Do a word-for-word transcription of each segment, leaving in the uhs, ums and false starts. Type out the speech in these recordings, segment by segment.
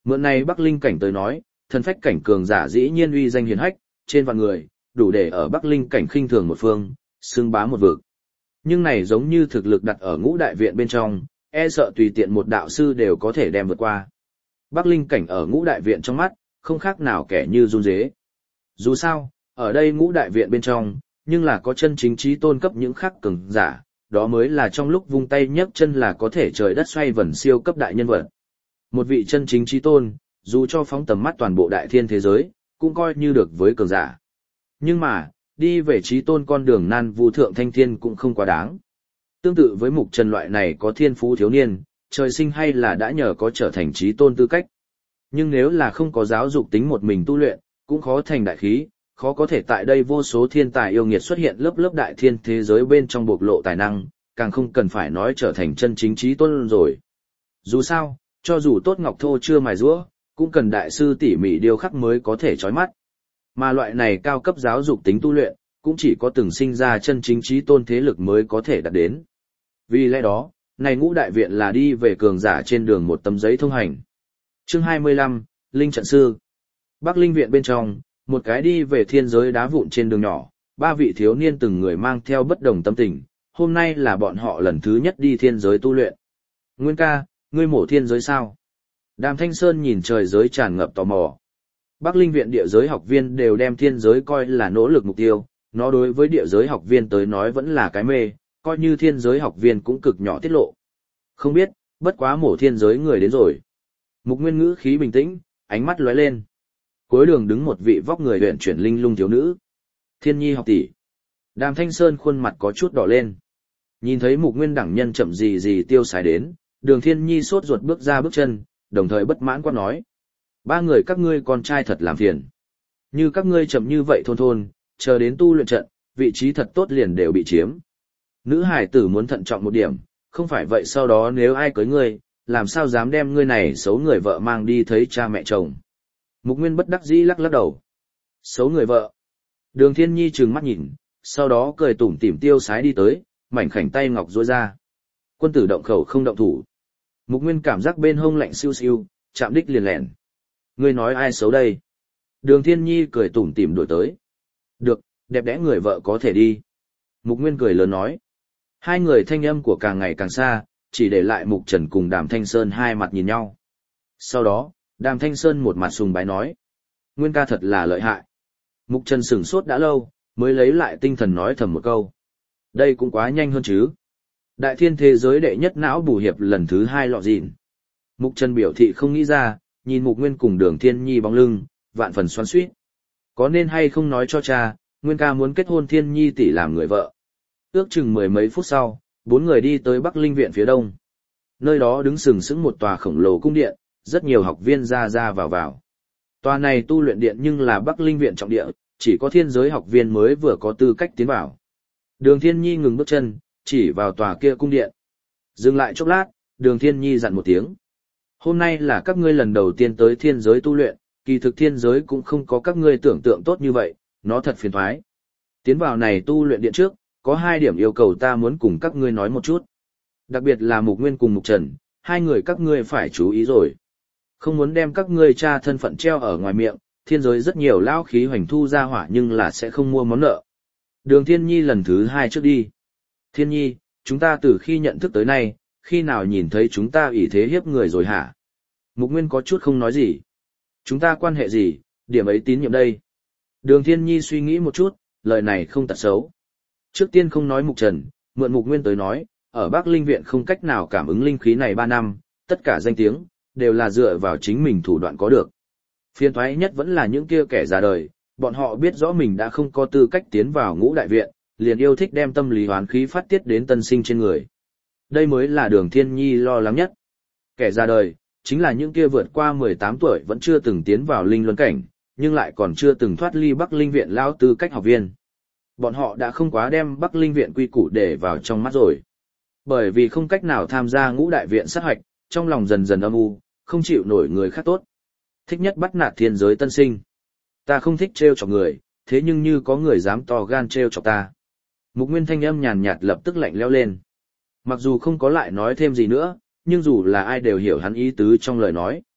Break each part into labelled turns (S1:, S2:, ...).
S1: Mượn này Bắc Linh cảnh tới nói, thần phách cảnh cường giả dĩ nhiên uy danh hiển hách, trên vạn người, đủ để ở Bắc Linh cảnh khinh thường một phương, xưng bá một vực. Nhưng này giống như thực lực đặt ở ngũ đại viện bên trong, e sợ tùy tiện một đạo sư đều có thể đem vượt qua. Bắc Linh cảnh ở ngũ đại viện trong mắt, không khác nào kẻ như run dế. Dù sao, ở đây ngũ đại viện bên trong, nhưng là có chân chính trí tôn cấp những khác cường giả, đó mới là trong lúc vung tay nhấc chân là có thể trời đất xoay vần siêu cấp đại nhân vật. Một vị chân chính trí tôn, dù cho phóng tầm mắt toàn bộ đại thiên thế giới, cũng coi như được với cường giả. Nhưng mà, đi về trí tôn con đường nan vu thượng thanh thiên cũng không quá đáng. Tương tự với Mục Trần loại này có thiên phú thiếu niên, trời sinh hay là đã nhờ có trở thành trí tôn tư cách. Nhưng nếu là không có giáo dục tính một mình tu luyện, cũng khó thành đại khí, khó có thể tại đây vô số thiên tài yêu nghiệt xuất hiện lớp lớp đại thiên thế giới bên trong bộc lộ tài năng, càng không cần phải nói trở thành chân chính trí tôn rồi. Dù sao, cho dù tốt ngọc thô chưa mài rũa, cũng cần đại sư tỉ mỉ điêu khắc mới có thể chói mắt. Mà loại này cao cấp giáo dục tính tu luyện, cũng chỉ có từng sinh ra chân chính trí tôn thế lực mới có thể đạt đến. Vì lẽ đó, này ngũ đại viện là đi về cường giả trên đường một tấm giấy thông hành. Chương hai mươi lăm, Linh Trận Sư. Bắc Linh viện bên trong, một cái đi về thiên giới đá vụn trên đường nhỏ, ba vị thiếu niên từng người mang theo bất đồng tâm tình, hôm nay là bọn họ lần thứ nhất đi thiên giới tu luyện. Nguyên ca, ngươi mổ thiên giới sao? Đàm Thanh Sơn nhìn trời giới tràn ngập tò mò. Bắc Linh viện địa giới học viên đều đem thiên giới coi là nỗ lực mục tiêu, nó đối với địa giới học viên tới nói vẫn là cái mê, coi như thiên giới học viên cũng cực nhỏ tiết lộ. Không biết, bất quá mổ thiên giới người đến rồi. Mục Nguyên ngữ khí bình tĩnh, ánh mắt lóe lên. Cuối đường đứng một vị vóc người luyện chuyển linh lung thiếu nữ. Thiên Nhi học tỷ. Đàm Thanh Sơn khuôn mặt có chút đỏ lên. Nhìn thấy Mục Nguyên đẳng nhân chậm gì gì tiêu xài đến, Đường Thiên Nhi sốt ruột bước ra bước chân, đồng thời bất mãn quát nói: "Ba người các ngươi con trai thật làm phiền. Như các ngươi chậm như vậy thôn thôn, chờ đến tu luyện trận, vị trí thật tốt liền đều bị chiếm. Nữ hải tử muốn thận trọng một điểm, không phải vậy sau đó nếu ai cưới ngươi, làm sao dám đem ngươi này xấu người vợ mang đi thấy cha mẹ chồng." Mục Nguyên bất đắc dĩ lắc lắc đầu. Xấu người vợ. Đường Thiên Nhi trừng mắt nhìn, sau đó cười tủm tỉm tiêu sái đi tới, mảnh khảnh tay ngọc duỗi ra. Quân tử động khẩu không động thủ. Mục Nguyên cảm giác bên hông lạnh siêu siêu, chạm đích liền lẹn. Ngươi nói ai xấu đây? Đường Thiên Nhi cười tủm tỉm đổi tới. Được, đẹp đẽ người vợ có thể đi. Mục Nguyên cười lớn nói. Hai người thanh âm của càng ngày càng xa, chỉ để lại Mục Trần cùng Đàm Thanh Sơn hai mặt nhìn nhau. Sau đó, Đàm Thanh Sơn một mặt sùng bái nói. Nguyên ca thật là lợi hại. Mục Trần sửng sốt đã lâu, mới lấy lại tinh thần nói thầm một câu. Đây cũng quá nhanh hơn chứ. Đại thiên thế giới đệ nhất não bù hiệp lần thứ hai lọ dịn. Mục Trần biểu thị không nghĩ ra, nhìn Mục Nguyên cùng Đường Thiên Nhi bóng lưng, vạn phần xoắn xuýt. Có nên hay không nói cho cha, Nguyên ca muốn kết hôn Thiên Nhi tỷ làm người vợ. Ước chừng mười mấy phút sau, bốn người đi tới Bắc Linh viện phía đông. Nơi đó đứng sừng sững một tòa khổng lồ cung điện, rất nhiều học viên ra ra vào vào. Tòa này tu luyện điện nhưng là Bắc Linh viện trọng địa, chỉ có thiên giới học viên mới vừa có tư cách tiến vào. Đường Thiên Nhi ngừng bước chân, chỉ vào tòa kia cung điện. Dừng lại chốc lát, Đường Thiên Nhi dặn một tiếng. Hôm nay là các ngươi lần đầu tiên tới thiên giới tu luyện, kỳ thực thiên giới cũng không có các ngươi tưởng tượng tốt như vậy, nó thật phiền toái. Tiến vào này tu luyện điện trước, có hai điểm yêu cầu ta muốn cùng các ngươi nói một chút. Đặc biệt là Mục Nguyên cùng Mục Trần, hai người các ngươi phải chú ý rồi. Không muốn đem các ngươi cha thân phận treo ở ngoài miệng, thiên giới rất nhiều lão khí hoành thu ra hỏa nhưng là sẽ không mua món nợ. Đường Thiên Nhi lần thứ hai trước đi. Thiên Nhi, chúng ta từ khi nhận thức tới nay, khi nào nhìn thấy chúng ta ỷ thế hiếp người rồi hả? Mục Nguyên có chút không nói gì. Chúng ta quan hệ gì, điểm ấy tín nhiệm đây. Đường Thiên Nhi suy nghĩ một chút, lời này không tật xấu. Trước tiên không nói Mục Trần, mượn Mục Nguyên tới nói, ở Bắc Linh viện không cách nào cảm ứng linh khí này ba năm, tất cả danh tiếng, đều là dựa vào chính mình thủ đoạn có được. Phiền toái nhất vẫn là những kia kẻ già đời, bọn họ biết rõ mình đã không có tư cách tiến vào ngũ đại viện, liền yêu thích đem tâm lý hoán khí phát tiết đến tân sinh trên người. Đây mới là Đường Thiên Nhi lo lắng nhất. Kẻ già đời, chính là những kia vượt qua mười tám tuổi vẫn chưa từng tiến vào linh luân cảnh, nhưng lại còn chưa từng thoát ly Bắc Linh viện lao tư cách học viên. Bọn họ đã không quá đem Bắc Linh viện quy củ để vào trong mắt rồi. Bởi vì không cách nào tham gia ngũ đại viện sát hoạch, trong lòng dần dần âm u, không chịu nổi người khác tốt. Thích nhất bắt nạt thiên giới tân sinh. Ta không thích trêu chọc người, thế nhưng như có người dám to gan trêu chọc ta. Mục Nguyên thanh âm nhàn nhạt lập tức lạnh lẽo lên. Mặc dù không có lại nói thêm gì nữa, nhưng dù là ai đều hiểu hắn ý tứ trong lời nói.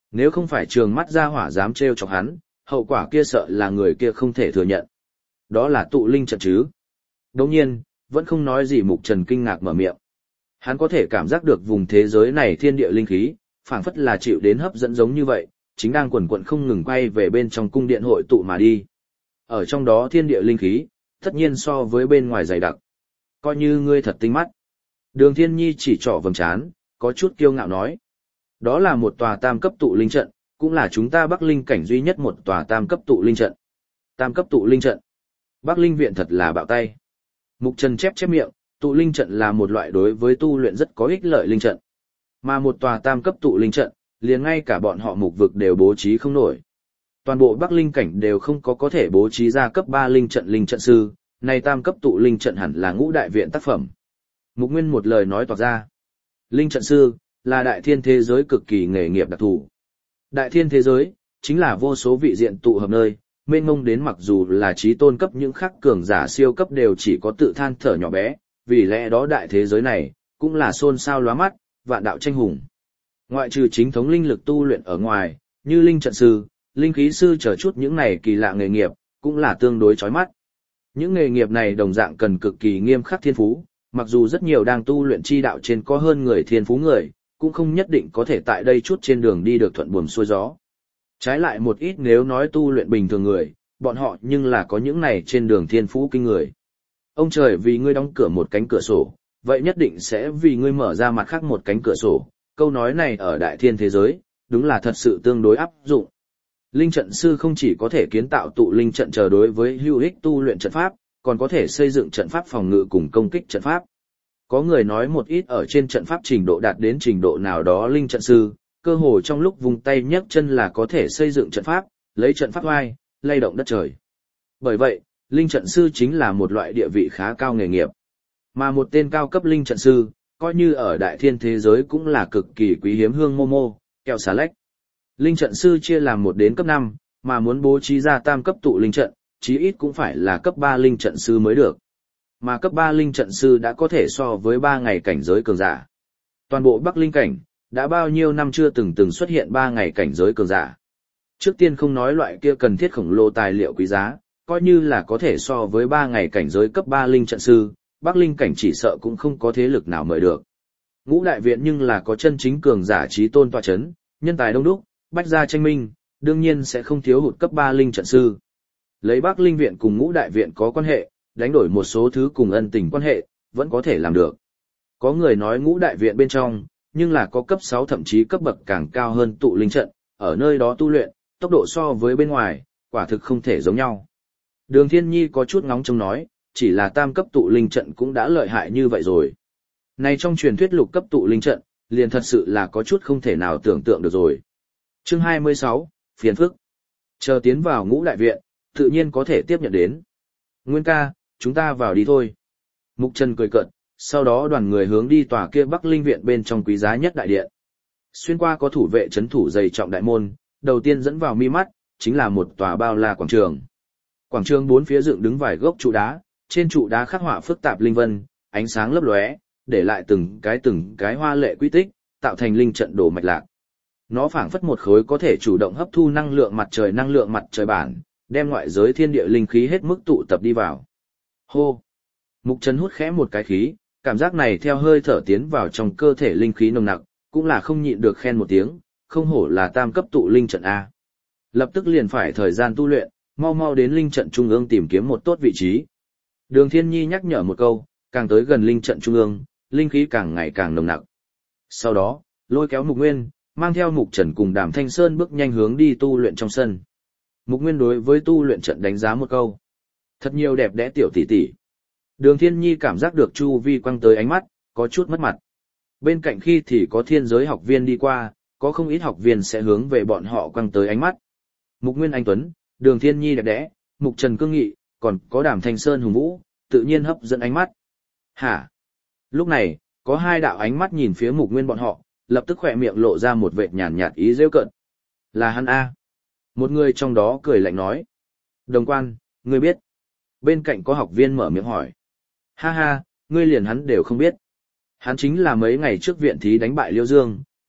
S1: Nếu không phải trường mắt ra hỏa dám trêu chọc hắn, hậu quả kia sợ là người kia không thể thừa nhận. Đó là tụ linh trận chứ. Đồng nhiên, vẫn không nói gì Mục Trần kinh ngạc mở miệng. Hắn có thể cảm giác được vùng thế giới này thiên địa linh khí, phảng phất là chịu đến hấp dẫn giống như vậy, chính đang quần quận không ngừng quay về bên trong cung điện hội tụ mà đi. Ở trong đó thiên địa linh khí, tất nhiên so với bên ngoài dày đặc. Coi như ngươi thật tinh mắt. Đường Thiên Nhi chỉ trỏ vầng trán, có chút kiêu ngạo nói. Đó là một tòa tam cấp tụ linh trận, cũng là chúng ta Bắc Linh cảnh duy nhất một tòa tam cấp tụ linh trận. Tam cấp tụ linh trận. Bắc Linh viện thật là bạo tay. Mục Trần chép chép miệng, tụ linh trận là một loại đối với tu luyện rất có ích lợi linh trận. Mà một tòa tam cấp tụ linh trận, liền ngay cả bọn họ mục vực đều bố trí không nổi. Toàn bộ Bắc Linh cảnh đều không có có thể bố trí ra cấp ba linh trận linh trận sư, này tam cấp tụ linh trận hẳn là ngũ đại viện tác phẩm. Mục Nguyên một lời nói toạc ra. Linh trận sư, là đại thiên thế giới cực kỳ nghề nghiệp đặc thù. Đại thiên thế giới, chính là vô số vị diện tụ hợp nơi, mênh mông đến mặc dù là trí tôn cấp những khắc cường giả siêu cấp đều chỉ có tự than thở nhỏ bé, vì lẽ đó đại thế giới này, cũng là xôn xao lóa mắt, vạn đạo tranh hùng. Ngoại trừ chính thống linh lực tu luyện ở ngoài, như linh trận sư, linh khí sư chờ chút những này kỳ lạ nghề nghiệp, cũng là tương đối chói mắt. Những nghề nghiệp này đồng dạng cần cực kỳ nghiêm khắc thiên phú, mặc dù rất nhiều đang tu luyện chi đạo trên có hơn người thiên phú người, cũng không nhất định có thể tại đây chút trên đường đi được thuận buồm xuôi gió. Trái lại một ít nếu nói tu luyện bình thường người, bọn họ nhưng là có những này trên đường thiên phú kinh người. Ông trời vì ngươi đóng cửa một cánh cửa sổ, vậy nhất định sẽ vì ngươi mở ra mặt khác một cánh cửa sổ. Câu nói này ở đại thiên thế giới, đúng là thật sự tương đối áp dụng. Linh trận sư không chỉ có thể kiến tạo tụ linh trận chờ đối với hữu ích tu luyện trận pháp, còn có thể xây dựng trận pháp phòng ngự cùng công kích trận pháp. Có người nói một ít ở trên trận pháp trình độ đạt đến trình độ nào đó linh trận sư, cơ hồ trong lúc vùng tay nhấc chân là có thể xây dựng trận pháp, lấy trận pháp oai, lay động đất trời. Bởi vậy, linh trận sư chính là một loại địa vị khá cao nghề nghiệp. Mà một tên cao cấp linh trận sư, coi như ở đại thiên thế giới cũng là cực kỳ quý hiếm hương momo, kẹo xà lách. Linh trận sư chia làm một đến cấp năm, mà muốn bố trí ra tam cấp tụ linh trận, chí ít cũng phải là cấp ba linh trận sư mới được. Mà cấp ba linh trận sư đã có thể so với ba ngày cảnh giới cường giả. Toàn bộ Bắc Linh cảnh, đã bao nhiêu năm chưa từng từng xuất hiện ba ngày cảnh giới cường giả. Trước tiên không nói loại kia cần thiết khổng lồ tài liệu quý giá, coi như là có thể so với ba ngày cảnh giới cấp ba linh trận sư, Bắc Linh cảnh chỉ sợ cũng không có thế lực nào mời được. Ngũ đại viện nhưng là có chân chính cường giả trí tôn tọa chấn, nhân tài đông đúc, bách gia tranh minh, đương nhiên sẽ không thiếu hụt cấp ba linh trận sư. Lấy Bắc Linh viện cùng ngũ đại viện có quan hệ, đánh đổi một số thứ cùng ân tình quan hệ, vẫn có thể làm được. Có người nói ngũ đại viện bên trong, nhưng là có cấp sáu thậm chí cấp bậc càng cao hơn tụ linh trận, ở nơi đó tu luyện, tốc độ so với bên ngoài, quả thực không thể giống nhau. Đường Thiên Nhi có chút ngóng trông nói, chỉ là tam cấp tụ linh trận cũng đã lợi hại như vậy rồi. Này trong truyền thuyết lục cấp tụ linh trận, liền thật sự là có chút không thể nào tưởng tượng được rồi. Chương hai mươi sáu, phiền phức. Chờ tiến vào ngũ đại viện, tự nhiên có thể tiếp nhận đến. Nguyên ca, chúng ta vào đi thôi. Mục Trần cười cợt, sau đó đoàn người hướng đi tòa kia Bắc Linh viện bên trong quý giá nhất đại điện. Xuyên qua có thủ vệ trấn thủ dày trọng đại môn, đầu tiên dẫn vào mi mắt, chính là một tòa bao la quảng trường. Quảng trường bốn phía dựng đứng vài gốc trụ đá, trên trụ đá khắc họa phức tạp linh vân, ánh sáng lấp lóe, để lại từng cái từng cái hoa lệ quy tích, tạo thành linh trận đồ mạch lạc. Nó phảng phất một khối có thể chủ động hấp thu năng lượng mặt trời năng lượng mặt trời bản, đem ngoại giới thiên địa linh khí hết mức tụ tập đi vào. Hô! Mục Trần hút khẽ một cái khí, cảm giác này theo hơi thở tiến vào trong cơ thể linh khí nồng nặc, cũng là không nhịn được khen một tiếng, không hổ là tam cấp tụ linh trận A. Lập tức liền phải thời gian tu luyện, mau mau đến linh trận trung ương tìm kiếm một tốt vị trí. Đường Thiên Nhi nhắc nhở một câu, càng tới gần linh trận trung ương, linh khí càng ngày càng nồng nặc. Sau đó, lôi kéo Mục Nguyên, mang theo Mục Trần cùng Đàm Thanh Sơn bước nhanh hướng đi tu luyện trong sân. Mục Nguyên đối với tu luyện trận đánh giá một câu. Thật nhiều đẹp đẽ tiểu tỷ tỷ. Đường Thiên Nhi cảm giác được chu vi quăng tới ánh mắt, có chút mất mặt. Bên cạnh khi thì có thiên giới học viên đi qua, có không ít học viên sẽ hướng về bọn họ quăng tới ánh mắt. Mục Nguyên anh tuấn, Đường Thiên Nhi đẹp đẽ, Mục Trần cương nghị, còn có Đàm Thanh Sơn hùng vũ, tự nhiên hấp dẫn ánh mắt. Hả? Lúc này, có hai đạo ánh mắt nhìn phía Mục Nguyên bọn họ, lập tức khỏe miệng lộ ra một vệt nhàn nhạt ý rêu cợt. Là hắn A. Một người trong đó cười lạnh nói. Đồng quan, ngươi biết. Bên cạnh có học viên mở miệng hỏi. Ha ha, ngươi liền hắn đều không biết. Hắn chính là mấy ngày trước viện thí đánh bại Liêu Dương,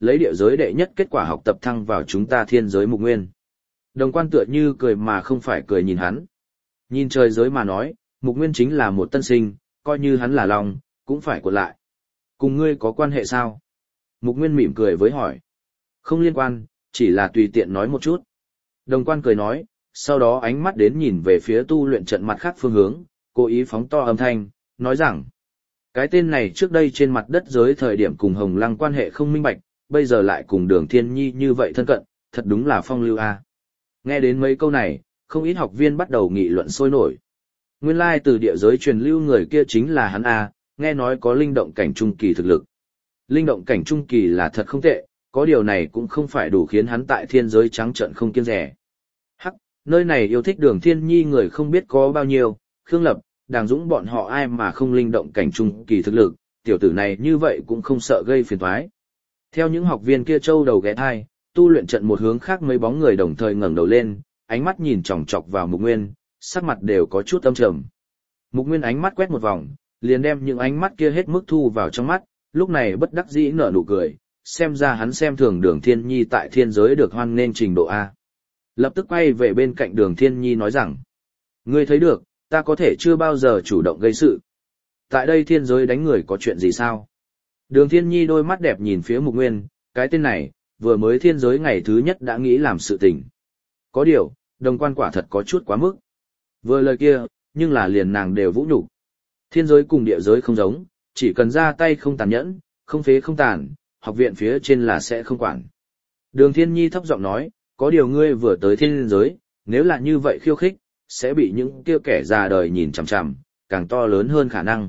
S1: lấy địa giới đệ nhất kết quả học tập thăng vào chúng ta thiên giới Mục Nguyên. Đồng quan tựa như cười mà không phải cười nhìn hắn. Nhìn trời giới mà nói, Mục Nguyên chính là một tân sinh, coi như hắn là lòng, cũng phải cuộn lại. Cùng ngươi có quan hệ sao? Mục Nguyên mỉm cười với hỏi. Không liên quan, chỉ là tùy tiện nói một chút. Đồng quan cười nói, sau đó ánh mắt đến nhìn về phía tu luyện trận mặt khác phương hướng, cố ý phóng to âm thanh, nói rằng, cái tên này trước đây trên mặt đất giới thời điểm cùng Hồng Lăng quan hệ không minh bạch, bây giờ lại cùng Đường Thiên Nhi như vậy thân cận, thật đúng là phong lưu a. Nghe đến mấy câu này, không ít học viên bắt đầu nghị luận sôi nổi. Nguyên lai từ địa giới truyền lưu người kia chính là hắn a, nghe nói có linh động cảnh trung kỳ thực lực. Linh động cảnh trung kỳ là thật không tệ, có điều này cũng không phải đủ khiến hắn tại thiên giới trắng trợn không kiêng dè. Hắc, nơi này yêu thích Đường Thiên Nhi người không biết có bao nhiêu, Khương Lập, Đàng Dũng bọn họ ai mà không linh động cảnh trung kỳ thực lực, tiểu tử này như vậy cũng không sợ gây phiền toái. Theo những học viên kia trâu đầu ghé thai, tu luyện trận một hướng khác mấy bóng người đồng thời ngẩng đầu lên, ánh mắt nhìn chòng chọc vào Mục Nguyên, sắc mặt đều có chút âm trầm. Mục Nguyên ánh mắt quét một vòng, liền đem những ánh mắt kia hết mức thu vào trong mắt, lúc này bất đắc dĩ nở nụ cười, xem ra hắn xem thường Đường Thiên Nhi tại thiên giới được hoan nghênh trình độ A. Lập tức quay về bên cạnh Đường Thiên Nhi nói rằng, ngươi thấy được, ta có thể chưa bao giờ chủ động gây sự. Tại đây thiên giới đánh người có chuyện gì sao? Đường Thiên Nhi đôi mắt đẹp nhìn phía Mục Nguyên, cái tên này, vừa mới thiên giới ngày thứ nhất đã nghĩ làm sự tình. Có điều, đồng quan quả thật có chút quá mức. Vừa lời kia, nhưng là liền nàng đều vũ nhục. Thiên giới cùng địa giới không giống, chỉ cần ra tay không tàn nhẫn, không phế không tàn, học viện phía trên là sẽ không quản. Đường Thiên Nhi thấp giọng nói, có điều ngươi vừa tới thiên giới, nếu là như vậy khiêu khích, sẽ bị những kia kẻ già đời nhìn chằm chằm, càng to lớn hơn khả năng.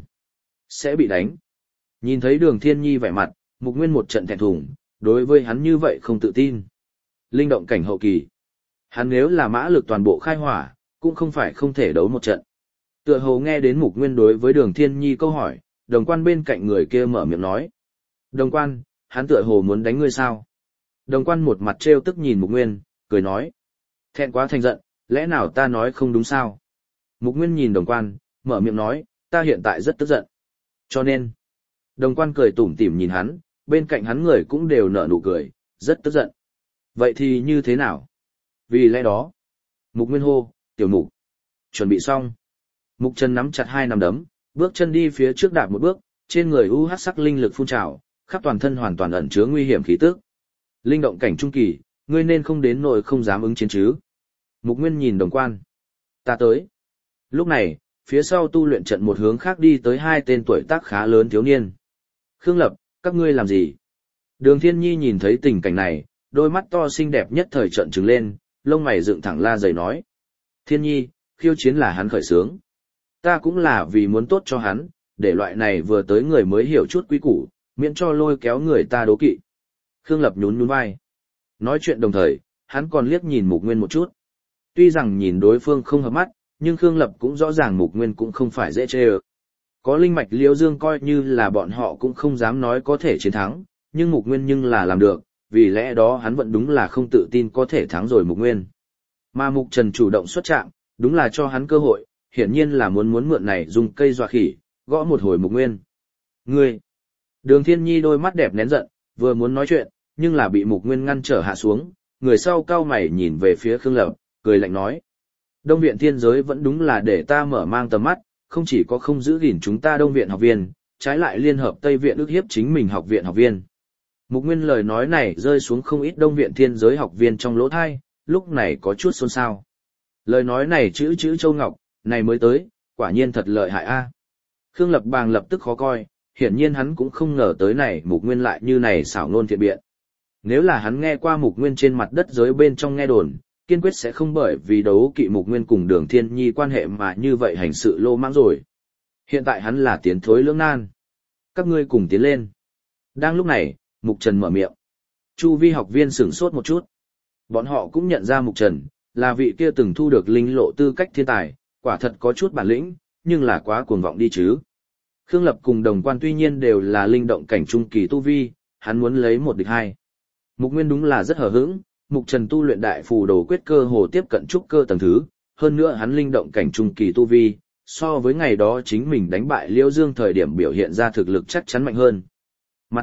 S1: Sẽ bị đánh. Nhìn thấy Đường Thiên Nhi vẻ mặt, Mục Nguyên một trận thẹn thùng, đối với hắn như vậy không tự tin. Linh động cảnh hậu kỳ. Hắn nếu là mã lực toàn bộ khai hỏa, cũng không phải không thể đấu một trận. Tựa hồ nghe đến Mục Nguyên đối với Đường Thiên Nhi câu hỏi, đồng quan bên cạnh người kia mở miệng nói. Đồng quan, hắn tựa hồ muốn đánh ngươi sao? Đồng quan một mặt trêu tức nhìn Mục Nguyên, cười nói. Thẹn quá thành giận, lẽ nào ta nói không đúng sao? Mục Nguyên nhìn đồng quan, mở miệng nói, ta hiện tại rất tức giận. Cho nên, đồng quan cười tủm tỉm nhìn hắn, bên cạnh hắn người cũng đều nở nụ cười, rất tức giận. Vậy thì như thế nào? Vì lẽ đó, Mục Nguyên hô, tiểu Mục, chuẩn bị xong. Mục Trần nắm chặt hai nắm đấm, bước chân đi phía trước đạp một bước, trên người u hắc sắc linh lực phun trào, khắp toàn thân hoàn toàn ẩn chứa nguy hiểm khí tức. Linh động cảnh trung kỳ, ngươi nên không đến nỗi không dám ứng chiến chứ? Mục Nguyên nhìn đồng quan. Ta tới. Lúc này, phía sau tu luyện trận một hướng khác đi tới hai tên tuổi tác khá lớn thiếu niên. Khương Lập, các ngươi làm gì? Đường Thiên Nhi nhìn thấy tình cảnh này, đôi mắt to xinh đẹp nhất thời trận trừng lên, lông mày dựng thẳng la dày nói. Thiên Nhi, khiêu chiến là hắn khởi xướng. Ta cũng là vì muốn tốt cho hắn, để loại này vừa tới người mới hiểu chút quý củ, miễn cho lôi kéo người ta đố kỵ. Khương Lập nhún nhún vai. Nói chuyện đồng thời, hắn còn liếc nhìn Mục Nguyên một chút. Tuy rằng nhìn đối phương không hợp mắt, nhưng Khương Lập cũng rõ ràng Mục Nguyên cũng không phải dễ chê ơ. Có linh mạch Liễu Dương coi như là bọn họ cũng không dám nói có thể chiến thắng, nhưng Mục Nguyên nhưng là làm được, vì lẽ đó hắn vẫn đúng là không tự tin có thể thắng rồi Mục Nguyên. Mà Mục Trần chủ động xuất trạng, đúng là cho hắn cơ hội, hiển nhiên là muốn muốn mượn này dùng cây dọa khỉ, gõ một hồi Mục Nguyên. Ngươi! Đường Thiên Nhi đôi mắt đẹp nén giận, vừa muốn nói chuyện, nhưng là bị Mục Nguyên ngăn trở hạ xuống, người sau cau mày nhìn về phía Khương Lập, cười lạnh nói. Đông viện thiên giới vẫn đúng là để ta mở mang tầm mắt, không chỉ có không giữ gìn chúng ta đông viện học viên, trái lại liên hợp Tây viện ức hiếp chính mình học viện học viên. Mục Nguyên lời nói này rơi xuống không ít đông viện thiên giới học viên trong lỗ thai, lúc này có chút xôn xao. Lời nói này chữ chữ Châu Ngọc, này mới tới, quả nhiên thật lợi hại a. Khương Lập Bàng lập tức khó coi, hiển nhiên hắn cũng không ngờ tới này Mục Nguyên lại như này xảo ngôn thiện biện. Nếu là hắn nghe qua Mục Nguyên trên mặt đất giới bên trong nghe đồn, kiên quyết sẽ không bởi vì đấu kỵ Mục Nguyên cùng Đường Thiên Nhi quan hệ mà như vậy hành sự lô mãng rồi. Hiện tại hắn là tiến thối lưỡng nan. Các ngươi cùng tiến lên. Đang lúc này, Mục Trần mở miệng. Chu vi học viên sửng sốt một chút. Bọn họ cũng nhận ra Mục Trần, là vị kia từng thu được linh lộ tư cách thiên tài, quả thật có chút bản lĩnh, nhưng là quá cuồng vọng đi chứ. Khương Lập cùng đồng quan tuy nhiên đều là linh động cảnh trung kỳ tu vi, hắn muốn lấy một địch hai. Mục Nguyên đúng là rất hờ hững, Mục Trần tu luyện đại phù đồ quyết cơ hồ tiếp cận trúc cơ tầng thứ, hơn nữa hắn linh động cảnh trung kỳ tu vi, so với ngày đó chính mình đánh bại Liễu Dương thời điểm biểu hiện ra thực lực chắc chắn mạnh hơn. Mặt khác,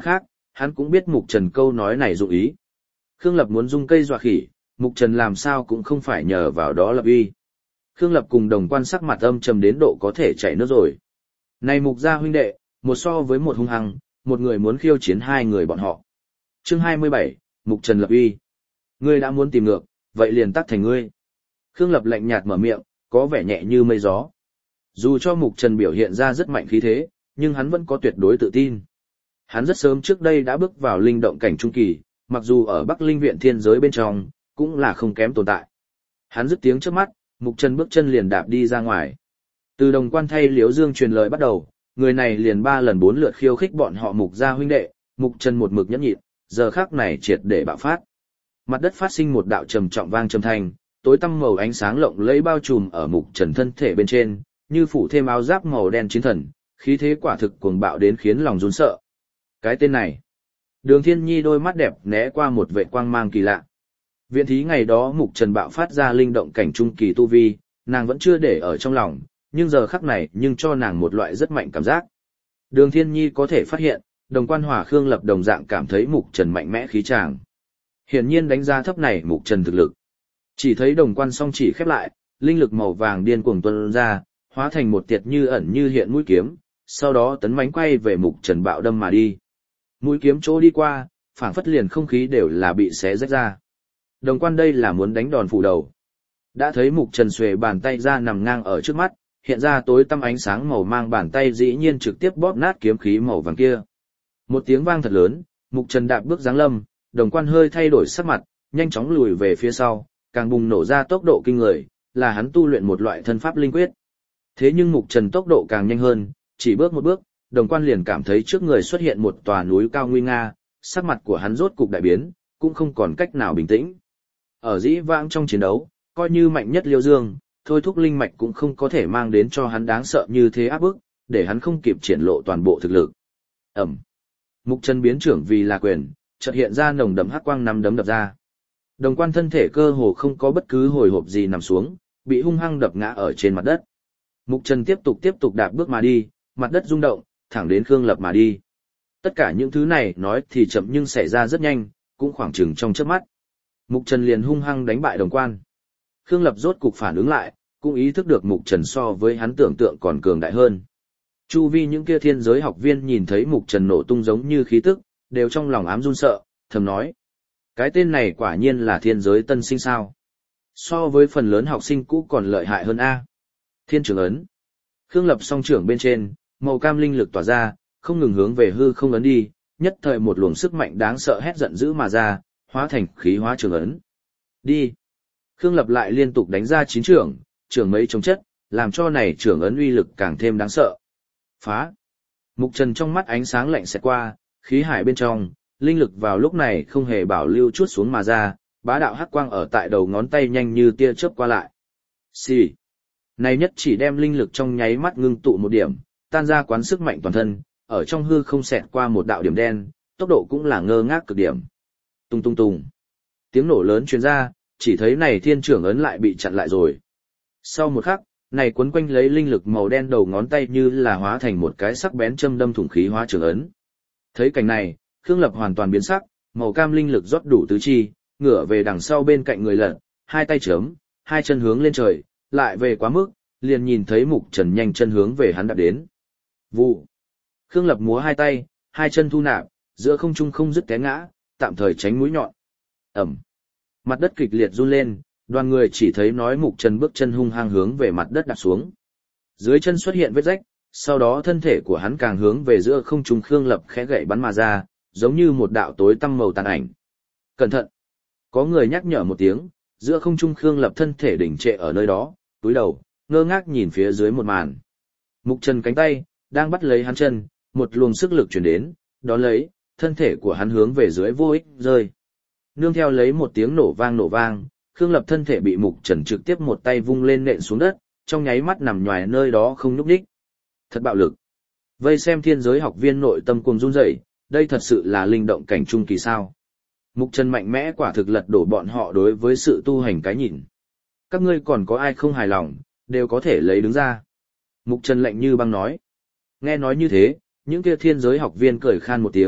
S1: hắn cũng biết Mục Trần câu nói này dụng ý. Khương Lập muốn dung cây dọa khỉ, Mục Trần làm sao cũng không phải nhờ vào đó lập uy. Khương Lập cùng Đồng Quan sắc mặt âm trầm đến độ có thể chảy nước rồi. Này Mục gia huynh đệ, một so với một hung hăng, một người muốn khiêu chiến hai người bọn họ. Chương hai mươi bảy, Mục Trần lập uy. Ngươi đã muốn tìm ngược, vậy liền tắc thành ngươi. Khương Lập lạnh nhạt mở miệng, có vẻ nhẹ như mây gió. Dù cho Mục Trần biểu hiện ra rất mạnh khí thế, nhưng hắn vẫn có tuyệt đối tự tin. Hắn rất sớm trước đây đã bước vào linh động cảnh trung kỳ, mặc dù ở Bắc Linh viện thiên giới bên trong, cũng là không kém tồn tại. Hắn dứt tiếng trước mắt, Mục Trần bước chân liền đạp đi ra ngoài. Từ Đồng Quan thay Liễu Dương truyền lời bắt đầu, người này liền ba lần bốn lượt khiêu khích bọn họ Mục gia huynh đệ, Mục Trần một mực nhẫn nhịn, giờ khắc này triệt để bạo phát. Mặt đất phát sinh một đạo trầm trọng vang trầm thanh, tối tăm màu ánh sáng lộng lẫy bao trùm ở Mục Trần thân thể bên trên, như phủ thêm áo giáp màu đen chiến thần, khí thế quả thực cuồng bạo đến khiến lòng run sợ. Cái tên này, Đường Thiên Nhi đôi mắt đẹp né qua một vệ quang mang kỳ lạ. Viện thí ngày đó Mục Trần bạo phát ra linh động cảnh trung kỳ tu vi, nàng vẫn chưa để ở trong lòng, nhưng giờ khắc này nhưng cho nàng một loại rất mạnh cảm giác. Đường Thiên Nhi có thể phát hiện, Đồng Quan Hỏa Khương Lập đồng dạng cảm thấy Mục Trần mạnh mẽ khí tràng. Hiển nhiên đánh giá thấp này Mục Trần thực lực. Chỉ thấy Đồng Quan song chỉ khép lại, linh lực màu vàng điên cuồng tuôn ra, hóa thành một tiệt như ẩn như hiện mũi kiếm, sau đó tấn mãnh quay về Mục Trần bạo đâm mà đi. Mũi kiếm chỗ đi qua, phảng phất liền không khí đều là bị xé rách ra. Đồng Quan đây là muốn đánh đòn phủ đầu. Đã thấy Mục Trần xuề bàn tay ra nằm ngang ở trước mắt, hiện ra tối tăm ánh sáng màu mang bàn tay dĩ nhiên trực tiếp bóp nát kiếm khí màu vàng kia. Một tiếng vang thật lớn, Mục Trần đạp bước giáng lâm, Đồng Quan hơi thay đổi sắc mặt, nhanh chóng lùi về phía sau, càng bùng nổ ra tốc độ kinh người, là hắn tu luyện một loại thân pháp linh quyết. Thế nhưng Mục Trần tốc độ càng nhanh hơn, chỉ bước một bước, Đồng Quan liền cảm thấy trước người xuất hiện một tòa núi cao nguy nga, sắc mặt của hắn rốt cục đại biến, cũng không còn cách nào bình tĩnh. Ở dĩ vãng trong chiến đấu, coi như mạnh nhất Liêu Dương, thôi thúc linh mạch cũng không có thể mang đến cho hắn đáng sợ như thế áp bức, để hắn không kịp triển lộ toàn bộ thực lực. Ẩm. Mục Trần biến trưởng vì là quyền, chợt hiện ra nồng đậm hắc quang năm đấm đập ra. Đồng Quan thân thể cơ hồ không có bất cứ hồi hộp gì nằm xuống, bị hung hăng đập ngã ở trên mặt đất. Mục Trần tiếp tục tiếp tục đạp bước mà đi, mặt đất rung động, thẳng đến Khương Lập mà đi. Tất cả những thứ này nói thì chậm nhưng xảy ra rất nhanh, cũng khoảng chừng trong chớp mắt. Mục Trần liền hung hăng đánh bại Đồng Quan. Khương Lập rốt cục phản ứng lại, cũng ý thức được Mục Trần so với hắn tưởng tượng còn cường đại hơn. Chu vi những kia thiên giới học viên nhìn thấy Mục Trần nổ tung giống như khí tức, đều trong lòng ám run sợ, thầm nói. Cái tên này quả nhiên là thiên giới tân sinh sao. So với phần lớn học sinh cũ còn lợi hại hơn A. Thiên trưởng ấn. Khương Lập song trưởng bên trên, màu cam linh lực tỏa ra, không ngừng hướng về hư không ấn đi, nhất thời một luồng sức mạnh đáng sợ hét giận dữ mà ra, hóa thành khí hóa trường ấn. Đi. Khương Lập lại liên tục đánh ra chín trưởng, trưởng mấy chống chất, làm cho này trưởng ấn uy lực càng thêm đáng sợ. Phá. Mục Trần trong mắt ánh sáng lạnh xẹt qua, khí hải bên trong, linh lực vào lúc này không hề bảo lưu chút xuống mà ra, bá đạo hắc quang ở tại đầu ngón tay nhanh như tia chớp qua lại. Xì. Này nhất chỉ đem linh lực trong nháy mắt ngưng tụ một điểm, tan ra quán sức mạnh toàn thân, ở trong hư không xẹt qua một đạo điểm đen, tốc độ cũng là ngơ ngác cực điểm. Tung tung tung. Tiếng nổ lớn truyền ra, chỉ thấy này thiên trưởng ấn lại bị chặn lại rồi. Sau một khắc, này quấn quanh lấy linh lực màu đen đầu ngón tay như là hóa thành một cái sắc bén châm đâm thủng khí hóa trưởng ấn. Thấy cảnh này, Khương Lập hoàn toàn biến sắc, màu cam linh lực rót đủ tứ chi, ngửa về đằng sau bên cạnh người lật, hai tay chớm, hai chân hướng lên trời, lại về quá mức, liền nhìn thấy Mục Trần nhanh chân hướng về hắn đạp đến. Vụ. Khương Lập múa hai tay, hai chân thu nạp, giữa không trung không dứt té ngã, tạm thời tránh mũi nhọn. Ẩm. Mặt đất kịch liệt run lên, đoàn người chỉ thấy nói Mục Trần bước chân hung hăng hướng về mặt đất đạp xuống. Dưới chân xuất hiện vết rách, sau đó thân thể của hắn càng hướng về giữa không trung Khương Lập khẽ gậy bắn mà ra, giống như một đạo tối tăm màu tàn ảnh. Cẩn thận! Có người nhắc nhở một tiếng, giữa không trung Khương Lập thân thể đỉnh trệ ở nơi đó, túi đầu, ngơ ngác nhìn phía dưới một màn. Mục Trần cánh tay, đang bắt lấy hắn chân, một luồng sức lực chuyển đến, đón lấy, thân thể của hắn hướng về dưới vô ích rơi. Nương theo lấy một tiếng nổ vang nổ vang, Khương Lập thân thể bị Mục Trần trực tiếp một tay vung lên nện xuống đất, trong nháy mắt nằm nhòi nơi đó không nhúc nhích. Thật bạo lực. Vây xem thiên giới học viên nội tâm cuồng run rẩy, đây thật sự là linh động cảnh trung kỳ sao? Mục Trần mạnh mẽ quả thực lật đổ bọn họ đối với sự tu hành cái nhìn. Các ngươi còn có ai không hài lòng, đều có thể lấy đứng ra. Mục Trần lạnh như băng nói. Nghe nói như thế, những kia thiên giới học viên cười khan một tiếng,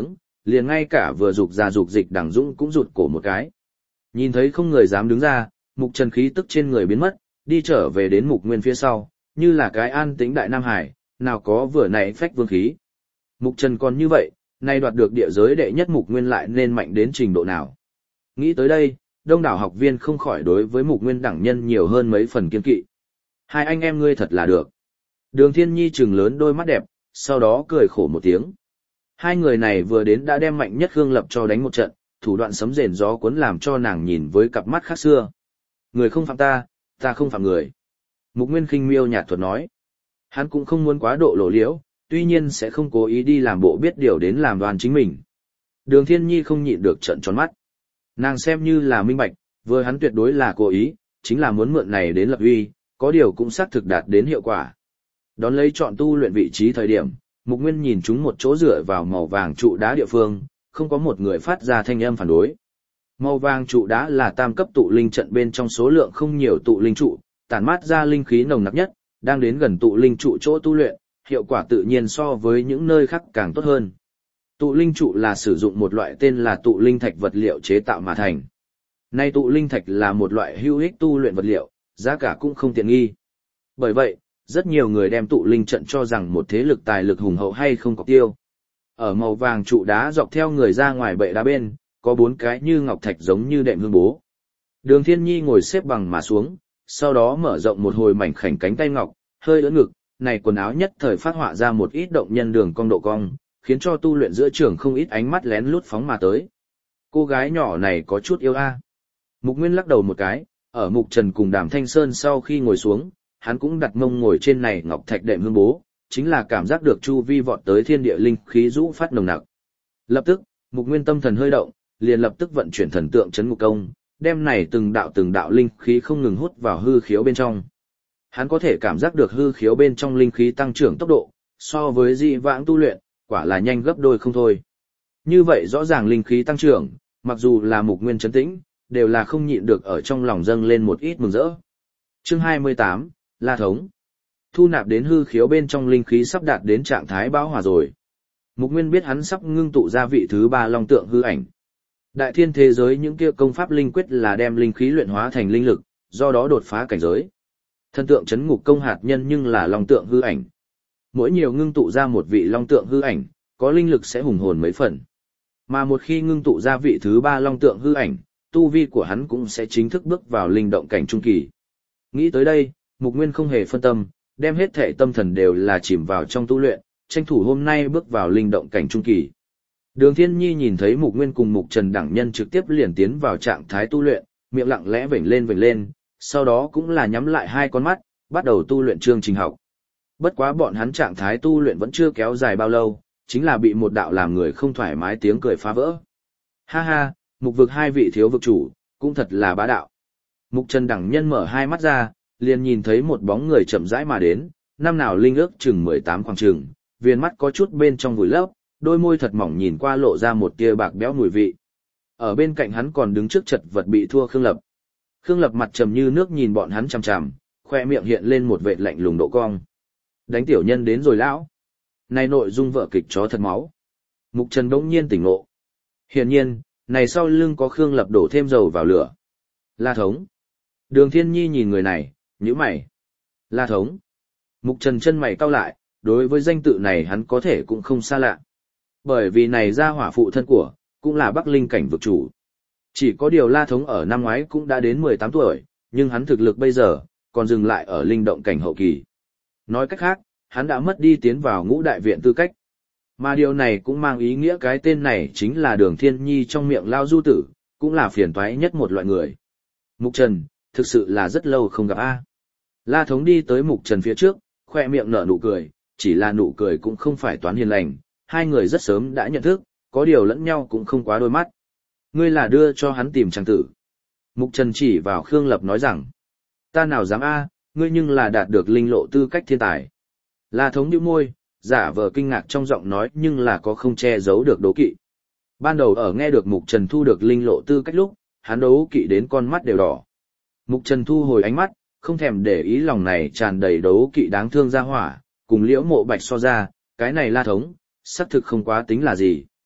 S1: liền ngay cả vừa dục ra dục dịch Đằng Dũng cũng rụt cổ một cái. Nhìn thấy không người dám đứng ra, Mục Trần khí tức trên người biến mất, đi trở về đến Mục Nguyên phía sau, như là cái an tĩnh đại Nam Hải, nào có vừa nãy phách vương khí. Mục Trần còn như vậy, nay đoạt được địa giới đệ nhất Mục Nguyên lại nên mạnh đến trình độ nào. Nghĩ tới đây, đông đảo học viên không khỏi đối với Mục Nguyên đẳng nhân nhiều hơn mấy phần kiên kỵ. Hai anh em ngươi thật là được. Đường Thiên Nhi trừng lớn đôi mắt đẹp, sau đó cười khổ một tiếng. Hai người này vừa đến đã đem mạnh nhất Khương Lập cho đánh một trận, thủ đoạn sấm rền gió cuốn làm cho nàng nhìn với cặp mắt khác xưa. Người không phạm ta, ta không phạm người. Mục Nguyên khinh miêu nhạt thuật nói. Hắn cũng không muốn quá độ lộ liễu, tuy nhiên sẽ không cố ý đi làm bộ biết điều đến làm đoan chính mình. Đường Thiên Nhi không nhịn được trợn tròn mắt. Nàng xem như là minh bạch, vừa hắn tuyệt đối là cố ý, chính là muốn mượn này đến lập uy, có điều cũng xác thực đạt đến hiệu quả. Đón lấy chọn tu luyện vị trí thời điểm, Mục Nguyên nhìn chúng một chỗ dựa vào màu vàng trụ đá địa phương, không có một người phát ra thanh âm phản đối. Màu vàng trụ đá là tam cấp tụ linh trận bên trong số lượng không nhiều tụ linh trụ, tản mát ra linh khí nồng nặc nhất, đang đến gần tụ linh trụ chỗ tu luyện, hiệu quả tự nhiên so với những nơi khác càng tốt hơn. Tụ linh trụ là sử dụng một loại tên là tụ linh thạch vật liệu chế tạo mà thành. Nay tụ linh thạch là một loại hữu ích tu luyện vật liệu, giá cả cũng không tiện nghi. Bởi vậy, rất nhiều người đem tụ linh trận cho rằng một thế lực tài lực hùng hậu hay không có tiêu. Ở màu vàng trụ đá dọc theo người ra ngoài bệ đá bên, có bốn cái như ngọc thạch giống như đệm hương bố. Đường Thiên Nhi ngồi xếp bằng mà xuống, sau đó mở rộng một hồi mảnh khảnh cánh tay ngọc, hơi ưỡn ngực, này quần áo nhất thời phát họa ra một ít động nhân đường cong độ cong, khiến cho tu luyện giữa trường không ít ánh mắt lén lút phóng mà tới. Cô gái nhỏ này có chút yêu a. Mục Nguyên lắc đầu một cái, ở Mục Trần cùng Đàm Thanh Sơn sau khi ngồi xuống, hắn cũng đặt mông ngồi trên này ngọc thạch đệm hương bố, chính là cảm giác được chu vi vọt tới thiên địa linh khí rũ phát nồng nặc. Lập tức, Mục Nguyên tâm thần hơi động, liền lập tức vận chuyển thần tượng chấn ngục công, đem này từng đạo từng đạo linh khí không ngừng hút vào hư khiếu bên trong. Hắn có thể cảm giác được hư khiếu bên trong linh khí tăng trưởng tốc độ, so với dị vãng tu luyện, quả là nhanh gấp đôi không thôi. Như vậy rõ ràng linh khí tăng trưởng, mặc dù là Mục Nguyên trấn tĩnh, đều là không nhịn được ở trong lòng dâng lên một ít mừng rỡ. Chương hai mươi tám, La Thống. Thu nạp đến hư khiếu bên trong linh khí sắp đạt đến trạng thái bão hòa rồi. Mục Nguyên biết hắn sắp ngưng tụ ra vị thứ ba long tượng hư ảnh. Đại thiên thế giới những kia công pháp linh quyết là đem linh khí luyện hóa thành linh lực, do đó đột phá cảnh giới. Thần tượng chấn ngục công hạt nhân nhưng là long tượng hư ảnh. Mỗi nhiều ngưng tụ ra một vị long tượng hư ảnh, có linh lực sẽ hùng hồn mấy phần. Mà một khi ngưng tụ ra vị thứ ba long tượng hư ảnh, tu vi của hắn cũng sẽ chính thức bước vào linh động cảnh trung kỳ. Nghĩ tới đây, Mục Nguyên không hề phân tâm, đem hết thể tâm thần đều là chìm vào trong tu luyện, tranh thủ hôm nay bước vào linh động cảnh trung kỳ. Đường Thiên Nhi nhìn thấy Mục Nguyên cùng Mục Trần đẳng nhân trực tiếp liền tiến vào trạng thái tu luyện, miệng lặng lẽ vểnh lên vểnh lên, sau đó cũng là nhắm lại hai con mắt, bắt đầu tu luyện chương trình học. Bất quá bọn hắn trạng thái tu luyện vẫn chưa kéo dài bao lâu, chính là bị một đạo làm người không thoải mái tiếng cười phá vỡ. Ha ha, Mục vực hai vị thiếu vực chủ, cũng thật là bá đạo. Mục Trần đẳng nhân mở hai mắt ra, liền nhìn thấy một bóng người chậm rãi mà đến, năm nào linh ước chừng mười tám khoảng chừng, viền mắt có chút bên trong vùi lấp, đôi môi thật mỏng nhìn qua lộ ra một tia bạc béo mùi vị. Ở bên cạnh hắn còn đứng trước chật vật bị thua Khương Lập. Khương Lập mặt trầm như nước nhìn bọn hắn chằm chằm, khoe miệng hiện lên một vệt lạnh lùng độ cong. Đánh tiểu nhân đến rồi lão. Này nội dung vở kịch chó thật máu. Mục Trần đống nhiên tỉnh ngộ. Hiển nhiên, này sau lưng có Khương Lập đổ thêm dầu vào lửa. La Thống. Đường Thiên Nhi nhìn người này, nhíu mày. La Thống. Mục Trần chân mày cau lại, đối với danh tự này hắn có thể cũng không xa lạ. Bởi vì này ra hỏa phụ thân của, cũng là Bắc Linh cảnh vực chủ. Chỉ có điều La Thống ở năm ngoái cũng đã đến mười tám tuổi, nhưng hắn thực lực bây giờ, còn dừng lại ở linh động cảnh hậu kỳ. Nói cách khác, hắn đã mất đi tiến vào ngũ đại viện tư cách. Mà điều này cũng mang ý nghĩa cái tên này chính là Đường Thiên Nhi trong miệng Lao Du Tử, cũng là phiền toái nhất một loại người. Mục Trần, thực sự là rất lâu không gặp a. La Thống đi tới Mục Trần phía trước, khoe miệng nở nụ cười, chỉ là nụ cười cũng không phải toán hiền lành, hai người rất sớm đã nhận thức, có điều lẫn nhau cũng không quá đôi mắt. Ngươi là đưa cho hắn tìm trang tử. Mục Trần chỉ vào Khương Lập nói rằng, ta nào dám a, ngươi nhưng là đạt được linh lộ tư cách thiên tài. La Thống nhíu môi, giả vờ kinh ngạc trong giọng nói nhưng là có không che giấu được đố kỵ. Ban đầu ở nghe được Mục Trần thu được linh lộ tư cách lúc, hắn đố kỵ đến con mắt đều đỏ. Mục Trần thu hồi ánh mắt, không thèm để ý lòng này tràn đầy đố kỵ đáng thương ra hỏa, cùng Liễu Mộ Bạch so ra, cái này La Thống, xác thực không quá tính là gì.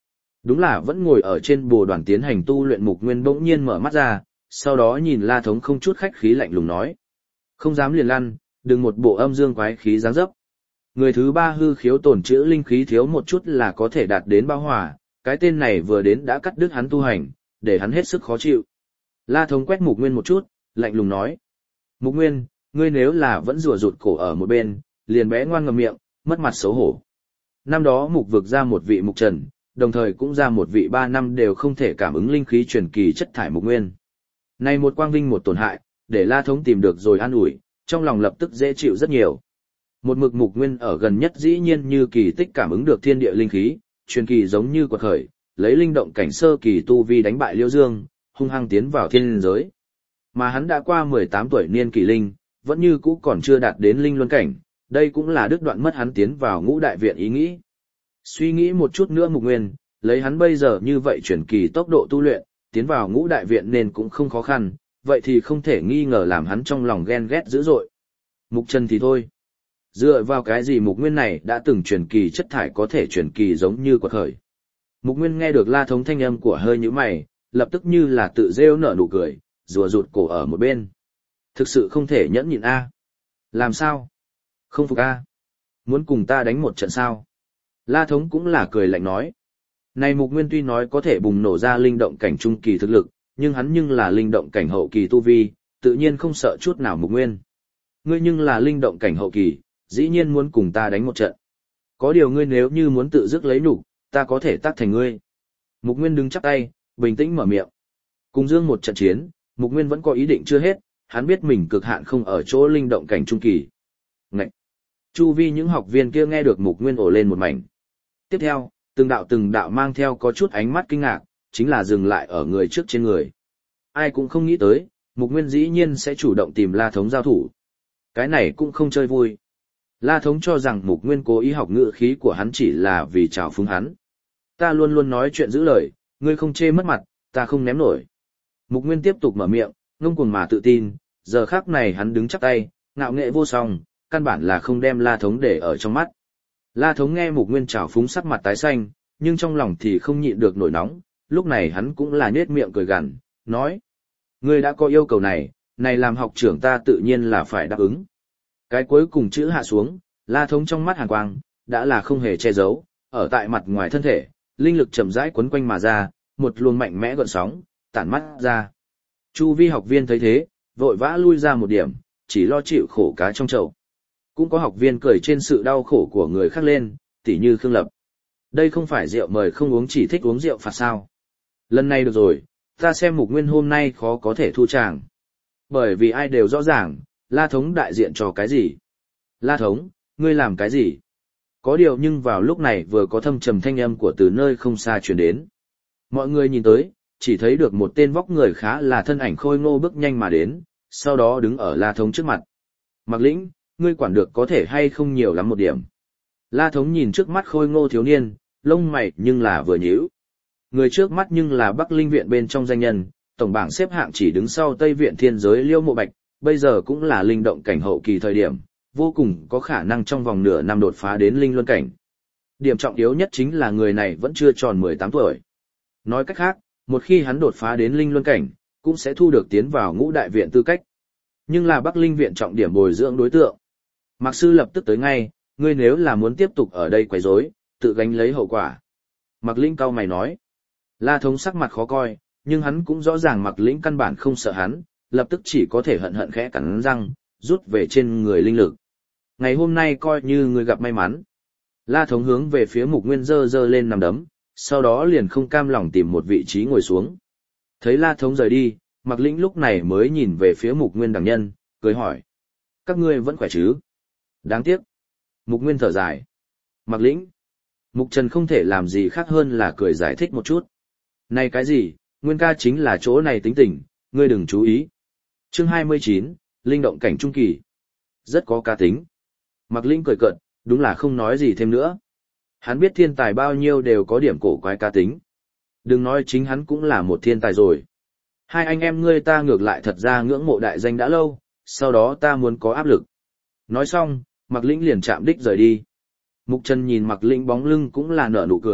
S1: Đúng là vẫn ngồi ở trên bồ đoàn tiến hành tu luyện Mục Nguyên bỗng nhiên mở mắt ra, sau đó nhìn La Thống không chút khách khí lạnh lùng nói. Không dám liền lăn, đừng một bộ âm dương quái khí dáng dấp. Người thứ ba hư khiếu tổn trữ linh khí thiếu một chút là có thể đạt đến bao hòa, cái tên này vừa đến đã cắt đứt hắn tu hành, để hắn hết sức khó chịu. La Thống quét Mục Nguyên một chút, lạnh lùng nói. Mục Nguyên, ngươi nếu là vẫn rùa rụt cổ ở một bên, liền bé ngoan ngậm miệng, mất mặt xấu hổ. Năm đó Mục vực ra một vị Mục Trần, đồng thời cũng ra một vị ba năm đều không thể cảm ứng linh khí truyền kỳ chất thải Mục Nguyên. Này một quang vinh một tổn hại, để La Thống tìm được rồi an ủi, trong lòng lập tức dễ chịu rất nhiều. Một mực Mục Nguyên ở gần nhất dĩ nhiên như kỳ tích cảm ứng được thiên địa linh khí, truyền kỳ giống như quật khởi, lấy linh động cảnh sơ kỳ tu vi đánh bại Liêu Dương, hung hăng tiến vào thiên giới. Mà hắn đã qua mười tám tuổi niên kỳ linh, vẫn như cũ còn chưa đạt đến linh luân cảnh, đây cũng là đứt đoạn mất hắn tiến vào ngũ đại viện ý nghĩ. Suy nghĩ một chút nữa Mục Nguyên, lấy hắn bây giờ như vậy chuyển kỳ tốc độ tu luyện, tiến vào ngũ đại viện nên cũng không khó khăn, vậy thì không thể nghi ngờ làm hắn trong lòng ghen ghét dữ dội. Mục Trần thì thôi. Dựa vào cái gì Mục Nguyên này đã từng chuyển kỳ chất thải có thể chuyển kỳ giống như quật khởi. Mục Nguyên nghe được La Thống thanh âm của hơi nhíu mày, lập tức như là tự rêu nở nụ cười, rùa rụt cổ ở một bên. Thực sự không thể nhẫn nhịn a. Làm sao? Không phục a. Muốn cùng ta đánh một trận sao? La Thống cũng là cười lạnh nói. Này Mục Nguyên tuy nói có thể bùng nổ ra linh động cảnh trung kỳ thực lực, nhưng hắn nhưng là linh động cảnh hậu kỳ tu vi, tự nhiên không sợ chút nào Mục Nguyên. Ngươi nhưng là linh động cảnh hậu kỳ, dĩ nhiên muốn cùng ta đánh một trận. Có điều ngươi nếu như muốn tự dứt lấy nhục, ta có thể tác thành ngươi. Mục Nguyên đứng chắp tay, bình tĩnh mở miệng. Cùng Dương một trận chiến, Mục Nguyên vẫn có ý định chưa hết, hắn biết mình cực hạn không ở chỗ linh động cảnh trung kỳ. Ngậy! Chu vi những học viên kia nghe được Mục Nguyên ồ lên một mảnh. Tiếp theo, từng đạo từng đạo mang theo có chút ánh mắt kinh ngạc, chính là dừng lại ở người trước trên người. Ai cũng không nghĩ tới, Mục Nguyên dĩ nhiên sẽ chủ động tìm La Thống giao thủ. Cái này cũng không chơi vui. La Thống cho rằng Mục Nguyên cố ý học ngữ khí của hắn chỉ là vì trào phúng hắn. Ta luôn luôn nói chuyện giữ lời, ngươi không chê mất mặt, ta không ném nổi. Mục Nguyên tiếp tục mở miệng, ngông cuồng mà tự tin, giờ khắc này hắn đứng chắp tay, ngạo nghệ vô song, căn bản là không đem La Thống để ở trong mắt. La Thống nghe Mục Nguyên trào phúng sắc mặt tái xanh, nhưng trong lòng thì không nhịn được nổi nóng, lúc này hắn cũng là nhếch miệng cười gằn, nói. Ngươi đã có yêu cầu này, này làm học trưởng ta tự nhiên là phải đáp ứng. Cái cuối cùng chữ hạ xuống, La Thống trong mắt hàn quang, đã là không hề che giấu, ở tại mặt ngoài thân thể, linh lực chậm rãi quấn quanh mà ra, một luồng mạnh mẽ gợn sóng, tản mắt ra. Chu vi học viên thấy thế, vội vã lui ra một điểm, chỉ lo chịu khổ cá trong chậu. Cũng có học viên cười trên sự đau khổ của người khác lên, tỉ như Khương Lập. Đây không phải rượu mời không uống chỉ thích uống rượu phạt sao. Lần này được rồi, ta xem Mục Nguyên hôm nay khó có thể thu tràng. Bởi vì ai đều rõ ràng, La Thống đại diện cho cái gì. La Thống, ngươi làm cái gì? Có điều nhưng vào lúc này vừa có thâm trầm thanh âm của từ nơi không xa truyền đến. Mọi người nhìn tới, chỉ thấy được một tên vóc người khá là thân ảnh khôi ngô bước nhanh mà đến, sau đó đứng ở La Thống trước mặt. Mạc Lĩnh, ngươi quản được có thể hay không nhiều lắm một điểm. La Thống nhìn trước mắt khôi ngô thiếu niên, lông mày nhưng là vừa nhíu. Người trước mắt nhưng là Bắc Linh Viện bên trong danh nhân, tổng bảng xếp hạng chỉ đứng sau Tây Viện Thiên Giới Liêu Mộ Bạch, bây giờ cũng là linh động cảnh hậu kỳ thời điểm, vô cùng có khả năng trong vòng nửa năm đột phá đến linh luân cảnh. Điểm trọng yếu nhất chính là người này vẫn chưa tròn mười tám tuổi. Nói cách khác, một khi hắn đột phá đến linh luân cảnh, cũng sẽ thu được tiến vào ngũ đại viện tư cách. Nhưng là Bắc Linh Viện trọng điểm bồi dưỡng đối tượng. Mạc Sư lập tức tới ngay, ngươi nếu là muốn tiếp tục ở đây quấy rối, tự gánh lấy hậu quả. Mạc Lĩnh cau mày nói. La Thống sắc mặt khó coi, nhưng hắn cũng rõ ràng Mạc Lĩnh căn bản không sợ hắn, lập tức chỉ có thể hận hận khẽ cắn răng, rút về trên người linh lực. Ngày hôm nay coi như ngươi gặp may mắn. La Thống hướng về phía Mục Nguyên giơ giơ lên nằm đấm, sau đó liền không cam lòng tìm một vị trí ngồi xuống. Thấy La Thống rời đi, Mạc Lĩnh lúc này mới nhìn về phía Mục Nguyên đẳng nhân, cười hỏi. Các ngươi vẫn khỏe chứ? Đáng tiếc. Mục Nguyên thở dài. Mạc Lĩnh. Mục Trần không thể làm gì khác hơn là cười giải thích một chút. Này cái gì, Nguyên ca chính là chỗ này tính tình, ngươi đừng chú ý. Chương hai mươi chín, Linh động cảnh trung kỳ. Rất có cá tính. Mạc Lĩnh cười cợt, đúng là không nói gì thêm nữa. Hắn biết thiên tài bao nhiêu đều có điểm cổ quái cá tính. Đừng nói chính hắn cũng là một thiên tài rồi. Hai anh em ngươi ta ngược lại thật ra ngưỡng mộ đại danh đã lâu, sau đó ta muốn có áp lực. Nói xong, Mạc Lĩnh liền chạm đích rời đi. Mục Trần nhìn Mạc Lĩnh bóng lưng cũng là nở nụ cười,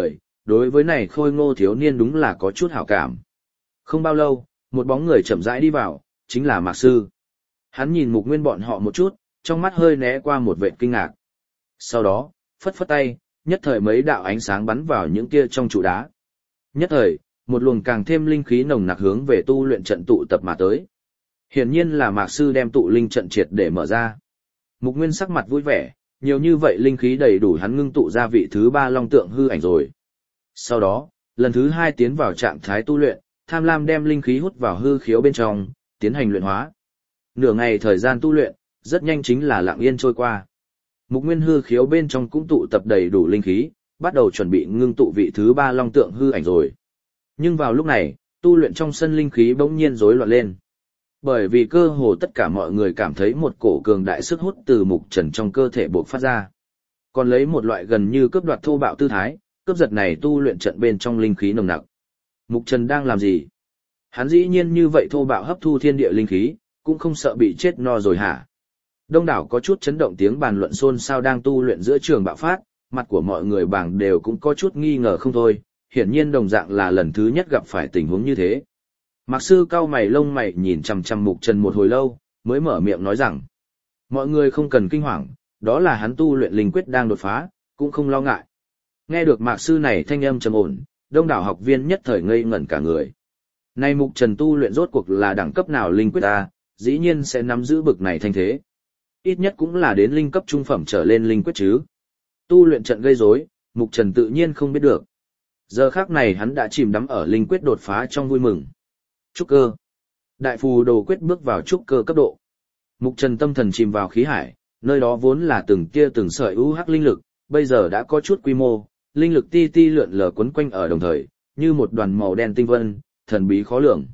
S1: đối với này khôi ngô thiếu niên đúng là có chút hảo cảm. Không bao lâu, một bóng người chậm rãi đi vào, chính là Mạc Sư. Hắn nhìn Mục Nguyên bọn họ một chút, trong mắt hơi né qua một vệt kinh ngạc. Sau đó, phất phất tay, nhất thời mấy đạo ánh sáng bắn vào những kia trong trụ đá. Nhất thời, một luồng càng thêm linh khí nồng nặc hướng về tu luyện trận tụ tập mà tới. Hiển nhiên là Mạc Sư đem tụ linh trận triệt để mở ra. Mục Nguyên sắc mặt vui vẻ, nhiều như vậy linh khí đầy đủ hắn ngưng tụ ra vị thứ ba long tượng hư ảnh rồi. Sau đó, lần thứ hai tiến vào trạng thái tu luyện, tham lam đem linh khí hút vào hư khiếu bên trong, tiến hành luyện hóa. Nửa ngày thời gian tu luyện, rất nhanh chính là lặng yên trôi qua. Mục Nguyên hư khiếu bên trong cũng tụ tập đầy đủ linh khí, bắt đầu chuẩn bị ngưng tụ vị thứ ba long tượng hư ảnh rồi. Nhưng vào lúc này, tu luyện trong sân linh khí bỗng nhiên rối loạn lên. Bởi vì cơ hồ tất cả mọi người cảm thấy một cổ cường đại sức hút từ Mục Trần trong cơ thể bộc phát ra. Còn lấy một loại gần như cướp đoạt thô bạo tư thái, cướp giật này tu luyện trận bên trong linh khí nồng nặc. Mục Trần đang làm gì? Hắn dĩ nhiên như vậy thô bạo hấp thu thiên địa linh khí, cũng không sợ bị chết no rồi hả? Đông đảo có chút chấn động tiếng bàn luận xôn xao đang tu luyện giữa trường bạo phát, mặt của mọi người bảng đều cũng có chút nghi ngờ không thôi, hiển nhiên đồng dạng là lần thứ nhất gặp phải tình huống như thế. Mạc Sư cau mày lông mày nhìn chằm chằm Mục Trần một hồi lâu, mới mở miệng nói rằng: mọi người không cần kinh hoàng, đó là hắn tu luyện linh quyết đang đột phá, cũng không lo ngại. Nghe được Mạc Sư này thanh âm trầm ổn, đông đảo học viên nhất thời ngây ngẩn cả người. Nay Mục Trần tu luyện rốt cuộc là đẳng cấp nào linh quyết ta, dĩ nhiên sẽ nắm giữ bực này thanh thế. Ít nhất cũng là đến linh cấp trung phẩm trở lên linh quyết chứ. Tu luyện trận gây rối, Mục Trần tự nhiên không biết được. Giờ khắc này hắn đã chìm đắm ở linh quyết đột phá trong vui mừng. Trúc cơ. Đại phù đồ quyết bước vào trúc cơ cấp độ. Mục Trần tâm thần chìm vào khí hải, nơi đó vốn là từng tia từng sợi u hắc linh lực, bây giờ đã có chút quy mô, linh lực ti ti lượn lờ quấn quanh ở đồng thời, như một đoàn màu đen tinh vân, thần bí khó lường.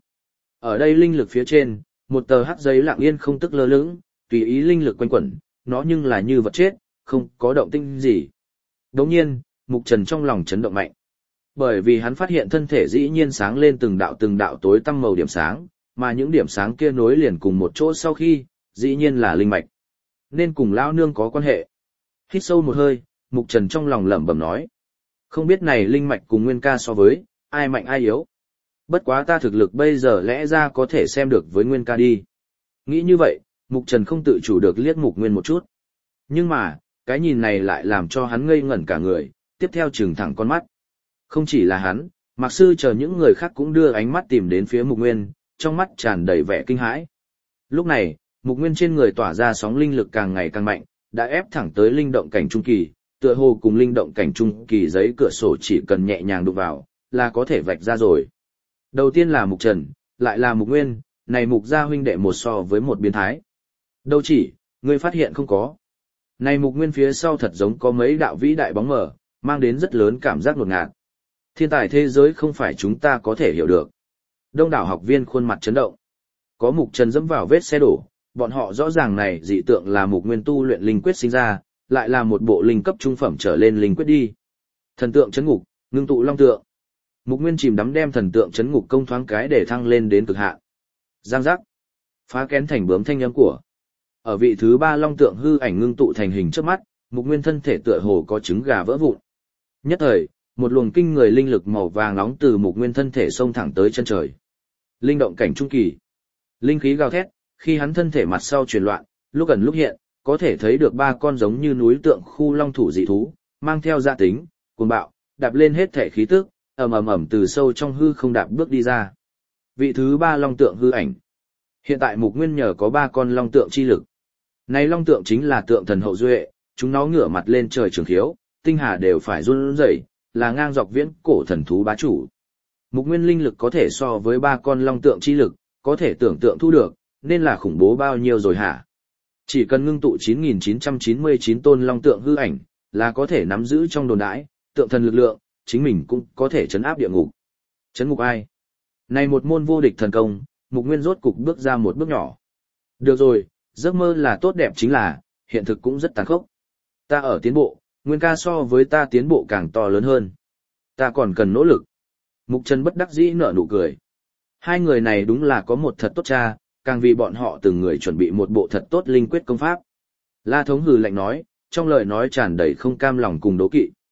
S1: Ở đây linh lực phía trên, một tờ hắc giấy lặng yên không tức lơ lửng, tùy ý linh lực quanh quẩn, nó nhưng là như vật chết, không có động tĩnh gì. Đồng nhiên, Mục Trần trong lòng chấn động mạnh. Bởi vì hắn phát hiện thân thể dĩ nhiên sáng lên từng đạo từng đạo tối tăm màu điểm sáng, mà những điểm sáng kia nối liền cùng một chỗ sau khi, dĩ nhiên là linh mạch. Nên cùng lão nương có quan hệ. Hít sâu một hơi, Mục Trần trong lòng lẩm bẩm nói. Không biết này linh mạch cùng Nguyên ca so với, ai mạnh ai yếu. Bất quá ta thực lực bây giờ lẽ ra có thể xem được với Nguyên ca đi. Nghĩ như vậy, Mục Trần không tự chủ được liếc Mục Nguyên một chút. Nhưng mà, cái nhìn này lại làm cho hắn ngây ngẩn cả người, tiếp theo trừng thẳng con mắt. Không chỉ là hắn, Mạc Sư chờ những người khác cũng đưa ánh mắt tìm đến phía Mục Nguyên, trong mắt tràn đầy vẻ kinh hãi. Lúc này, Mục Nguyên trên người tỏa ra sóng linh lực càng ngày càng mạnh, đã ép thẳng tới linh động cảnh trung kỳ, tựa hồ cùng linh động cảnh trung kỳ giấy cửa sổ chỉ cần nhẹ nhàng đụng vào, là có thể vạch ra rồi. Đầu tiên là Mục Trần, lại là Mục Nguyên, này Mục gia huynh đệ một so với một biến thái. Đâu chỉ, ngươi phát hiện không có. Này Mục Nguyên phía sau thật giống có mấy đạo vĩ đại bóng mờ, mang đến rất lớn cảm giác ngột ngạt. Thiên tài thế giới không phải chúng ta có thể hiểu được. Đông đảo học viên khuôn mặt chấn động. Có Mục Trần dẫm vào vết xe đổ, bọn họ rõ ràng này dị tượng là Mục Nguyên tu luyện linh quyết sinh ra, lại là một bộ linh cấp trung phẩm trở lên linh quyết đi. Thần tượng chấn ngục, ngưng tụ long tượng. Mục Nguyên chìm đắm đem thần tượng chấn ngục công thoáng cái để thăng lên đến cực hạn. Giang giác. Phá kén thành bướm thanh âm của. Ở vị thứ ba long tượng hư ảnh ngưng tụ thành hình trước mắt, Mục Nguyên thân thể tựa hồ có trứng gà vỡ vụn. Nhất thời, một luồng kinh người linh lực màu vàng nóng từ Mục Nguyên thân thể xông thẳng tới chân trời. Linh động cảnh trung kỳ. Linh khí gào thét, khi hắn thân thể mặt sau chuyển loạn, lúc gần lúc hiện, có thể thấy được ba con giống như núi tượng khu long thủ dị thú, mang theo gia tính, cuồng bạo, đạp lên hết thể khí tức, ầm ầm ầm từ sâu trong hư không đạp bước đi ra. Vị thứ ba long tượng hư ảnh. Hiện tại Mục Nguyên nhờ có ba con long tượng chi lực. Này long tượng chính là tượng thần hậu duệ, chúng nó ngửa mặt lên trời trường khiếu, tinh hà đều phải run rẩy, là ngang dọc viễn cổ thần thú bá chủ. Mục Nguyên linh lực có thể so với ba con long tượng chi lực, có thể tưởng tượng thu được, nên là khủng bố bao nhiêu rồi hả? Chỉ cần ngưng tụ chín nghìn chín trăm chín mươi chín tôn long tượng hư ảnh, là có thể nắm giữ trong đồn đãi, tượng thần lực lượng, chính mình cũng có thể trấn áp địa ngục. Trấn ngục ai? Này một môn vô địch thần công, Mục Nguyên rốt cục bước ra một bước nhỏ. Được rồi, giấc mơ là tốt đẹp chính là, hiện thực cũng rất tàn khốc. Ta ở tiến bộ, Nguyên ca so với ta tiến bộ càng to lớn hơn. Ta còn cần nỗ lực. Mục Trần bất đắc dĩ nở nụ cười. Hai người này đúng là có một thật tốt cha, càng vì bọn họ từng người chuẩn bị một bộ thật tốt linh quyết công pháp. La Thống hừ lạnh nói, trong lời nói tràn đầy không cam lòng cùng đố kỵ.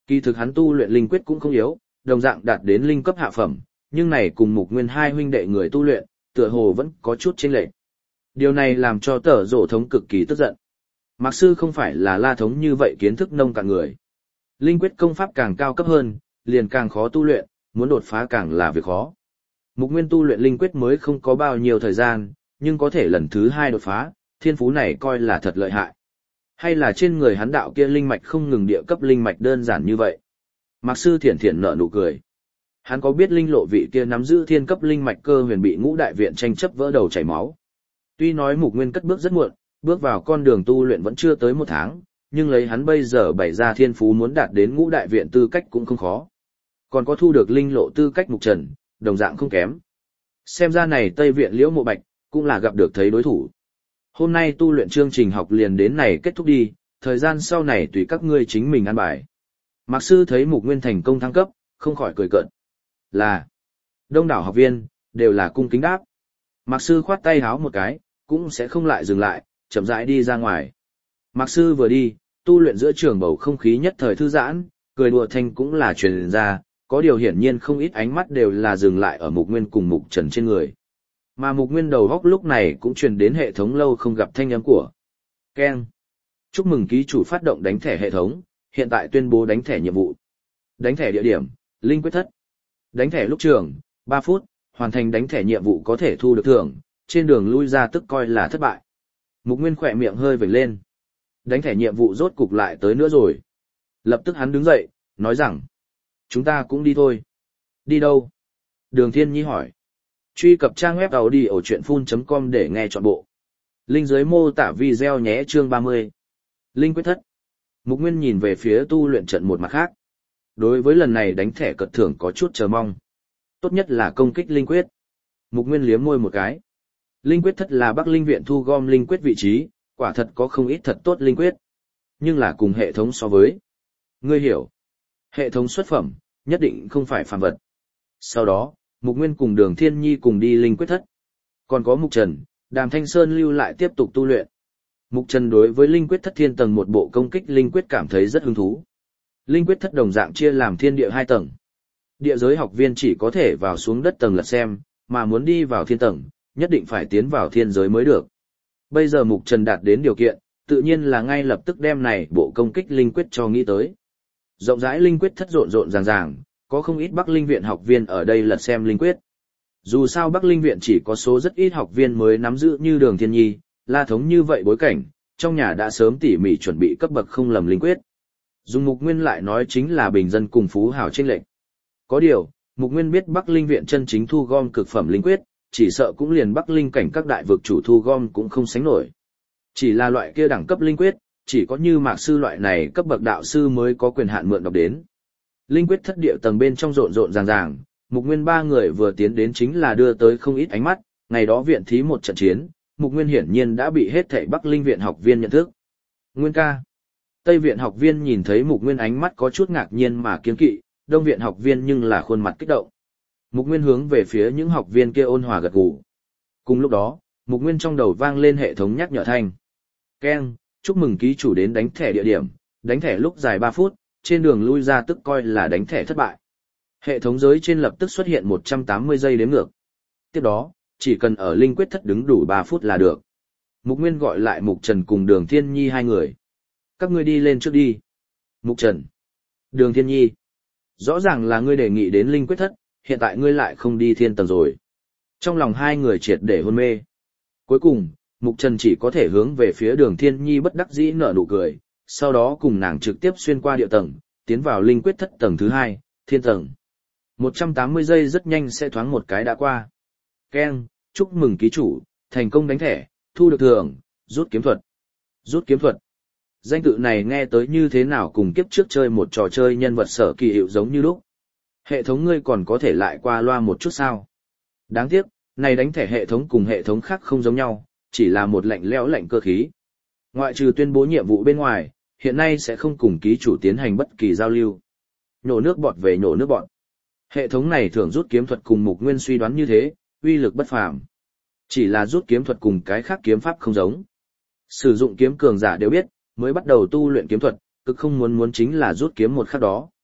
S1: Kỳ thực hắn tu luyện linh quyết cũng không yếu, đồng dạng đạt đến linh cấp hạ phẩm, nhưng này cùng Mục Nguyên hai huynh đệ người tu luyện, tựa hồ vẫn có chút chênh lệch. Điều này làm cho Tở Rộ thống cực kỳ tức giận. Mạc sư không phải là La thống như vậy kiến thức nông cạn người. Linh quyết công pháp càng cao cấp hơn, liền càng khó tu luyện, muốn đột phá càng là việc khó. Mục Nguyên tu luyện linh quyết mới không có bao nhiêu thời gian, nhưng có thể lần thứ hai đột phá, thiên phú này coi là thật lợi hại. Hay là trên người hắn đạo kia linh mạch không ngừng địa cấp linh mạch đơn giản như vậy. Mạc sư thiển thiển nở nụ cười. Hắn có biết linh lộ vị kia nắm giữ thiên cấp linh mạch cơ huyền bị ngũ đại viện tranh chấp vỡ đầu chảy máu. Tuy nói Mục Nguyên cất bước rất muộn, bước vào con đường tu luyện vẫn chưa tới một tháng, nhưng lấy hắn bây giờ bày ra thiên phú muốn đạt đến ngũ đại viện tư cách cũng không khó. Còn có thu được linh lộ tư cách Mục Trần, đồng dạng không kém. Xem ra này Tây Viện Liễu Mộ Bạch, cũng là gặp được thấy đối thủ. Hôm nay tu luyện chương trình học liền đến này kết thúc đi, thời gian sau này tùy các ngươi chính mình ăn bài. Mạc sư thấy Mục Nguyên thành công thăng cấp, không khỏi cười cợt. Là, đông đảo học viên, đều là cung kính đáp. Mạc sư khoát tay háo một cái, cũng sẽ không lại dừng lại, chậm rãi đi ra ngoài. Mạc sư vừa đi, tu luyện giữa trường bầu không khí nhất thời thư giãn, cười đùa thanh cũng là truyền ra, có điều hiển nhiên không ít ánh mắt đều là dừng lại ở Mục Nguyên cùng Mục Trần trên người. Mà Mục Nguyên đầu góc lúc này cũng truyền đến hệ thống lâu không gặp thanh âm của. Keng. Chúc mừng ký chủ phát động đánh thẻ hệ thống, hiện tại tuyên bố đánh thẻ nhiệm vụ. Đánh thẻ địa điểm, Linh Quyết Thất. Đánh thẻ lúc trường, ba phút, hoàn thành đánh thẻ nhiệm vụ có thể thu được thưởng, trên đường lui ra tức coi là thất bại. Mục Nguyên khỏe miệng hơi vểnh lên. Đánh thẻ nhiệm vụ rốt cục lại tới nữa rồi. Lập tức hắn đứng dậy, nói rằng, chúng ta cũng đi thôi. Đi đâu? Đường Thiên Nhi hỏi. Truy cập trang web audiochuyenphun chấm com để nghe trọn bộ. Link dưới mô tả video nhé chương ba mươi. Linh Quyết Thất. Mục Nguyên nhìn về phía tu luyện trận một mặt khác. Đối với lần này đánh thẻ cật thưởng có chút chờ mong. Tốt nhất là công kích Linh Quyết. Mục Nguyên liếm môi một cái. Linh Quyết Thất là Bắc Linh Viện thu gom Linh Quyết vị trí, quả thật có không ít thật tốt Linh Quyết. Nhưng là cùng hệ thống so với. Ngươi hiểu. Hệ thống xuất phẩm, nhất định không phải phàm vật. Sau đó, Mục Nguyên cùng Đường Thiên Nhi cùng đi Linh Quyết Thất. Còn có Mục Trần, Đàm Thanh Sơn lưu lại tiếp tục tu luyện. Mục Trần đối với Linh Quyết Thất thiên tầng một bộ công kích Linh Quyết cảm thấy rất hứng thú. Linh Quyết Thất đồng dạng chia làm thiên địa hai tầng. Địa giới học viên chỉ có thể vào xuống đất tầng lật xem, mà muốn đi vào thiên tầng, nhất định phải tiến vào thiên giới mới được. Bây giờ Mục Trần đạt đến điều kiện, tự nhiên là ngay lập tức đem này bộ công kích Linh Quyết cho nghĩ tới. Rộng rãi Linh Quyết Thất rộn rộn ràng ràng, có không ít Bắc Linh Viện học viên ở đây lật xem Linh Quyết. Dù sao Bắc Linh Viện chỉ có số rất ít học viên mới nắm giữ như Đường Thiên Nhi, La Thống như vậy bối cảnh, trong nhà đã sớm tỉ mỉ chuẩn bị cấp bậc không lầm Linh Quyết. Dùng Mục Nguyên lại nói chính là bình dân cùng phú hào chênh lệch. Có điều, Mục Nguyên biết Bắc Linh Viện chân chính thu gom cực phẩm Linh Quyết, chỉ sợ cũng liền Bắc Linh cảnh các đại vực chủ thu gom cũng không sánh nổi. Chỉ là loại kia đẳng cấp Linh Quyết, chỉ có như Mạc sư loại này cấp bậc đạo sư mới có quyền hạn mượn đọc đến. Linh Quyết Thất địa tầng bên trong rộn rộn ràng ràng, Mục Nguyên ba người vừa tiến đến chính là đưa tới không ít ánh mắt, ngày đó viện thí một trận chiến, Mục Nguyên hiển nhiên đã bị hết thảy Bắc Linh Viện học viên nhận thức. Nguyên ca. Tây Viện học viên nhìn thấy Mục Nguyên ánh mắt có chút ngạc nhiên mà kiêng kỵ, Đông Viện học viên nhưng là khuôn mặt kích động. Mục Nguyên hướng về phía những học viên kia ôn hòa gật gù. Cùng lúc đó, Mục Nguyên trong đầu vang lên hệ thống nhắc nhở thanh. Keng, chúc mừng ký chủ đến đánh thẻ địa điểm, đánh thẻ lúc dài ba phút, trên đường lui ra tức coi là đánh thẻ thất bại. Hệ thống giới trên lập tức xuất hiện một trăm tám mươi giây đếm ngược. Tiếp đó, chỉ cần ở Linh Quyết Thất đứng đủ ba phút là được. Mục Nguyên gọi lại Mục Trần cùng Đường Thiên Nhi hai người. Các ngươi đi lên trước đi. Mục Trần. Đường Thiên Nhi. Rõ ràng là ngươi đề nghị đến Linh Quyết Thất, hiện tại ngươi lại không đi thiên tầng rồi. Trong lòng hai người triệt để hôn mê. Cuối cùng, Mục Trần chỉ có thể hướng về phía Đường Thiên Nhi bất đắc dĩ nở nụ cười, sau đó cùng nàng trực tiếp xuyên qua địa tầng, tiến vào Linh Quyết Thất tầng thứ hai, thiên tầng. một trăm tám mươi giây rất nhanh sẽ thoáng một cái đã qua. Keng, chúc mừng ký chủ, thành công đánh thẻ, thu được thưởng, rút kiếm thuật. Rút kiếm thuật. Danh tự này nghe tới như thế nào cùng kiếp trước chơi một trò chơi nhân vật sở kỳ hiệu giống như lúc. Hệ thống ngươi còn có thể lại qua loa một chút sao? Đáng tiếc, này đánh thẻ hệ thống cùng hệ thống khác không giống nhau, chỉ là một lệnh lẽo lệnh cơ khí. Ngoại trừ tuyên bố nhiệm vụ bên ngoài, hiện nay sẽ không cùng ký chủ tiến hành bất kỳ giao lưu. Nhổ nước bọt về nhổ nước bọt. Hệ thống này thường rút kiếm thuật cùng Mục Nguyên suy đoán như thế, uy lực bất phàm. Chỉ là rút kiếm thuật cùng cái khác kiếm pháp không giống. Sử dụng kiếm cường giả đều biết, mới bắt đầu tu luyện kiếm thuật, cực không muốn muốn chính là rút kiếm một khắc đó.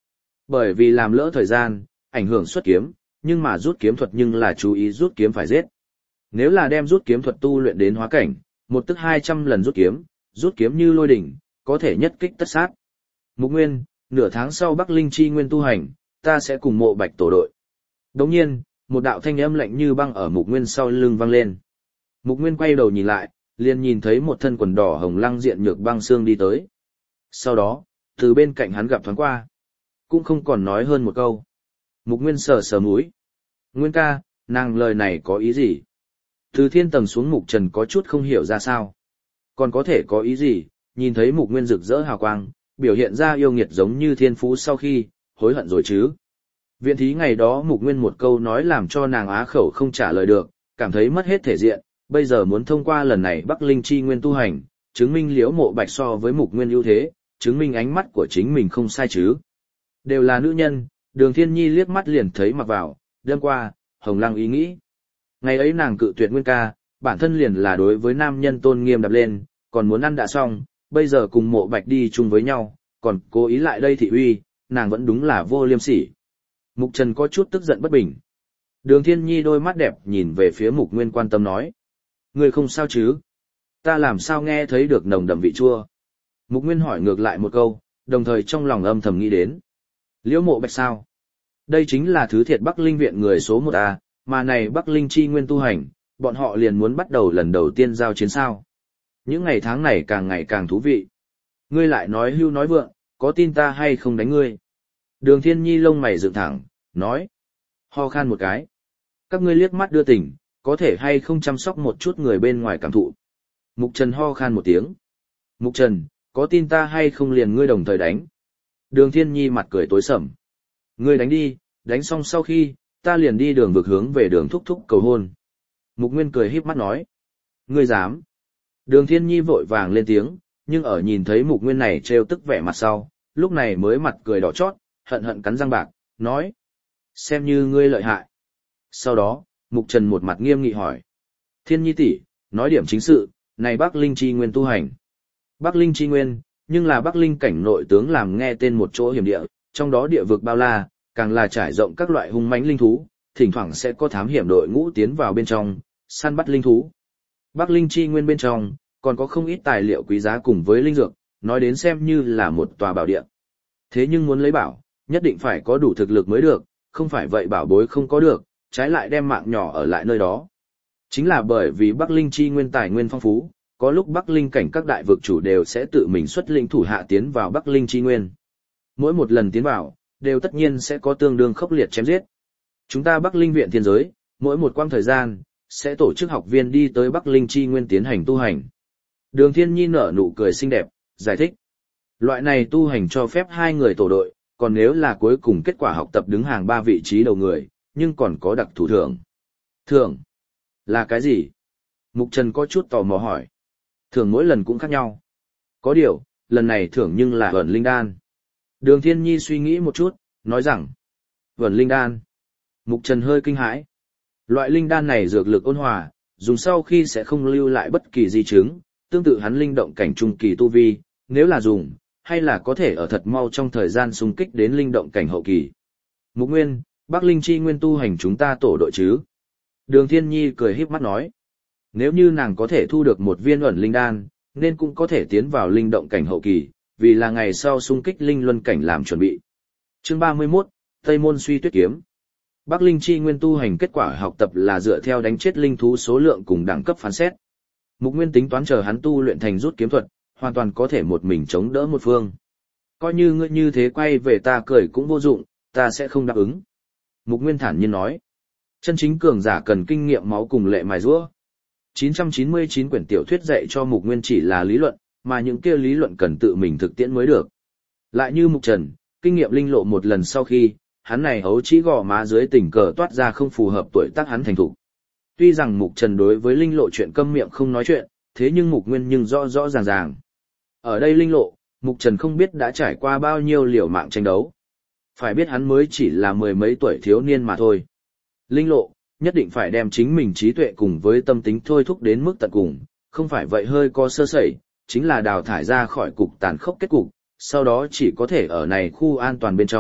S1: Bởi vì làm lỡ thời gian, ảnh hưởng xuất kiếm, nhưng mà rút kiếm thuật nhưng là chú ý rút kiếm phải giết. Nếu là đem rút kiếm thuật tu luyện đến hóa cảnh, một tức hai trăm lần rút kiếm, rút kiếm như lôi đỉnh, có thể nhất kích tất sát. Mục Nguyên, nửa tháng sau Bắc Linh chi nguyên tu hành, ta sẽ cùng Mộ Bạch tổ đội. Đồng nhiên, một đạo thanh âm lạnh như băng ở Mục Nguyên sau lưng vang lên. Mục Nguyên quay đầu nhìn lại, liền nhìn thấy một thân quần đỏ hồng lăng diện nhược băng xương đi tới. Sau đó, từ bên cạnh hắn gặp thoáng qua, cũng không còn nói hơn một câu. Mục Nguyên sờ sờ mũi. Nguyên ca, nàng lời này có ý gì? Từ thiên tầng xuống Mục Trần có chút không hiểu ra sao. Còn có thể có ý gì, nhìn thấy Mục Nguyên rực rỡ hào quang, biểu hiện ra yêu nghiệt giống như thiên phú sau khi, hối hận rồi chứ. Viện thí ngày đó Mục Nguyên một câu nói làm cho nàng á khẩu không trả lời được, cảm thấy mất hết thể diện, bây giờ muốn thông qua lần này Bắc Linh chi nguyên tu hành, chứng minh Liễu Mộ Bạch so với Mục Nguyên ưu thế, chứng minh ánh mắt của chính mình không sai chứ. Đều là nữ nhân, Đường Thiên Nhi liếc mắt liền thấy mặc vào, đêm qua, Hồng Lăng ý nghĩ. Ngày ấy nàng cự tuyệt Nguyên ca, bản thân liền là đối với nam nhân tôn nghiêm đập lên, còn muốn ăn đã xong, bây giờ cùng Mộ Bạch đi chung với nhau, còn cố ý lại đây thị uy, nàng vẫn đúng là vô liêm sỉ. Mục Trần có chút tức giận bất bình. Đường Thiên Nhi đôi mắt đẹp nhìn về phía Mục Nguyên quan tâm nói. Người không sao chứ? Ta làm sao nghe thấy được nồng đậm vị chua? Mục Nguyên hỏi ngược lại một câu, đồng thời trong lòng âm thầm nghĩ đến. Liễu Mộ Bạch sao? Đây chính là thứ thiệt Bắc Linh viện người số một A, mà này Bắc Linh chi nguyên tu hành, bọn họ liền muốn bắt đầu lần đầu tiên giao chiến sao. Những ngày tháng này càng ngày càng thú vị. Ngươi lại nói hưu nói vượng, có tin ta hay không đánh ngươi? Đường Thiên Nhi lông mày dựng thẳng, nói. Ho khan một cái. Các ngươi liếc mắt đưa tình, có thể hay không chăm sóc một chút người bên ngoài cảm thụ. Mục Trần ho khan một tiếng. Mục Trần, có tin ta hay không liền ngươi đồng thời đánh? Đường Thiên Nhi mặt cười tối sầm. Ngươi đánh đi, đánh xong sau khi, ta liền đi đường vực hướng về đường thúc thúc cầu hôn. Mục Nguyên cười híp mắt nói. Ngươi dám. Đường Thiên Nhi vội vàng lên tiếng, nhưng ở nhìn thấy Mục Nguyên này trêu tức vẻ mặt sau, lúc này mới mặt cười đỏ chót, hận hận cắn răng bạc, nói. Xem như ngươi lợi hại. Sau đó, Mục Trần một mặt nghiêm nghị hỏi. Thiên Nhi tỷ, nói điểm chính sự, này Bắc Linh chi nguyên tu hành. Bắc Linh chi nguyên, nhưng là Bắc Linh cảnh nội tướng làm nghe tên một chỗ hiểm địa, trong đó địa vực bao la, càng là trải rộng các loại hung mãnh linh thú, thỉnh thoảng sẽ có thám hiểm đội ngũ tiến vào bên trong, săn bắt linh thú. Bắc Linh chi nguyên bên trong, còn có không ít tài liệu quý giá cùng với linh dược, nói đến xem như là một tòa bảo địa. Thế nhưng muốn lấy bảo, nhất định phải có đủ thực lực mới được, không phải vậy bảo bối không có được, trái lại đem mạng nhỏ ở lại nơi đó. Chính là bởi vì Bắc Linh chi nguyên tài nguyên phong phú, có lúc Bắc Linh cảnh các đại vực chủ đều sẽ tự mình xuất lĩnh thủ hạ tiến vào Bắc Linh chi nguyên. Mỗi một lần tiến vào, đều tất nhiên sẽ có tương đương khốc liệt chém giết. Chúng ta Bắc Linh viện thiên giới, mỗi một quãng thời gian, sẽ tổ chức học viên đi tới Bắc Linh chi nguyên tiến hành tu hành. Đường Thiên Nhi nở nụ cười xinh đẹp, giải thích. Loại này tu hành cho phép hai người tổ đội, còn nếu là cuối cùng kết quả học tập đứng hàng ba vị trí đầu người, nhưng còn có đặc thủ thưởng. Thưởng? Là cái gì? Mục Trần có chút tò mò hỏi. Thưởng mỗi lần cũng khác nhau. Có điều, lần này thưởng nhưng là Vẩn Linh Đan. Đường Thiên Nhi suy nghĩ một chút, nói rằng. Vẩn Linh Đan. Mục Trần hơi kinh hãi. Loại linh đan này dược lực ôn hòa, dùng sau khi sẽ không lưu lại bất kỳ di chứng, tương tự hắn linh động cảnh trung kỳ tu vi, nếu là dùng, hay là có thể ở thật mau trong thời gian xung kích đến linh động cảnh hậu kỳ. Mục Nguyên, Bắc Linh chi nguyên tu hành chúng ta tổ đội chứ? Đường Thiên Nhi cười híp mắt nói. Nếu như nàng có thể thu được một viên ẩn linh đan, nên cũng có thể tiến vào linh động cảnh hậu kỳ, vì là ngày sau xung kích linh luân cảnh làm chuẩn bị. Chương ba mươi mốt, Tây Môn Suy Tuyết Kiếm. Bắc Linh chi nguyên tu hành kết quả học tập là dựa theo đánh chết linh thú số lượng cùng đẳng cấp phán xét. Mục Nguyên tính toán chờ hắn tu luyện thành rút kiếm thuật, hoàn toàn có thể một mình chống đỡ một phương. Coi như ngươi như thế quay về ta cười cũng vô dụng, ta sẽ không đáp ứng. Mục Nguyên thản nhiên nói. Chân chính cường giả cần kinh nghiệm máu cùng lệ mài giũa. chín trăm chín mươi chín quyển tiểu thuyết dạy cho Mục Nguyên chỉ là lý luận, mà những kia lý luận cần tự mình thực tiễn mới được. Lại như Mục Trần, kinh nghiệm linh lộ một lần sau khi, hắn này hấu chỉ gò má dưới tình cờ toát ra không phù hợp tuổi tác hắn thành thục. Tuy rằng Mục Trần đối với linh lộ chuyện câm miệng không nói chuyện, thế nhưng Mục Nguyên nhưng rõ rõ ràng ràng. Ở đây linh lộ, Mục Trần không biết đã trải qua bao nhiêu liều mạng tranh đấu. Phải biết hắn mới chỉ là mười mấy tuổi thiếu niên mà thôi. Linh lộ, nhất định phải đem chính mình trí tuệ cùng với tâm tính thôi thúc đến mức tận cùng, không phải vậy hơi có sơ sẩy, chính là đào thải ra khỏi cục tàn khốc kết cục, sau đó chỉ có thể ở này khu an toàn bên trong,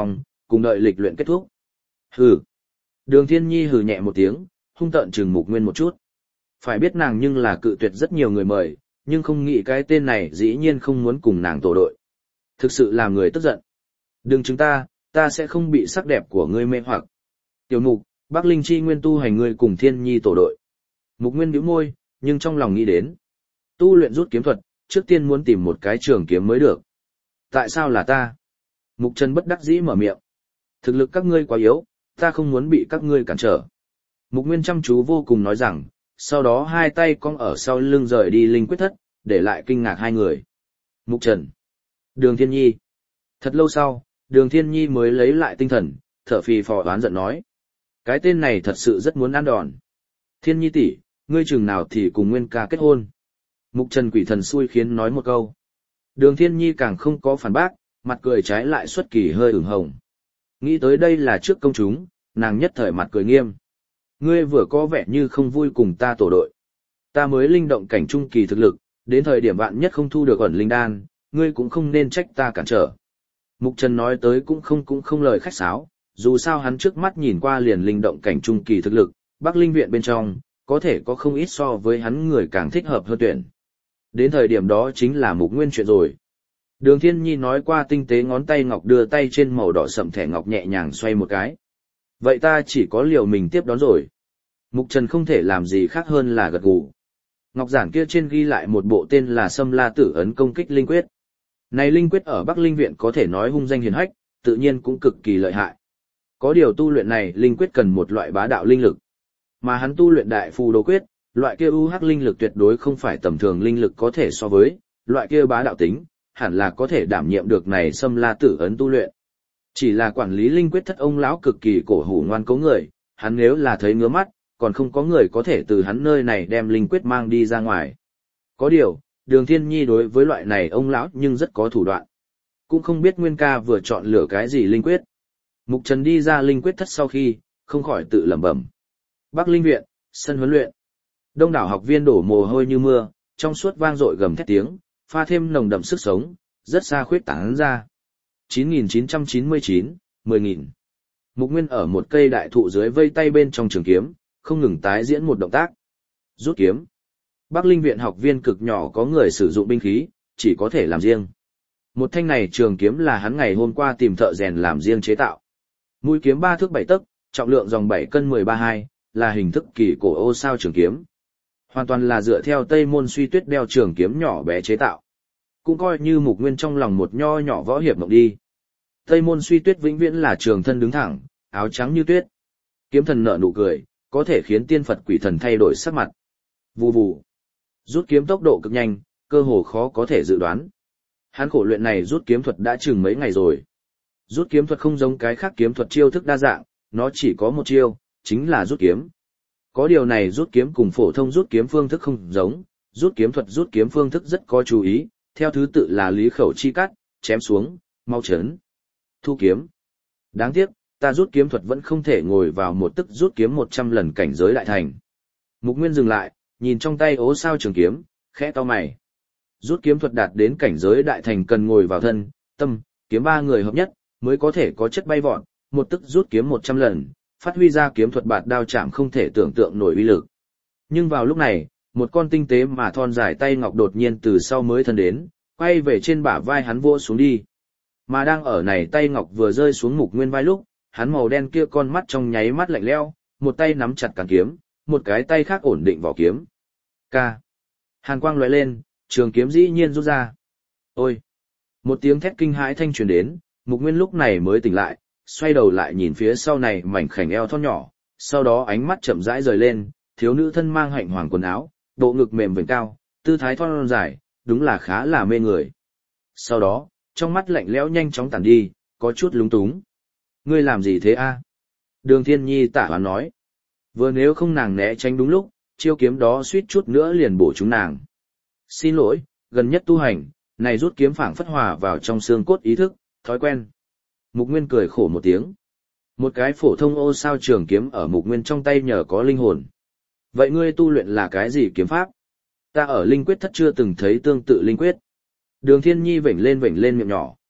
S1: cùng đợi lịch luyện kết thúc. Hừ. Đường Thiên Nhi hừ nhẹ một tiếng, hung tợn trừng Mục Nguyên một chút. Phải biết nàng nhưng là cự tuyệt rất nhiều người mời, nhưng không nghĩ cái tên này dĩ nhiên không muốn cùng nàng tổ đội. Thực sự làm người tức giận. Đừng chứng ta, ta sẽ không bị sắc đẹp của ngươi mê hoặc. Tiểu Mục, Bắc Linh Chi Nguyên tu hành ngươi cùng Thiên Nhi tổ đội. Mục Nguyên nhíu môi, nhưng trong lòng nghĩ đến. Tu luyện rút kiếm thuật, trước tiên muốn tìm một cái trường kiếm mới được. Tại sao là ta? Mục Trần bất đắc dĩ mở miệng. Thực lực các ngươi quá yếu, ta không muốn bị các ngươi cản trở. Mục Nguyên chăm chú vô cùng nói rằng, sau đó hai tay cong ở sau lưng rời đi linh quyết thất, để lại kinh ngạc hai người. Mục Trần. Đường Thiên Nhi. Thật lâu sau, Đường Thiên Nhi mới lấy lại tinh thần, thở phì phò oán giận nói. Cái tên này thật sự rất muốn ăn đòn. Thiên Nhi tỷ, ngươi chừng nào thì cùng Nguyên ca kết hôn. Mục Trần quỷ thần xui khiến nói một câu. Đường Thiên Nhi càng không có phản bác, mặt cười trái lại xuất kỳ hơi ửng hồng. Nghĩ tới đây là trước công chúng, nàng nhất thời mặt cười nghiêm. Ngươi vừa có vẻ như không vui cùng ta tổ đội. Ta mới linh động cảnh trung kỳ thực lực, đến thời điểm vạn nhất không thu được ẩn linh đan, ngươi cũng không nên trách ta cản trở. Mục Trần nói tới cũng không cũng không lời khách sáo, dù sao hắn trước mắt nhìn qua liền linh động cảnh trung kỳ thực lực, Bắc Linh viện bên trong, có thể có không ít so với hắn người càng thích hợp hơn tuyển. Đến thời điểm đó chính là Mục Nguyên chuyện rồi. Đường Thiên Nhi nói qua tinh tế ngón tay ngọc đưa tay trên màu đỏ sậm thẻ ngọc nhẹ nhàng xoay một cái. Vậy ta chỉ có liều mình tiếp đón rồi. Mục Trần không thể làm gì khác hơn là gật gù. Ngọc giản kia trên ghi lại một bộ tên là Sâm La Tử Ấn công kích linh quyết. Này linh quyết ở Bắc Linh viện có thể nói hung danh hiển hách, tự nhiên cũng cực kỳ lợi hại. Có điều tu luyện này linh quyết cần một loại bá đạo linh lực. Mà hắn tu luyện đại phù đồ quyết, loại kia u hắc linh lực tuyệt đối không phải tầm thường linh lực có thể so với, loại kia bá đạo tính, hẳn là có thể đảm nhiệm được này Sâm La Tử Ấn tu luyện. Chỉ là quản lý linh quyết thất ông lão cực kỳ cổ hủ ngoan cố người, hắn nếu là thấy ngứa mắt, còn không có người có thể từ hắn nơi này đem linh quyết mang đi ra ngoài. Có điều, Đường Thiên Nhi đối với loại này ông lão nhưng rất có thủ đoạn. Cũng không biết Nguyên ca vừa chọn lựa cái gì linh quyết. Mục Trần đi ra linh quyết thất sau khi, không khỏi tự lẩm bẩm. Bắc Linh viện, sân huấn luyện. Đông đảo học viên đổ mồ hôi như mưa, trong suốt vang dội gầm thét tiếng, pha thêm nồng đậm sức sống, rất xa khuyết tán ra. chín nghìn chín trăm chín mươi chín, mười nghìn. Mục Nguyên ở một cây đại thụ dưới vây tay bên trong trường kiếm, không ngừng tái diễn một động tác. Rút kiếm. Bắc Linh viện học viên cực nhỏ có người sử dụng binh khí, chỉ có thể làm riêng. Một thanh này trường kiếm là hắn ngày hôm qua tìm thợ rèn làm riêng chế tạo. Mũi kiếm ba thước bảy tấc, trọng lượng dòng bảy cân mười ba hai, là hình thức kỳ cổ ô sao trường kiếm. Hoàn toàn là dựa theo Tây Môn Suy Tuyết đeo trường kiếm nhỏ bé chế tạo. Cũng coi như Mục Nguyên trong lòng một nho nhỏ võ hiệp mộng đi. Tây Môn Suy Tuyết vĩnh viễn là trường thân đứng thẳng, áo trắng như tuyết. Kiếm thần nở nụ cười, có thể khiến tiên Phật quỷ thần thay đổi sắc mặt. Vù vù. Rút kiếm tốc độ cực nhanh, cơ hồ khó có thể dự đoán. Hắn khổ luyện này rút kiếm thuật đã chừng mấy ngày rồi. Rút kiếm thuật không giống cái khác kiếm thuật chiêu thức đa dạng, nó chỉ có một chiêu, chính là rút kiếm. Có điều này rút kiếm cùng phổ thông rút kiếm phương thức không giống, rút kiếm thuật rút kiếm phương thức rất có chú ý, theo thứ tự là lý khẩu chi cắt, chém xuống, mau chấn, thu kiếm. Đáng tiếc, ta rút kiếm thuật vẫn không thể ngồi vào một tức rút kiếm một trăm lần cảnh giới đại thành. Mục Nguyên dừng lại, nhìn trong tay ố sao trường kiếm, khẽ to mày. Rút kiếm thuật đạt đến cảnh giới đại thành cần ngồi vào thân, tâm, kiếm ba người hợp nhất, mới có thể có chất bay vọt, một tức rút kiếm một trăm lần, phát huy ra kiếm thuật bạt đao chạm không thể tưởng tượng nổi uy lực. Nhưng vào lúc này, một con tinh tế mà thon dài tay ngọc đột nhiên từ sau mới thân đến, quay về trên bả vai hắn vỗ xuống đi. Mà đang ở này tay ngọc vừa rơi xuống Mục Nguyên vai lúc, hắn màu đen kia con mắt trong nháy mắt lạnh lẽo, một tay nắm chặt cán kiếm, một cái tay khác ổn định vỏ kiếm. Ca. Hàn quang lóe lên, trường kiếm dĩ nhiên rút ra. Ôi! Một tiếng thét kinh hãi thanh truyền đến, Mục Nguyên lúc này mới tỉnh lại, xoay đầu lại nhìn phía sau này mảnh khảnh eo thon nhỏ, sau đó ánh mắt chậm rãi rời lên, thiếu nữ thân mang hạnh hoàng quần áo, bộ ngực mềm vểnh cao, tư thái thon dài, đúng là khá là mê người. Sau đó, trong mắt lạnh lẽo nhanh chóng tản đi, có chút lúng túng. Ngươi làm gì thế a? Đường Thiên Nhi tả hoán nói. Vừa nếu không nàng né tránh đúng lúc, chiêu kiếm đó suýt chút nữa liền bổ trúng nàng. Xin lỗi, gần nhất tu hành, này rút kiếm phảng phất hòa vào trong xương cốt ý thức, thói quen. Mục Nguyên cười khổ một tiếng. Một cái phổ thông ô sao trường kiếm ở Mục Nguyên trong tay nhờ có linh hồn. Vậy ngươi tu luyện là cái gì kiếm pháp? Ta ở linh quyết thất chưa từng thấy tương tự linh quyết. Đường Thiên Nhi vểnh lên vểnh lên miệng nhỏ.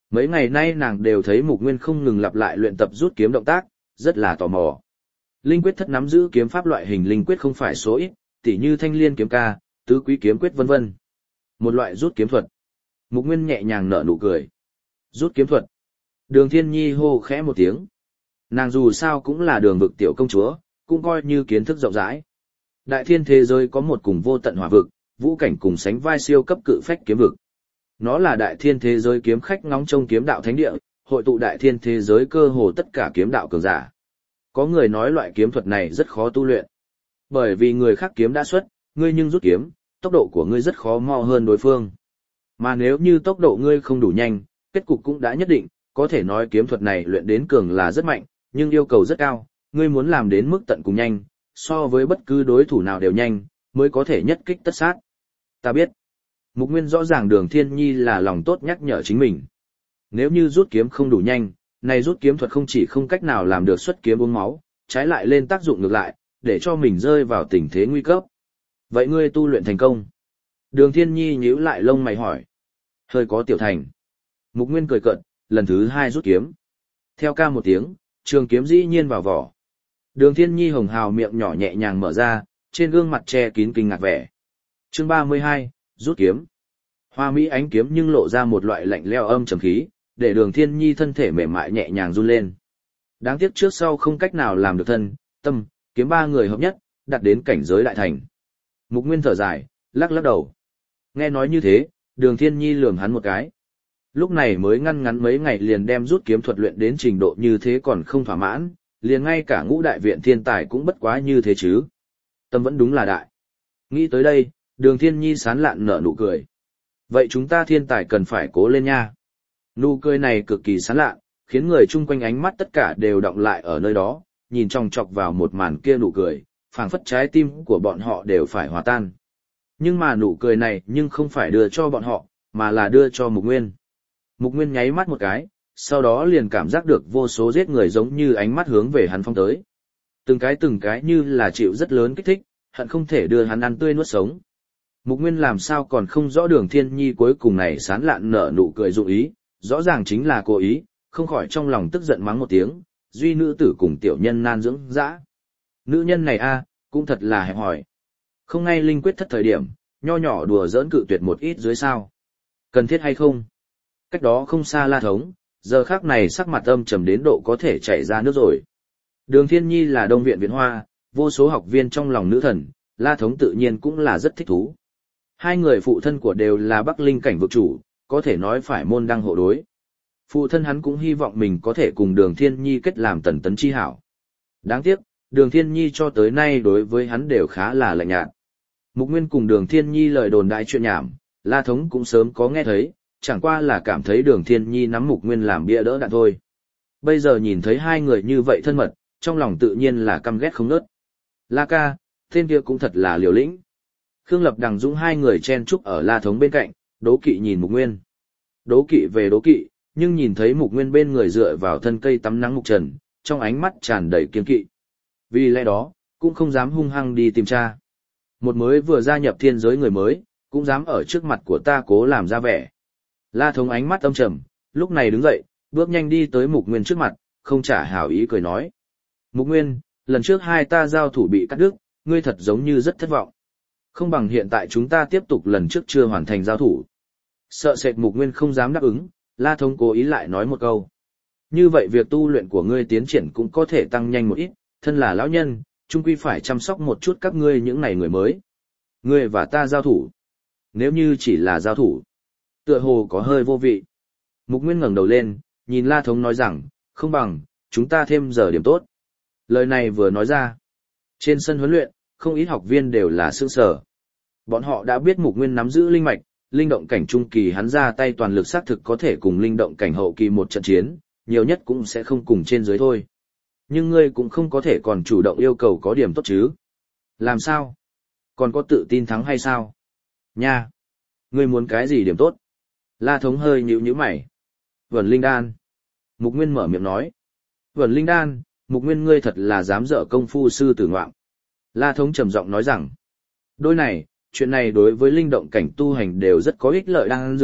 S1: Mấy ngày nay nàng đều thấy Mục Nguyên không ngừng lặp lại luyện tập rút kiếm động tác, rất là tò mò. Linh quyết thất nắm giữ kiếm pháp loại hình linh quyết không phải số ít, tỉ như Thanh Liên kiếm ca, Tứ Quý kiếm quyết vân vân. Một loại rút kiếm thuật. Mục Nguyên nhẹ nhàng nở nụ cười. Rút kiếm thuật. Đường Thiên Nhi hô khẽ một tiếng. Nàng dù sao cũng là đường vực tiểu công chúa, cũng coi như kiến thức rộng rãi. Đại thiên thế giới có một cùng vô tận hỏa vực, vũ cảnh cùng sánh vai siêu cấp cự phách kiếm vực. Nó là đại thiên thế giới kiếm khách ngóng trông kiếm đạo thánh địa, hội tụ đại thiên thế giới cơ hồ tất cả kiếm đạo cường giả. Có người nói loại kiếm thuật này rất khó tu luyện. Bởi vì người khác kiếm đã xuất, ngươi nhưng rút kiếm, tốc độ của ngươi rất khó mo hơn đối phương. Mà nếu như tốc độ ngươi không đủ nhanh, kết cục cũng đã nhất định, có thể nói kiếm thuật này luyện đến cường là rất mạnh, nhưng yêu cầu rất cao, ngươi muốn làm đến mức tận cùng nhanh, so với bất cứ đối thủ nào đều nhanh, mới có thể nhất kích tất sát. Ta biết. Mục Nguyên rõ ràng Đường Thiên Nhi là lòng tốt nhắc nhở chính mình. Nếu như rút kiếm không đủ nhanh, này rút kiếm thuật không chỉ không cách nào làm được xuất kiếm uống máu, trái lại lên tác dụng ngược lại, để cho mình rơi vào tình thế nguy cấp. Vậy ngươi tu luyện thành công? Đường Thiên Nhi nhíu lại lông mày hỏi. Hơi có tiểu thành. Mục Nguyên cười cợt, lần thứ hai rút kiếm. Theo ca một tiếng, trường kiếm dĩ nhiên vào vỏ. Đường Thiên Nhi hồng hào miệng nhỏ nhẹ nhàng mở ra, trên gương mặt che kín kinh ngạc vẻ. Chương ba mươi hai, rút kiếm. Hoa mỹ ánh kiếm nhưng lộ ra một loại lạnh lẽo âm trầm khí, để Đường Thiên Nhi thân thể mềm mại nhẹ nhàng run lên. Đáng tiếc trước sau không cách nào làm được thân, tâm, kiếm ba người hợp nhất, đạt đến cảnh giới đại thành. Mục Nguyên thở dài, lắc lắc đầu. Nghe nói như thế, Đường Thiên Nhi lườm hắn một cái. Lúc này mới ngăn ngắn mấy ngày liền đem rút kiếm thuật luyện đến trình độ như thế còn không thỏa mãn, liền ngay cả ngũ đại viện thiên tài cũng bất quá như thế chứ. Tâm vẫn đúng là đại. Nghĩ tới đây, Đường Thiên Nhi sán lạn nở nụ cười. Vậy chúng ta thiên tài cần phải cố lên nha. Nụ cười này cực kỳ sán lạn, khiến người chung quanh ánh mắt tất cả đều đọng lại ở nơi đó, nhìn chòng chọc vào một màn kia nụ cười, phảng phất trái tim của bọn họ đều phải hòa tan. Nhưng mà nụ cười này nhưng không phải đưa cho bọn họ, mà là đưa cho Mục Nguyên. Mục Nguyên nháy mắt một cái, sau đó liền cảm giác được vô số giết người giống như ánh mắt hướng về hắn phong tới. Từng cái từng cái như là chịu rất lớn kích thích, hận không thể đưa hắn ăn tươi nuốt sống. Mục Nguyên làm sao còn không rõ Đường Thiên Nhi cuối cùng này sán lạn nở nụ cười dụng ý, rõ ràng chính là cố ý, không khỏi trong lòng tức giận mắng một tiếng, duy nữ tử cùng tiểu nhân nan dưỡng dã. Nữ nhân này a, cũng thật là hẹp hòi. Không ngay linh quyết thất thời điểm, nho nhỏ đùa giỡn cự tuyệt một ít dưới sao. Cần thiết hay không? Cách đó không xa La Thống, giờ khắc này sắc mặt âm trầm đến độ có thể chảy ra nước rồi. Đường Thiên Nhi là đông viện viện hoa, vô số học viên trong lòng nữ thần, La Thống tự nhiên cũng là rất thích thú. Hai người phụ thân của đều là Bắc Linh cảnh vực chủ, có thể nói phải môn đăng hộ đối. Phụ thân hắn cũng hy vọng mình có thể cùng Đường Thiên Nhi kết làm tần tấn chi hảo. Đáng tiếc, Đường Thiên Nhi cho tới nay đối với hắn đều khá là lạnh nhạt. Mục Nguyên cùng Đường Thiên Nhi lời đồn đại chuyện nhảm, La Thống cũng sớm có nghe thấy, chẳng qua là cảm thấy Đường Thiên Nhi nắm Mục Nguyên làm bia đỡ đạn thôi. Bây giờ nhìn thấy hai người như vậy thân mật, trong lòng tự nhiên là căm ghét không nớt. La ca, tên kia cũng thật là liều lĩnh. Khương Lập Đằng Dũng hai người chen chúc ở La Thống bên cạnh, đố kỵ nhìn Mục Nguyên. Đố kỵ về đố kỵ, nhưng nhìn thấy Mục Nguyên bên người dựa vào thân cây tắm nắng mục trần, trong ánh mắt tràn đầy kiên kỵ. Vì lẽ đó, cũng không dám hung hăng đi tìm tra. Một mới vừa gia nhập thiên giới người mới, cũng dám ở trước mặt của ta cố làm ra vẻ. La Thống ánh mắt âm trầm, lúc này đứng dậy, bước nhanh đi tới Mục Nguyên trước mặt, không trả hảo ý cười nói. Mục Nguyên, lần trước hai ta giao thủ bị cắt đứt, ngươi thật giống như rất thất vọng. Không bằng hiện tại chúng ta tiếp tục lần trước chưa hoàn thành giao thủ. Sợ sệt Mục Nguyên không dám đáp ứng, La Thống cố ý lại nói một câu. Như vậy việc tu luyện của ngươi tiến triển cũng có thể tăng nhanh một ít, thân là lão nhân, chung quy phải chăm sóc một chút các ngươi những này người mới. Ngươi và ta giao thủ. Nếu như chỉ là giao thủ, tựa hồ có hơi vô vị. Mục Nguyên ngẩng đầu lên, nhìn La Thống nói rằng, không bằng, chúng ta thêm giờ điểm tốt. Lời này vừa nói ra. Trên sân huấn luyện, không ít học viên đều là sững sờ. Bọn họ đã biết Mục Nguyên nắm giữ linh mạch, linh động cảnh trung kỳ hắn ra tay toàn lực xác thực có thể cùng linh động cảnh hậu kỳ một trận chiến, nhiều nhất cũng sẽ không cùng trên dưới thôi. Nhưng ngươi cũng không có thể còn chủ động yêu cầu có điểm tốt chứ. Làm sao? Còn có tự tin thắng hay sao? Nha! Ngươi muốn cái gì điểm tốt? La Thống hơi nhíu nhíu mày. Vẩn linh đan. Mục Nguyên mở miệng nói. Vẩn linh đan, Mục Nguyên ngươi thật là dám dở công phu sư tử ngoạm. La Thống trầm giọng nói rằng. Đôi này, chuyện này đối với linh động cảnh tu hành đều rất có ích lợi đan dược,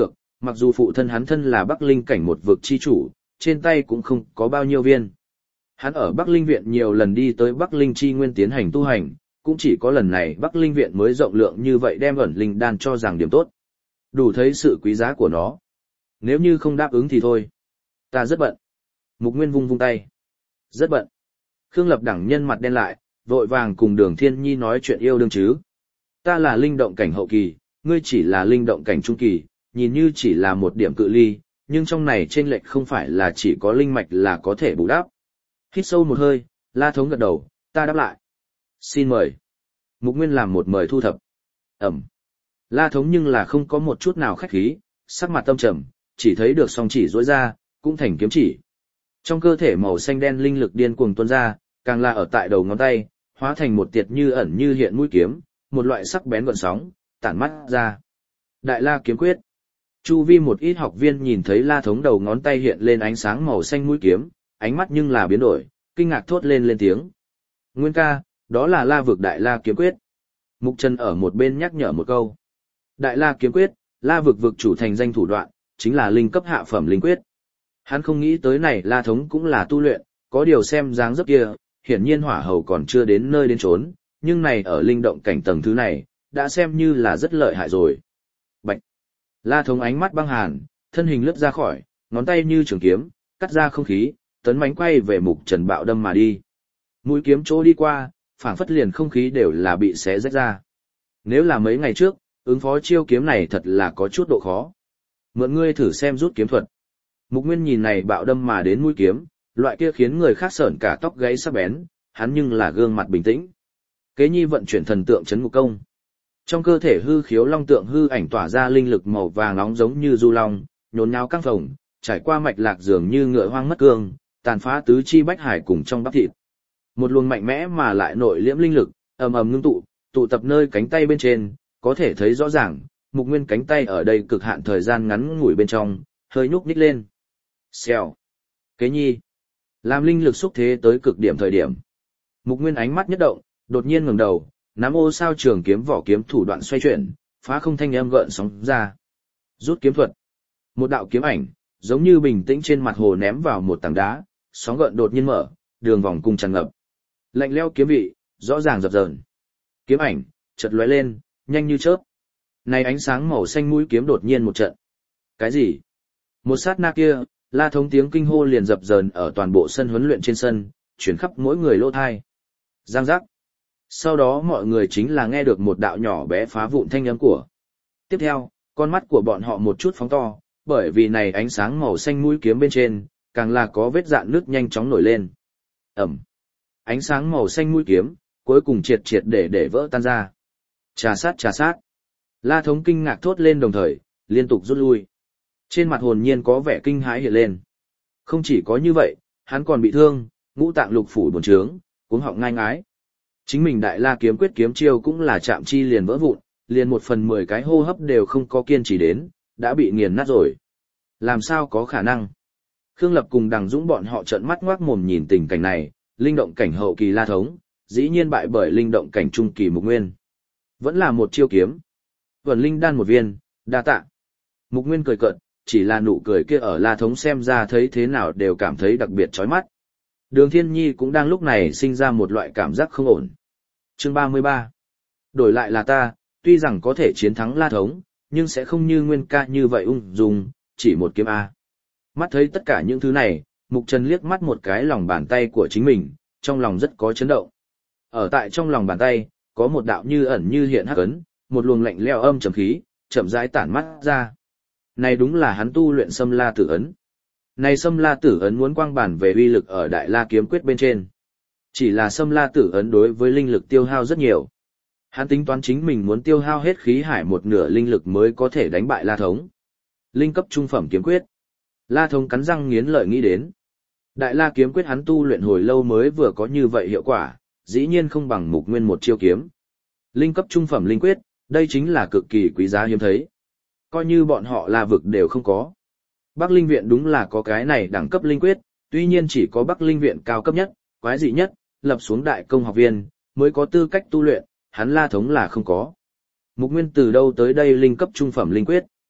S1: Mặc dù phụ thân hắn thân là Bắc Linh cảnh một vực chi chủ, trên tay cũng không có bao nhiêu viên. Hắn ở Bắc Linh viện nhiều lần đi tới Bắc Linh chi nguyên tiến hành tu hành, cũng chỉ có lần này Bắc Linh viện mới rộng lượng như vậy đem ẩn linh đan cho rằng điểm tốt. Đủ thấy sự quý giá của nó. Nếu như không đáp ứng thì thôi. Ta rất bận. Mục Nguyên vung vung tay. Rất bận. Khương Lập Đẳng nhân mặt đen lại, vội vàng cùng Đường Thiên Nhi nói chuyện yêu đương chứ. Ta là linh động cảnh hậu kỳ, ngươi chỉ là linh động cảnh trung kỳ, nhìn như chỉ là một điểm cự ly, nhưng trong này chênh lệch không phải là chỉ có linh mạch là có thể bù đắp. Hít sâu một hơi, La Thống gật đầu, ta đáp lại. Xin mời. Mục Nguyên làm một mời thu thập. Ẩm. La Thống nhưng là không có một chút nào khách khí, sắc mặt tâm trầm, chỉ thấy được song chỉ rỗi ra, cũng thành kiếm chỉ. Trong cơ thể màu xanh đen linh lực điên cuồng tuôn ra, càng là ở tại đầu ngón tay, hóa thành một tiệt như ẩn như hiện mũi kiếm, một loại sắc bén gợn sóng, tản mắt ra. Đại La kiếm quyết. Chu vi một ít học viên nhìn thấy La Thống đầu ngón tay hiện lên ánh sáng màu xanh mũi kiếm, ánh mắt nhưng là biến đổi, kinh ngạc thốt lên lên tiếng. Nguyên ca, đó là La vực Đại La kiếm quyết. Mục Trần ở một bên nhắc nhở một câu. Đại La kiếm quyết, La vực vực chủ thành danh thủ đoạn, chính là linh cấp hạ phẩm linh quyết. Hắn không nghĩ tới này La Thống cũng là tu luyện, có điều xem dáng dấp kia, hiển nhiên hỏa hầu còn chưa đến nơi đến chốn, nhưng này ở linh động cảnh tầng thứ này, đã xem như là rất lợi hại rồi. Bạch! La Thống ánh mắt băng hàn, thân hình lướt ra khỏi, ngón tay như trường kiếm, cắt ra không khí, tấn mãnh quay về Mục Trần bạo đâm mà đi. Mũi kiếm chỗ đi qua, phảng phất liền không khí đều là bị xé rách ra. Nếu là mấy ngày trước, ứng phó chiêu kiếm này thật là có chút độ khó. Mượn ngươi thử xem rút kiếm thuật. Mục Nguyên nhìn này bạo đâm mà đến mũi kiếm, loại kia khiến người khác sởn cả tóc gáy sắc bén, hắn nhưng là gương mặt bình tĩnh. Kế Nhi vận chuyển thần tượng chấn ngục công. Trong cơ thể hư khiếu long tượng hư ảnh tỏa ra linh lực màu vàng nóng giống như du long, nhốn nháo căng phồng, trải qua mạch lạc dường như ngựa hoang mất cương, tàn phá tứ chi bách hải cùng trong bắp thịt. Một luồng mạnh mẽ mà lại nội liễm linh lực, ầm ầm ngưng tụ, tụ tập nơi cánh tay bên trên, có thể thấy rõ ràng, Mục Nguyên cánh tay ở đây cực hạn thời gian ngắn ngủi bên trong, hơi nhúc nhích lên. Xèo. Kế Nhi. Làm linh lực xúc thế tới cực điểm thời điểm. Mục Nguyên ánh mắt nhất động, đột nhiên ngẩng đầu, nắm ô sao trường kiếm vỏ kiếm thủ đoạn xoay chuyển, phá không thanh âm gợn sóng ra. Rút kiếm thuật. Một đạo kiếm ảnh, giống như bình tĩnh trên mặt hồ ném vào một tảng đá, sóng gợn đột nhiên mở, đường vòng cung tràn ngập. Lạnh lẽo kiếm vị, rõ ràng dập dờn. Kiếm ảnh, chợt lóe lên, nhanh như chớp. Này ánh sáng màu xanh mũi kiếm đột nhiên một trận. Cái gì? Một sát na kia, La Thống tiếng kinh hô liền dập dờn ở toàn bộ sân huấn luyện trên sân, chuyển khắp mỗi người lỗ thai. Giang giác. Sau đó mọi người chính là nghe được một đạo nhỏ bé phá vụn thanh âm của. Tiếp theo, con mắt của bọn họ một chút phóng to, bởi vì này ánh sáng màu xanh mũi kiếm bên trên, càng là có vết rạn nước nhanh chóng nổi lên. Ẩm. Ánh sáng màu xanh mũi kiếm, cuối cùng triệt triệt để để vỡ tan ra. Trà sát trà sát. La Thống kinh ngạc thốt lên đồng thời, liên tục rút lui. Trên mặt hồn nhiên có vẻ kinh hãi hiện lên. Không chỉ có như vậy, hắn còn bị thương, ngũ tạng lục phủ bồn trướng, cuống họng ngai ngái. Chính mình Đại La kiếm quyết kiếm chiêu cũng là chạm chi liền vỡ vụn, liền một phần mười cái hô hấp đều không có kiên trì đến, đã bị nghiền nát rồi. Làm sao có khả năng? Khương Lập cùng Đằng Dũng bọn họ trợn mắt ngoác mồm nhìn tình cảnh này, linh động cảnh hậu kỳ La Thống, dĩ nhiên bại bởi linh động cảnh trung kỳ Mục Nguyên. Vẫn là một chiêu kiếm. Vẩn linh đan một viên, đa tạ. Mục Nguyên cười cợt, chỉ là nụ cười kia ở La Thống xem ra thấy thế nào đều cảm thấy đặc biệt chói mắt. Đường Thiên Nhi cũng đang lúc này sinh ra một loại cảm giác không ổn. Chương ba mươi ba. Đổi lại là ta, tuy rằng có thể chiến thắng La Thống, nhưng sẽ không như Nguyên ca như vậy ung dung, chỉ một kiếm A. Mắt thấy tất cả những thứ này, Mục Trần liếc mắt một cái lòng bàn tay của chính mình, trong lòng rất có chấn động. Ở tại trong lòng bàn tay, có một đạo như ẩn như hiện hắc ấn, một luồng lạnh lẽo âm trầm khí, chậm rãi tản mắt ra. Này đúng là hắn tu luyện Sâm La Tử ấn. Này Sâm La Tử ấn muốn quang bản về uy lực ở Đại La kiếm quyết bên trên. Chỉ là Sâm La Tử ấn đối với linh lực tiêu hao rất nhiều. Hắn tính toán chính mình muốn tiêu hao hết khí hải một nửa linh lực mới có thể đánh bại La Thống. Linh cấp trung phẩm kiếm quyết. La Thống cắn răng nghiến lợi nghĩ đến. Đại La kiếm quyết hắn tu luyện hồi lâu mới vừa có như vậy hiệu quả, dĩ nhiên không bằng Mục Nguyên một chiêu kiếm. Linh cấp trung phẩm linh quyết, đây chính là cực kỳ quý giá hiếm thấy. Coi như bọn họ La vực đều không có. Bắc Linh viện đúng là có cái này đẳng cấp linh quyết, tuy nhiên chỉ có Bắc Linh viện cao cấp nhất, quái dị nhất, lập xuống đại công học viên, mới có tư cách tu luyện, hắn La Thống là không có. Mục Nguyên từ đâu tới đây linh cấp trung phẩm linh quyết?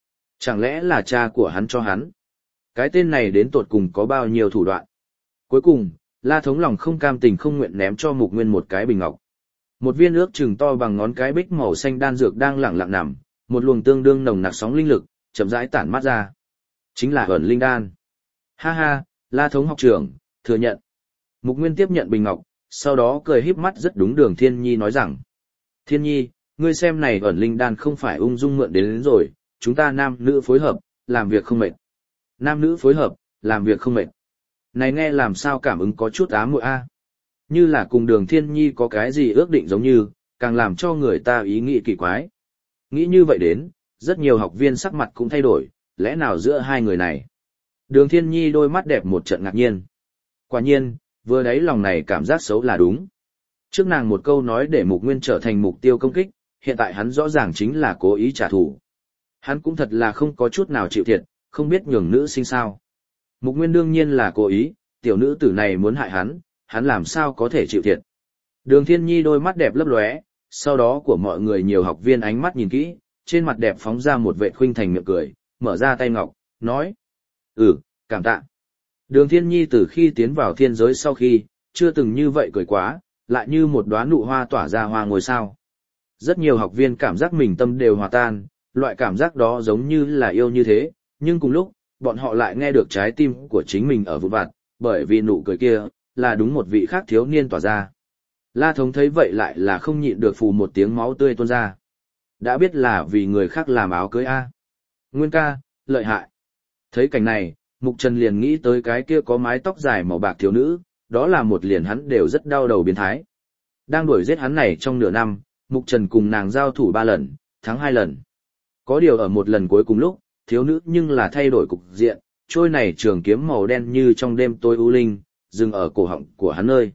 S1: Chẳng lẽ là cha của hắn cho hắn? Cái tên này đến tột cùng có bao nhiêu thủ đoạn? Cuối cùng, La Thống lòng không cam tình không nguyện ném cho Mục Nguyên một cái bình ngọc. Một viên ước chừng to bằng ngón cái bích màu xanh đan dược đang lẳng lặng nằm, một luồng tương đương nồng nặc sóng linh lực, chậm rãi tản mát ra. Chính là ẩn linh đan. Ha ha, La Thống học trưởng, thừa nhận. Mục Nguyên tiếp nhận bình ngọc, sau đó cười híp mắt rất đúng Đường Thiên Nhi nói rằng. Thiên Nhi, ngươi xem này ẩn linh đan không phải ung dung mượn đến, đến rồi, chúng ta nam nữ phối hợp, làm việc không mệt. Nam nữ phối hợp, làm việc không mệt. Này nghe làm sao cảm ứng có chút ám muội a. Như là cùng Đường Thiên Nhi có cái gì ước định giống như, càng làm cho người ta ý nghĩ kỳ quái. Nghĩ như vậy đến, rất nhiều học viên sắc mặt cũng thay đổi, lẽ nào giữa hai người này? Đường Thiên Nhi đôi mắt đẹp một trận ngạc nhiên. Quả nhiên, vừa đấy lòng này cảm giác xấu là đúng. Trước nàng một câu nói để Mục Nguyên trở thành mục tiêu công kích, hiện tại hắn rõ ràng chính là cố ý trả thù. Hắn cũng thật là không có chút nào chịu thiệt, không biết nhường nữ sinh sao. Mục Nguyên đương nhiên là cố ý, tiểu nữ tử này muốn hại hắn, hắn làm sao có thể chịu thiệt. Đường Thiên Nhi đôi mắt đẹp lấp lóe, sau đó của mọi người nhiều học viên ánh mắt nhìn kỹ, trên mặt đẹp phóng ra một vệ khuynh thành miệng cười, mở ra tay ngọc, nói. Ừ, cảm tạ. Đường Thiên Nhi từ khi tiến vào thiên giới sau khi, chưa từng như vậy cười quá, lại như một đóa nụ hoa tỏa ra hoa ngôi sao. Rất nhiều học viên cảm giác mình tâm đều hòa tan, loại cảm giác đó giống như là yêu như thế, nhưng cùng lúc, bọn họ lại nghe được trái tim của chính mình ở vụn vặt, bởi vì nụ cười kia, là đúng một vị khác thiếu niên tỏa ra. La Thống thấy vậy lại là không nhịn được phù một tiếng máu tươi tuôn ra. Đã biết là vì người khác làm áo cưới A. Nguyên ca, lợi hại. Thấy cảnh này, Mục Trần liền nghĩ tới cái kia có mái tóc dài màu bạc thiếu nữ, đó là một liền hắn đều rất đau đầu biến thái. Đang đuổi giết hắn này trong nửa năm, Mục Trần cùng nàng giao thủ ba lần, thắng hai lần. Có điều ở một lần cuối cùng lúc, thiếu nữ nhưng là thay đổi cục diện, trôi này trường kiếm màu đen như trong đêm tối u linh, dừng ở cổ họng của hắn nơi.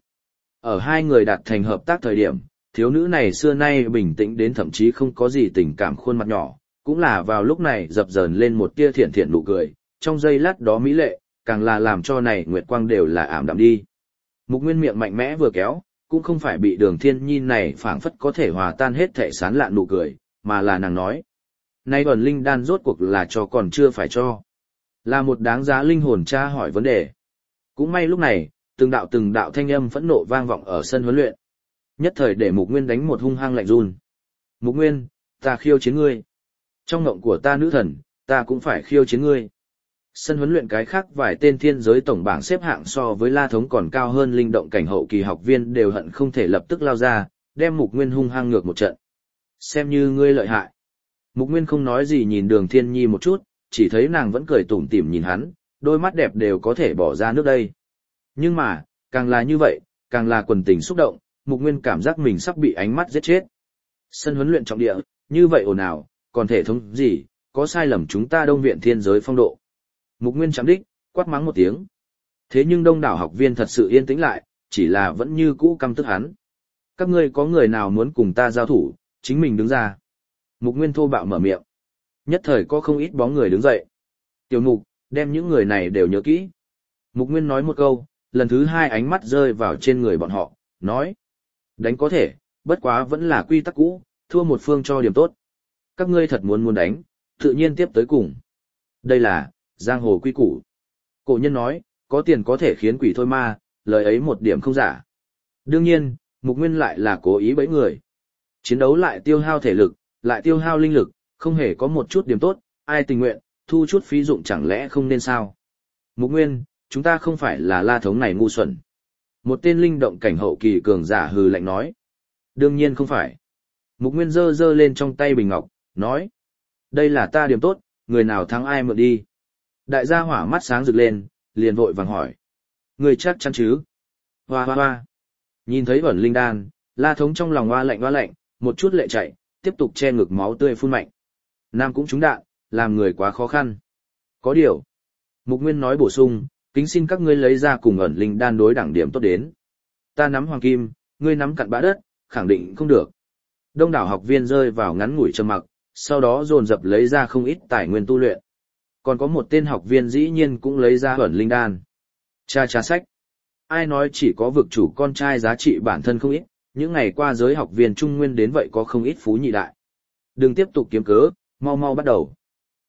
S1: Ở hai người đạt thành hợp tác thời điểm, thiếu nữ này xưa nay bình tĩnh đến thậm chí không có gì tình cảm khuôn mặt nhỏ, cũng là vào lúc này dập dờn lên một tia thiện thiện nụ cười, trong giây lát đó mỹ lệ, càng là làm cho này nguyệt quang đều là ảm đạm đi. Mục Nguyên miệng mạnh mẽ vừa kéo, cũng không phải bị Đường Thiên Nhi này phảng phất có thể hòa tan hết thể sán lạn nụ cười, mà là nàng nói. Nay ẩn linh đan rốt cuộc là cho còn chưa phải cho. Là một đáng giá linh hồn tra hỏi vấn đề. Cũng may lúc này, từng đạo từng đạo thanh âm phẫn nộ vang vọng ở sân huấn luyện. Nhất thời để Mục Nguyên đánh một hung hăng lạnh run. Mục Nguyên, ta khiêu chiến ngươi. Trong ngộng của ta nữ thần, ta cũng phải khiêu chiến ngươi. Sân huấn luyện cái khác vài tên thiên giới tổng bảng xếp hạng so với La Thống còn cao hơn linh động cảnh hậu kỳ học viên đều hận không thể lập tức lao ra, đem Mục Nguyên hung hăng ngược một trận. Xem như ngươi lợi hại. Mục Nguyên không nói gì nhìn Đường Thiên Nhi một chút, chỉ thấy nàng vẫn cười tủm tỉm nhìn hắn, đôi mắt đẹp đều có thể bỏ ra nước đây. Nhưng mà, càng là như vậy, càng là quần tình xúc động, Mục Nguyên cảm giác mình sắp bị ánh mắt giết chết. Sân huấn luyện trọng địa, như vậy ồn ào, còn thể thống gì, có sai lầm chúng ta Đông Viện thiên giới phong độ. Mục Nguyên chạm đích, quát mắng một tiếng. Thế nhưng đông đảo học viên thật sự yên tĩnh lại, chỉ là vẫn như cũ căm tức hắn. Các ngươi có người nào muốn cùng ta giao thủ, chính mình đứng ra. Mục Nguyên thô bạo mở miệng. Nhất thời có không ít bóng người đứng dậy. Tiểu Mục, đem những người này đều nhớ kỹ. Mục Nguyên nói một câu, lần thứ hai ánh mắt rơi vào trên người bọn họ, nói. Đánh có thể, bất quá vẫn là quy tắc cũ, thua một phương cho điểm tốt. Các ngươi thật muốn muốn đánh, tự nhiên tiếp tới cùng. Đây là, giang hồ quy củ. Cổ nhân nói, có tiền có thể khiến quỷ thôi ma, lời ấy một điểm không giả. Đương nhiên, Mục Nguyên lại là cố ý bẫy người. Chiến đấu lại tiêu hao thể lực, lại tiêu hao linh lực, không hề có một chút điểm tốt, ai tình nguyện, thu chút phí dụng chẳng lẽ không nên sao. Mục Nguyên, chúng ta không phải là La Thống này ngu xuẩn. Một tên linh động cảnh hậu kỳ cường giả hừ lạnh nói. Đương nhiên không phải. Mục Nguyên giơ giơ lên trong tay bình ngọc, nói. Đây là ta điểm tốt, người nào thắng ai mượn đi. Đại gia hỏa mắt sáng rực lên, liền vội vàng hỏi. Người chắc chắn chứ? Hoa hoa hoa. Nhìn thấy ẩn linh đan, La Thống trong lòng hoa lạnh hoa lạnh, một chút lệ chạy, tiếp tục che ngực máu tươi phun mạnh. Nam cũng trúng đạn, làm người quá khó khăn. Có điều. Mục Nguyên nói bổ sung, kính xin các ngươi lấy ra cùng ẩn linh đan đối đẳng điểm tốt đến. Ta nắm hoàng kim, ngươi nắm cặn bã đất, khẳng định không được. Đông đảo học viên rơi vào ngắn ngủi trầm mặc, sau đó dồn dập lấy ra không ít tài nguyên tu luyện. Còn có một tên học viên dĩ nhiên cũng lấy ra ẩn linh đan. Cha cha sách. Ai nói chỉ có vực chủ con trai giá trị bản thân không ít, những ngày qua giới học viên trung nguyên đến vậy có không ít phú nhị đại. Đừng tiếp tục kiếm cớ, mau mau bắt đầu.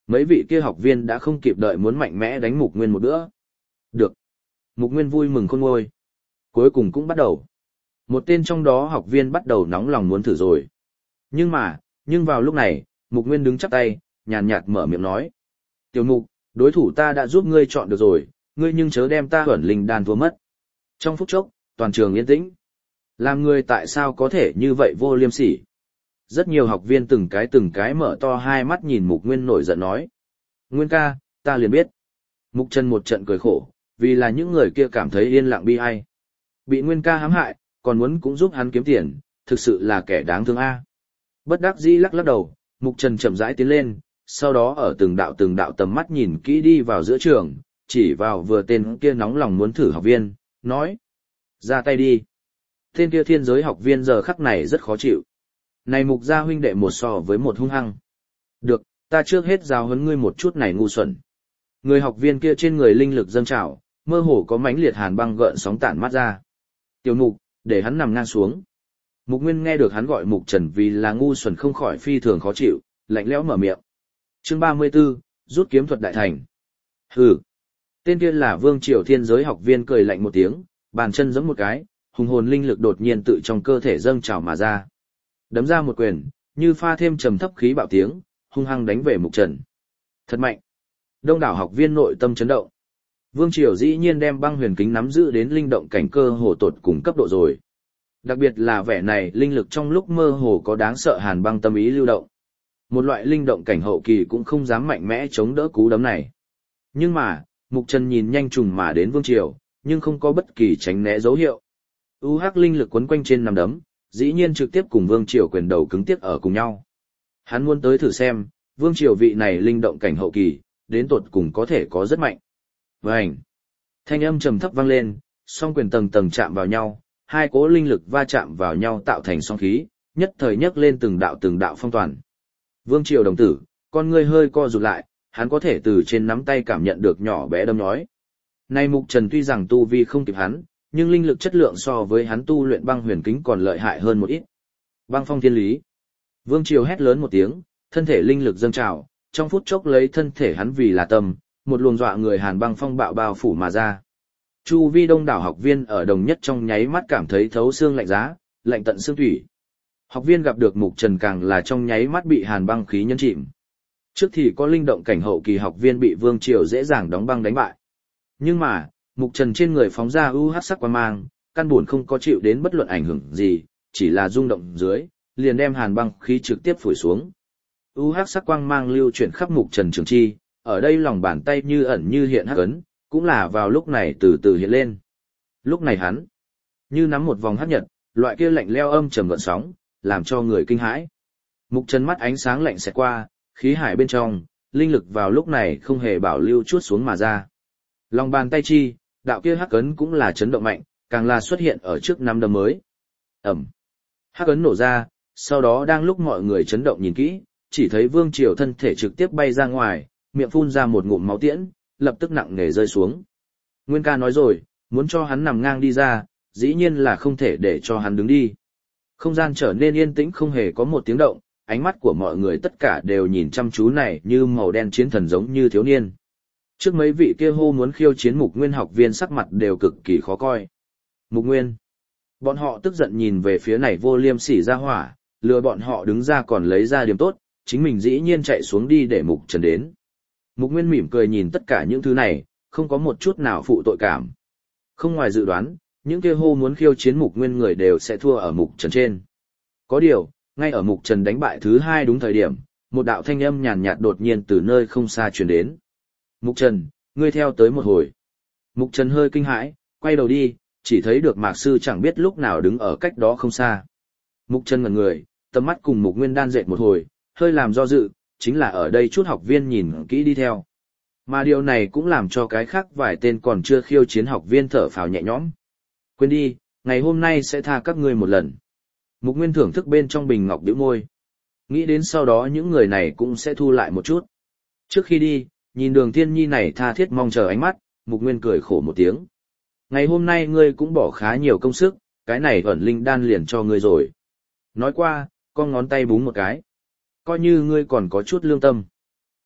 S1: Mấy vị kia học viên đã không kịp đợi muốn mạnh mẽ đánh Mục Nguyên một bữa. Được. Mục Nguyên vui mừng khôn nguôi. Cuối cùng cũng bắt đầu. Một tên trong đó học viên bắt đầu nóng lòng muốn thử rồi. Nhưng mà, nhưng vào lúc này, Mục Nguyên đứng chắp tay, nhàn nhạt mở miệng nói. Tiểu Mục, đối thủ ta đã giúp ngươi chọn được rồi, ngươi nhưng chớ đem ta Huẩn Linh đan thua mất. Trong phút chốc, toàn trường yên tĩnh. Làm người tại sao có thể như vậy vô liêm sỉ? Rất nhiều học viên từng cái từng cái mở to hai mắt nhìn Mục Nguyên nổi giận nói. Nguyên ca, ta liền biết. Mục Trần một trận cười khổ, vì là những người kia cảm thấy yên lặng bi ai. Bị Nguyên ca hãm hại, còn muốn cũng giúp hắn kiếm tiền, thực sự là kẻ đáng thương a. Bất đắc dĩ lắc lắc đầu, Mục Trần chậm rãi tiến lên, sau đó ở từng đạo từng đạo tầm mắt nhìn kỹ đi vào giữa trường, chỉ vào vừa tên kia nóng lòng muốn thử học viên, nói. Ra tay đi. Tên kia thiên giới học viên giờ khắc này rất khó chịu. Này Mục gia huynh đệ một so với một hung hăng. Được, ta trước hết giáo huấn ngươi một chút này ngu xuẩn. Người học viên kia trên người linh lực dâng trào, mơ hồ có mãnh liệt hàn băng gợn sóng tản mát ra. Tiểu Mục, để hắn nằm ngang xuống. Mục Nguyên nghe được hắn gọi Mục Trần vì là ngu xuẩn không khỏi phi thường khó chịu, lạnh lẽo mở miệng. Chương ba mươi 34, rút kiếm thuật đại thành. Hừ. Tên kia là Vương Triều Thiên giới học viên cười lạnh một tiếng, bàn chân giẫm một cái, hùng hồn linh lực đột nhiên tự trong cơ thể dâng trào mà ra. Đấm ra một quyền, như pha thêm trầm thấp khí bạo tiếng, hung hăng đánh về Mục Trần. Thật mạnh. Đông đảo học viên nội tâm chấn động. Vương Triều dĩ nhiên đem băng huyền kính nắm giữ đến linh động cảnh cơ hồ tột cùng cấp độ rồi. Đặc biệt là vẻ này linh lực trong lúc mơ hồ có đáng sợ hàn băng tâm ý lưu động. Một loại linh động cảnh hậu kỳ cũng không dám mạnh mẽ chống đỡ cú đấm này. Nhưng mà, Mục Trần nhìn nhanh trùng mà đến Vương Triều, nhưng không có bất kỳ tránh né dấu hiệu. U hắc linh lực quấn quanh trên nắm đấm, dĩ nhiên trực tiếp cùng Vương Triều quyền đầu cứng tiếc ở cùng nhau. Hắn muốn tới thử xem, Vương Triều vị này linh động cảnh hậu kỳ, đến tột cùng có thể có rất mạnh. Vành. Thanh âm trầm thấp vang lên, song quyền tầng tầng chạm vào nhau, hai cỗ linh lực va chạm vào nhau tạo thành song khí, nhất thời nhấc lên từng đạo từng đạo phong toàn. Vương Triều đồng tử, con ngươi hơi co rụt lại, hắn có thể từ trên nắm tay cảm nhận được nhỏ bé đâm nhói. Nay Mục Trần tuy rằng tu vi không kịp hắn, nhưng linh lực chất lượng so với hắn tu luyện băng huyền kính còn lợi hại hơn một ít. Băng phong thiên lý. Vương Triều hét lớn một tiếng, thân thể linh lực dâng trào, trong phút chốc lấy thân thể hắn vì là tâm, một luồng dọa người hàn băng phong bạo bao phủ mà ra. Chu vi đông đảo học viên ở đồng nhất trong nháy mắt cảm thấy thấu xương lạnh giá, lạnh tận xương thủy. Học viên gặp được Mục Trần càng là trong nháy mắt bị hàn băng khí nhấn chìm. Trước thì có linh động cảnh hậu kỳ học viên bị Vương Triều dễ dàng đóng băng đánh bại. Nhưng mà, Mục Trần trên người phóng ra u hắc sắc quang mang, căn buồn không có chịu đến bất luận ảnh hưởng gì, chỉ là rung động dưới, liền đem hàn băng khí trực tiếp phủi xuống. U hắc sắc quang mang lưu chuyển khắp Mục Trần trường chi, ở đây lòng bàn tay như ẩn như hiện hắc ấn, cũng là vào lúc này từ từ hiện lên. Lúc này hắn, như nắm một vòng hắc nhật, loại kia lạnh leo âm trầm gợn sóng, làm cho người kinh hãi. Mục Trần mắt ánh sáng lạnh xẹt qua, khí hải bên trong, linh lực vào lúc này không hề bảo lưu chuốt xuống mà ra. Lòng bàn tay chi, đạo kia hắc ấn cũng là chấn động mạnh, càng là xuất hiện ở trước năm đấm mới. Ẩm. Hắc ấn nổ ra, sau đó đang lúc mọi người chấn động nhìn kỹ, chỉ thấy Vương Triều thân thể trực tiếp bay ra ngoài, miệng phun ra một ngụm máu tiễn, lập tức nặng nề rơi xuống. Nguyên ca nói rồi, muốn cho hắn nằm ngang đi ra, dĩ nhiên là không thể để cho hắn đứng đi. Không gian trở nên yên tĩnh không hề có một tiếng động, ánh mắt của mọi người tất cả đều nhìn chăm chú này như màu đen chiến thần giống như thiếu niên. Trước mấy vị kia hô muốn khiêu chiến Mục Nguyên học viên sắc mặt đều cực kỳ khó coi. Mục Nguyên. Bọn họ tức giận nhìn về phía này vô liêm sỉ ra hỏa, lừa bọn họ đứng ra còn lấy ra điểm tốt, chính mình dĩ nhiên chạy xuống đi để Mục Trần đến. Mục Nguyên mỉm cười nhìn tất cả những thứ này, không có một chút nào phụ tội cảm. Không ngoài dự đoán, những kia hô muốn khiêu chiến Mục Nguyên người đều sẽ thua ở Mục Trần trên. Có điều, ngay ở Mục Trần đánh bại thứ hai đúng thời điểm, một đạo thanh âm nhàn nhạt đột nhiên từ nơi không xa truyền đến. Mục Trần, ngươi theo tới một hồi. Mục Trần hơi kinh hãi, quay đầu đi, chỉ thấy được Mạc Sư chẳng biết lúc nào đứng ở cách đó không xa. Mục Trần ngẩn người, tầm mắt cùng Mục Nguyên đan dệt một hồi, hơi làm do dự, chính là ở đây chút học viên nhìn kỹ đi theo. Mà điều này cũng làm cho cái khác vài tên còn chưa khiêu chiến học viên thở phào nhẹ nhõm. Quên đi, ngày hôm nay sẽ tha các ngươi một lần. Mục Nguyên thưởng thức bên trong bình ngọc bĩu môi. Nghĩ đến sau đó những người này cũng sẽ thu lại một chút. Trước khi đi, nhìn Đường Thiên Nhi này tha thiết mong chờ ánh mắt, Mục Nguyên cười khổ một tiếng. Ngày hôm nay ngươi cũng bỏ khá nhiều công sức, cái này ẩn linh đan liền cho ngươi rồi. Nói qua, con ngón tay búng một cái. Coi như ngươi còn có chút lương tâm.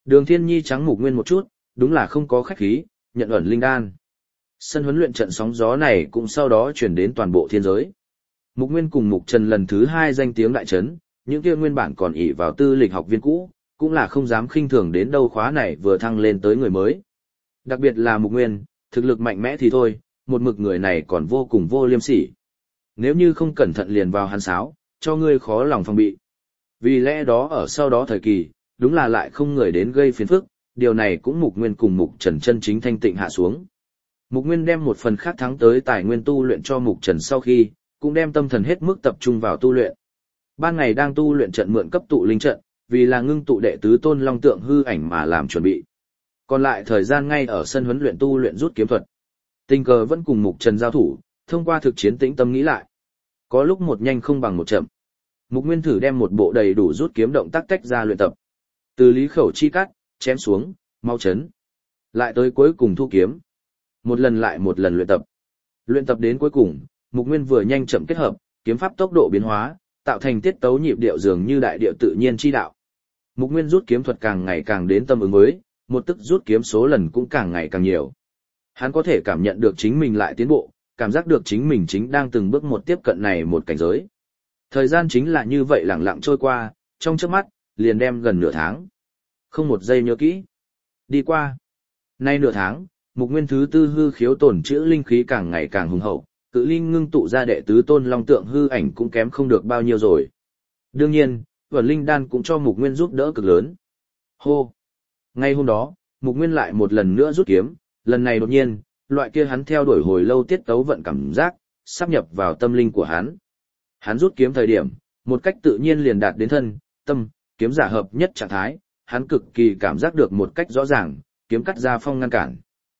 S1: Đường Thiên Nhi trắng Mục Nguyên một chút, đúng là không có khách khí, nhận ẩn linh đan. Sân huấn luyện trận sóng gió này cũng sau đó chuyển đến toàn bộ thiên giới. Mục Nguyên cùng Mục Trần lần thứ hai danh tiếng đại chấn, những kia nguyên bản còn ỷ vào tư lịch học viên cũ, cũng là không dám khinh thường đến đâu khóa này vừa thăng lên tới người mới. Đặc biệt là Mục Nguyên, thực lực mạnh mẽ thì thôi, một mực người này còn vô cùng vô liêm sỉ. Nếu như không cẩn thận liền vào hắn sáo, cho ngươi khó lòng phòng bị. Vì lẽ đó ở sau đó thời kỳ, đúng là lại không người đến gây phiền phức, điều này cũng Mục Nguyên cùng Mục Trần chân chính thanh tịnh hạ xuống. Mục Nguyên đem một phần khác thắng tới tài nguyên tu luyện cho Mục Trần sau khi, cũng đem tâm thần hết mức tập trung vào tu luyện. Ban ngày đang tu luyện trận mượn cấp tụ linh trận, vì là ngưng tụ đệ tứ tôn long tượng hư ảnh mà làm chuẩn bị. Còn lại thời gian ngay ở sân huấn luyện tu luyện rút kiếm thuật. Tình cờ vẫn cùng Mục Trần giao thủ, thông qua thực chiến tĩnh tâm nghĩ lại. Có lúc một nhanh không bằng một chậm. Mục Nguyên thử đem một bộ đầy đủ rút kiếm động tác tách ra luyện tập. Từ lý khẩu chi cắt, chém xuống, mau chấn. Lại tới cuối cùng thu kiếm. Một lần lại một lần luyện tập. Luyện tập đến cuối cùng, Mục Nguyên vừa nhanh chậm kết hợp, kiếm pháp tốc độ biến hóa, tạo thành tiết tấu nhịp điệu dường như đại điệu tự nhiên chi đạo. Mục Nguyên rút kiếm thuật càng ngày càng đến tâm ứng với, một tức rút kiếm số lần cũng càng ngày càng nhiều. Hắn có thể cảm nhận được chính mình lại tiến bộ, cảm giác được chính mình chính đang từng bước một tiếp cận này một cảnh giới. Thời gian chính là như vậy lặng lặng trôi qua, trong chớp mắt, liền đem gần nửa tháng. Không một giây nhớ kỹ. Đi qua. Nay nửa tháng, Mục Nguyên thứ tư hư khiếu tổn chữ linh khí càng ngày càng hùng hậu, cự linh ngưng tụ ra đệ tứ tôn long tượng hư ảnh cũng kém không được bao nhiêu rồi. Đương nhiên, Vẩn Linh Đan cũng cho Mục Nguyên giúp đỡ cực lớn. Hô. Ngay hôm đó, Mục Nguyên lại một lần nữa rút kiếm, lần này đột nhiên, loại kia hắn theo đuổi hồi lâu tiết tấu vận cảm giác, sắp nhập vào tâm linh của hắn. Hắn rút kiếm thời điểm, một cách tự nhiên liền đạt đến thân, tâm, kiếm giả hợp nhất trạng thái, hắn cực kỳ cảm giác được một cách rõ ràng, kiếm cắt ra phong ngăn cản.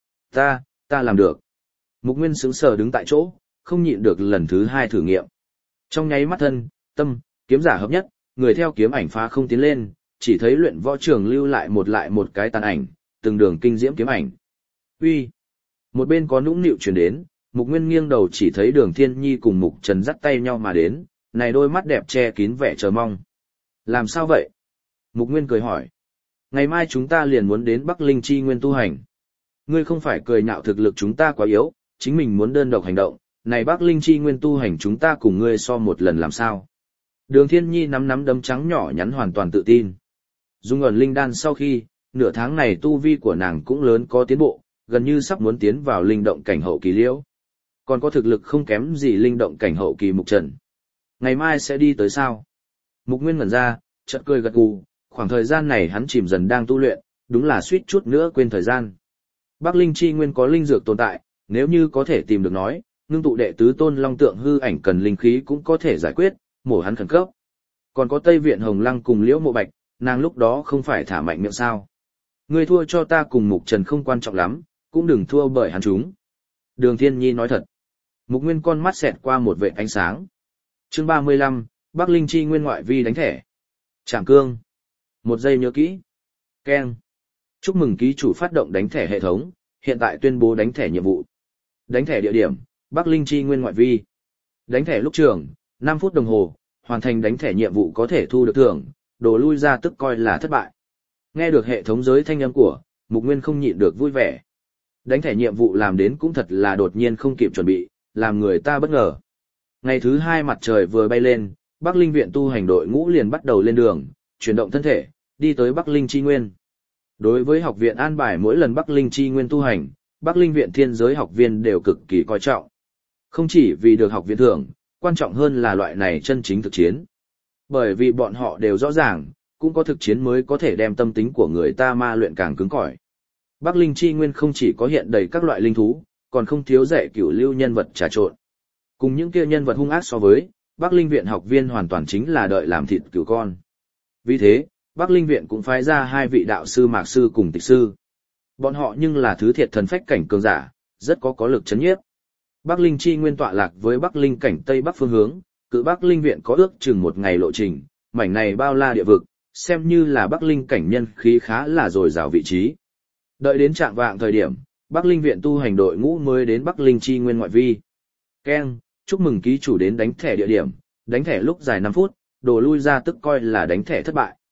S1: Ta, ta làm được. Mục Nguyên sững sờ đứng tại chỗ, không nhịn được lần thứ hai thử nghiệm. Trong nháy mắt thân, tâm, kiếm giả hợp nhất, người theo kiếm ảnh phá không tiến lên, chỉ thấy luyện võ trường lưu lại một lại một cái tàn ảnh, từng đường kinh diễm kiếm ảnh. Uy. Một bên có nũng nịu truyền đến, Mục Nguyên nghiêng đầu chỉ thấy Đường Thiên Nhi cùng Mục Trần dắt tay nhau mà đến, này đôi mắt đẹp che kín vẻ chờ mong. Làm sao vậy? Mục Nguyên cười hỏi. Ngày mai chúng ta liền muốn đến Bắc Linh Chi Nguyên tu hành. Ngươi không phải cười nhạo thực lực chúng ta quá yếu, chính mình muốn đơn độc hành động, này Bắc Linh Chi Nguyên tu hành chúng ta cùng ngươi so một lần làm sao? Đường Thiên Nhi nắm nắm đấm trắng nhỏ nhắn hoàn toàn tự tin. Dung ẩn linh đan sau khi, nửa tháng này tu vi của nàng cũng lớn có tiến bộ, gần như sắp muốn tiến vào linh động cảnh hậu kỳ liễu. Còn có thực lực không kém gì linh động cảnh hậu kỳ Mục Trần. Ngày mai sẽ đi tới sao? Mục Nguyên ngẩn ra, chợt cười gật gù, khoảng thời gian này hắn chìm dần đang tu luyện, đúng là suýt chút nữa quên thời gian. Bắc Linh Chi Nguyên có linh dược tồn tại, nếu như có thể tìm được nói, ngưng tụ đệ tứ tôn long tượng hư ảnh cần linh khí cũng có thể giải quyết, mổ hắn khẩn cấp. Còn có Tây Viện Hồng Lăng cùng Liễu Mộ Bạch, nàng lúc đó không phải thả mạnh miệng sao? Ngươi thua cho ta cùng Mục Trần không quan trọng lắm, cũng đừng thua bởi hắn chúng. Đường Thiên Nhi nói thật. Mục Nguyên con mắt xẹt qua một vệt ánh sáng. Chương ba mươi lăm, Bắc Linh Chi Nguyên ngoại vi đánh thẻ. Trảm cương. Một giây nhớ kỹ. Keng. Chúc mừng ký chủ phát động đánh thẻ hệ thống, hiện tại tuyên bố đánh thẻ nhiệm vụ. Đánh thẻ địa điểm, Bắc Linh Chi Nguyên ngoại vi. Đánh thẻ lúc trường, năm phút đồng hồ, hoàn thành đánh thẻ nhiệm vụ có thể thu được thưởng, đồ lui ra tức coi là thất bại. Nghe được hệ thống giới thanh âm của, Mục Nguyên không nhịn được vui vẻ. Đánh thẻ nhiệm vụ làm đến cũng thật là đột nhiên không kịp chuẩn bị, làm người ta bất ngờ. Ngày thứ hai mặt trời vừa bay lên, Bắc Linh viện tu hành đội ngũ liền bắt đầu lên đường, chuyển động thân thể, đi tới Bắc Linh Chi Nguyên. Đối với học viện an bài mỗi lần Bắc Linh Chi Nguyên tu hành, Bắc Linh viện thiên giới học viên đều cực kỳ coi trọng. Không chỉ vì được học viện thưởng, quan trọng hơn là loại này chân chính thực chiến. Bởi vì bọn họ đều rõ ràng, cũng có thực chiến mới có thể đem tâm tính của người ta ma luyện càng cứng cỏi. Bắc Linh Chi Nguyên không chỉ có hiện đầy các loại linh thú, còn không thiếu dạy cửu lưu nhân vật trà trộn. Cùng những kia nhân vật hung ác so với, Bắc Linh viện học viên hoàn toàn chính là đợi làm thịt cửu con. Vì thế, Bắc Linh viện cũng phái ra hai vị đạo sư Mạc sư cùng Tịch sư. Bọn họ nhưng là thứ thiệt thần phách cảnh cường giả, rất có có lực chấn nhiếp. Bắc Linh Chi Nguyên tọa lạc với Bắc Linh cảnh tây bắc phương hướng, cự Bắc Linh viện có ước chừng một ngày lộ trình, mảnh này bao la địa vực, xem như là Bắc Linh cảnh nhân khí khá là dồi dào vị trí. Đợi đến trạng vạng thời điểm, Bắc Linh viện tu hành đội ngũ mới đến Bắc Linh Chi Nguyên ngoại vi. Keng, chúc mừng ký chủ đến đánh thẻ địa điểm, đánh thẻ lúc dài năm phút, đồ lui ra tức coi là đánh thẻ thất bại.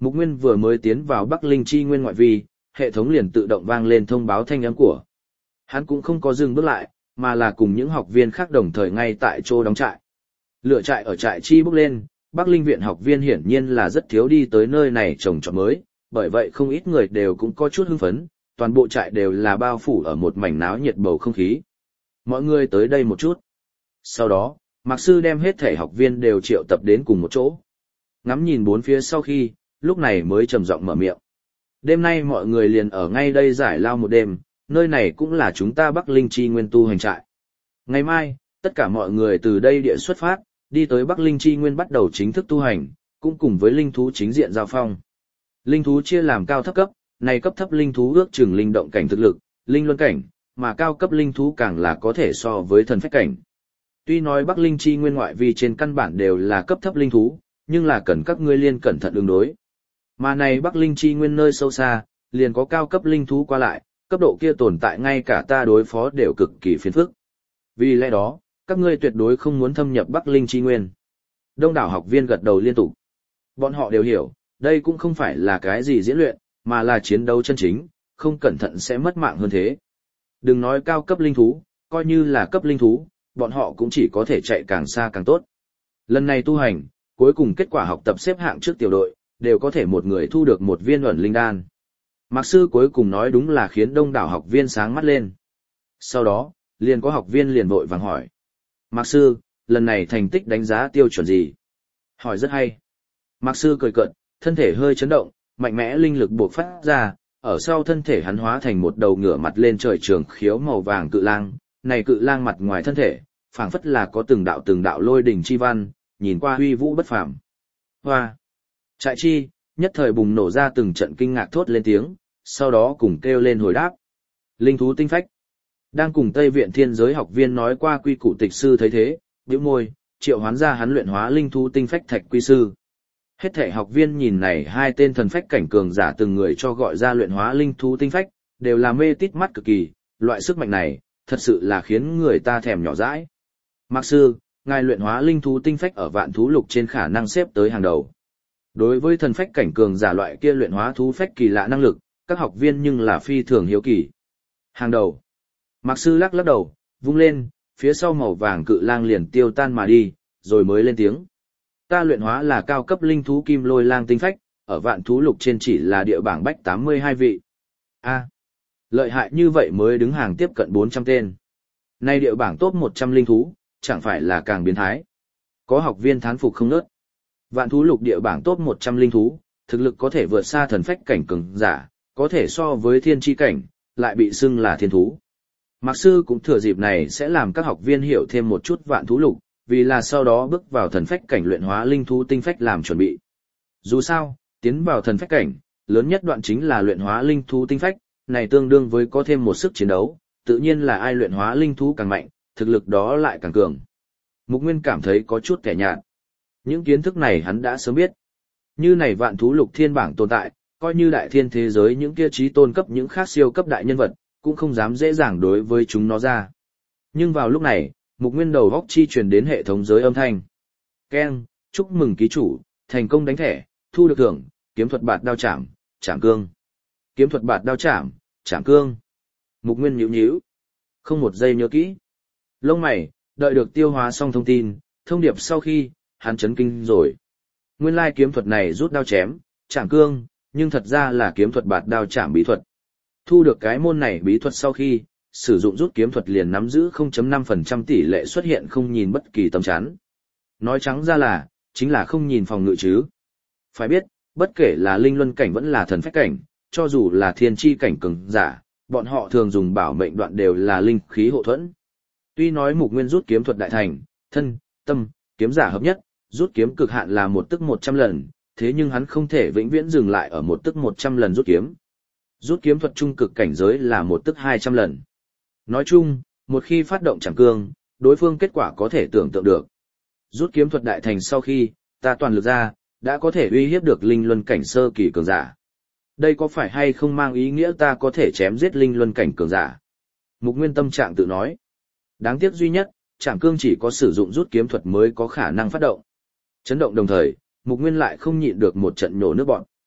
S1: Mục Nguyên vừa mới tiến vào Bắc Linh Chi Nguyên ngoại vi, hệ thống liền tự động vang lên thông báo thanh âm của. Hắn cũng không có dừng bước lại, mà là cùng những học viên khác đồng thời ngay tại chỗ đóng trại. Lửa trại ở trại chi bốc lên, Bắc Linh viện học viên hiển nhiên là rất thiếu đi tới nơi này trồng trọt mới, bởi vậy không ít người đều cũng có chút hưng phấn, toàn bộ trại đều là bao phủ ở một mảnh náo nhiệt bầu không khí. Mọi người tới đây một chút. Sau đó, Mạc Sư đem hết thể học viên đều triệu tập đến cùng một chỗ. Ngắm nhìn bốn phía sau khi, lúc này mới trầm giọng mở miệng. Đêm nay mọi người liền ở ngay đây giải lao một đêm, nơi này cũng là chúng ta Bắc Linh Chi Nguyên tu hành trại. Ngày mai, tất cả mọi người từ đây địa xuất phát, đi tới Bắc Linh Chi Nguyên bắt đầu chính thức tu hành, cũng cùng với linh thú chính diện giao phong. Linh thú chia làm cao thấp cấp, này cấp thấp linh thú ước chừng linh động cảnh thực lực, linh luân cảnh, mà cao cấp linh thú càng là có thể so với thần phách cảnh. Tuy nói Bắc Linh Chi Nguyên ngoại vi trên căn bản đều là cấp thấp linh thú, nhưng là cần các ngươi liên cẩn thận ứng đối. Mà này Bắc Linh Chi Nguyên nơi sâu xa, liền có cao cấp linh thú qua lại, cấp độ kia tồn tại ngay cả ta đối phó đều cực kỳ phiền phức. Vì lẽ đó, các ngươi tuyệt đối không muốn thâm nhập Bắc Linh Chi Nguyên. Đông đảo học viên gật đầu liên tục. Bọn họ đều hiểu, đây cũng không phải là cái gì diễn luyện, mà là chiến đấu chân chính, không cẩn thận sẽ mất mạng hơn thế. Đừng nói cao cấp linh thú, coi như là cấp linh thú, bọn họ cũng chỉ có thể chạy càng xa càng tốt. Lần này tu hành, cuối cùng kết quả học tập xếp hạng trước tiểu đội, đều có thể một người thu được một viên ẩn linh đan. Mạc Sư cuối cùng nói đúng là khiến đông đảo học viên sáng mắt lên. Sau đó, liền có học viên liền vội vàng hỏi. Mạc Sư, lần này thành tích đánh giá tiêu chuẩn gì? Hỏi rất hay. Mạc Sư cười cợt, thân thể hơi chấn động, mạnh mẽ linh lực buộc phát ra, ở sau thân thể hắn hóa thành một đầu ngửa mặt lên trời trường khiếu màu vàng cự lang. Này cự lang mặt ngoài thân thể, phảng phất là có từng đạo từng đạo lôi đỉnh chi văn, nhìn qua huy vũ bất phàm. Hoa! Trại chi, nhất thời bùng nổ ra từng trận kinh ngạc thốt lên tiếng, sau đó cùng kêu lên hồi đáp. Linh thú tinh phách. Đang cùng Tây Viện Thiên Giới học viên nói qua quy củ tịch sư thấy thế, bĩu môi, triệu hoán ra hắn luyện hóa linh thú tinh phách thạch quy sư. Hết thể học viên nhìn này hai tên thần phách cảnh cường giả từng người cho gọi ra luyện hóa linh thú tinh phách, đều là mê tít mắt cực kỳ, loại sức mạnh này, thật sự là khiến người ta thèm nhỏ dãi. Mạc Sư, ngài luyện hóa linh thú tinh phách ở vạn thú lục trên khả năng xếp tới hàng đầu. Đối với thần phách cảnh cường giả loại kia luyện hóa thú phách kỳ lạ năng lực, các học viên nhưng là phi thường hiếu kỳ. Hàng đầu. Mạc Sư lắc lắc đầu, vung lên, phía sau màu vàng cự lang liền tiêu tan mà đi, rồi mới lên tiếng. Ta luyện hóa là cao cấp linh thú kim lôi lang tinh phách, ở vạn thú lục trên chỉ là địa bảng bách tám mươi hai vị. A, lợi hại như vậy mới đứng hàng tiếp cận bốn trăm tên. Nay địa bảng top một trăm linh thú, chẳng phải là càng biến thái. Có học viên thán phục không nớt. Vạn thú lục địa bảng top một trăm linh thú, thực lực có thể vượt xa thần phách cảnh cường giả, có thể so với thiên chi cảnh, lại bị xưng là thiên thú. Mạc Sư cũng thừa dịp này sẽ làm các học viên hiểu thêm một chút vạn thú lục, vì là sau đó bước vào thần phách cảnh luyện hóa linh thú tinh phách làm chuẩn bị. Dù sao, tiến vào thần phách cảnh, lớn nhất đoạn chính là luyện hóa linh thú tinh phách, này tương đương với có thêm một sức chiến đấu, tự nhiên là ai luyện hóa linh thú càng mạnh, thực lực đó lại càng cường. Mục Nguyên cảm thấy có chút kẻ nhạt. Những kiến thức này hắn đã sớm biết. Như này vạn thú lục thiên bảng tồn tại, coi như đại thiên thế giới những kia trí tôn cấp những khác siêu cấp đại nhân vật, cũng không dám dễ dàng đối với chúng nó ra. Nhưng vào lúc này, Mục Nguyên đầu góc chi truyền đến hệ thống giới âm thanh. Ken, chúc mừng ký chủ, thành công đánh thẻ, thu được thưởng, kiếm thuật bạt đao chạm, chạm cương. Kiếm thuật bạt đao chạm, chạm cương. Mục Nguyên nhíu nhíu. Không một giây nhớ kỹ. Lông mày, đợi được tiêu hóa xong thông tin, thông điệp sau khi, hắn chấn kinh rồi. Nguyên lai kiếm thuật này rút đao chém, chạm cương, nhưng thật ra là kiếm thuật bạt đao chạm bí thuật. Thu được cái môn này bí thuật sau khi, sử dụng rút kiếm thuật liền nắm giữ không phẩy năm phần trăm tỷ lệ xuất hiện không nhìn bất kỳ tấm chắn. Nói trắng ra là, chính là không nhìn phòng ngự chứ. Phải biết, bất kể là linh luân cảnh vẫn là thần phách cảnh, cho dù là thiên chi cảnh cường giả, bọn họ thường dùng bảo mệnh đoạn đều là linh khí hộ thuẫn. Tuy nói Mục Nguyên rút kiếm thuật đại thành, thân, tâm, kiếm giả hợp nhất, rút kiếm cực hạn là một tức một trăm lần, thế nhưng hắn không thể vĩnh viễn dừng lại ở một tức một trăm lần rút kiếm. Rút kiếm thuật trung cực cảnh giới là một tức hai trăm lần. Nói chung, một khi phát động chạm cương, đối phương kết quả có thể tưởng tượng được. Rút kiếm thuật đại thành sau khi, ta toàn lực ra, đã có thể uy hiếp được linh luân cảnh sơ kỳ cường giả. Đây có phải hay không mang ý nghĩa ta có thể chém giết linh luân cảnh cường giả? Mục Nguyên tâm trạng tự nói. Đáng tiếc duy nhất, chạm cương chỉ có sử dụng rút kiếm thuật mới có khả năng phát động. Chấn động đồng thời, Mục Nguyên lại không nhịn được một trận nhổ nước bọn.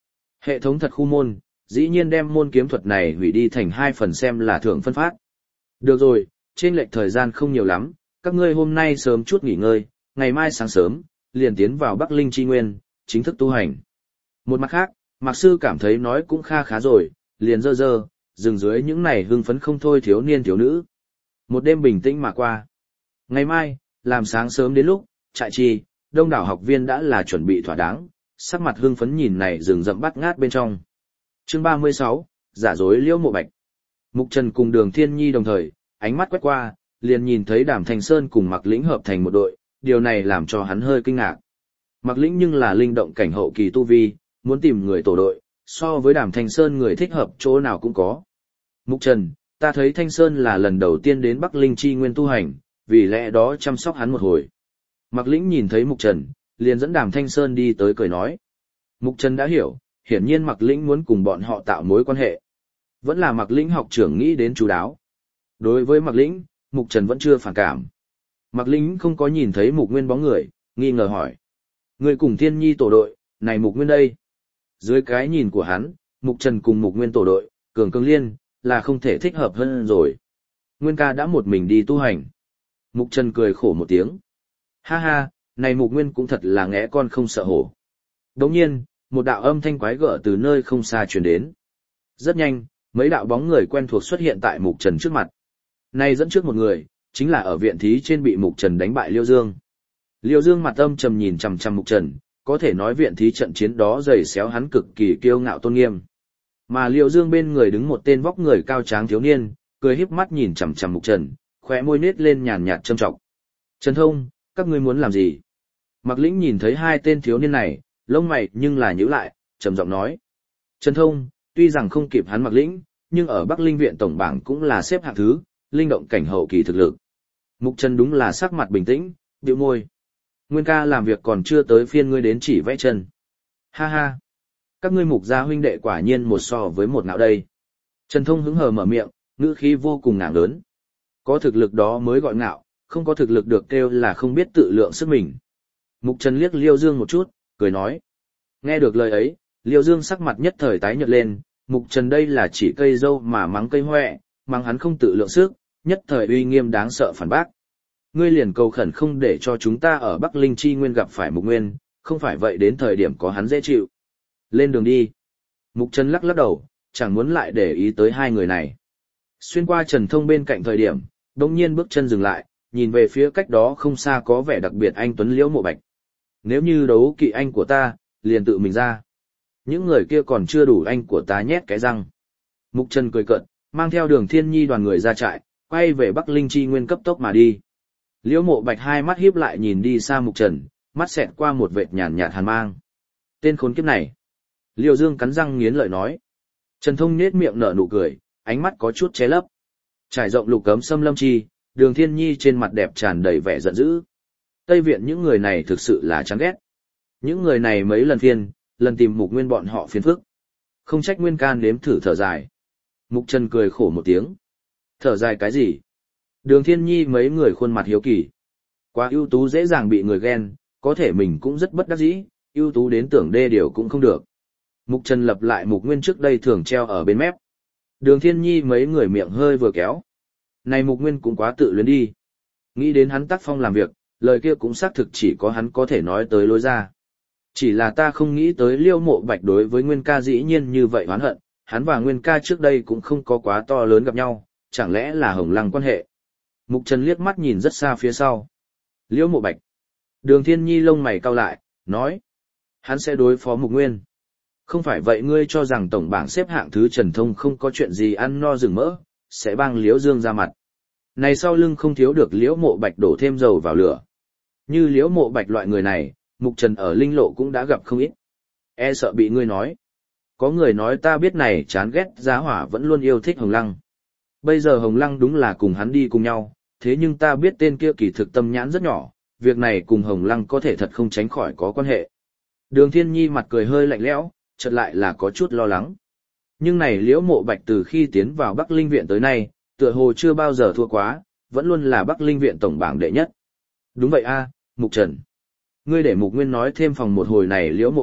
S1: Hệ thống thật khu môn, dĩ nhiên đem môn kiếm thuật này hủy đi thành hai phần xem là thưởng phân phát. Được rồi, trên lệch thời gian không nhiều lắm, các ngươi hôm nay sớm chút nghỉ ngơi, ngày mai sáng sớm, liền tiến vào Bắc Linh Chi Nguyên, chính thức tu hành. Một mặt khác, Mạc Sư cảm thấy nói cũng kha khá rồi, liền dơ dơ, dừng dưới những này hưng phấn không thôi thiếu niên thiếu nữ. Một đêm bình tĩnh mà qua. Ngày mai, làm sáng sớm đến lúc, trại trì, đông đảo học viên đã là chuẩn bị thỏa đáng, sắc mặt hưng phấn nhìn này rừng rậm bắt ngát bên trong. Chương ba mươi sáu, giả dối Liễu Mộ Bạch. Mục Trần cùng Đường Thiên Nhi đồng thời, ánh mắt quét qua, liền nhìn thấy Đàm Thành Sơn cùng Mạc Lĩnh hợp thành một đội, điều này làm cho hắn hơi kinh ngạc. Mạc Lĩnh nhưng là linh động cảnh hậu kỳ tu vi, muốn tìm người tổ đội, so với Đàm Thành Sơn người thích hợp chỗ nào cũng có. Mục Trần, ta thấy Thanh Sơn là lần đầu tiên đến Bắc Linh Chi Nguyên tu hành, vì lẽ đó chăm sóc hắn một hồi. Mạc Lĩnh nhìn thấy Mục Trần, liền dẫn Đàm Thanh Sơn đi tới cười nói. Mục Trần đã hiểu, hiển nhiên Mạc Lĩnh muốn cùng bọn họ tạo mối quan hệ. Vẫn là Mạc Lĩnh học trưởng nghĩ đến chú đáo. Đối với Mạc Lĩnh, Mục Trần vẫn chưa phản cảm. Mạc Lĩnh không có nhìn thấy Mục Nguyên bóng người, nghi ngờ hỏi. Người cùng Thiên Nhi tổ đội, này Mục Nguyên đây. Dưới cái nhìn của hắn, Mục Trần cùng Mục Nguyên tổ đội, cường cường liên, là không thể thích hợp hơn rồi. Nguyên ca đã một mình đi tu hành. Mục Trần cười khổ một tiếng. Ha ha, này Mục Nguyên cũng thật là ngẽ con không sợ hổ. Đồng nhiên, một đạo âm thanh quái gở từ nơi không xa truyền đến. Rất nhanh, mấy đạo bóng người quen thuộc xuất hiện tại Mục Trần trước mặt. Này dẫn trước một người, chính là ở viện thí trên bị Mục Trần đánh bại Liêu Dương. Liêu Dương mặt âm trầm nhìn chằm chằm Mục Trần, có thể nói viện thí trận chiến đó giày xéo hắn cực kỳ kiêu ngạo tôn nghiêm. Mà Liêu Dương bên người đứng một tên vóc người cao tráng thiếu niên, cười híp mắt nhìn chằm chằm Mục Trần, khóe môi nết lên nhàn nhạt châm trọng. Trần Thông, các ngươi muốn làm gì? Mạc Lĩnh nhìn thấy hai tên thiếu niên này, lông mày nhưng là nhíu lại, trầm giọng nói. Trần Thông, tuy rằng không kịp hắn Mạc Lĩnh, nhưng ở Bắc Linh viện tổng bảng cũng là xếp hạng thứ, linh động cảnh hậu kỳ thực lực. Mục Trần đúng là sắc mặt bình tĩnh, bĩu môi. Nguyên ca làm việc còn chưa tới phiên ngươi đến chỉ vẽ chân. Ha ha. Các ngươi Mục gia huynh đệ quả nhiên một so với một nào đây. Trần Thông hứng hờ mở miệng, ngữ khí vô cùng ngạo lớn. Có thực lực đó mới gọi ngạo, không có thực lực được kêu là không biết tự lượng sức mình. Mục Trần liếc Liêu Dương một chút, cười nói. Nghe được lời ấy, Liêu Dương sắc mặt nhất thời tái nhợt lên, Mục Trần đây là chỉ cây dâu mà mắng cây hoẹ, mắng hắn không tự lượng sức, nhất thời uy nghiêm đáng sợ phản bác. Ngươi liền cầu khẩn không để cho chúng ta ở Bắc Linh Chi Nguyên gặp phải Mục Nguyên, không phải vậy đến thời điểm có hắn dễ chịu. Lên đường đi. Mục Trần lắc lắc đầu, chẳng muốn lại để ý tới hai người này. Xuyên qua Trần Thông bên cạnh thời điểm, đột nhiên bước chân dừng lại, nhìn về phía cách đó không xa có vẻ đặc biệt anh tuấn Liễu Mộ Bạch. Nếu như đấu kỵ anh của ta, liền tự mình ra. Những người kia còn chưa đủ anh của ta nhét cái răng. Mục Trần cười cợt, mang theo Đường Thiên Nhi đoàn người ra trại, quay về Bắc Linh Chi Nguyên cấp tốc mà đi. Liễu Mộ Bạch hai mắt híp lại nhìn đi xa Mục Trần, mắt xẹt qua một vệt nhàn nhạt hàn mang. Tên khốn kiếp này. Liêu Dương cắn răng nghiến lợi nói. Trần Thông nhếch miệng nở nụ cười, ánh mắt có chút che lấp. Trải rộng lục cấm xâm lâm chi, Đường Thiên Nhi trên mặt đẹp tràn đầy vẻ giận dữ. Tây viện những người này thực sự là chán ghét. Những người này mấy lần phiền, lần tìm Mục Nguyên bọn họ phiền phức. Không trách Nguyên can đếm thử thở dài. Mục Trần cười khổ một tiếng. Thở dài cái gì? Đường Thiên Nhi mấy người khuôn mặt hiếu kỳ. Quá ưu tú dễ dàng bị người ghen, có thể mình cũng rất bất đắc dĩ, ưu tú đến tưởng đê điều cũng không được. Mục Trần lập lại Mục Nguyên trước đây thường treo ở bên mép. Đường Thiên Nhi mấy người miệng hơi vừa kéo. Này Mục Nguyên cũng quá tự luyến đi. Nghĩ đến hắn tác phong làm việc, lời kia cũng xác thực chỉ có hắn có thể nói tới lối ra. Chỉ là ta không nghĩ tới Liêu Mộ Bạch đối với Nguyên ca dĩ nhiên như vậy oán hận, hắn và Nguyên ca trước đây cũng không có quá to lớn gặp nhau, chẳng lẽ là hồng lăng quan hệ. Mục Trần liếc mắt nhìn rất xa phía sau. Liêu Mộ Bạch. Đường Thiên Nhi lông mày cau lại, nói. Hắn sẽ đối phó Mục Nguyên. Không phải vậy ngươi cho rằng tổng bảng xếp hạng thứ Trần Thông không có chuyện gì ăn no rừng mỡ, sẽ bang Liễu Dương ra mặt. Này sau lưng không thiếu được Liễu Mộ Bạch đổ thêm dầu vào lửa. Như Liễu Mộ Bạch loại người này, Mục Trần ở linh lộ cũng đã gặp không ít. E sợ bị ngươi nói. Có người nói ta biết này chán ghét giá hỏa vẫn luôn yêu thích Hồng Lăng. Bây giờ Hồng Lăng đúng là cùng hắn đi cùng nhau, thế nhưng ta biết tên kia kỳ thực tâm nhãn rất nhỏ, việc này cùng Hồng Lăng có thể thật không tránh khỏi có quan hệ. Đường Thiên Nhi mặt cười hơi lạnh lẽo, chợt lại là có chút lo lắng. Nhưng này Liễu Mộ Bạch từ khi tiến vào Bắc Linh viện tới nay, tựa hồ chưa bao giờ thua quá, vẫn luôn là Bắc Linh viện tổng bảng đệ nhất. Đúng vậy a, Mục Trần. Ngươi để Mục Nguyên nói thêm phòng một hồi này Liễu Mộ Bạch,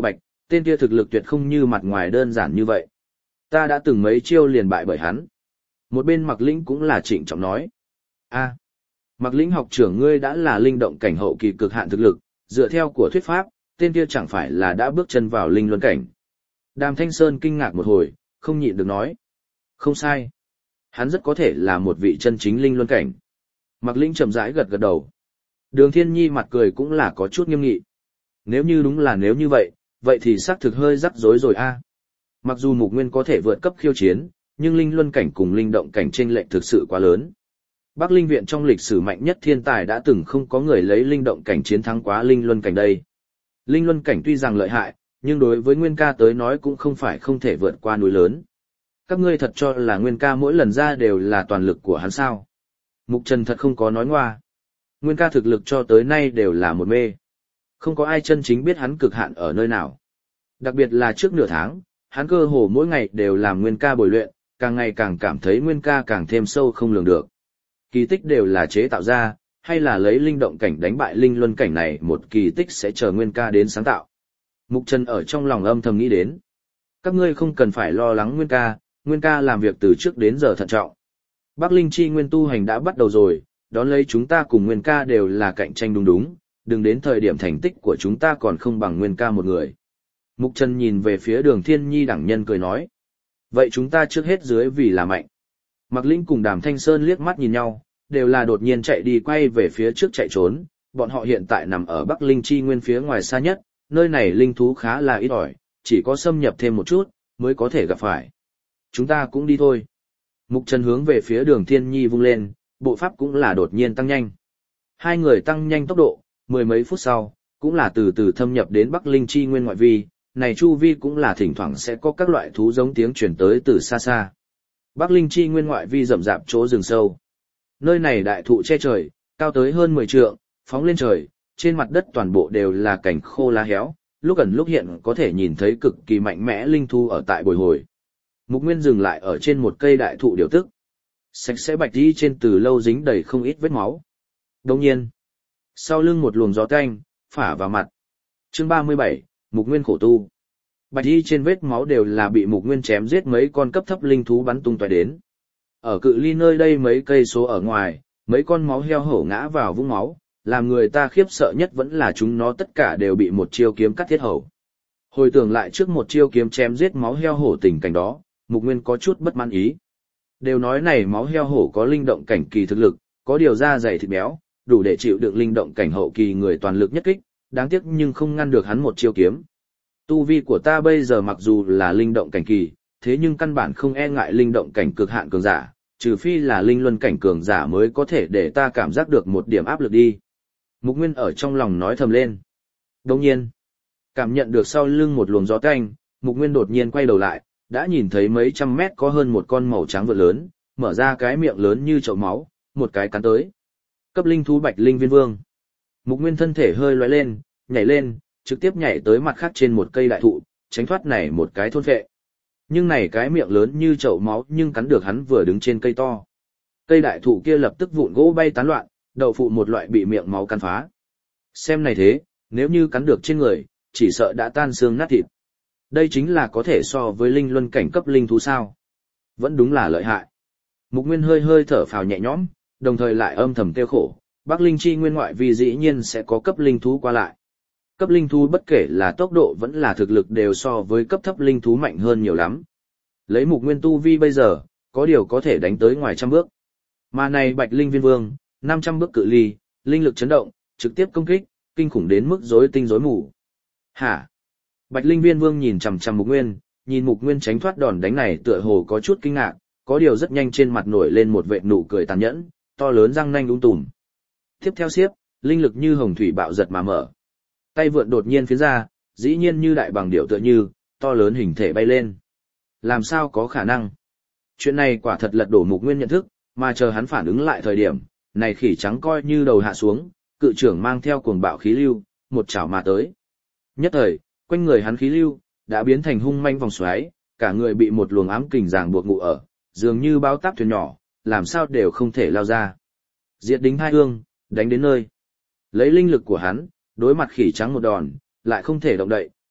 S1: tên kia thực lực tuyệt không như mặt ngoài đơn giản như vậy. Ta đã từng mấy chiêu liền bại bởi hắn. Một bên Mạc Lĩnh cũng là trịnh trọng nói. A, Mạc Lĩnh học trưởng ngươi đã là linh động cảnh hậu kỳ cực hạn thực lực, dựa theo của thuyết pháp, tên kia chẳng phải là đã bước chân vào linh luân cảnh. Đàm Thanh Sơn kinh ngạc một hồi, không nhịn được nói. Không sai. Hắn rất có thể là một vị chân chính linh luân cảnh. Mạc Lĩnh chậm rãi gật gật đầu. Đường Thiên Nhi mặt cười cũng là có chút nghiêm nghị. Nếu như đúng là nếu như vậy, vậy thì xác thực hơi rắc rối rồi a. Mặc dù Mục Nguyên có thể vượt cấp khiêu chiến, nhưng linh luân cảnh cùng linh động cảnh chênh lệch thực sự quá lớn. Bắc Linh viện trong lịch sử mạnh nhất thiên tài đã từng không có người lấy linh động cảnh chiến thắng quá linh luân cảnh đây. Linh luân cảnh tuy rằng lợi hại, nhưng đối với Nguyên ca tới nói cũng không phải không thể vượt qua núi lớn. Các ngươi thật cho là Nguyên ca mỗi lần ra đều là toàn lực của hắn sao? Mục Trần thật không có nói ngoa. Nguyên ca thực lực cho tới nay đều là một mê. Không có ai chân chính biết hắn cực hạn ở nơi nào. Đặc biệt là trước nửa tháng, hắn cơ hồ mỗi ngày đều làm Nguyên ca bồi luyện, càng ngày càng cảm thấy Nguyên ca càng thêm sâu không lường được. Kỳ tích đều là chế tạo ra, hay là lấy linh động cảnh đánh bại linh luân cảnh này, một kỳ tích sẽ chờ Nguyên ca đến sáng tạo. Mục Trần ở trong lòng âm thầm nghĩ đến. Các ngươi không cần phải lo lắng Nguyên ca, Nguyên ca làm việc từ trước đến giờ thận trọng. Bắc Linh chi nguyên tu hành đã bắt đầu rồi, đón lấy chúng ta cùng Nguyên ca đều là cạnh tranh đúng đúng, đừng đến thời điểm thành tích của chúng ta còn không bằng Nguyên ca một người. Mục Trần nhìn về phía Đường Thiên Nhi đẳng nhân cười nói. Vậy chúng ta trước hết dưới vì là mạnh. Mạc Lĩnh cùng Đàm Thanh Sơn liếc mắt nhìn nhau, đều là đột nhiên chạy đi quay về phía trước chạy trốn, bọn họ hiện tại nằm ở Bắc Linh chi nguyên phía ngoài xa nhất, nơi này linh thú khá là ít ỏi, chỉ có xâm nhập thêm một chút, mới có thể gặp phải. Chúng ta cũng đi thôi. Mục Trần hướng về phía Đường Thiên Nhi vung lên, bộ pháp cũng là đột nhiên tăng nhanh. Hai người tăng nhanh tốc độ, mười mấy phút sau, cũng là từ từ thâm nhập đến Bắc Linh chi nguyên ngoại vi, này chu vi cũng là thỉnh thoảng sẽ có các loại thú giống tiếng truyền tới từ xa xa. Bắc Linh chi nguyên ngoại vi rậm rạp chỗ rừng sâu. Nơi này đại thụ che trời, cao tới hơn mười trượng, phóng lên trời, trên mặt đất toàn bộ đều là cảnh khô lá héo, lúc ẩn lúc hiện có thể nhìn thấy cực kỳ mạnh mẽ linh thú ở tại bồi hồi. Mục Nguyên dừng lại ở trên một cây đại thụ điều tức. Sạch sẽ bạch đi trên từ lâu dính đầy không ít vết máu. Đồng nhiên, sau lưng một luồng gió canh, phả vào mặt. Chương ba mươi bảy, Mục Nguyên khổ tu. Bạch đi trên vết máu đều là bị Mục Nguyên chém giết mấy con cấp thấp linh thú bắn tung tóe đến. Ở cự ly nơi đây mấy cây số ở ngoài, mấy con máu heo hổ ngã vào vũng máu, làm người ta khiếp sợ nhất vẫn là chúng nó tất cả đều bị một chiêu kiếm cắt thiết hầu. Hồi tưởng lại trước một chiêu kiếm chém giết máu heo hổ tình cảnh đó, Mục Nguyên có chút bất mãn ý. Đều nói này máu heo hổ có linh động cảnh kỳ thực lực, có điều da dày thịt béo, đủ để chịu đựng linh động cảnh hậu kỳ người toàn lực nhất kích, đáng tiếc nhưng không ngăn được hắn một chiêu kiếm. Tu vi của ta bây giờ mặc dù là linh động cảnh kỳ, thế nhưng căn bản không e ngại linh động cảnh cực hạn cường giả, trừ phi là linh luân cảnh cường giả mới có thể để ta cảm giác được một điểm áp lực đi. Mục Nguyên ở trong lòng nói thầm lên. Đồng nhiên, cảm nhận được sau lưng một luồng gió tanh, Mục Nguyên đột nhiên quay đầu lại, đã nhìn thấy mấy trăm mét có hơn một con màu trắng vượn lớn, mở ra cái miệng lớn như chậu máu, một cái cắn tới. Cấp linh thú Bạch Linh Viên Vương. Mục Nguyên thân thể hơi lóe lên, nhảy lên, trực tiếp nhảy tới mặt khác trên một cây đại thụ, tránh thoát này một cái thôn phệ. Nhưng này cái miệng lớn như chậu máu nhưng cắn được hắn vừa đứng trên cây to. Cây đại thụ kia lập tức vụn gỗ bay tán loạn, đậu phụ một loại bị miệng máu cắn phá. Xem này thế, nếu như cắn được trên người, chỉ sợ đã tan xương nát thịt. Đây chính là có thể so với linh luân cảnh cấp linh thú sao. Vẫn đúng là lợi hại. Mục Nguyên hơi hơi thở phào nhẹ nhõm, đồng thời lại âm thầm tiêu khổ, Bắc Linh chi nguyên ngoại vì dĩ nhiên sẽ có cấp linh thú qua lại. Cấp linh thú bất kể là tốc độ vẫn là thực lực đều so với cấp thấp linh thú mạnh hơn nhiều lắm. Lấy Mục Nguyên tu vi bây giờ, có điều có thể đánh tới ngoài trăm bước. Mà này Bạch Linh Viên Vương, năm trăm bước cự ly, linh lực chấn động, trực tiếp công kích, kinh khủng đến mức rối tinh rối mù. Hả? Bạch Linh Viên Vương nhìn chằm chằm Mục Nguyên, nhìn Mục Nguyên tránh thoát đòn đánh này tựa hồ có chút kinh ngạc, có điều rất nhanh trên mặt nổi lên một vệt nụ cười tàn nhẫn, to lớn răng nanh ung tùm. Tiếp theo xiếp, linh lực như hồng thủy bạo giật mà mở. Tay vượn đột nhiên phiến ra, dĩ nhiên như đại bằng điểu tựa như, to lớn hình thể bay lên. Làm sao có khả năng? Chuyện này quả thật lật đổ Mục Nguyên nhận thức, mà chờ hắn phản ứng lại thời điểm, này khỉ trắng coi như đầu hạ xuống, cự trưởng mang theo cuồng bạo khí lưu, một chảo mà tới. Nhất thời, quanh người hắn khí lưu đã biến thành hung manh vòng xoáy, cả người bị một luồng ám kình ràng buộc ngụ ở, dường như bao táp thuyền nhỏ, làm sao đều không thể lao ra. Diệt đính hai hương, đánh đến nơi. Lấy linh lực của hắn, đối mặt khỉ trắng một đòn, lại không thể động đậy,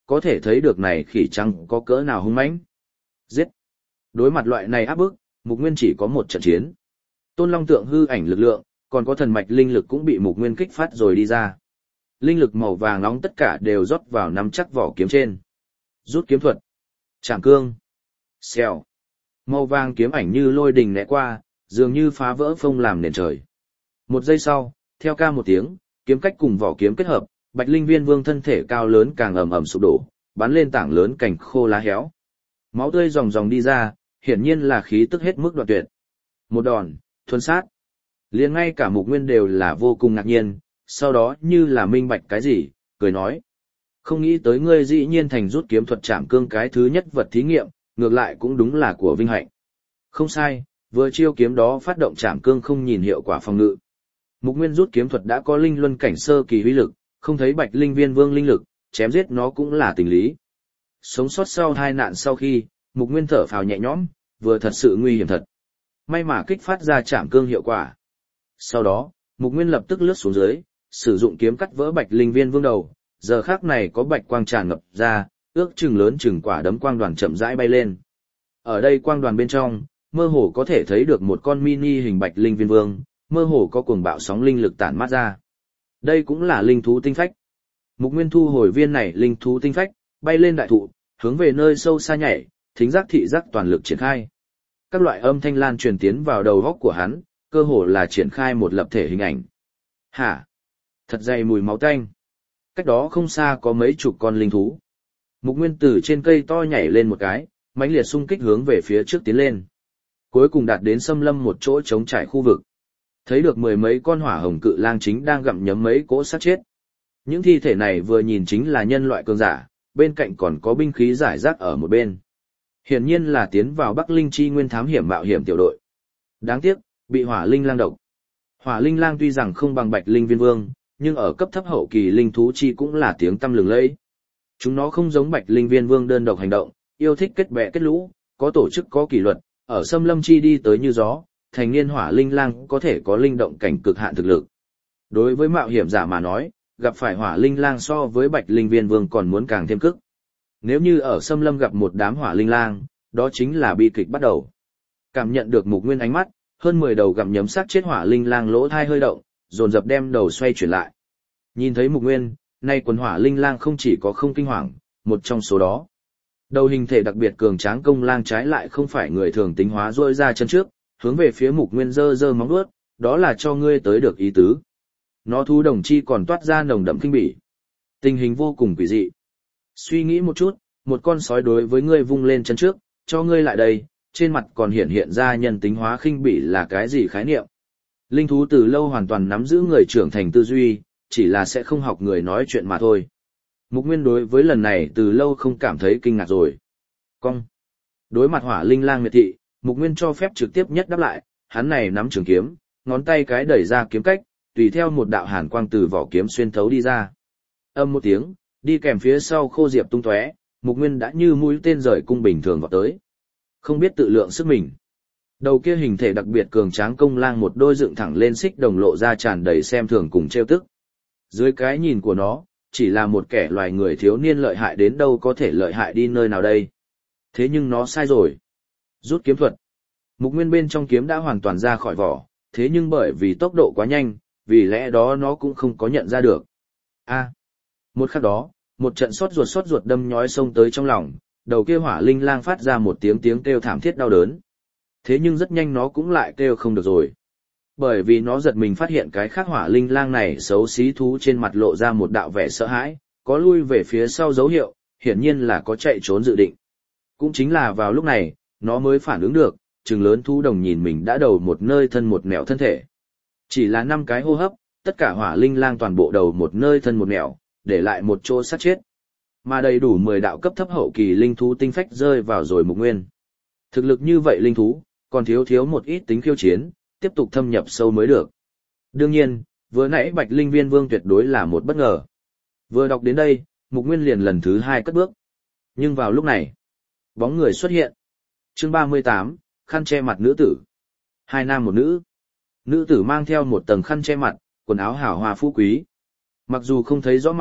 S1: có thể thấy được này khỉ trắng có cỡ nào hung mãnh. Giết! Đối mặt loại này áp bức, Mục Nguyên chỉ có một trận chiến. Tôn Long tượng hư ảnh lực lượng, còn có thần mạch linh lực cũng bị Mục Nguyên kích phát rồi đi ra. Linh lực màu vàng nóng tất cả đều rót vào nắm chắc vỏ kiếm trên. Rút kiếm thuật. Trảm cương. Xèo. Màu vàng kiếm ảnh như lôi đình né qua, dường như phá vỡ phông làm nền trời. Một giây sau, theo ca một tiếng, kiếm cách cùng vỏ kiếm kết hợp, Bạch Linh Viên Vương thân thể cao lớn càng ầm ầm sụp đổ, bắn lên tảng lớn cành khô lá héo. Máu tươi ròng ròng đi ra, hiển nhiên là khí tức hết mức đoạn tuyệt. Một đòn, thuần sát. Liền ngay cả Mục Nguyên đều là vô cùng ngạc nhiên, sau đó như là minh bạch cái gì, cười nói. Không nghĩ tới ngươi dĩ nhiên thành rút kiếm thuật trảm cương cái thứ nhất vật thí nghiệm, ngược lại cũng đúng là của vinh hạnh. Không sai, vừa chiêu kiếm đó phát động trảm cương không nhìn hiệu quả phòng ngự. Mục Nguyên rút kiếm thuật đã có linh luân cảnh sơ kỳ uy lực, không thấy Bạch Linh Viên Vương linh lực, chém giết nó cũng là tình lý. Sống sót sau hai nạn sau khi, Mục Nguyên thở phào nhẹ nhõm, vừa thật sự nguy hiểm thật. May mà kích phát ra trảm cương hiệu quả. Sau đó, Mục Nguyên lập tức lướt xuống dưới, sử dụng kiếm cắt vỡ Bạch Linh Viên Vương đầu, giờ khắc này có bạch quang tràn ngập ra, ước chừng lớn chừng quả đấm quang đoàn chậm rãi bay lên. Ở đây quang đoàn bên trong, mơ hồ có thể thấy được một con mini hình Bạch Linh Viên Vương, mơ hồ có cuồng bạo sóng linh lực tản mát ra. Đây cũng là linh thú tinh phách. Mục Nguyên thu hồi viên này linh thú tinh phách, bay lên đại thụ, hướng về nơi sâu xa nhảy, thính giác thị giác toàn lực triển khai. Các loại âm thanh lan truyền tiến vào đầu óc của hắn, cơ hồ là triển khai một lập thể hình ảnh. Hả? Thật dày mùi máu tanh. Cách đó không xa có mấy chục con linh thú. Mục Nguyên từ trên cây to nhảy lên một cái, mãnh liệt xung kích hướng về phía trước tiến lên. Cuối cùng đạt đến xâm lâm một chỗ trống trải khu vực. Thấy được mười mấy con hỏa hồng cự lang chính đang gặm nhấm mấy cỗ xác chết. Những thi thể này vừa nhìn chính là nhân loại cường giả, bên cạnh còn có binh khí rải rác ở một bên. Hiển nhiên là tiến vào Bắc Linh Chi Nguyên thám hiểm mạo hiểm tiểu đội. Đáng tiếc, bị hỏa linh lang độc. Hỏa linh lang tuy rằng không bằng Bạch Linh Viên Vương, nhưng ở cấp thấp hậu kỳ linh thú chi cũng là tiếng tăm lừng lẫy. Chúng nó không giống Bạch Linh Viên Vương đơn độc hành động, yêu thích kết bè kết lũ, có tổ chức có kỷ luật, ở xâm lâm chi đi tới như gió, thành niên hỏa linh lang có thể có linh động cảnh cực hạn thực lực. Đối với mạo hiểm giả mà nói, gặp phải hỏa linh lang so với Bạch Linh Viên Vương còn muốn càng thêm cức. Nếu như ở xâm lâm gặp một đám hỏa linh lang, đó chính là bi kịch bắt đầu. Cảm nhận được Mục Nguyên ánh mắt, hơn mười đầu gặm nhấm xác chết hỏa linh lang lỗ thai hơi động, dồn dập đem đầu xoay chuyển lại. Nhìn thấy Mục Nguyên, nay quần hỏa linh lang không chỉ có không kinh hoàng, một trong số đó. Đầu hình thể đặc biệt cường tráng công lang trái lại không phải người thường tính hóa rôi ra chân trước, hướng về phía Mục Nguyên giơ giơ móng vuốt, đó là cho ngươi tới được ý tứ. Nó thú đồng chi còn toát ra nồng đậm kinh bỉ. Tình hình vô cùng quỷ dị. Suy nghĩ một chút, một con sói đối với ngươi vung lên chân trước, cho ngươi lại đây, trên mặt còn hiện hiện ra nhân tính hóa khinh bỉ là cái gì khái niệm. Linh thú từ lâu hoàn toàn nắm giữ người trưởng thành tư duy, chỉ là sẽ không học người nói chuyện mà thôi. Mục Nguyên đối với lần này từ lâu không cảm thấy kinh ngạc rồi. Cong. Đối mặt hỏa linh lang miệt thị, Mục Nguyên cho phép trực tiếp nhất đáp lại, hắn này nắm trường kiếm, ngón tay cái đẩy ra kiếm cách, tùy theo một đạo hàn quang từ vỏ kiếm xuyên thấu đi ra. Âm một tiếng, đi kèm phía sau khô diệp tung tóe, Mục Nguyên đã như mũi tên rời cung bình thường vọt tới. Không biết tự lượng sức mình. Đầu kia hình thể đặc biệt cường tráng công lang một đôi dựng thẳng lên xích đồng lộ ra tràn đầy xem thường cùng trêu tức. Dưới cái nhìn của nó, chỉ là một kẻ loài người thiếu niên lợi hại đến đâu có thể lợi hại đi nơi nào đây. Thế nhưng nó sai rồi. Rút kiếm thuật. Mục Nguyên bên trong kiếm đã hoàn toàn ra khỏi vỏ, thế nhưng bởi vì tốc độ quá nhanh, vì lẽ đó nó cũng không có nhận ra được. A. Một khắc đó, một trận sốt ruột sốt ruột đâm nhói xông tới trong lòng, đầu kia hỏa linh lang phát ra một tiếng tiếng kêu thảm thiết đau đớn. Thế nhưng rất nhanh nó cũng lại kêu không được rồi. Bởi vì nó giật mình phát hiện cái khác hỏa linh lang này xấu xí thú trên mặt lộ ra một đạo vẻ sợ hãi, có lui về phía sau dấu hiệu, hiển nhiên là có chạy trốn dự định. Cũng chính là vào lúc này, nó mới phản ứng được, trừng lớn thú đồng nhìn mình đã đầu một nơi thân một nẻo thân thể. Chỉ là năm cái hô hấp, tất cả hỏa linh lang toàn bộ đầu một nơi thân một nẻo, để lại một chỗ sát chết. Mà đầy đủ mười đạo cấp thấp hậu kỳ linh thú tinh phách rơi vào rồi Mục Nguyên. Thực lực như vậy linh thú, còn thiếu thiếu một ít tính khiêu chiến, tiếp tục thâm nhập sâu mới được. Đương nhiên, vừa nãy Bạch Linh Viên Vương tuyệt đối là một bất ngờ. Vừa đọc đến đây, Mục Nguyên liền lần thứ hai cất bước. Nhưng vào lúc này, bóng người xuất hiện. Chương ba mươi tám, khăn che mặt nữ tử. Hai nam một nữ. Nữ tử mang theo một tầng khăn che mặt, quần áo hào hoa phú quý. Mặc dù không thấy rõ mặt,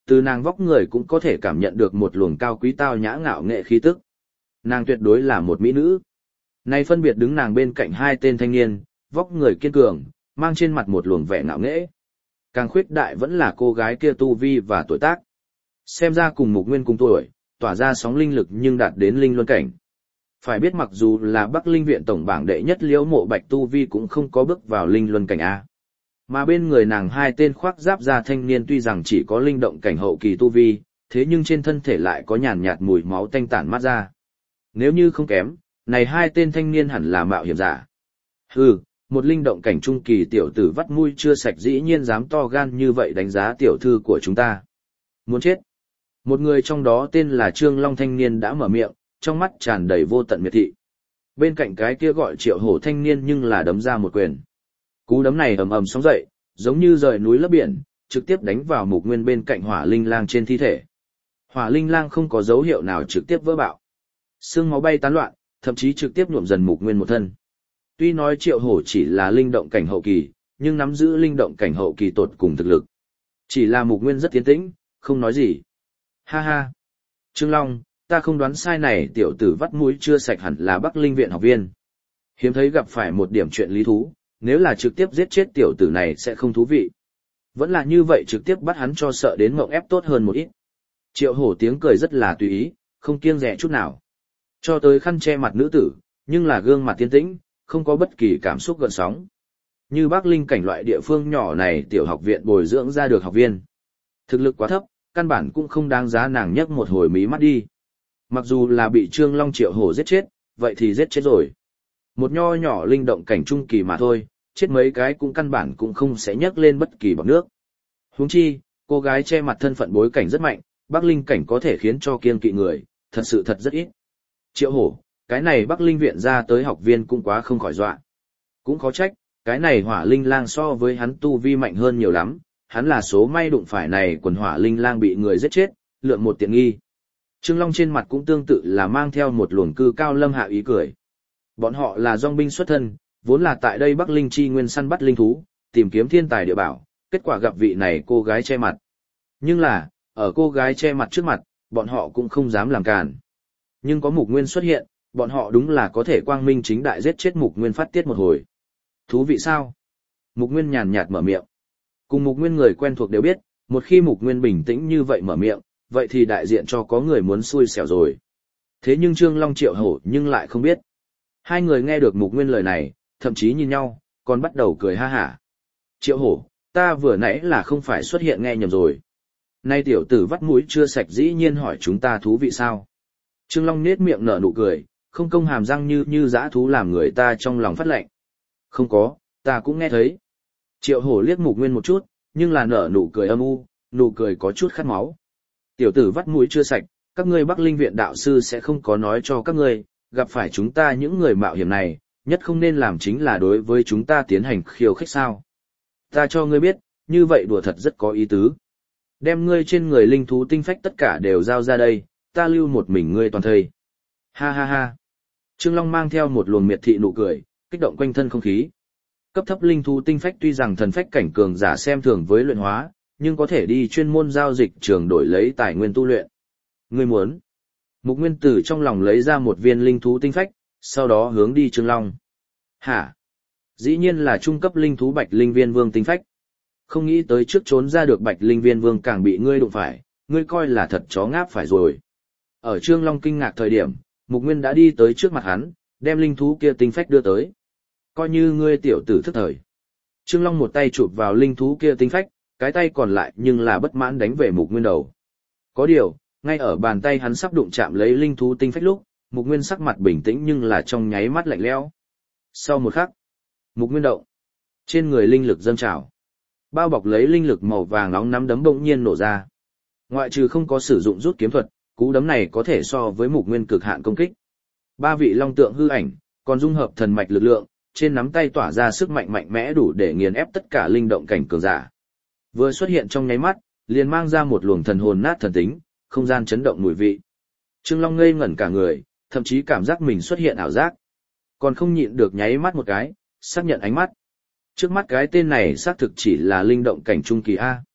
S1: từ nàng vóc người cũng có thể cảm nhận được một luồng cao quý tao nhã ngạo nghệ khí tức. Nàng tuyệt đối là một mỹ nữ. Nay phân biệt đứng nàng bên cạnh hai tên thanh niên, vóc người kiên cường, mang trên mặt một luồng vẻ ngạo nghễ. Càng khuyết đại vẫn là cô gái kia tu vi và tuổi tác. Xem ra cùng Mục Nguyên cùng tuổi, tỏa ra sóng linh lực nhưng đạt đến linh luân cảnh. Phải biết mặc dù là Bắc Linh viện tổng bảng đệ nhất Liễu Mộ Bạch tu vi cũng không có bước vào linh luân cảnh a. Mà bên người nàng hai tên khoác giáp da thanh niên tuy rằng chỉ có linh động cảnh hậu kỳ tu vi, thế nhưng trên thân thể lại có nhàn nhạt mùi máu tanh tản mát ra. Nếu như không kém, này hai tên thanh niên hẳn là mạo hiểm giả. Hừ, một linh động cảnh trung kỳ tiểu tử vắt mũi chưa sạch dĩ nhiên dám to gan như vậy đánh giá tiểu thư của chúng ta. Muốn chết. Một người trong đó tên là Trương Long thanh niên đã mở miệng, trong mắt tràn đầy vô tận miệt thị. Bên cạnh cái kia gọi Triệu Hổ thanh niên nhưng là đấm ra một quyền. Cú đấm này ầm ầm sóng dậy, giống như rời núi lấp biển, trực tiếp đánh vào Mục Nguyên bên cạnh Hỏa Linh Lang trên thi thể. Hỏa Linh Lang không có dấu hiệu nào trực tiếp vỡ bạo. Xương máu bay tán loạn, thậm chí trực tiếp nhuộm dần Mục Nguyên một thân. Tuy nói Triệu Hổ chỉ là linh động cảnh hậu kỳ, nhưng nắm giữ linh động cảnh hậu kỳ tột cùng thực lực. Chỉ là Mục Nguyên rất tiến tĩnh, không nói gì. Ha ha. Trương Long, ta không đoán sai này tiểu tử vắt mũi chưa sạch hẳn là Bắc Linh viện học viên. Hiếm thấy gặp phải một điểm chuyện lý thú, nếu là trực tiếp giết chết tiểu tử này sẽ không thú vị. Vẫn là như vậy trực tiếp bắt hắn cho sợ đến mộng ép tốt hơn một ít. Triệu Hổ tiếng cười rất là tùy ý, không kiêng dè chút nào. Cho tới khăn che mặt nữ tử, nhưng là gương mặt tiến tĩnh, không có bất kỳ cảm xúc gợn sóng. Như Bắc Linh cảnh loại địa phương nhỏ này tiểu học viện bồi dưỡng ra được học viên. Thực lực quá thấp, căn bản cũng không đáng giá nàng nhấc một hồi mí mắt đi. Mặc dù là bị Trương Long Triệu Hổ giết chết, vậy thì giết chết rồi. Một nho nhỏ linh động cảnh trung kỳ mà thôi, chết mấy cái cũng căn bản cũng không sẽ nhấc lên bất kỳ bọt nước. Huống chi, cô gái che mặt thân phận bối cảnh rất mạnh, Bắc Linh cảnh có thể khiến cho kiêng kỵ người, thật sự thật rất ít. Triệu Hổ, cái này Bắc Linh viện ra tới học viên cũng quá không khỏi dọa. Cũng khó trách, cái này Hỏa Linh Lang so với hắn tu vi mạnh hơn nhiều lắm, hắn là số may đụng phải này quần Hỏa Linh Lang bị người giết chết, lượm một tiện nghi. Trương Long trên mặt cũng tương tự là mang theo một luồng cư cao lâm hạ ý cười. Bọn họ là dòng binh xuất thân, vốn là tại đây Bắc Linh chi nguyên săn bắt linh thú, tìm kiếm thiên tài địa bảo, kết quả gặp vị này cô gái che mặt. Nhưng là, ở cô gái che mặt trước mặt, bọn họ cũng không dám làm càn. Nhưng có Mục Nguyên xuất hiện, bọn họ đúng là có thể quang minh chính đại giết chết Mục Nguyên phát tiết một hồi. Thú vị sao? Mục Nguyên nhàn nhạt mở miệng. Cùng Mục Nguyên người quen thuộc đều biết, một khi Mục Nguyên bình tĩnh như vậy mở miệng, vậy thì đại diện cho có người muốn xui xẻo rồi. Thế nhưng Trương Long Triệu Hổ nhưng lại không biết. Hai người nghe được Mục Nguyên lời này, thậm chí nhìn nhau, còn bắt đầu cười ha hả. Triệu Hổ, ta vừa nãy là không phải xuất hiện nghe nhầm rồi. Nay tiểu tử vắt mũi chưa sạch dĩ nhiên hỏi chúng ta thú vị sao. Trương Long nết miệng nở nụ cười, không công hàm răng như như dã thú làm người ta trong lòng phát lạnh. Không có, ta cũng nghe thấy. Triệu Hổ liếc Mục Nguyên một chút, nhưng là nở nụ cười âm u, nụ cười có chút khát máu. Tiểu tử vắt mũi chưa sạch, các ngươi Bắc Linh viện đạo sư sẽ không có nói cho các ngươi, gặp phải chúng ta những người mạo hiểm này, nhất không nên làm chính là đối với chúng ta tiến hành khiêu khích sao. Ta cho ngươi biết, như vậy đùa thật rất có ý tứ. Đem ngươi trên người linh thú tinh phách tất cả đều giao ra đây, ta lưu một mình ngươi toàn thây. Ha ha ha. Trương Long mang theo một luồng miệt thị nụ cười, kích động quanh thân không khí. Cấp thấp linh thú tinh phách tuy rằng thần phách cảnh cường giả xem thường với luyện hóa, nhưng có thể đi chuyên môn giao dịch trường đổi lấy tài nguyên tu luyện. Ngươi muốn? Mục Nguyên Tử trong lòng lấy ra một viên linh thú tinh phách, sau đó hướng đi Trương Long. Hả? Dĩ nhiên là trung cấp linh thú Bạch Linh Viên Vương tinh phách. Không nghĩ tới trước trốn ra được Bạch Linh Viên Vương càng bị ngươi đụng phải, ngươi coi là thật chó ngáp phải rồi. Ở Trương Long kinh ngạc thời điểm, Mục Nguyên đã đi tới trước mặt hắn, đem linh thú kia tinh phách đưa tới. Coi như ngươi tiểu tử thức thời. Trương Long một tay chụp vào linh thú kia tinh phách, cái tay còn lại nhưng là bất mãn đánh về Mục Nguyên đầu. Có điều, ngay ở bàn tay hắn sắp đụng chạm lấy linh thú tinh phách lúc, Mục Nguyên sắc mặt bình tĩnh nhưng là trong nháy mắt lạnh lẽo. Sau một khắc, Mục Nguyên động, trên người linh lực dâng trào, bao bọc lấy linh lực màu vàng nóng nắm đấm bỗng nhiên nổ ra. Ngoại trừ không có sử dụng rút kiếm thuật, cú đấm này có thể so với Mục Nguyên cực hạn công kích. Ba vị long tượng hư ảnh, còn dung hợp thần mạch lực lượng, trên nắm tay tỏa ra sức mạnh mạnh mẽ đủ để nghiền ép tất cả linh động cảnh cường giả. Vừa xuất hiện trong nháy mắt, liền mang ra một luồng thần hồn nát thần tính, không gian chấn động mùi vị. Trương Long ngây ngẩn cả người, thậm chí cảm giác mình xuất hiện ảo giác. Còn không nhịn được nháy mắt một cái, xác nhận ánh mắt. Trước mắt cái tên này xác thực chỉ là linh động cảnh trung kỳ A.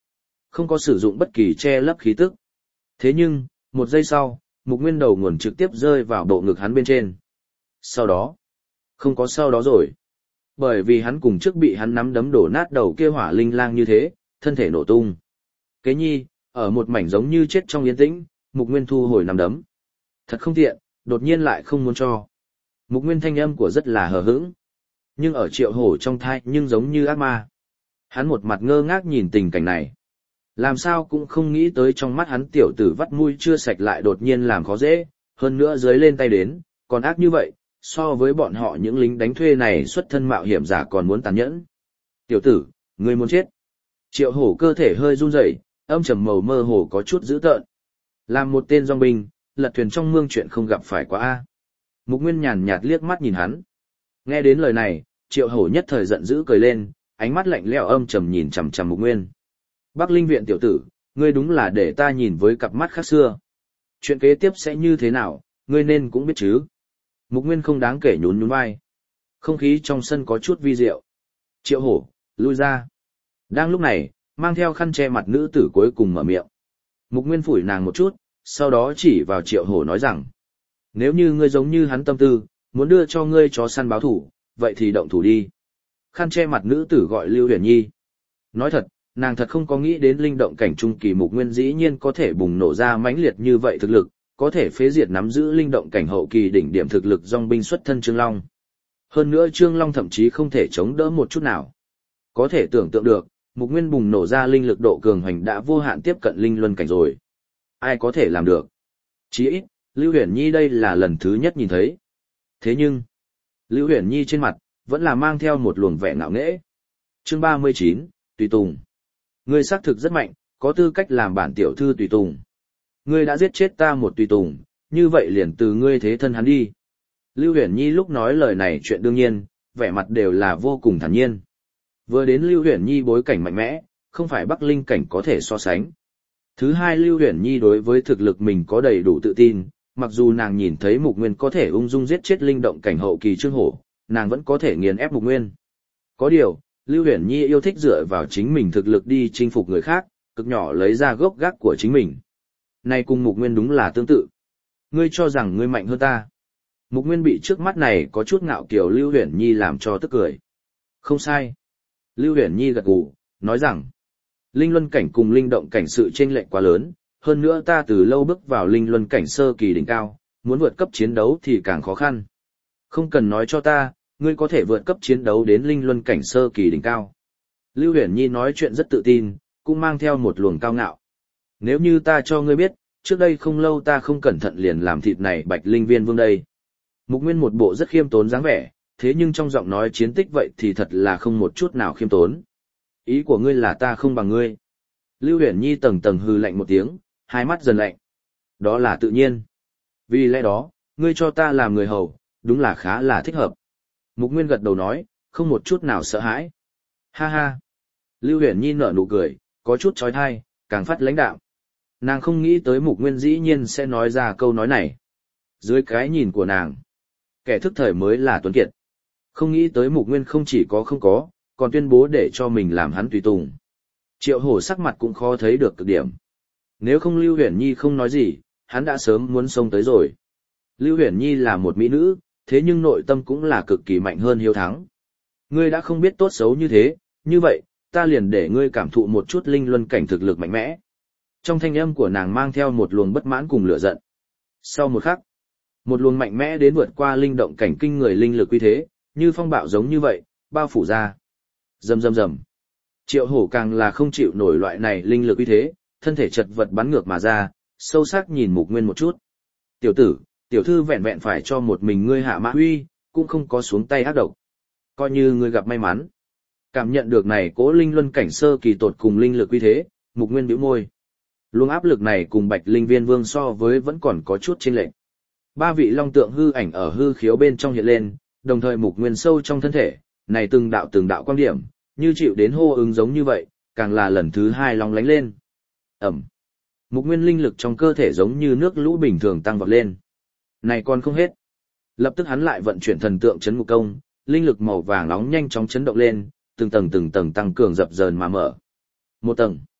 S1: không có sử dụng bất kỳ che lấp khí tức. Thế nhưng, một giây sau, Mục Nguyên đầu nguồn trực tiếp rơi vào bộ ngực hắn bên trên. Sau đó, không có sau đó rồi. Bởi vì hắn cùng trước bị hắn nắm đấm đổ nát đầu kia hỏa linh lang như thế, thân thể nổ tung. Kế nhi, ở một mảnh giống như chết trong yên tĩnh, Mục Nguyên thu hồi nắm đấm. Thật không tiện, đột nhiên lại không muốn cho. Mục Nguyên thanh âm của rất là hờ hững. Nhưng ở Triệu Hổ trong thai nhưng giống như ác ma. Hắn một mặt ngơ ngác nhìn tình cảnh này. Làm sao cũng không nghĩ tới trong mắt hắn tiểu tử vắt mũi chưa sạch lại đột nhiên làm khó dễ, hơn nữa dưới lên tay đến, còn ác như vậy, so với bọn họ những lính đánh thuê này xuất thân mạo hiểm giả còn muốn tàn nhẫn. Tiểu tử, ngươi muốn chết. Triệu Hổ cơ thể hơi run rẩy, âm trầm màu mơ hồ có chút dữ tợn. Làm một tên dòng binh, lật thuyền trong mương chuyện không gặp phải quá a. Mục Nguyên nhàn nhạt liếc mắt nhìn hắn. Nghe đến lời này, Triệu Hổ nhất thời giận dữ cười lên, ánh mắt lạnh lẽo âm trầm nhìn chằm chằm Mục Nguyên. Bắc Linh viện tiểu tử, ngươi đúng là để ta nhìn với cặp mắt khác xưa. Chuyện kế tiếp sẽ như thế nào, ngươi nên cũng biết chứ. Mục Nguyên không đáng kể nhún nhún vai. Không khí trong sân có chút vi diệu. Triệu Hổ, lui ra. Đang lúc này, mang theo khăn che mặt nữ tử cuối cùng mở miệng. Mục Nguyên phủi nàng một chút, sau đó chỉ vào Triệu Hổ nói rằng. Nếu như ngươi giống như hắn tâm tư, muốn đưa cho ngươi chó săn báo thủ, vậy thì động thủ đi. Khăn che mặt nữ tử gọi Lưu Huyền Nhi. Nói thật, nàng thật không có nghĩ đến linh động cảnh trung kỳ Mục Nguyên dĩ nhiên có thể bùng nổ ra mãnh liệt như vậy thực lực, có thể phế diệt nắm giữ linh động cảnh hậu kỳ đỉnh điểm thực lực dòng binh xuất thân Trương Long. Hơn nữa Trương Long thậm chí không thể chống đỡ một chút nào. Có thể tưởng tượng được, Mục Nguyên bùng nổ ra linh lực độ cường hoành đã vô hạn tiếp cận linh luân cảnh rồi. Ai có thể làm được? Chỉ ít, Lưu Huyền Nhi đây là lần thứ nhất nhìn thấy. Thế nhưng, Lưu Huyền Nhi trên mặt, vẫn là mang theo một luồng vẻ ngạo nghễ. Chương ba mươi chín, Tùy Tùng. Ngươi xác thực rất mạnh, có tư cách làm bản tiểu thư Tùy Tùng. Ngươi đã giết chết ta một Tùy Tùng, như vậy liền từ ngươi thế thân hắn đi. Lưu Huyền Nhi lúc nói lời này chuyện đương nhiên, vẻ mặt đều là vô cùng thản nhiên. Vừa đến Lưu Huyền Nhi bối cảnh mạnh mẽ, không phải Bắc Linh cảnh có thể so sánh. Thứ hai, Lưu Huyền Nhi đối với thực lực mình có đầy đủ tự tin, mặc dù nàng nhìn thấy Mục Nguyên có thể ung dung giết chết linh động cảnh hậu kỳ Trương Hổ, nàng vẫn có thể nghiền ép Mục Nguyên. Có điều, Lưu Huyền Nhi yêu thích dựa vào chính mình thực lực đi chinh phục người khác, cực nhỏ lấy ra gốc gác của chính mình. Này cùng Mục Nguyên đúng là tương tự. Ngươi cho rằng ngươi mạnh hơn ta. Mục Nguyên bị trước mắt này có chút ngạo kiều Lưu Huyền Nhi làm cho tức cười. Không sai. Lưu Huyền Nhi gật gù, nói rằng, linh luân cảnh cùng linh động cảnh sự chênh lệch quá lớn, hơn nữa ta từ lâu bước vào linh luân cảnh sơ kỳ đỉnh cao, muốn vượt cấp chiến đấu thì càng khó khăn. Không cần nói cho ta, ngươi có thể vượt cấp chiến đấu đến linh luân cảnh sơ kỳ đỉnh cao. Lưu Huyền Nhi nói chuyện rất tự tin, cũng mang theo một luồng cao ngạo. Nếu như ta cho ngươi biết, trước đây không lâu ta không cẩn thận liền làm thịt này Bạch Linh Viên Vương đây. Mục Nguyên một bộ rất khiêm tốn dáng vẻ, thế nhưng trong giọng nói chiến tích vậy thì thật là không một chút nào khiêm tốn. Ý của ngươi là ta không bằng ngươi. Lưu Huyền Nhi tầng tầng hừ lạnh một tiếng, hai mắt dần lạnh. Đó là tự nhiên. Vì lẽ đó, ngươi cho ta làm người hầu, đúng là khá là thích hợp. Mục Nguyên gật đầu nói, không một chút nào sợ hãi. Ha ha. Lưu Huyền Nhi nở nụ cười, có chút trói thai, càng phát lãnh đạm. Nàng không nghĩ tới Mục Nguyên dĩ nhiên sẽ nói ra câu nói này. Dưới cái nhìn của nàng, kẻ thức thời mới là tuấn kiệt. Không nghĩ tới Mục Nguyên không chỉ có không có, còn tuyên bố để cho mình làm hắn tùy tùng. Triệu Hổ sắc mặt cũng khó thấy được cực điểm. Nếu không Lưu Huyền Nhi không nói gì, hắn đã sớm muốn xông tới rồi. Lưu Huyền Nhi là một mỹ nữ, thế nhưng nội tâm cũng là cực kỳ mạnh hơn hiếu thắng. Ngươi đã không biết tốt xấu như thế, như vậy, ta liền để ngươi cảm thụ một chút linh luân cảnh thực lực mạnh mẽ. Trong thanh âm của nàng mang theo một luồng bất mãn cùng lửa giận. Sau một khắc, một luồng mạnh mẽ đến vượt qua linh động cảnh kinh người linh lực uy thế, như phong bạo giống như vậy, bao phủ ra. Rầm rầm rầm. Triệu Hổ càng là không chịu nổi loại này linh lực uy thế, thân thể chật vật bắn ngược mà ra, sâu sắc nhìn Mục Nguyên một chút. Tiểu tử, tiểu thư vẹn vẹn phải cho một mình ngươi hạ mã huy, cũng không có xuống tay ác độc. Coi như ngươi gặp may mắn. Cảm nhận được này cố linh luân cảnh sơ kỳ tột cùng linh lực uy thế, Mục Nguyên bĩu môi. Luồng áp lực này cùng Bạch Linh Viên Vương so với vẫn còn có chút chênh lệch. Ba vị long tượng hư ảnh ở hư khiếu bên trong hiện lên, đồng thời Mục Nguyên sâu trong thân thể, này từng đạo từng đạo quan điểm, như chịu đến hô ứng giống như vậy, càng là lần thứ hai long lánh lên. Ẩm. Mục Nguyên linh lực trong cơ thể giống như nước lũ bình thường tăng vọt lên. Này còn không hết. Lập tức hắn lại vận chuyển thần tượng chấn ngục công, linh lực màu vàng nóng nhanh chóng chấn động lên, từng tầng từng tầng tăng cường dập dờn mà mở. Một tầng,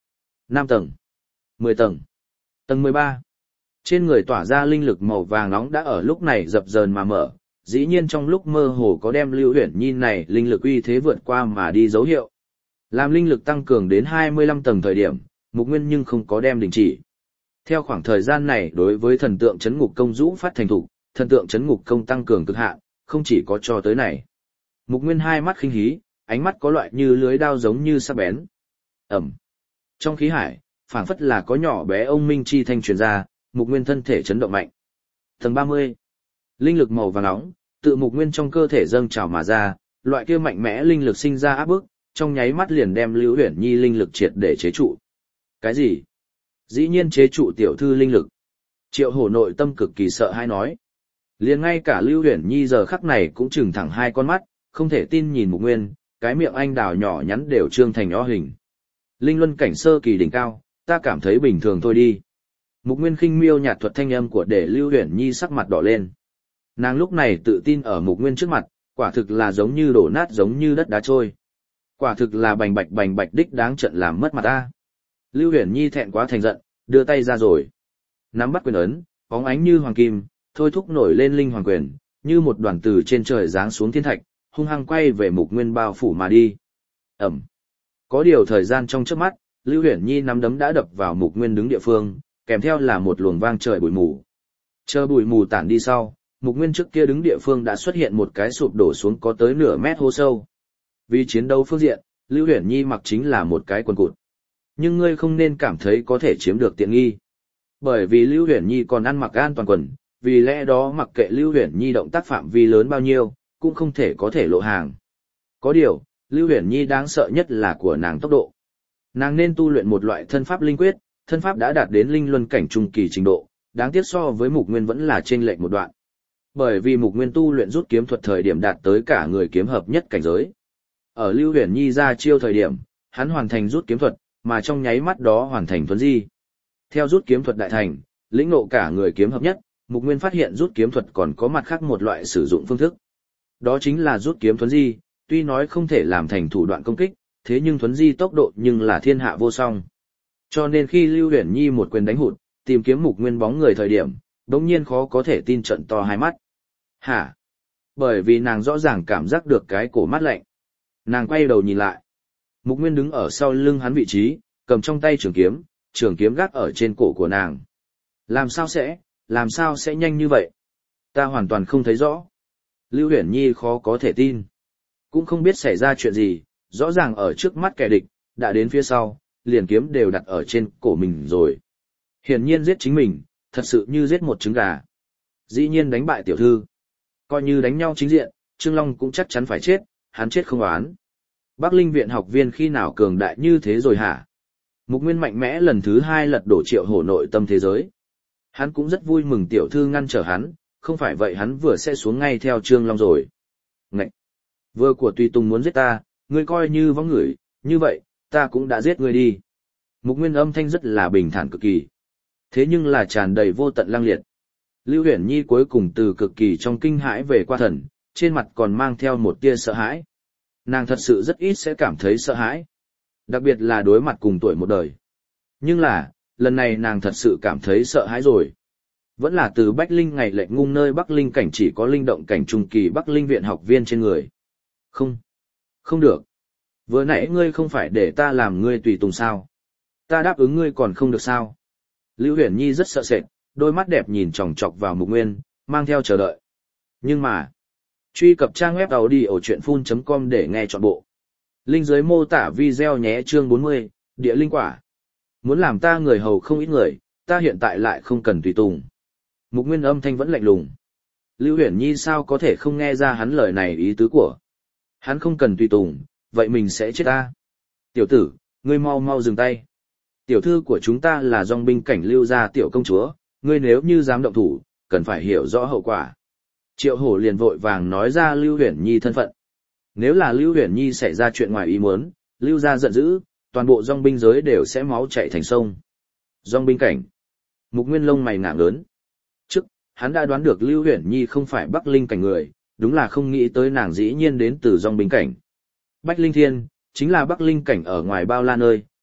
S1: năm tầng, mười tầng, tầng mười ba. Trên người tỏa ra linh lực màu vàng nóng đã ở lúc này dập dờn mà mở, dĩ nhiên trong lúc mơ hồ có đem Lưu Uyển Nhi này linh lực uy thế vượt qua mà đi dấu hiệu. Làm linh lực tăng cường đến hai mươi lăm tầng thời điểm, Mục Nguyên nhưng không có đem đình chỉ. Theo khoảng thời gian này đối với thần tượng chấn ngục công rũ phát thành thục, thần tượng chấn ngục công tăng cường cực hạn, không chỉ có cho tới này. Mục Nguyên hai mắt khinh hí, ánh mắt có loại như lưới đao giống như sắc bén. Ẩm. Trong khí hải, phảng phất là có nhỏ bé ông minh chi thanh truyền ra, Mục Nguyên thân thể chấn động mạnh. Tầng ba mươi. Linh lực màu vàng nóng, tự Mục Nguyên trong cơ thể dâng trào mà ra, loại kia mạnh mẽ linh lực sinh ra áp bức, trong nháy mắt liền đem Lưu Uyển Nhi linh lực triệt để chế trụ. Cái gì? Dĩ nhiên chế trụ tiểu thư linh lực. Triệu Hổ nội tâm cực kỳ sợ hãi nói. Liền ngay cả Lưu Uyển Nhi giờ khắc này cũng trừng thẳng hai con mắt, không thể tin nhìn Mục Nguyên, cái miệng anh đào nhỏ nhắn đều trương thành o hình. Linh luân cảnh sơ kỳ đỉnh cao, ta cảm thấy bình thường thôi đi. Mục Nguyên khinh miêu nhạt thuật thanh âm của để Lưu Uyển Nhi sắc mặt đỏ lên. Nàng lúc này tự tin ở Mục Nguyên trước mặt, quả thực là giống như đổ nát giống như đất đá trôi. Quả thực là bành bạch bành bạch đích đáng trận làm mất mặt ta. Lưu Uyển Nhi thẹn quá thành giận, đưa tay ra rồi. Nắm bắt quyền ấn, bóng ánh như hoàng kim, thôi thúc nổi lên linh hoàng quyền, như một đoàn từ trên trời giáng xuống thiên thạch, hung hăng quay về Mục Nguyên bao phủ mà đi. Ẩm. Có điều thời gian trong chớp mắt, Lưu Uyển Nhi nắm đấm đã đập vào Mục Nguyên đứng địa phương, kèm theo là một luồng vang trời bụi mù. Chờ bụi mù tản đi sau, Mục Nguyên trước kia đứng địa phương đã xuất hiện một cái sụp đổ xuống có tới nửa mét hố sâu. Vì chiến đấu phương diện, Lưu Uyển Nhi mặc chính là một cái quần cụt. Nhưng ngươi không nên cảm thấy có thể chiếm được tiện nghi. Bởi vì Lưu Uyển Nhi còn ăn mặc an toàn quần, vì lẽ đó mặc kệ Lưu Uyển Nhi động tác phạm vi lớn bao nhiêu, cũng không thể có thể lộ hàng. Có điều, Lưu Uyển Nhi đáng sợ nhất là của nàng tốc độ. Nàng nên tu luyện một loại thân pháp linh quyết, thân pháp đã đạt đến linh luân cảnh trung kỳ trình độ, đáng tiếc so với Mục Nguyên vẫn là chênh lệch một đoạn. Bởi vì Mục Nguyên tu luyện rút kiếm thuật thời điểm đạt tới cả người kiếm hợp nhất cảnh giới. Ở Lưu Uyển Nhi ra chiêu thời điểm, hắn hoàn thành rút kiếm thuật, mà trong nháy mắt đó hoàn thành thuấn di. Theo rút kiếm thuật đại thành, lĩnh ngộ cả người kiếm hợp nhất, Mục Nguyên phát hiện rút kiếm thuật còn có mặt khác một loại sử dụng phương thức. Đó chính là rút kiếm thuấn di, tuy nói không thể làm thành thủ đoạn công kích, thế nhưng thuấn di tốc độ nhưng là thiên hạ vô song. Cho nên khi Lưu Uyển Nhi một quyền đánh hụt, tìm kiếm Mục Nguyên bóng người thời điểm, đống nhiên khó có thể tin trận to hai mắt. Hả? Bởi vì nàng rõ ràng cảm giác được cái cổ mát lạnh. Nàng quay đầu nhìn lại. Mục Nguyên đứng ở sau lưng hắn vị trí, cầm trong tay trường kiếm, trường kiếm gác ở trên cổ của nàng. Làm sao sẽ, làm sao sẽ nhanh như vậy? Ta hoàn toàn không thấy rõ. Lưu Uyển Nhi khó có thể tin. Cũng không biết xảy ra chuyện gì, rõ ràng ở trước mắt kẻ địch, đã đến phía sau, liền kiếm đều đặt ở trên cổ mình rồi. Hiển nhiên giết chính mình, thật sự như giết một trứng gà. Dĩ nhiên đánh bại tiểu thư. Coi như đánh nhau chính diện, Trương Long cũng chắc chắn phải chết, hắn chết không oán. Bắc Linh viện học viên khi nào cường đại như thế rồi hả? Mục Nguyên mạnh mẽ lần thứ hai lật đổ Triệu Hổ nội tâm thế giới. Hắn cũng rất vui mừng tiểu thư ngăn trở hắn, không phải vậy hắn vừa sẽ xuống ngay theo Trương Long rồi. Ngậy! Vừa của Tùy Tùng muốn giết ta, ngươi coi như vong ngửi, như vậy, ta cũng đã giết ngươi đi. Mục Nguyên âm thanh rất là bình thản cực kỳ. Thế nhưng là tràn đầy vô tận lang liệt. Lưu Uyển Nhi cuối cùng từ cực kỳ trong kinh hãi về qua thần, trên mặt còn mang theo một tia sợ hãi. Nàng thật sự rất ít sẽ cảm thấy sợ hãi. Đặc biệt là đối mặt cùng tuổi một đời. Nhưng là, lần này nàng thật sự cảm thấy sợ hãi rồi. Vẫn là từ Bách Linh ngày lệnh ngung nơi Bắc Linh cảnh chỉ có linh động cảnh trung kỳ Bắc Linh viện học viên trên người. Không. Không được. Vừa nãy ngươi không phải để ta làm ngươi tùy tùng sao. Ta đáp ứng ngươi còn không được sao. Lưu Uyển Nhi rất sợ sệt, đôi mắt đẹp nhìn chòng chọc vào Mục Nguyên, mang theo chờ đợi. Nhưng mà, truy cập trang web audiochuyenphun chấm com để nghe trọn bộ. Link dưới mô tả video nhé. Chương bốn mươi, địa linh quả. Muốn làm ta người hầu không ít người, ta hiện tại lại không cần tùy tùng. Mục Nguyên âm thanh vẫn lạnh lùng. Lưu Uyển Nhi sao có thể không nghe ra hắn lời này ý tứ của. Hắn không cần tùy tùng, vậy mình sẽ chết ta. Tiểu tử, ngươi mau mau dừng tay. Tiểu thư của chúng ta là dòng binh cảnh Lưu gia tiểu công chúa, ngươi nếu như dám động thủ, cần phải hiểu rõ hậu quả. Triệu Hổ liền vội vàng nói ra Lưu Uyển Nhi thân phận. Nếu là Lưu Uyển Nhi xảy ra chuyện ngoài ý muốn, Lưu gia giận dữ, toàn bộ dòng binh giới đều sẽ máu chảy thành sông. Dòng binh cảnh. Mục Nguyên lông mày ngạng lớn. Trước, hắn đã đoán được Lưu Uyển Nhi không phải Bắc Linh cảnh người, đúng là không nghĩ tới nàng dĩ nhiên đến từ dòng binh cảnh. Bách Linh Thiên, chính là Bắc Linh cảnh ở ngoài bao la nơi,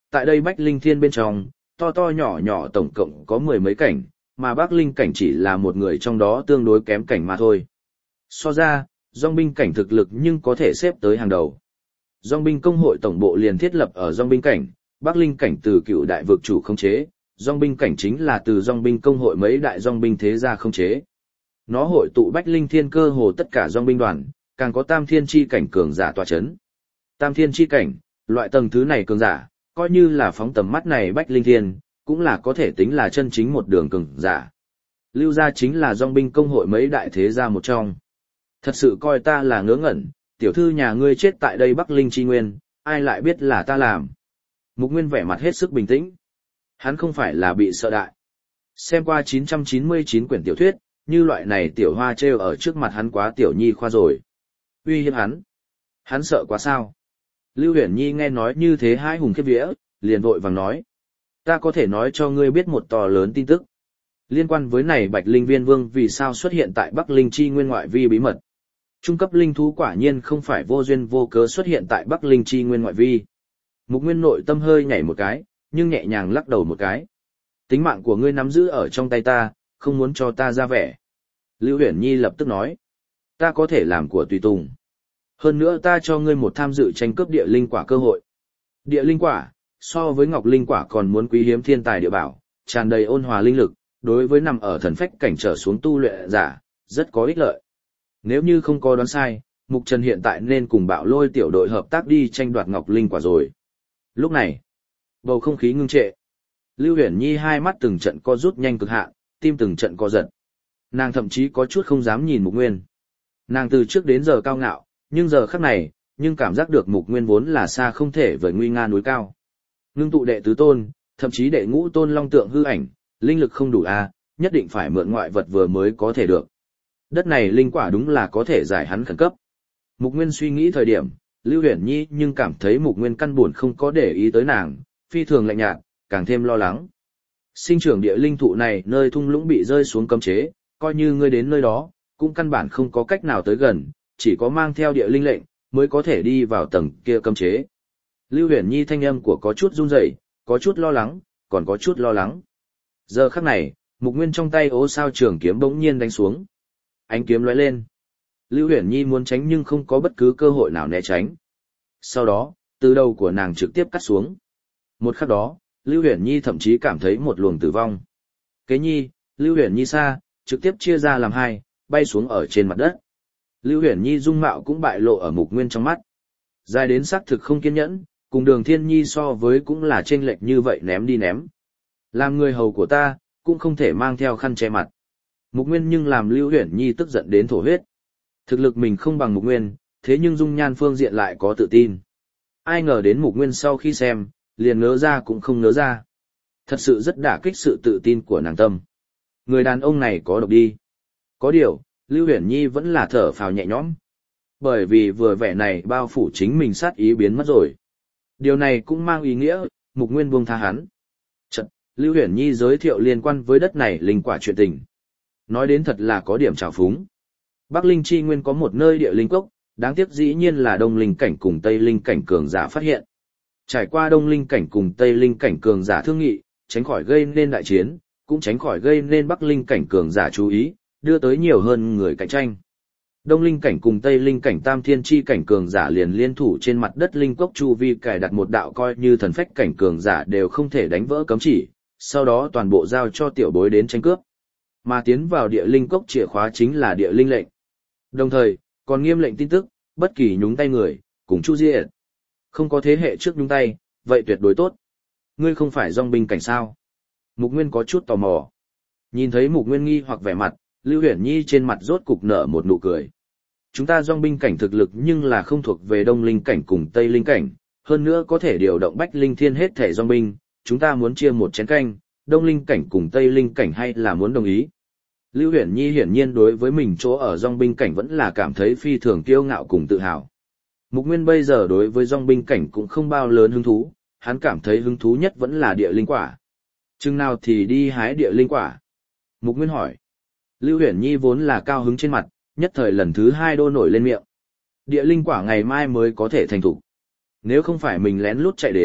S1: tại đây Bách Linh Thiên bên trong, to to nhỏ nhỏ tổng cộng có mười mấy cảnh, mà Bắc Linh cảnh chỉ là một người trong đó tương đối kém cảnh mà thôi. So ra, dòng binh cảnh thực lực nhưng có thể xếp tới hàng đầu. Dòng binh công hội tổng bộ liền thiết lập ở dòng binh cảnh, Bắc Linh cảnh từ cựu đại vực chủ khống chế, dòng binh cảnh chính là từ dòng binh công hội mấy đại dòng binh thế gia khống chế. Nó hội tụ Bách Linh Thiên cơ hồ tất cả dòng binh đoàn, càng có Tam Thiên chi cảnh cường giả tọa chấn. Tam Thiên chi cảnh, loại tầng thứ này cường giả, coi như là phóng tầm mắt này Bách Linh Thiên, cũng là có thể tính là chân chính một đường cường giả. Lưu gia chính là dòng binh công hội mấy đại thế gia một trong. Thật sự coi ta là ngớ ngẩn, tiểu thư nhà ngươi chết tại đây Bắc Linh chi nguyên, ai lại biết là ta làm. Mục Nguyên vẻ mặt hết sức bình tĩnh. Hắn không phải là bị sợ đại. Xem qua chín trăm chín mươi chín quyển tiểu thuyết, như loại này tiểu hoa trêu ở trước mặt hắn quá tiểu nhi khoa rồi. Uy hiếp hắn. Hắn sợ quá sao? Lưu Huyền Nhi nghe nói như thế hai hùng khiếp vía, liền vội vàng nói. Ta có thể nói cho ngươi biết một to lớn tin tức. Liên quan với này Bạch Linh Viên Vương vì sao xuất hiện tại Bắc Linh chi nguyên ngoại vi bí mật. Trung cấp linh thú quả nhiên không phải vô duyên vô cớ xuất hiện tại Bắc Linh chi nguyên ngoại vi. Mục Nguyên nội tâm hơi nhảy một cái, nhưng nhẹ nhàng lắc đầu một cái. Tính mạng của ngươi nắm giữ ở trong tay ta, không muốn cho ta ra vẻ. Lưu Huyền Nhi lập tức nói. Ta có thể làm của tùy tùng. Hơn nữa ta cho ngươi một tham dự tranh cướp địa linh quả cơ hội. Địa linh quả, so với ngọc linh quả còn muốn quý hiếm thiên tài địa bảo, tràn đầy ôn hòa linh lực, đối với nằm ở thần phách cảnh trở xuống tu luyện giả, rất có ích lợi. Nếu như không có đoán sai, Mục Trần hiện tại nên cùng Bạo Lôi tiểu đội hợp tác đi tranh đoạt ngọc linh quả rồi. Lúc này, bầu không khí ngưng trệ. Lưu Huyền Nhi hai mắt từng trận co rút nhanh cực hạn, tim từng trận co giật. Nàng thậm chí có chút không dám nhìn Mục Nguyên. Nàng từ trước đến giờ cao ngạo, nhưng giờ khắc này, nhưng cảm giác được Mục Nguyên vốn là xa không thể vời nguy nga núi cao. Ngưng tụ đệ tứ tôn, thậm chí đệ ngũ tôn long tượng hư ảnh, linh lực không đủ a, nhất định phải mượn ngoại vật vừa mới có thể được. Đất này linh quả đúng là có thể giải hắn khẩn cấp. Mục Nguyên suy nghĩ thời điểm, Lưu Huyền Nhi nhưng cảm thấy Mục Nguyên căn buồn không có để ý tới nàng, phi thường lạnh nhạt, càng thêm lo lắng. Sinh trưởng địa linh thụ này nơi thung lũng bị rơi xuống cấm chế, coi như ngươi đến nơi đó, cũng căn bản không có cách nào tới gần, chỉ có mang theo địa linh lệnh, mới có thể đi vào tầng kia cấm chế. Lưu Huyền Nhi thanh âm của có chút run rẩy, có chút lo lắng, còn có chút lo lắng. Giờ khắc này, Mục Nguyên trong tay ố sao trường kiếm bỗng nhiên đánh xuống. Ánh kiếm lóe lên. Lưu Huyền Nhi muốn tránh nhưng không có bất cứ cơ hội nào né tránh. Sau đó, từ đầu của nàng trực tiếp cắt xuống. Một khắc đó, Lưu Huyền Nhi thậm chí cảm thấy một luồng tử vong. Kế nhi, Lưu Huyền Nhi xa, trực tiếp chia ra làm hai, bay xuống ở trên mặt đất. Lưu Huyền Nhi dung mạo cũng bại lộ ở Mục Nguyên trong mắt. Dài đến xác thực không kiên nhẫn, cùng Đường Thiên Nhi so với cũng là chênh lệch như vậy ném đi ném. Làm người hầu của ta, cũng không thể mang theo khăn che mặt. Mục Nguyên nhưng làm Lưu Huyền Nhi tức giận đến thổ huyết. Thực lực mình không bằng Mục Nguyên, thế nhưng dung nhan phương diện lại có tự tin. Ai ngờ đến Mục Nguyên sau khi xem, liền ngớ ra cũng không ngớ ra. Thật sự rất đả kích sự tự tin của nàng tâm. Người đàn ông này có độc đi. Có điều, Lưu Huyền Nhi vẫn là thở phào nhẹ nhõm. Bởi vì vừa vẻ này bao phủ chính mình sát ý biến mất rồi. Điều này cũng mang ý nghĩa, Mục Nguyên buông tha hắn. Chật, Lưu Huyền Nhi giới thiệu liên quan với đất này linh quả chuyện tình. Nói đến thật là có điểm trào phúng. Bắc Linh chi nguyên có một nơi địa linh cốc, đáng tiếc dĩ nhiên là Đông Linh cảnh cùng Tây Linh cảnh cường giả phát hiện. Trải qua Đông Linh cảnh cùng Tây Linh cảnh cường giả thương nghị, tránh khỏi gây nên đại chiến, cũng tránh khỏi gây nên Bắc Linh cảnh cường giả chú ý, đưa tới nhiều hơn người cạnh tranh. Đông Linh cảnh cùng Tây Linh cảnh Tam Thiên chi cảnh cường giả liền liên thủ trên mặt đất linh cốc chu vi cài đặt một đạo coi như thần phách cảnh cường giả đều không thể đánh vỡ cấm chỉ, sau đó toàn bộ giao cho tiểu bối đến tranh cướp. Mà tiến vào địa linh cốc chìa khóa chính là địa linh lệnh. Đồng thời, còn nghiêm lệnh tin tức, bất kỳ nhúng tay người, cùng chu diệt. Không có thế hệ trước nhúng tay, vậy tuyệt đối tốt. Ngươi không phải dòng binh cảnh sao? Mục Nguyên có chút tò mò. Nhìn thấy Mục Nguyên nghi hoặc vẻ mặt, Lưu Huyền Nhi trên mặt rốt cục nở một nụ cười. Chúng ta dòng binh cảnh thực lực nhưng là không thuộc về Đông Linh cảnh cùng Tây Linh cảnh, hơn nữa có thể điều động Bách Linh Thiên hết thể dòng binh, chúng ta muốn chia một chén canh, Đông Linh cảnh cùng Tây Linh cảnh hay là muốn đồng ý. Lưu Huyền Nhi hiển nhiên đối với mình chỗ ở dòng binh cảnh vẫn là cảm thấy phi thường kiêu ngạo cùng tự hào. Mục Nguyên bây giờ đối với dòng binh cảnh cũng không bao lớn hứng thú, hắn cảm thấy hứng thú nhất vẫn là địa linh quả. Chừng nào thì đi hái địa linh quả? Mục Nguyên hỏi. Lưu Huyền Nhi vốn là cao hứng trên mặt, nhất thời lần thứ hai đô nổi lên miệng. Địa linh quả ngày mai mới có thể thành thủ. Nếu không phải mình lén lút chạy đến,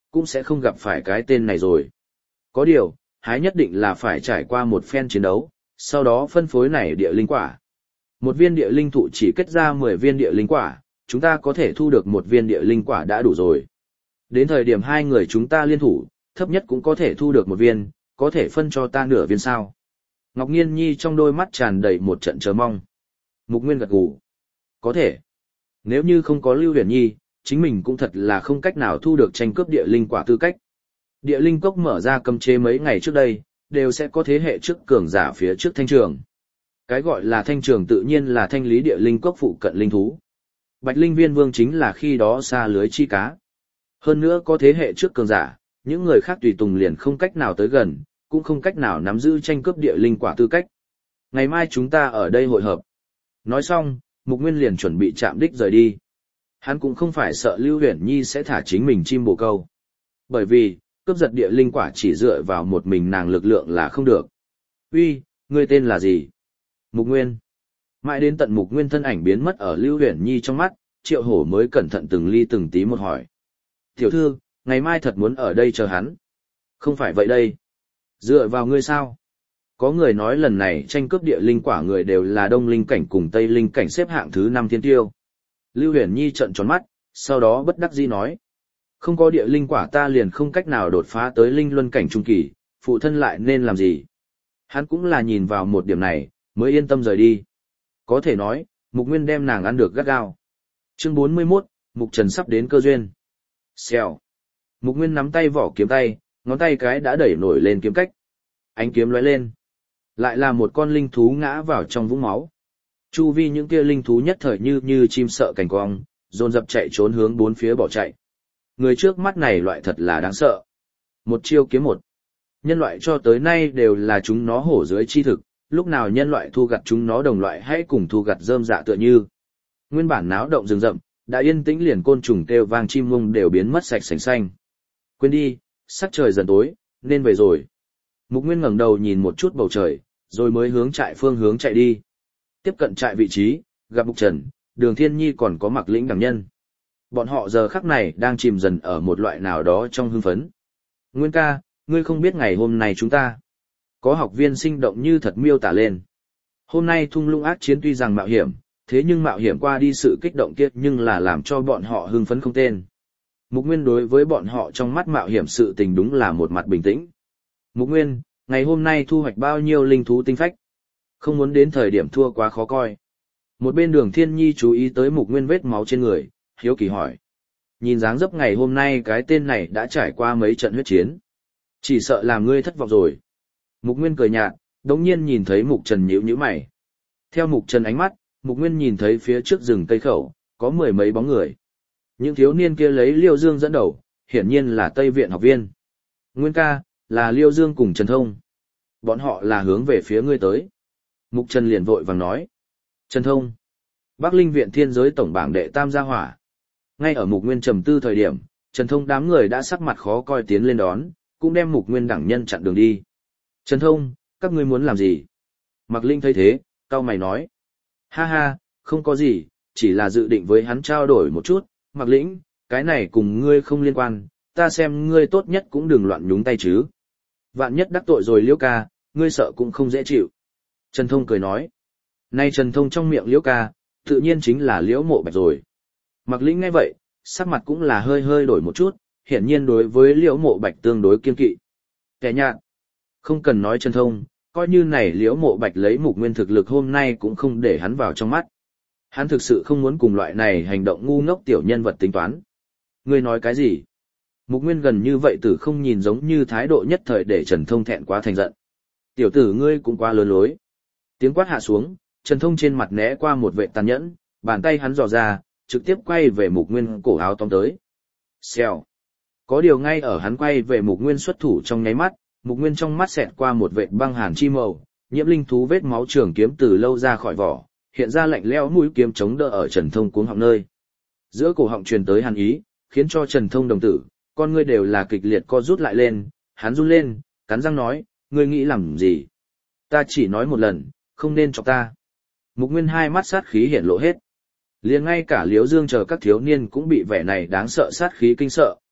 S1: cũng sẽ không gặp phải cái tên này rồi. Có điều, hái nhất định là phải trải qua một phen chiến đấu, sau đó phân phối này địa linh quả. Một viên địa linh thụ chỉ kết ra mười viên địa linh quả, chúng ta có thể thu được một viên địa linh quả đã đủ rồi. Đến thời điểm hai người chúng ta liên thủ, thấp nhất cũng có thể thu được một viên, có thể phân cho ta nửa viên sao. Ngọc Nghiên Nhi trong đôi mắt tràn đầy một trận chờ mong. Mục Nguyên gật gù. Có thể. Nếu như không có Lưu Huyền Nhi, chính mình cũng thật là không cách nào thu được tranh cướp địa linh quả tư cách. Địa linh cốc mở ra cấm chế mấy ngày trước đây, đều sẽ có thế hệ trước cường giả phía trước thanh trường. Cái gọi là thanh trường tự nhiên là thanh lý địa linh cốc phụ cận linh thú. Bạch Linh Viên Vương chính là khi đó xa lưới chi cá. Hơn nữa có thế hệ trước cường giả, những người khác tùy tùng liền không cách nào tới gần, cũng không cách nào nắm giữ tranh cướp địa linh quả tư cách. Ngày mai chúng ta ở đây hội hợp. Nói xong, Mục Nguyên liền chuẩn bị chạm đích rời đi. Hắn cũng không phải sợ Lưu Huyền Nhi sẽ thả chính mình chim bồ câu. Bởi vì, cướp giật địa linh quả chỉ dựa vào một mình nàng lực lượng là không được. Uy, ngươi tên là gì? Mục Nguyên. Mãi đến tận Mục Nguyên thân ảnh biến mất ở Lưu Huyền Nhi trong mắt, Triệu Hổ mới cẩn thận từng ly từng tí một hỏi. Tiểu thư, ngày mai thật muốn ở đây chờ hắn. Không phải vậy đây. Dựa vào ngươi sao? Có người nói lần này tranh cướp địa linh quả người đều là Đông Linh cảnh cùng Tây Linh cảnh xếp hạng thứ năm thiên tiêu. Lưu Huyền Nhi trợn tròn mắt, sau đó bất đắc dĩ nói. Không có địa linh quả ta liền không cách nào đột phá tới linh luân cảnh trung kỳ, phụ thân lại nên làm gì? Hắn cũng là nhìn vào một điểm này, mới yên tâm rời đi. Có thể nói, Mục Nguyên đem nàng ăn được gắt gao. Chương bốn mươi mốt, Mục Trần sắp đến cơ duyên. Xèo. Mục Nguyên nắm tay vỏ kiếm tay, ngón tay cái đã đẩy nổi lên kiếm cách. Ánh kiếm lóe lên. Lại là một con linh thú ngã vào trong vũng máu. Chu vi những kia linh thú nhất thời như như chim sợ cảnh quang, dồn dập chạy trốn hướng bốn phía bỏ chạy. Người trước mắt này loại thật là đáng sợ. Một chiêu kiếm một. Nhân loại cho tới nay đều là chúng nó hổ dưới chi thực, lúc nào nhân loại thu gặt chúng nó đồng loại hãy cùng thu gặt rơm dạ tựa như. Nguyên bản náo động rừng rậm, đã yên tĩnh liền côn trùng kêu vang chim mung đều biến mất sạch sành xanh. Quên đi, sắc trời dần tối, nên về rồi. Mục Nguyên ngẩng đầu nhìn một chút bầu trời, rồi mới hướng trại phương hướng chạy đi. Tiếp cận trại vị trí, gặp Mục Trần, Đường Thiên Nhi còn có Mặc Lĩnh đẳng nhân. Bọn họ giờ khắc này đang chìm dần ở một loại nào đó trong hưng phấn. Nguyên ca, ngươi không biết ngày hôm nay chúng ta. Có học viên sinh động như thật miêu tả lên. Hôm nay thung lũng ác chiến tuy rằng mạo hiểm, thế nhưng mạo hiểm qua đi sự kích động kia nhưng là làm cho bọn họ hưng phấn không tên. Mục Nguyên đối với bọn họ trong mắt mạo hiểm sự tình đúng là một mặt bình tĩnh. Mục Nguyên, ngày hôm nay thu hoạch bao nhiêu linh thú tinh phách? Không muốn đến thời điểm thua quá khó coi. Một bên Đường Thiên Nhi chú ý tới Mục Nguyên vết máu trên người, hiếu kỳ hỏi. Nhìn dáng dấp ngày hôm nay cái tên này đã trải qua mấy trận huyết chiến. Chỉ sợ làm ngươi thất vọng rồi. Mục Nguyên cười nhạt, đống nhiên nhìn thấy Mục Trần nhíu nhíu mày. Theo Mục Trần ánh mắt, Mục Nguyên nhìn thấy phía trước rừng cây khẩu, có mười mấy bóng người. Những thiếu niên kia lấy Liêu Dương dẫn đầu, hiển nhiên là Tây Viện học viên. Nguyên ca, là Liêu Dương cùng Trần Thông. Bọn họ là hướng về phía ngươi tới. Mục Trần liền vội vàng nói. Trần Thông. Bắc Linh Viện Thiên Giới Tổng bảng đệ tam gia hỏa. Ngay ở Mục Nguyên trầm tư thời điểm, Trần Thông đám người đã sắc mặt khó coi tiến lên đón, cũng đem Mục Nguyên đẳng nhân chặn đường đi. Trần Thông, các ngươi muốn làm gì? Mạc Linh thấy thế, cau mày nói. Ha ha, không có gì, chỉ là dự định với hắn trao đổi một chút, Mạc Lĩnh, cái này cùng ngươi không liên quan, ta xem ngươi tốt nhất cũng đừng loạn nhúng tay chứ. Vạn nhất đắc tội rồi Liễu ca, ngươi sợ cũng không dễ chịu. Trần Thông cười nói. Nay Trần Thông trong miệng Liễu ca, tự nhiên chính là Liễu Mộ Bạch rồi. Mạc Lĩnh nghe vậy, sắc mặt cũng là hơi hơi đổi một chút, hiển nhiên đối với Liễu Mộ Bạch tương đối kiên kỵ. Kẻ nhạt. Không cần nói Trần Thông, coi như này Liễu Mộ Bạch lấy Mục Nguyên thực lực hôm nay cũng không để hắn vào trong mắt. Hắn thực sự không muốn cùng loại này hành động ngu ngốc tiểu nhân vật tính toán. Ngươi nói cái gì? Mục Nguyên gần như vậy tử không nhìn giống như thái độ nhất thời để Trần Thông thẹn quá thành giận. Tiểu tử ngươi cũng quá lớn lối. Tiếng quát hạ xuống, Trần Thông trên mặt né qua một vệ tàn nhẫn, bàn tay hắn dò ra, trực tiếp quay về Mục Nguyên cổ áo tóm tới. Xèo. Có điều ngay ở hắn quay về Mục Nguyên xuất thủ trong nháy mắt, Mục Nguyên trong mắt xẹt qua một vệt băng hàn chi màu, nhiễm linh thú vết máu trường kiếm từ lâu ra khỏi vỏ, hiện ra lạnh lẽo mũi kiếm chống đỡ ở Trần Thông cuống họng nơi. Giữa cổ họng truyền tới hàn ý, khiến cho Trần Thông đồng tử, con ngươi đều là kịch liệt co rút lại lên, hắn run lên, cắn răng nói, ngươi nghĩ làm gì? Ta chỉ nói một lần, không nên chọc ta. Mục Nguyên hai mắt sát khí hiện lộ hết. Liền ngay cả Liễu Dương chờ các thiếu niên cũng bị vẻ này đáng sợ sát khí kinh sợ,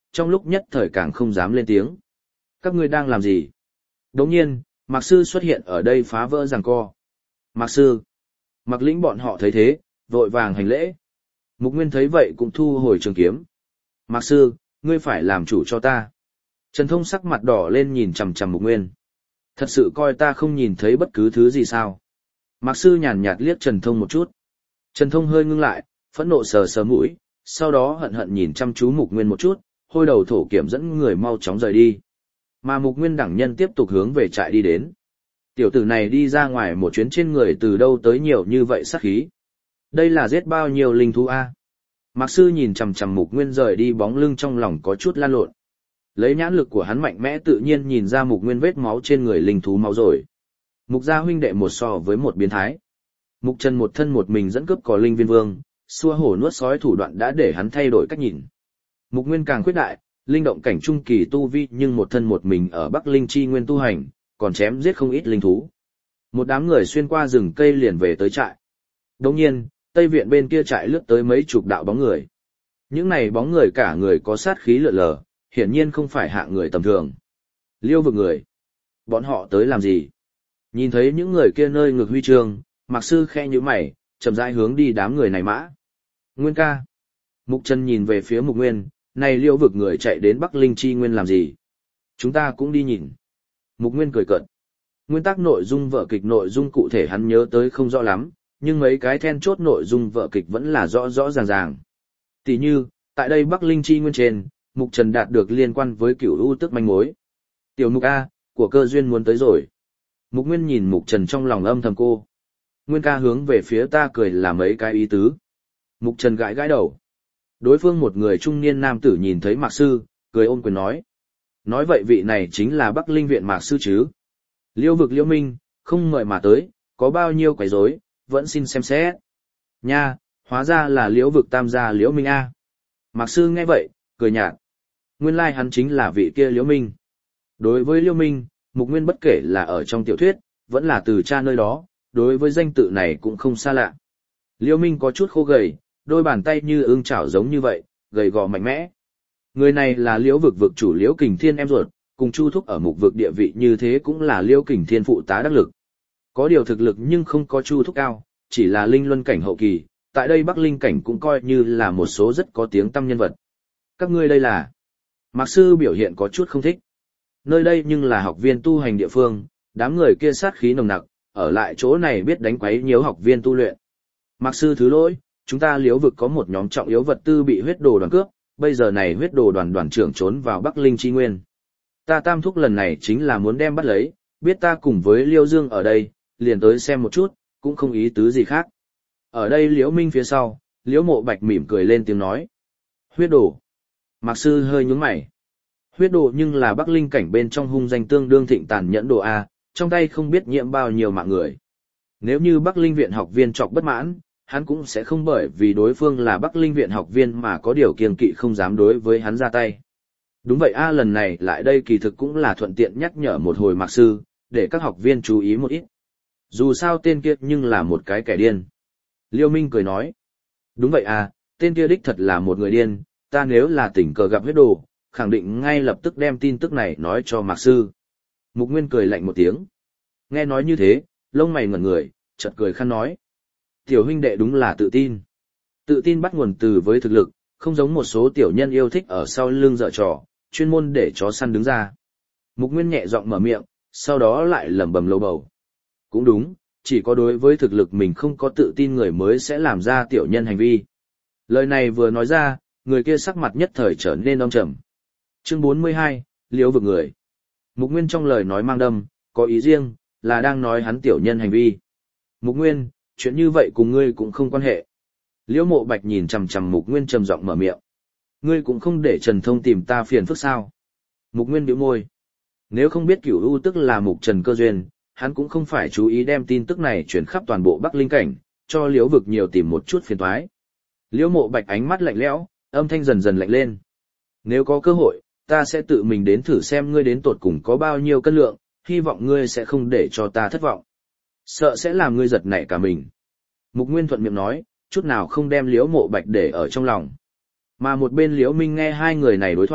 S1: trong lúc nhất thời càng không dám lên tiếng. Các ngươi đang làm gì? Đồng nhiên, Mạc Sư xuất hiện ở đây phá vỡ giằng co. Mạc Sư. Mạc Lĩnh bọn họ thấy thế, vội vàng hành lễ. Mục Nguyên thấy vậy cũng thu hồi trường kiếm. Mạc Sư, ngươi phải làm chủ cho ta. Trần Thông sắc mặt đỏ lên nhìn chằm chằm Mục Nguyên. Thật sự coi ta không nhìn thấy bất cứ thứ gì sao? Mạc Sư nhàn nhạt liếc Trần Thông một chút. Trần Thông hơi ngưng lại, phẫn nộ sờ sờ mũi, sau đó hận hận nhìn chăm chú Mục Nguyên một chút, hôi đầu thổ kiểm dẫn người mau chóng rời đi. Mà Mục Nguyên đẳng nhân tiếp tục hướng về trại đi đến. Tiểu tử này đi ra ngoài một chuyến trên người từ đâu tới nhiều như vậy sát khí. Đây là giết bao nhiêu linh thú a? Mạc Sư nhìn chằm chằm Mục Nguyên rời đi bóng lưng trong lòng có chút lan lộn. Lấy nhãn lực của hắn mạnh mẽ tự nhiên nhìn ra Mục Nguyên vết máu trên người linh thú máu rồi. Mục gia huynh đệ một so với một biến thái. Mục Trần một thân một mình dẫn cướp cò linh viên vương, xua hổ nuốt sói thủ đoạn đã để hắn thay đổi cách nhìn. Mục Nguyên càng khuyết đại, linh động cảnh trung kỳ tu vi nhưng một thân một mình ở Bắc Linh chi nguyên tu hành, còn chém giết không ít linh thú. Một đám người xuyên qua rừng cây liền về tới trại. Đồng nhiên, tây viện bên kia trại lướt tới mấy chục đạo bóng người. Những này bóng người cả người có sát khí lượn lờ, hiển nhiên không phải hạng người tầm thường. Liêu vực người. Bọn họ tới làm gì? Nhìn thấy những người kia nơi ngực huy chương, Mạc Sư khẽ nhíu mày, chậm rãi hướng đi đám người này mã. Nguyên ca. Mục Trần nhìn về phía Mục Nguyên, này liêu vực người chạy đến Bắc Linh chi nguyên làm gì? Chúng ta cũng đi nhìn. Mục Nguyên cười cợt. Nguyên tắc nội dung vở kịch nội dung cụ thể hắn nhớ tới không rõ lắm, nhưng mấy cái then chốt nội dung vở kịch vẫn là rõ rõ ràng ràng. Tỷ như, tại đây Bắc Linh chi nguyên trên, Mục Trần đạt được liên quan với cửu u tức manh mối. Tiểu Mục A, của cơ duyên muốn tới rồi. Mục Nguyên nhìn Mục Trần trong lòng âm thầm cô. Nguyên ca hướng về phía ta cười là mấy cái ý tứ. Mục Trần gãi gãi đầu. Đối phương một người trung niên nam tử nhìn thấy Mạc Sư, cười ôm quyền nói. Nói vậy vị này chính là Bắc Linh viện Mạc Sư chứ. Liêu vực Liễu Minh, không mời mà tới, có bao nhiêu quấy rối, vẫn xin xem xét. Nha, hóa ra là Liễu vực tam gia Liễu Minh A. Mạc Sư nghe vậy, cười nhạt. Nguyên lai like hắn chính là vị kia Liễu Minh. Đối với Liễu Minh, Mục Nguyên bất kể là ở trong tiểu thuyết, vẫn là từ cha nơi đó, đối với danh tự này cũng không xa lạ. Liễu Minh có chút khô gầy, đôi bàn tay như ương chảo giống như vậy, gầy gò mạnh mẽ. Người này là Liễu vực vực chủ Liễu Kình Thiên em ruột, cùng Chu Thúc ở Mục vực địa vị như thế cũng là Liễu Kình Thiên phụ tá đắc lực. Có điều thực lực nhưng không có Chu Thúc cao, chỉ là linh luân cảnh hậu kỳ, tại đây Bắc Linh cảnh cũng coi như là một số rất có tiếng tăm nhân vật. Các ngươi đây là? Mạc Sư biểu hiện có chút không thích. Nơi đây nhưng là học viên tu hành địa phương, đám người kia sát khí nồng nặc, ở lại chỗ này biết đánh quấy nhiễu học viên tu luyện. Mạc Sư thứ lỗi, chúng ta Liễu vực có một nhóm trọng yếu vật tư bị huyết đồ đoàn cướp, bây giờ này huyết đồ đoàn đoàn trưởng trốn vào Bắc Linh chi nguyên. Ta Tam Thúc lần này chính là muốn đem bắt lấy, biết ta cùng với Liêu Dương ở đây, liền tới xem một chút, cũng không ý tứ gì khác. Ở đây Liễu Minh phía sau, Liễu Mộ Bạch mỉm cười lên tiếng nói. Huyết đồ. Mạc Sư hơi nhướng mày. Huyết đồ nhưng là Bắc Linh cảnh bên trong hung danh tương đương thịnh tàn nhẫn đồ A, trong tay không biết nhiễm bao nhiêu mạng người. Nếu như Bắc Linh viện học viên chọc bất mãn, hắn cũng sẽ không bởi vì đối phương là Bắc Linh viện học viên mà có điều kiêng kỵ không dám đối với hắn ra tay. Đúng vậy A, lần này lại đây kỳ thực cũng là thuận tiện nhắc nhở một hồi Mạc Sư, để các học viên chú ý một ít. Dù sao tên kia nhưng là một cái kẻ điên. Liêu Minh cười nói. Đúng vậy à, tên kia đích thật là một người điên, ta nếu là tình cờ gặp huyết đồ, khẳng định ngay lập tức đem tin tức này nói cho Mạc Sư. Mục Nguyên cười lạnh một tiếng. Nghe nói như thế, lông mày ngẩn người, chợt cười khăn nói. Tiểu huynh đệ đúng là tự tin. Tự tin bắt nguồn từ với thực lực, không giống một số tiểu nhân yêu thích ở sau lưng dở trò, chuyên môn để chó săn đứng ra. Mục Nguyên nhẹ giọng mở miệng, sau đó lại lẩm bẩm lầu bầu. Cũng đúng, chỉ có đối với thực lực mình không có tự tin người mới sẽ làm ra tiểu nhân hành vi. Lời này vừa nói ra, người kia sắc mặt nhất thời trở nên âm trầm. Chương bốn mươi hai, Liễu vực người. Mục Nguyên trong lời nói mang đâm, có ý riêng, là đang nói hắn tiểu nhân hành vi. Mục Nguyên, chuyện như vậy cùng ngươi cũng không quan hệ. Liễu Mộ Bạch nhìn chằm chằm Mục Nguyên trầm giọng mở miệng. Ngươi cũng không để Trần Thông tìm ta phiền phức sao? Mục Nguyên bĩu môi. Nếu không biết Cửu U tức là Mục Trần cơ duyên, hắn cũng không phải chú ý đem tin tức này truyền khắp toàn bộ Bắc Linh cảnh, cho Liễu vực nhiều tìm một chút phiền toái. Liễu Mộ Bạch ánh mắt lạnh lẽo, âm thanh dần dần lạnh lên. Nếu có cơ hội, ta sẽ tự mình đến thử xem ngươi đến tột cùng có bao nhiêu cân lượng, hy vọng ngươi sẽ không để cho ta thất vọng. Sợ sẽ làm ngươi giật nảy cả mình. Mục Nguyên thuận miệng nói, chút nào không đem Liễu Mộ Bạch để ở trong lòng. Mà một bên Liễu Minh nghe hai người này đối thoại,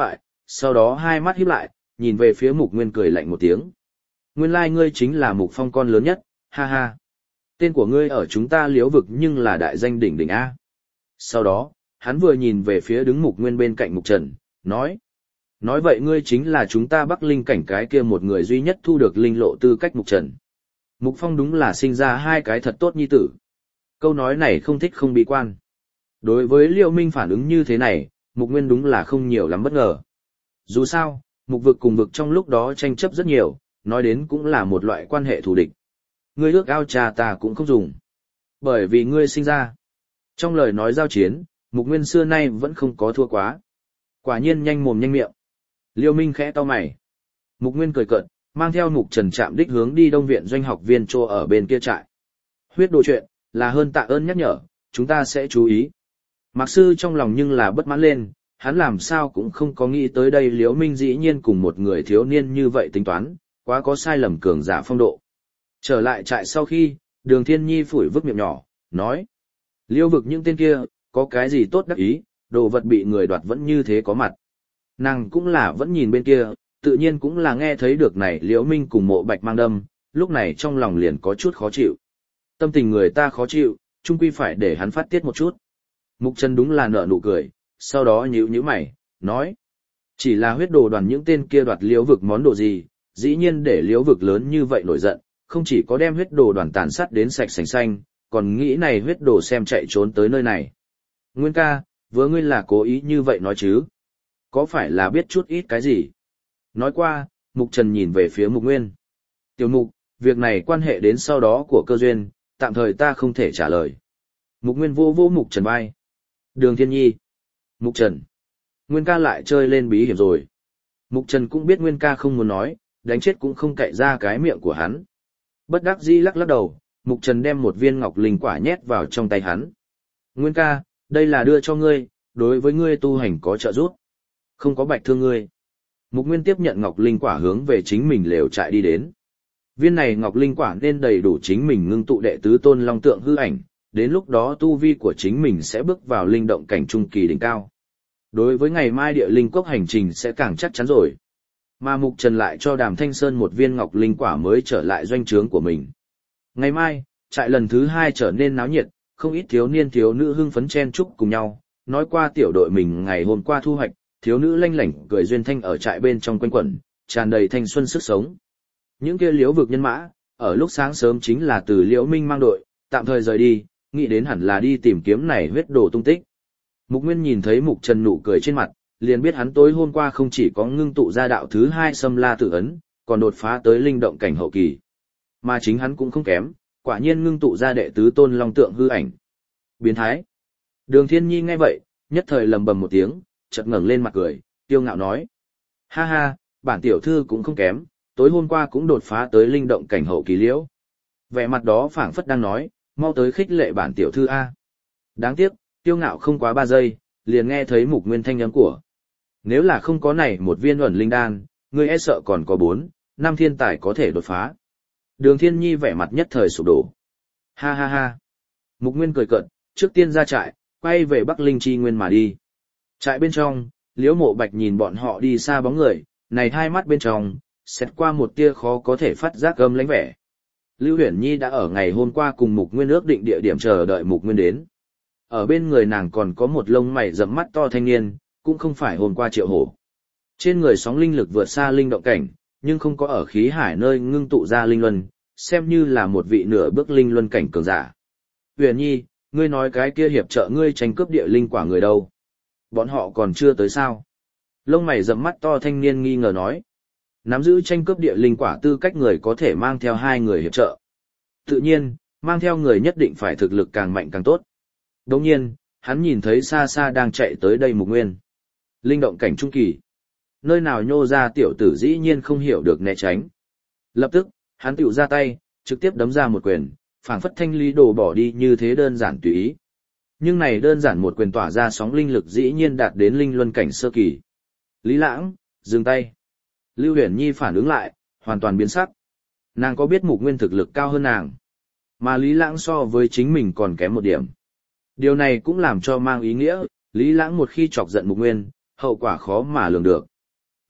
S1: sau đó hai mắt híp lại, nhìn về phía Mục Nguyên cười lạnh một tiếng. Nguyên lai ngươi chính là Mục Phong con lớn nhất, ha ha. Tên của ngươi ở chúng ta Liễu vực nhưng là đại danh đỉnh đỉnh A. Sau đó, hắn vừa nhìn về phía đứng Mục Nguyên bên cạnh Mục Trần, nói. Nói vậy ngươi chính là chúng ta Bắc Linh cảnh cái kia một người duy nhất thu được linh lộ tư cách Mục Trần. Mục Phong đúng là sinh ra hai cái thật tốt nhi tử. Câu nói này không thích không bị quan. Đối với Liễu Minh phản ứng như thế này, Mục Nguyên đúng là không nhiều lắm bất ngờ. Dù sao, Mục vực cùng vực trong lúc đó tranh chấp rất nhiều, nói đến cũng là một loại quan hệ thù địch. Ngươi ước ao cha ta cũng không dùng. Bởi vì ngươi sinh ra. Trong lời nói giao chiến, Mục Nguyên xưa nay vẫn không có thua quá. Quả nhiên nhanh mồm nhanh miệng. Liêu Minh khẽ cau mày. Mục Nguyên cười cợt, mang theo Mục Trần chạm đích hướng đi Đông viện doanh học viên trô ở bên kia trại. Huyết đồ chuyện, là hơn tạ ơn nhắc nhở, chúng ta sẽ chú ý. Mạc Sư trong lòng nhưng là bất mãn lên, hắn làm sao cũng không có nghĩ tới đây Liễu Minh dĩ nhiên cùng một người thiếu niên như vậy tính toán, quá có sai lầm cường giả phong độ. Trở lại trại sau khi, Đường Thiên Nhi phủi vứt miệng nhỏ, nói. Liêu vực những tên kia, có cái gì tốt đắc ý, đồ vật bị người đoạt vẫn như thế có mặt. Nàng cũng là vẫn nhìn bên kia, tự nhiên cũng là nghe thấy được này Liễu Minh cùng Mộ Bạch mang đâm, lúc này trong lòng liền có chút khó chịu. Tâm tình người ta khó chịu, chung quy phải để hắn phát tiết một chút. Mục Trần đúng là nở nụ cười, sau đó nhíu nhíu mày, nói. Chỉ là huyết đồ đoàn những tên kia đoạt Liễu vực món đồ gì, dĩ nhiên để Liễu vực lớn như vậy nổi giận, không chỉ có đem huyết đồ đoàn tàn sát đến sạch sành xanh, còn nghĩ này huyết đồ xem chạy trốn tới nơi này. Nguyên ca, vừa ngươi là cố ý như vậy nói chứ? Có phải là biết chút ít cái gì? Nói qua, Mục Trần nhìn về phía Mục Nguyên. Tiểu Mục, việc này quan hệ đến sau đó của cơ duyên, tạm thời ta không thể trả lời. Mục Nguyên vô vô Mục Trần vai. Đường Thiên Nhi. Mục Trần. Nguyên ca lại chơi lên bí hiểm rồi. Mục Trần cũng biết Nguyên ca không muốn nói, đánh chết cũng không cậy ra cái miệng của hắn. Bất đắc dĩ lắc lắc đầu, Mục Trần đem một viên ngọc linh quả nhét vào trong tay hắn. Nguyên ca, đây là đưa cho ngươi, đối với ngươi tu hành có trợ giúp. Không có bạch thương ngươi. Mục Nguyên tiếp nhận ngọc linh quả hướng về chính mình lều trại đi đến. Viên này ngọc linh quả nên đầy đủ chính mình ngưng tụ đệ tứ tôn long tượng hư ảnh, đến lúc đó tu vi của chính mình sẽ bước vào linh động cảnh trung kỳ đỉnh cao. Đối với ngày mai địa linh quốc hành trình sẽ càng chắc chắn rồi. Mà Mục Trần lại cho Đàm Thanh Sơn một viên ngọc linh quả mới trở lại doanh trướng của mình. Ngày mai, trại lần thứ hai trở nên náo nhiệt, không ít thiếu niên thiếu nữ hưng phấn chen chúc cùng nhau, nói qua tiểu đội mình ngày hôm qua thu hoạch, thiếu nữ lanh lảnh cười duyên thanh ở trại bên trong quanh quẩn, tràn đầy thanh xuân sức sống. Những kia Liễu vực nhân mã, ở lúc sáng sớm chính là từ Liễu Minh mang đội, tạm thời rời đi, nghĩ đến hẳn là đi tìm kiếm này huyết đồ tung tích. Mục Nguyên nhìn thấy Mục Trần nụ cười trên mặt, liền biết hắn tối hôm qua không chỉ có ngưng tụ ra đạo thứ hai Sâm La Tử ấn, còn đột phá tới linh động cảnh hậu kỳ. Mà chính hắn cũng không kém, quả nhiên ngưng tụ ra đệ tứ tôn long tượng hư ảnh. Biến thái. Đường Thiên Nhi nghe vậy, nhất thời lầm bầm một tiếng, chợt ngẩng lên mặt cười, tiêu ngạo nói: "Ha ha, bản tiểu thư cũng không kém, tối hôm qua cũng đột phá tới linh động cảnh hậu kỳ liễu." Vẻ mặt đó phảng phất đang nói, mau tới khích lệ bản tiểu thư a. Đáng tiếc, tiêu ngạo không quá ba giây, liền nghe thấy Mục Nguyên thanh âm của: "Nếu là không có này một viên ẩn linh đan, ngươi e sợ còn có bốn, năm thiên tài có thể đột phá." Đường Thiên Nhi vẻ mặt nhất thời sụp đổ. Ha ha ha. Mục Nguyên cười cợt, trước tiên ra trại, quay về Bắc Linh Chi Nguyên mà đi. Trại bên trong, Liễu Mộ Bạch nhìn bọn họ đi xa bóng người, này hai mắt bên trong, xét qua một tia khó có thể phát giác âm lãnh vẻ. Lưu Huyền Nhi đã ở ngày hôm qua cùng Mục Nguyên ước định địa điểm chờ đợi Mục Nguyên đến. Ở bên người nàng còn có một lông mày rậm mắt to thanh niên, cũng không phải hôm qua Triệu Hổ. Trên người sóng linh lực vượt xa linh động cảnh, nhưng không có ở khí hải nơi ngưng tụ ra linh luân, xem như là một vị nửa bước linh luân cảnh cường giả. Huyền Nhi, ngươi nói cái kia hiệp trợ ngươi tranh cướp địa linh quả người đâu? Bọn họ còn chưa tới sao? Lông mày rậm mắt to thanh niên nghi ngờ nói. Nắm giữ tranh cướp địa linh quả tư cách người có thể mang theo hai người hiệp trợ. Tự nhiên, mang theo người nhất định phải thực lực càng mạnh càng tốt. Đồng nhiên, hắn nhìn thấy xa xa đang chạy tới đây Mục Nguyên. Linh động cảnh trung kỳ. Nơi nào nhô ra tiểu tử dĩ nhiên không hiểu được né tránh. Lập tức, hắn tiểu ra tay, trực tiếp đấm ra một quyền, phảng phất thanh lý đồ bỏ đi như thế đơn giản tùy ý. Nhưng này đơn giản một quyền tỏa ra sóng linh lực dĩ nhiên đạt đến linh luân cảnh sơ kỳ. Lý Lãng, dừng tay. Lưu Huyền Nhi phản ứng lại, hoàn toàn biến sắc. Nàng có biết Mục Nguyên thực lực cao hơn nàng, mà Lý Lãng so với chính mình còn kém một điểm. Điều này cũng làm cho mang ý nghĩa, Lý Lãng một khi chọc giận Mục Nguyên, hậu quả khó mà lường được.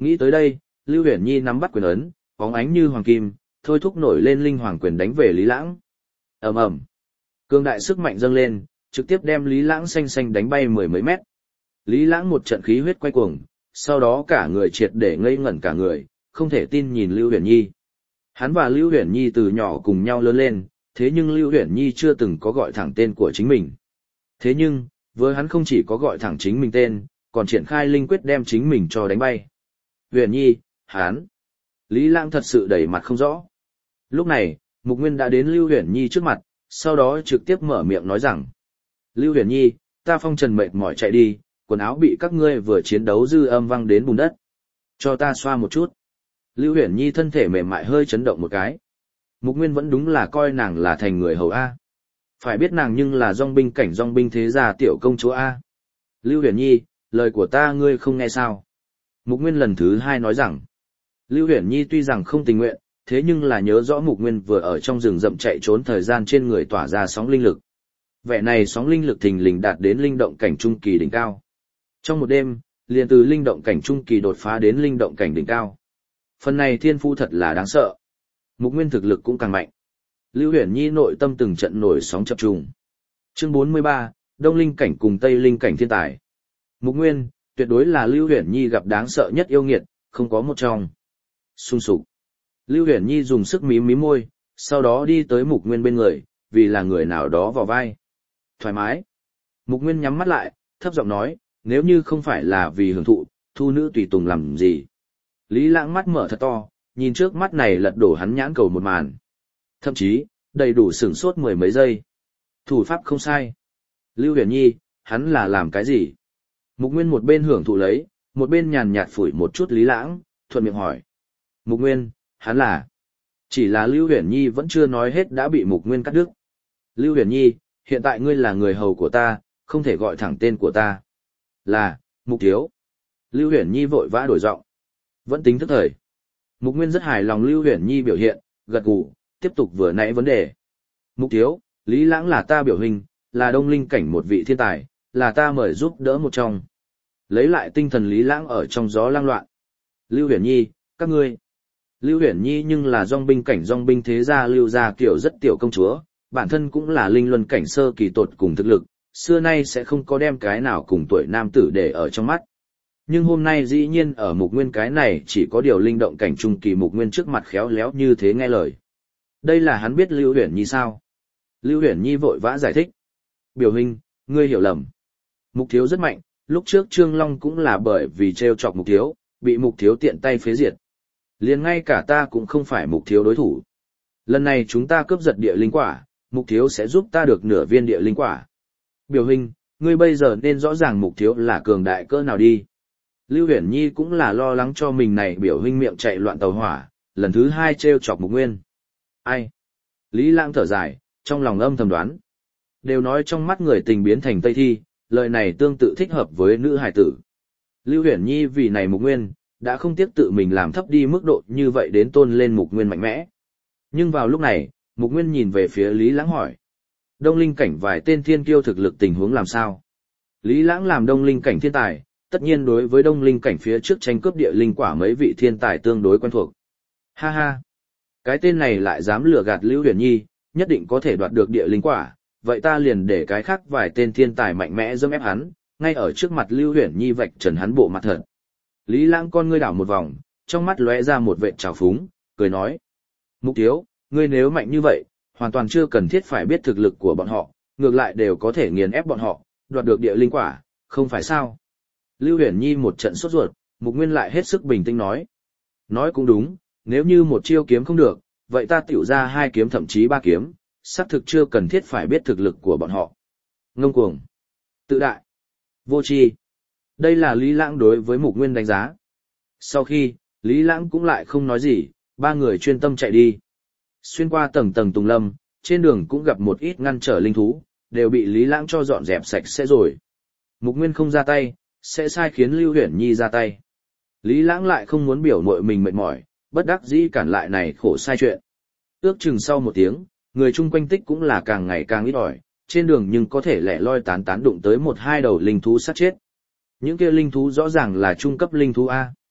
S1: Nghĩ tới đây, Lưu Huyền Nhi nắm bắt quyền ấn, bóng ánh như hoàng kim, thôi thúc nổi lên linh hoàng quyền đánh về Lý Lãng. Ầm ầm. Cương đại sức mạnh dâng lên, trực tiếp đem Lý Lãng xanh xanh đánh bay mười mấy mét. Lý Lãng một trận khí huyết quay cuồng, sau đó cả người triệt để ngây ngẩn cả người, không thể tin nhìn Lưu Huyền Nhi. Hắn và Lưu Huyền Nhi từ nhỏ cùng nhau lớn lên, thế nhưng Lưu Huyền Nhi chưa từng có gọi thẳng tên của chính mình. Thế nhưng, với hắn không chỉ có gọi thẳng chính mình tên, còn triển khai linh quyết đem chính mình cho đánh bay. Huyền Nhi, hắn. Lý Lãng thật sự đầy mặt không rõ. Lúc này, Mục Nguyên đã đến Lưu Huyền Nhi trước mặt, sau đó trực tiếp mở miệng nói rằng: Lưu Huyền Nhi, ta phong trần mệt mỏi chạy đi, quần áo bị các ngươi vừa chiến đấu dư âm văng đến bùn đất. Cho ta xoa một chút. Lưu Huyền Nhi thân thể mềm mại hơi chấn động một cái. Mục Nguyên vẫn đúng là coi nàng là thành người hầu A. Phải biết nàng nhưng là dòng binh cảnh dòng binh thế gia tiểu công chúa A. Lưu Huyền Nhi, lời của ta ngươi không nghe sao? Mục Nguyên lần thứ hai nói rằng, Lưu Huyền Nhi tuy rằng không tình nguyện, thế nhưng là nhớ rõ Mục Nguyên vừa ở trong rừng rậm chạy trốn thời gian trên người tỏa ra sóng linh lực. Vẻ này sóng linh lực thình lình đạt đến linh động cảnh trung kỳ đỉnh cao. Trong một đêm, liền từ linh động cảnh trung kỳ đột phá đến linh động cảnh đỉnh cao. Phần này thiên phu thật là đáng sợ. Mục Nguyên thực lực cũng càng mạnh. Lưu Huyền Nhi nội tâm từng trận nổi sóng chập trùng. Chương bốn mươi ba, Đông Linh cảnh cùng Tây Linh cảnh thiên tài. Mục Nguyên, tuyệt đối là Lưu Huyền Nhi gặp đáng sợ nhất yêu nghiệt, không có một trong. Xung sục. Lưu Huyền Nhi dùng sức mím mím môi, sau đó đi tới Mục Nguyên bên người, vì là người nào đó vào vai. Thoải mái. Mục Nguyên nhắm mắt lại, thấp giọng nói, nếu như không phải là vì hưởng thụ, thu nữ tùy tùng làm gì. Lý Lãng mắt mở thật to, nhìn trước mắt này lật đổ hắn nhãn cầu một màn. Thậm chí, đầy đủ sửng sốt mười mấy giây. Thủ pháp không sai. Lưu Huyền Nhi, hắn là làm cái gì? Mục Nguyên một bên hưởng thụ lấy, một bên nhàn nhạt phủi một chút Lý Lãng, thuận miệng hỏi. Mục Nguyên, hắn là... Chỉ là Lưu Huyền Nhi vẫn chưa nói hết đã bị Mục Nguyên cắt đứt. Lưu Huyền Nhi, hiện tại ngươi là người hầu của ta, không thể gọi thẳng tên của ta. Là, Mục Thiếu. Lưu Huyền Nhi vội vã đổi giọng. Vẫn tính thức thời. Mục Nguyên rất hài lòng Lưu Huyền Nhi biểu hiện, gật gù, tiếp tục vừa nãy vấn đề. Mục Thiếu, Lý Lãng là ta biểu hình, là Đông Linh cảnh một vị thiên tài, là ta mời giúp đỡ một trong. Lấy lại tinh thần Lý Lãng ở trong gió lang loạn. Lưu Huyền Nhi, các ngươi. Lưu Huyền Nhi nhưng là dòng binh cảnh dòng binh thế gia Lưu gia kiểu rất tiểu công chúa, bản thân cũng là linh luân cảnh sơ kỳ tột cùng thực lực, xưa nay sẽ không có đem cái nào cùng tuổi nam tử để ở trong mắt. Nhưng hôm nay dĩ nhiên ở Mục Nguyên cái này chỉ có điều linh động cảnh trung kỳ Mục Nguyên trước mặt khéo léo như thế nghe lời. Đây là hắn biết Lưu Huyền Nhi sao? Lưu Huyền Nhi vội vã giải thích. Biểu huynh, ngươi hiểu lầm. Mục Thiếu rất mạnh, lúc trước Trương Long cũng là bởi vì trêu chọc Mục Thiếu, bị Mục Thiếu tiện tay phế diệt. Liền ngay cả ta cũng không phải Mục Thiếu đối thủ. Lần này chúng ta cướp giật địa linh quả, Mục Thiếu sẽ giúp ta được nửa viên địa linh quả. Biểu huynh, ngươi bây giờ nên rõ ràng Mục Thiếu là cường đại cỡ nào đi. Lưu Huyền Nhi cũng là lo lắng cho mình này biểu huynh miệng chạy loạn tàu hỏa, lần thứ hai trêu chọc Mục Nguyên. Ai? Lý Lãng thở dài, trong lòng âm thầm đoán. Đều nói trong mắt người tình biến thành Tây Thi, lời này tương tự thích hợp với nữ hài tử. Lưu Huyền Nhi vì này Mục Nguyên, đã không tiếc tự mình làm thấp đi mức độ như vậy đến tôn lên Mục Nguyên mạnh mẽ. Nhưng vào lúc này, Mục Nguyên nhìn về phía Lý Lãng hỏi. Đông Linh cảnh vài tên thiên kiêu thực lực tình huống làm sao? Lý Lãng làm Đông Linh cảnh thiên tài, tất nhiên đối với Đông Linh cảnh phía trước tranh cướp địa linh quả mấy vị thiên tài tương đối quen thuộc. Ha ha! Cái tên này lại dám lừa gạt Lưu Huyền Nhi, nhất định có thể đoạt được địa linh quả, vậy ta liền để cái khác vài tên thiên tài mạnh mẽ dâm ép hắn, ngay ở trước mặt Lưu Huyền Nhi vạch trần hắn bộ mặt thật. Lý Lãng con ngươi đảo một vòng, trong mắt lóe ra một vệt trào phúng, cười nói. Mục Thiếu, ngươi nếu mạnh như vậy, hoàn toàn chưa cần thiết phải biết thực lực của bọn họ, ngược lại đều có thể nghiền ép bọn họ, đoạt được địa linh quả, không phải sao? Lưu Huyền Nhi một trận sốt ruột, Mục Nguyên lại hết sức bình tĩnh nói. Nói cũng đúng, nếu như một chiêu kiếm không được, vậy ta tiểu ra hai kiếm thậm chí ba kiếm, xác thực chưa cần thiết phải biết thực lực của bọn họ. Ngông cuồng, tự đại, vô tri. Đây là Lý Lãng đối với Mục Nguyên đánh giá. Sau khi, Lý Lãng cũng lại không nói gì, ba người chuyên tâm chạy đi. Xuyên qua tầng tầng tùng lâm, trên đường cũng gặp một ít ngăn trở linh thú, đều bị Lý Lãng cho dọn dẹp sạch sẽ rồi. Mục Nguyên không ra tay, sẽ sai khiến Lưu Huyền Nhi ra tay. Lý Lãng lại không muốn biểu muội mình mệt mỏi, bất đắc dĩ cản lại này khổ sai chuyện. Ước chừng sau một tiếng, người chung quanh tích cũng là càng ngày càng ít ỏi, trên đường nhưng có thể lẻ loi tán tán đụng tới một hai đầu linh thú sát chết. Những kia linh thú rõ ràng là trung cấp linh thú A.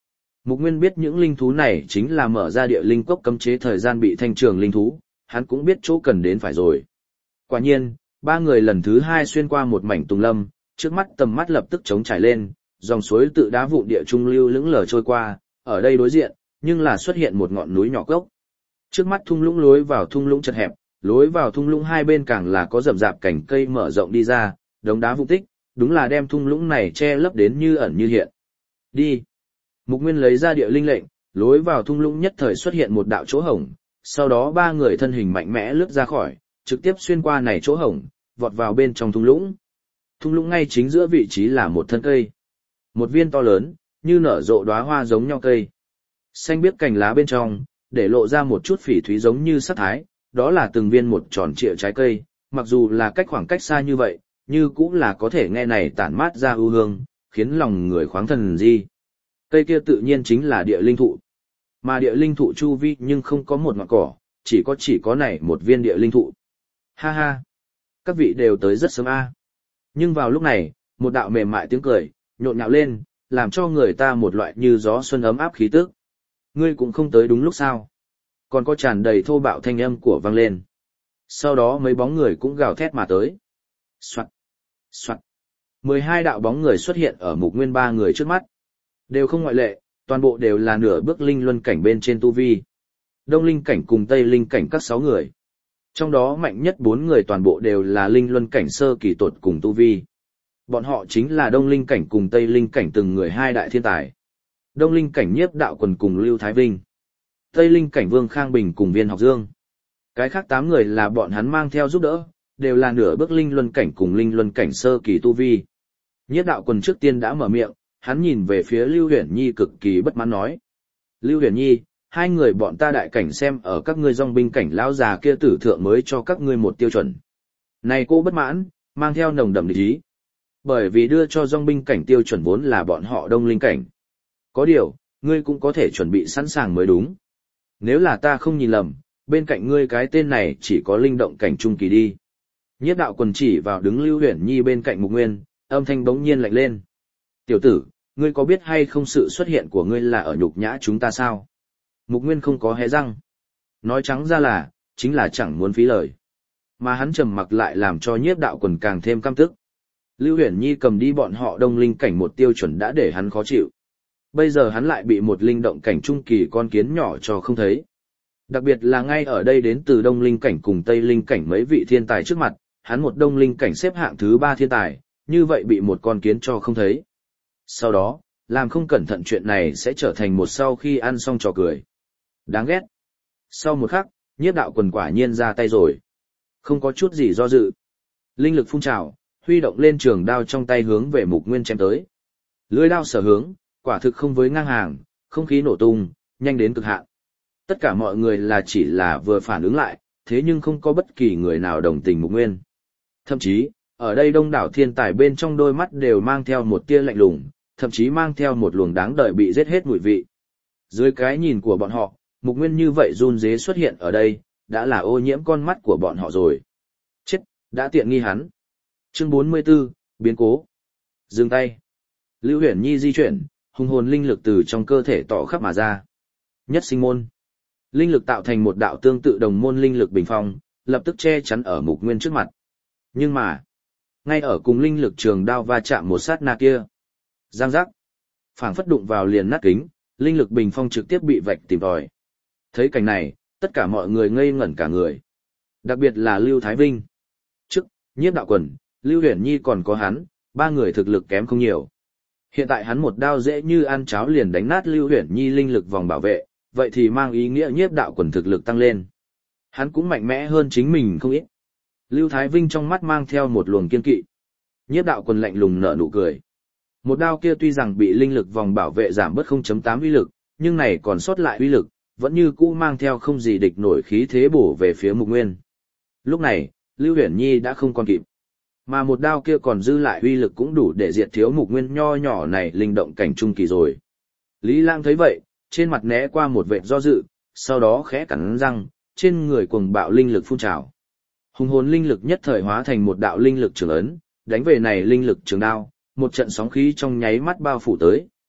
S1: Mục Nguyên biết những linh thú này chính là mở ra địa linh cốc cấm chế thời gian bị thanh trường linh thú, hắn cũng biết chỗ cần đến phải rồi. Quả nhiên, ba người lần thứ hai xuyên qua một mảnh tùng lâm, trước mắt tầm mắt lập tức trống trải lên, dòng suối tự đá vụn địa trung lưu lững lờ trôi qua, ở đây đối diện, nhưng là xuất hiện một ngọn núi nhỏ gốc. Trước mắt thung lũng lối vào thung lũng chật hẹp, lối vào thung lũng hai bên càng là có rậm rạp cành cây mở rộng đi ra, đống đá vụn tích, đúng là đem thung lũng này che lấp đến như ẩn như hiện. Đi. Mục Nguyên lấy ra địa linh lệnh, lối vào thung lũng nhất thời xuất hiện một đạo chỗ hổng, sau đó ba người thân hình mạnh mẽ lướt ra khỏi, trực tiếp xuyên qua này chỗ hổng, vọt vào bên trong thung lũng. Thung lũng ngay chính giữa vị trí là một thân cây. Một viên to lớn, như nở rộ đóa hoa giống nhau cây. Xanh biếc cành lá bên trong, để lộ ra một chút phỉ thúy giống như sắc thái, đó là từng viên một tròn trịa trái cây, mặc dù là cách khoảng cách xa như vậy, như cũng là có thể nghe này tản mát ra ưu hương, khiến lòng người khoáng thần di. Cây kia tự nhiên chính là địa linh thụ. Mà địa linh thụ chu vi nhưng không có một ngọn cỏ, chỉ có chỉ có này một viên địa linh thụ. Ha ha! Các vị đều tới rất sớm a. Nhưng vào lúc này, một đạo mềm mại tiếng cười, nhộn nhạo lên, làm cho người ta một loại như gió xuân ấm áp khí tức. Ngươi cũng không tới đúng lúc sao. Còn có tràn đầy thô bạo thanh âm của vang lên. Sau đó mấy bóng người cũng gào thét mà tới. Soạt, soạt. Mười hai đạo bóng người xuất hiện ở Mục Nguyên ba người trước mắt. Đều không ngoại lệ, toàn bộ đều là nửa bước linh luân cảnh bên trên tu vi. Đông linh cảnh cùng Tây linh cảnh các sáu người. Trong đó mạnh nhất bốn người toàn bộ đều là linh luân cảnh sơ kỳ tột cùng tu vi. Bọn họ chính là Đông linh cảnh cùng Tây linh cảnh từng người hai đại thiên tài. Đông linh cảnh Nhiếp Đạo Quần cùng Lưu Thái Vinh. Tây linh cảnh Vương Khang Bình cùng Viên Học Dương. Cái khác tám người là bọn hắn mang theo giúp đỡ, đều là nửa bước linh luân cảnh cùng linh luân cảnh sơ kỳ tu vi. Nhiếp Đạo Quần trước tiên đã mở miệng, hắn nhìn về phía Lưu Huyền Nhi cực kỳ bất mãn nói. Lưu Huyền Nhi, hai người bọn ta đại cảnh xem ở các ngươi dòng binh cảnh lão già kia tử thượng mới cho các ngươi một tiêu chuẩn. Này cô bất mãn, mang theo nồng đậm địch ý. Bởi vì đưa cho dòng binh cảnh tiêu chuẩn vốn là bọn họ đông linh cảnh. Có điều, ngươi cũng có thể chuẩn bị sẵn sàng mới đúng. Nếu là ta không nhìn lầm, bên cạnh ngươi cái tên này chỉ có linh động cảnh trung kỳ đi. Nhiếp Đạo Quần chỉ vào đứng Lưu Huyền Nhi bên cạnh Mục Nguyên, âm thanh bỗng nhiên lạnh lên. Tiểu tử, ngươi có biết hay không sự xuất hiện của ngươi là ở nhục nhã chúng ta sao? Mục Nguyên không có hé răng. Nói trắng ra là, chính là chẳng muốn phí lời. Mà hắn trầm mặc lại làm cho Nhiếp Đạo Quần càng thêm căm tức. Lưu Huyền Nhi cầm đi bọn họ đông linh cảnh một tiêu chuẩn đã để hắn khó chịu. Bây giờ hắn lại bị một linh động cảnh trung kỳ con kiến nhỏ cho không thấy. Đặc biệt là ngay ở đây đến từ đông linh cảnh cùng tây linh cảnh mấy vị thiên tài trước mặt, hắn một đông linh cảnh xếp hạng thứ ba thiên tài, như vậy bị một con kiến cho không thấy. Sau đó, làm không cẩn thận chuyện này sẽ trở thành một sau khi ăn xong trò cười. Đáng ghét. Sau một khắc, Nhiếp Đạo Quần quả nhiên ra tay rồi. Không có chút gì do dự. Linh lực phun trào, huy động lên trường đao trong tay hướng về Mục Nguyên chém tới. Lưỡi đao sở hướng, quả thực không với ngang hàng, không khí nổ tung, nhanh đến cực hạn. Tất cả mọi người là chỉ là vừa phản ứng lại, thế nhưng không có bất kỳ người nào đồng tình Mục Nguyên. Thậm chí, ở đây đông đảo thiên tài bên trong đôi mắt đều mang theo một tia lạnh lùng, thậm chí mang theo một luồng đáng đợi bị giết hết mùi vị. Dưới cái nhìn của bọn họ, Mục Nguyên như vậy run rế xuất hiện ở đây, đã là ô nhiễm con mắt của bọn họ rồi. Chết, đã tiện nghi hắn. Chương bốn mươi 44, biến cố. Dừng tay. Lưu Huyền Nhi di chuyển, hùng hồn linh lực từ trong cơ thể tỏ khắp mà ra. Nhất sinh môn. Linh lực tạo thành một đạo tương tự đồng môn linh lực bình phong, lập tức che chắn ở Mục Nguyên trước mặt. Nhưng mà, ngay ở cùng linh lực trường đao va chạm một sát na kia, giang giác, phảng phất đụng vào liền nát kính, linh lực bình phong trực tiếp bị vạch tìm tòi. Thấy cảnh này, tất cả mọi người ngây ngẩn cả người. Đặc biệt là Lưu Thái Vinh. Trước, Nhiếp Đạo Quần, Lưu Huyền Nhi còn có hắn, ba người thực lực kém không nhiều. Hiện tại hắn một đao dễ như ăn cháo liền đánh nát Lưu Huyền Nhi linh lực vòng bảo vệ, vậy thì mang ý nghĩa Nhiếp Đạo Quần thực lực tăng lên. Hắn cũng mạnh mẽ hơn chính mình không ít. Lưu Thái Vinh trong mắt mang theo một luồng kiên kỵ. Nhiếp Đạo Quần lạnh lùng nở nụ cười. Một đao kia tuy rằng bị linh lực vòng bảo vệ giảm bớt không chấm tám uy lực, nhưng này còn sót lại uy lực, vẫn như cũ mang theo không gì địch nổi khí thế bổ về phía Mục Nguyên. Lúc này, Lưu Huyền Nhi đã không còn kịp. Mà một đao kia còn dư lại uy lực cũng đủ để diệt thiếu Mục Nguyên nho nhỏ này linh động cảnh trung kỳ rồi. Lý Lang thấy vậy, trên mặt né qua một vệt do dự, sau đó khẽ cắn răng, trên người cuồng bạo linh lực phun trào. Hùng hồn linh lực nhất thời hóa thành một đạo linh lực trường ấn, đánh về này linh lực trường đao, một trận sóng khí trong nháy mắt bao phủ tới,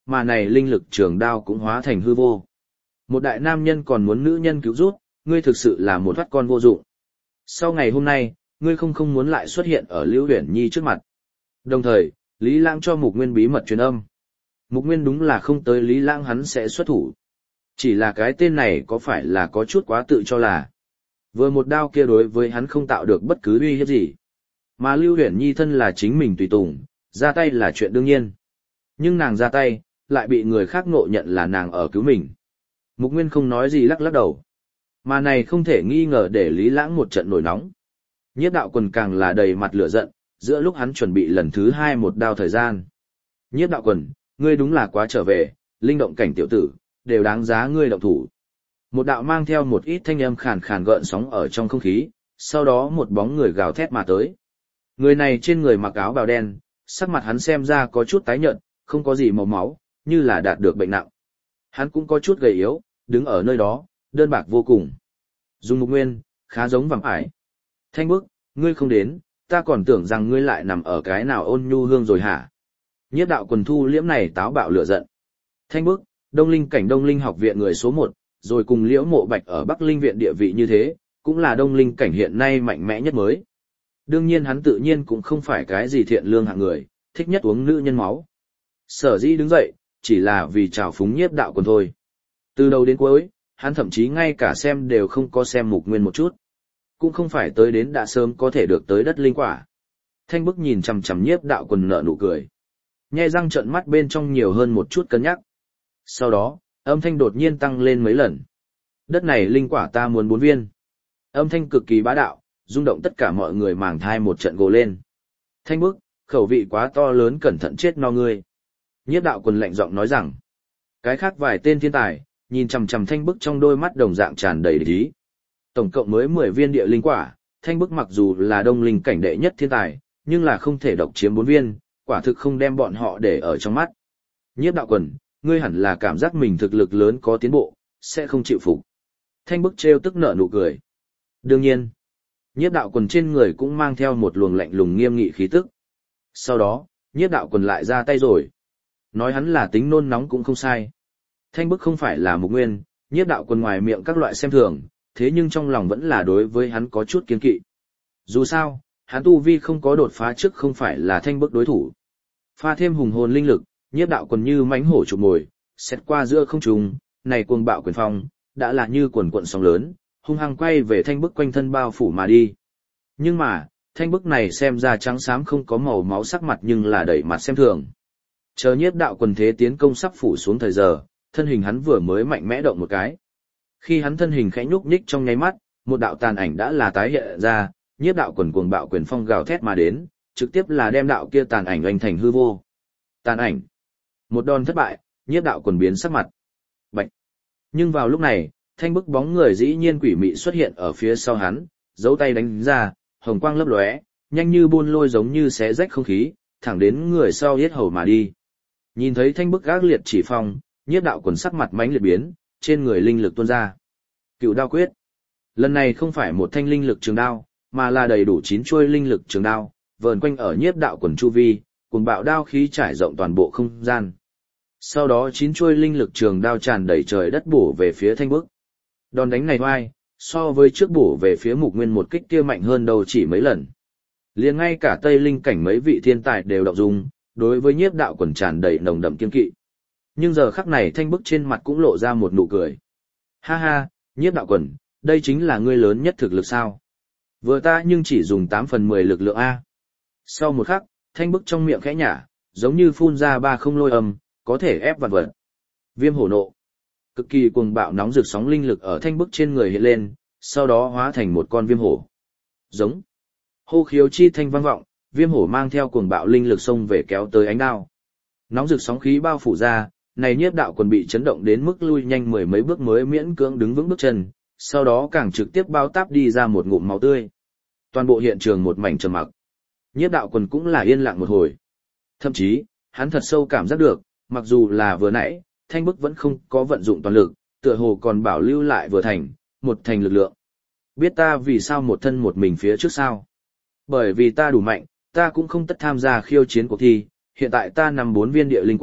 S1: mà này linh lực trường đao cũng hóa thành hư vô. Một đại nam nhân còn muốn nữ nhân cứu giúp, ngươi thực sự là một thoát con vô dụng. Sau ngày hôm nay, ngươi không không muốn lại xuất hiện ở Lưu Huyền Nhi trước mặt. Đồng thời, Lý Lãng cho Mục Nguyên bí mật truyền âm. Mục Nguyên đúng là không tới Lý Lãng hắn sẽ xuất thủ. Chỉ là cái tên này có phải là có chút quá tự cho là. Vừa một đao kia đối với hắn không tạo được bất cứ uy hiếp gì. Mà Lưu Huyền Nhi thân là chính mình tùy tùng, ra tay là chuyện đương nhiên. Nhưng nàng ra tay, lại bị người khác ngộ nhận là nàng ở cứu mình. Mục Nguyên không nói gì lắc lắc đầu. Mà này không thể nghi ngờ để Lý Lãng một trận nổi nóng. Nhiếp đạo quần càng là đầy mặt lửa giận, giữa lúc hắn chuẩn bị lần thứ hai một đao thời gian. Nhiếp đạo quần, ngươi đúng là quá trở về, linh động cảnh tiểu tử, đều đáng giá ngươi động thủ. Một đạo mang theo một ít thanh âm khàn khàn gợn sóng ở trong không khí, sau đó một bóng người gào thét mà tới. Người này trên người mặc áo bào đen, sắc mặt hắn xem ra có chút tái nhợt, không có gì màu máu, như là đạt được bệnh nặng. Hắn cũng có chút gầy yếu, đứng ở nơi đó, đơn bạc vô cùng. Dung Mục Nguyên, khá giống vạm ải. Thanh Bức, ngươi không đến, ta còn tưởng rằng ngươi lại nằm ở cái nào ôn nhu hương rồi hả? Nhiếp đạo quần thu liễm này táo bạo lửa giận. Thanh Bức, Đông Linh cảnh Đông Linh học viện người số một, rồi cùng Liễu Mộ Bạch ở Bắc Linh viện địa vị như thế, cũng là Đông Linh cảnh hiện nay mạnh mẽ nhất mới. Đương nhiên hắn tự nhiên cũng không phải cái gì thiện lương hạng người, thích nhất uống nữ nhân máu. Sở dĩ đứng dậy, chỉ là vì trào phúng nhiếp đạo quần thôi. Từ đầu đến cuối, hắn thậm chí ngay cả xem đều không có xem Mục Nguyên một chút. Cũng không phải tới đến đã sớm có thể được tới đất linh quả. Thanh Bức nhìn chằm chằm nhiếp đạo quần nở nụ cười. Nhe răng trợn mắt bên trong nhiều hơn một chút cân nhắc. Sau đó, âm thanh đột nhiên tăng lên mấy lần. Đất này linh quả ta muốn bốn viên. Âm thanh cực kỳ bá đạo, rung động tất cả mọi người màng thai một trận gồ lên. Thanh Bức, khẩu vị quá to lớn cẩn thận chết no ngươi. Nhiếp đạo quần lạnh giọng nói rằng. Cái khác vài tên thiên tài, nhìn chằm chằm Thanh Bức trong đôi mắt đồng dạng tràn đầy địch ý. Tổng cộng mới mười viên địa linh quả, Thanh Bức mặc dù là đông linh cảnh đệ nhất thiên tài, nhưng là không thể độc chiếm bốn viên, quả thực không đem bọn họ để ở trong mắt. Nhiếp đạo quần, ngươi hẳn là cảm giác mình thực lực lớn có tiến bộ, sẽ không chịu phục. Thanh Bức trêu tức nở nụ cười. Đương nhiên, nhiếp đạo quần trên người cũng mang theo một luồng lạnh lùng nghiêm nghị khí tức. Sau đó, nhiếp đạo quần lại ra tay rồi. Nói hắn là tính nôn nóng cũng không sai. Thanh Bức không phải là Mục Nguyên, nhiếp đạo quần ngoài miệng các loại xem thường, thế nhưng trong lòng vẫn là đối với hắn có chút kiên kỵ. Dù sao, hắn tu vi không có đột phá trước không phải là Thanh Bức đối thủ. Pha thêm hùng hồn linh lực, nhiếp đạo quần như mãnh hổ chụp mồi, xét qua giữa không trung, này cuồng bạo quyền phong, đã là như quần cuộn sóng lớn, hung hăng quay về Thanh Bức quanh thân bao phủ mà đi. Nhưng mà, Thanh Bức này xem ra trắng xám không có màu máu sắc mặt nhưng là đẩy mặt xem thường. Chờ nhiếp đạo quần thế tiến công sắp phủ xuống thời giờ, thân hình hắn vừa mới mạnh mẽ động một cái. Khi hắn thân hình khẽ nhúc nhích trong nháy mắt, một đạo tàn ảnh đã là tái hiện ra, nhiếp đạo quần cuồng bạo quyền phong gào thét mà đến, trực tiếp là đem đạo kia tàn ảnh oanh thành hư vô. Tàn ảnh. Một đòn thất bại, nhiếp đạo quần biến sắc mặt. Bạch. Nhưng vào lúc này, Thanh Bức bóng người dĩ nhiên quỷ mị xuất hiện ở phía sau hắn, giấu tay đánh ra, hồng quang lấp lóe, nhanh như buôn lôi giống như xé rách không khí, thẳng đến người sau yết hầu mà đi. Nhìn thấy Thanh Bức gác liệt chỉ phong, nhiếp đạo quần sắc mặt mãnh liệt biến, trên người linh lực tuôn ra. Cựu đao quyết. Lần này không phải một thanh linh lực trường đao, mà là đầy đủ chín chuôi linh lực trường đao, vờn quanh ở nhiếp đạo quần chu vi, cùng bạo đao khí trải rộng toàn bộ không gian. Sau đó chín chuôi linh lực trường đao tràn đầy trời đất bổ về phía Thanh Bức. Đòn đánh này oai, so với trước bổ về phía Mục Nguyên một kích kia mạnh hơn đâu chỉ mấy lần. Liền ngay cả Tây Linh cảnh mấy vị thiên tài đều động dung, đối với nhiếp đạo quần tràn đầy nồng đậm kiên kỵ. Nhưng giờ khắc này Thanh Bức trên mặt cũng lộ ra một nụ cười. Ha ha, nhiếp đạo quần, đây chính là ngươi lớn nhất thực lực sao? Vừa ta nhưng chỉ dùng tám phần mười lực lượng A. Sau một khắc, Thanh Bức trong miệng khẽ nhả, giống như phun ra ba không lôi âm, có thể ép vạn vật. Viêm hổ nộ. Cực kỳ cuồng bạo nóng rực sóng linh lực ở Thanh Bức trên người hiện lên, sau đó hóa thành một con viêm hổ. Giống. Hô khiếu chi thanh vang vọng, viêm hổ mang theo cuồng bạo linh lực xông về kéo tới ánh đao. Nóng rực sóng khí bao phủ ra, này nhiếp đạo quần bị chấn động đến mức lui nhanh mười mấy bước mới miễn cưỡng đứng vững bước chân, sau đó càng trực tiếp bao táp đi ra một ngụm máu tươi. Toàn bộ hiện trường một mảnh trầm mặc. Nhiếp đạo quần cũng là yên lặng một hồi. Thậm chí, hắn thật sâu cảm giác được, mặc dù là vừa nãy, Thanh Bức vẫn không có vận dụng toàn lực, tựa hồ còn bảo lưu lại vừa thành, một thành lực lượng. Biết ta vì sao một thân một mình phía trước sao? Bởi vì ta đủ mạnh, ta cũng không tất tham gia khiêu chiến cuộc thi, hiện tại ta nằm bốn viên địa linh quả,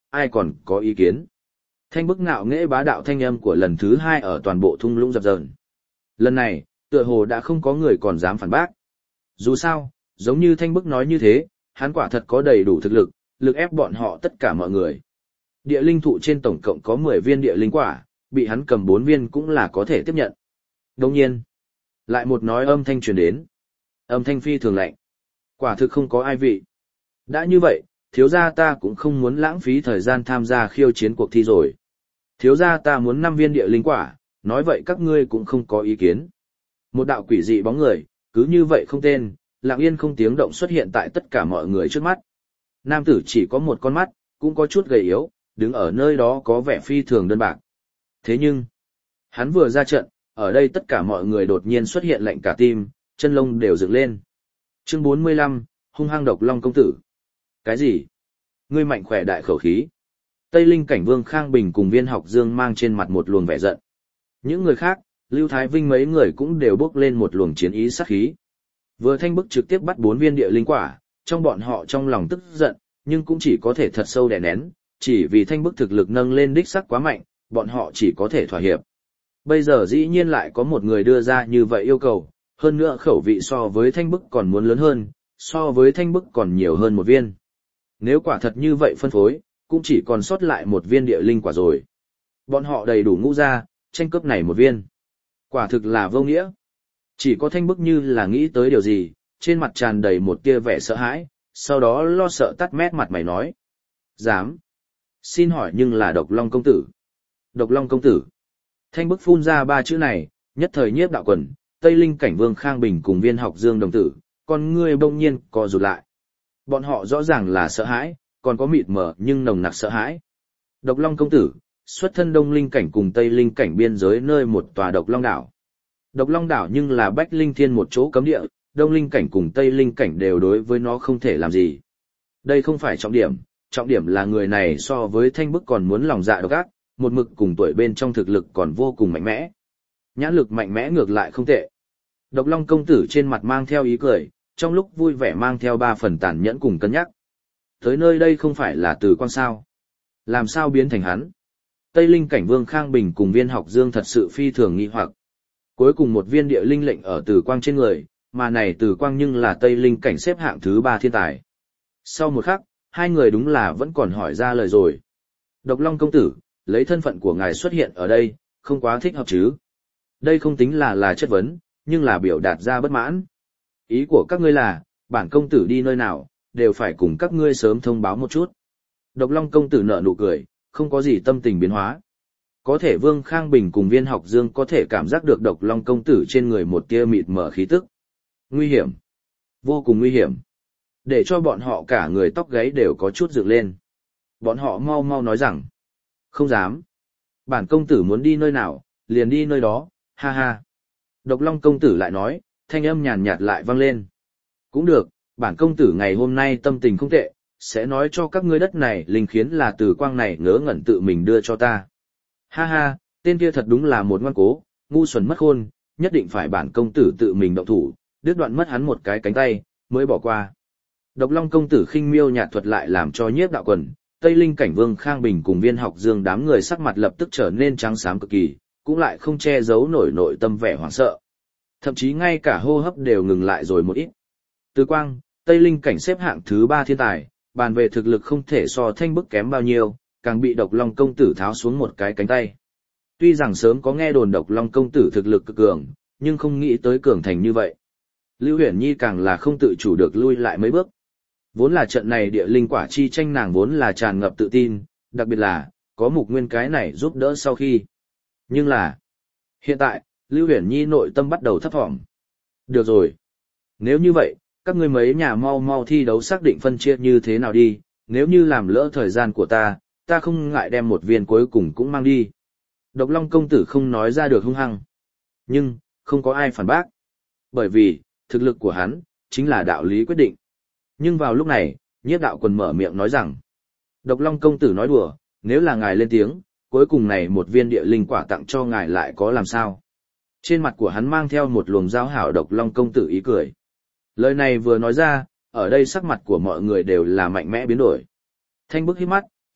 S1: ai còn có ý kiến. Thanh bức ngạo nghễ bá đạo thanh âm của lần thứ hai ở toàn bộ thung lũng dập dờn. Lần này, tựa hồ đã không có người còn dám phản bác. Dù sao, giống như thanh bức nói như thế, hắn quả thật có đầy đủ thực lực, lực ép bọn họ tất cả mọi người. Địa linh thụ trên tổng cộng có mười viên địa linh quả, bị hắn cầm bốn viên cũng là có thể tiếp nhận. Đồng nhiên, lại một nói âm thanh truyền đến. Âm thanh phi thường lạnh. Quả thực không có ai vị. Đã như vậy, thiếu gia ta cũng không muốn lãng phí thời gian tham gia khiêu chiến cuộc thi rồi. Thiếu gia ta muốn năm viên địa linh quả, nói vậy các ngươi cũng không có ý kiến. Một đạo quỷ dị bóng người, cứ như vậy không tên, lặng yên không tiếng động xuất hiện tại tất cả mọi người trước mắt. Nam tử chỉ có một con mắt, cũng có chút gầy yếu, đứng ở nơi đó có vẻ phi thường đơn bạc. Thế nhưng, hắn vừa ra trận, ở đây tất cả mọi người đột nhiên xuất hiện lạnh cả tim, chân lông đều dựng lên. Chương bốn mươi lăm, hung hăng độc long công tử. Cái gì? Ngươi mạnh khỏe đại khẩu khí. Tây Linh Cảnh Vương Khang Bình cùng Viên Học Dương mang trên mặt một luồng vẻ giận. Những người khác, Lưu Thái Vinh mấy người cũng đều bước lên một luồng chiến ý sát khí. Vừa thanh bức trực tiếp bắt bốn viên địa linh quả, trong bọn họ trong lòng tức giận, nhưng cũng chỉ có thể thật sâu đè nén, chỉ vì thanh bức thực lực nâng lên đích sắc quá mạnh, bọn họ chỉ có thể thỏa hiệp. Bây giờ dĩ nhiên lại có một người đưa ra như vậy yêu cầu, hơn nữa khẩu vị so với thanh bức còn muốn lớn hơn, so với thanh bức còn nhiều hơn một viên. Nếu quả thật như vậy phân phối, cũng chỉ còn sót lại một viên địa linh quả rồi. Bọn họ đầy đủ ngũ ra, tranh cướp này một viên. Quả thực là vô nghĩa. Chỉ có thanh bức như là nghĩ tới điều gì, trên mặt tràn đầy một tia vẻ sợ hãi, sau đó lo sợ tắt mét mặt mày nói. Dám. Xin hỏi nhưng là độc long công tử. Độc long công tử. Thanh bức phun ra ba chữ này, nhất thời nhiếp đạo quần, Tây Linh Cảnh Vương Khang Bình cùng Viên Học Dương đồng tử, con ngươi bỗng nhiên co rụt lại. Bọn họ rõ ràng là sợ hãi, còn có mịt mờ nhưng nồng nặc sợ hãi. Độc long công tử, xuất thân Đông Linh Cảnh cùng Tây Linh Cảnh biên giới nơi một tòa độc long đảo. Độc long đảo nhưng là Bách Linh Thiên một chỗ cấm địa, Đông Linh Cảnh cùng Tây Linh Cảnh đều đối với nó không thể làm gì. Đây không phải trọng điểm, trọng điểm là người này so với thanh bức còn muốn lòng dạ độc ác, một mực cùng tuổi bên trong thực lực còn vô cùng mạnh mẽ. Nhãn lực mạnh mẽ ngược lại không tệ. Độc long công tử trên mặt mang theo ý cười, trong lúc vui vẻ mang theo ba phần tàn nhẫn cùng cân nhắc. Tới nơi đây không phải là Từ Quang sao? Làm sao biến thành hắn? Tây Linh Cảnh Vương Khang Bình cùng Viên Học Dương thật sự phi thường nghi hoặc. Cuối cùng một viên địa linh lệnh ở Từ Quang trên người, mà này Từ Quang nhưng là Tây Linh Cảnh xếp hạng thứ ba thiên tài. Sau một khắc, hai người đúng là vẫn còn hỏi ra lời rồi. Độc long công tử, lấy thân phận của ngài xuất hiện ở đây, không quá thích hợp chứ? Đây không tính là là chất vấn, nhưng là biểu đạt ra bất mãn. Ý của các ngươi là, bản công tử đi nơi nào, đều phải cùng các ngươi sớm thông báo một chút. Độc long công tử nở nụ cười, không có gì tâm tình biến hóa. Có thể Vương Khang Bình cùng Viên Học Dương có thể cảm giác được độc long công tử trên người một tia mịt mở khí tức. Nguy hiểm. Vô cùng nguy hiểm. Để cho bọn họ cả người tóc gáy đều có chút dựng lên. Bọn họ mau mau nói rằng. Không dám. Bản công tử muốn đi nơi nào, liền đi nơi đó, ha ha. Độc long công tử lại nói, thanh âm nhàn nhạt lại vang lên. Cũng được, bản công tử ngày hôm nay tâm tình không tệ, sẽ nói cho các ngươi đất này linh khiến là Từ Quang này ngớ ngẩn tự mình đưa cho ta. Ha ha, tên kia thật đúng là một ngoan cố, ngu xuẩn mất khôn, nhất định phải bản công tử tự mình động thủ, đứt đoạn mất hắn một cái cánh tay, mới bỏ qua. Độc long công tử khinh miêu nhạt thuật lại làm cho nhiếp đạo quần, Tây Linh Cảnh Vương Khang Bình cùng Viên Học Dương đám người sắc mặt lập tức trở nên trắng xám cực kỳ, cũng lại không che giấu nổi nội tâm vẻ hoảng sợ. Thậm chí ngay cả hô hấp đều ngừng lại rồi một ít. Từ Quang, Tây Linh Cảnh xếp hạng thứ ba thiên tài, bàn về thực lực không thể so thanh bức kém bao nhiêu, càng bị độc long công tử tháo xuống một cái cánh tay. Tuy rằng sớm có nghe đồn độc long công tử thực lực cực cường, nhưng không nghĩ tới cường thành như vậy. Lưu Huyền Nhi càng là không tự chủ được lui lại mấy bước. Vốn là trận này địa linh quả chi tranh nàng vốn là tràn ngập tự tin, đặc biệt là, có mục nguyên cái này giúp đỡ sau khi. Nhưng là, hiện tại, Lưu Huyền Nhi nội tâm bắt đầu thấp thỏm. Được rồi. Nếu như vậy, các ngươi mấy nhà mau mau thi đấu xác định phân chia như thế nào đi, nếu như làm lỡ thời gian của ta, ta không ngại đem một viên cuối cùng cũng mang đi. Độc long công tử không nói ra được hung hăng. Nhưng, không có ai phản bác. Bởi vì, thực lực của hắn, chính là đạo lý quyết định. Nhưng vào lúc này, nhiếp đạo quần mở miệng nói rằng, độc long công tử nói đùa, nếu là ngài lên tiếng, cuối cùng này một viên địa linh quả tặng cho ngài lại có làm sao. Trên mặt của hắn mang theo một luồng giao hảo độc long công tử ý cười. Lời này vừa nói ra, ở đây sắc mặt của mọi người đều là mạnh mẽ biến đổi. Thanh bức hít mắt,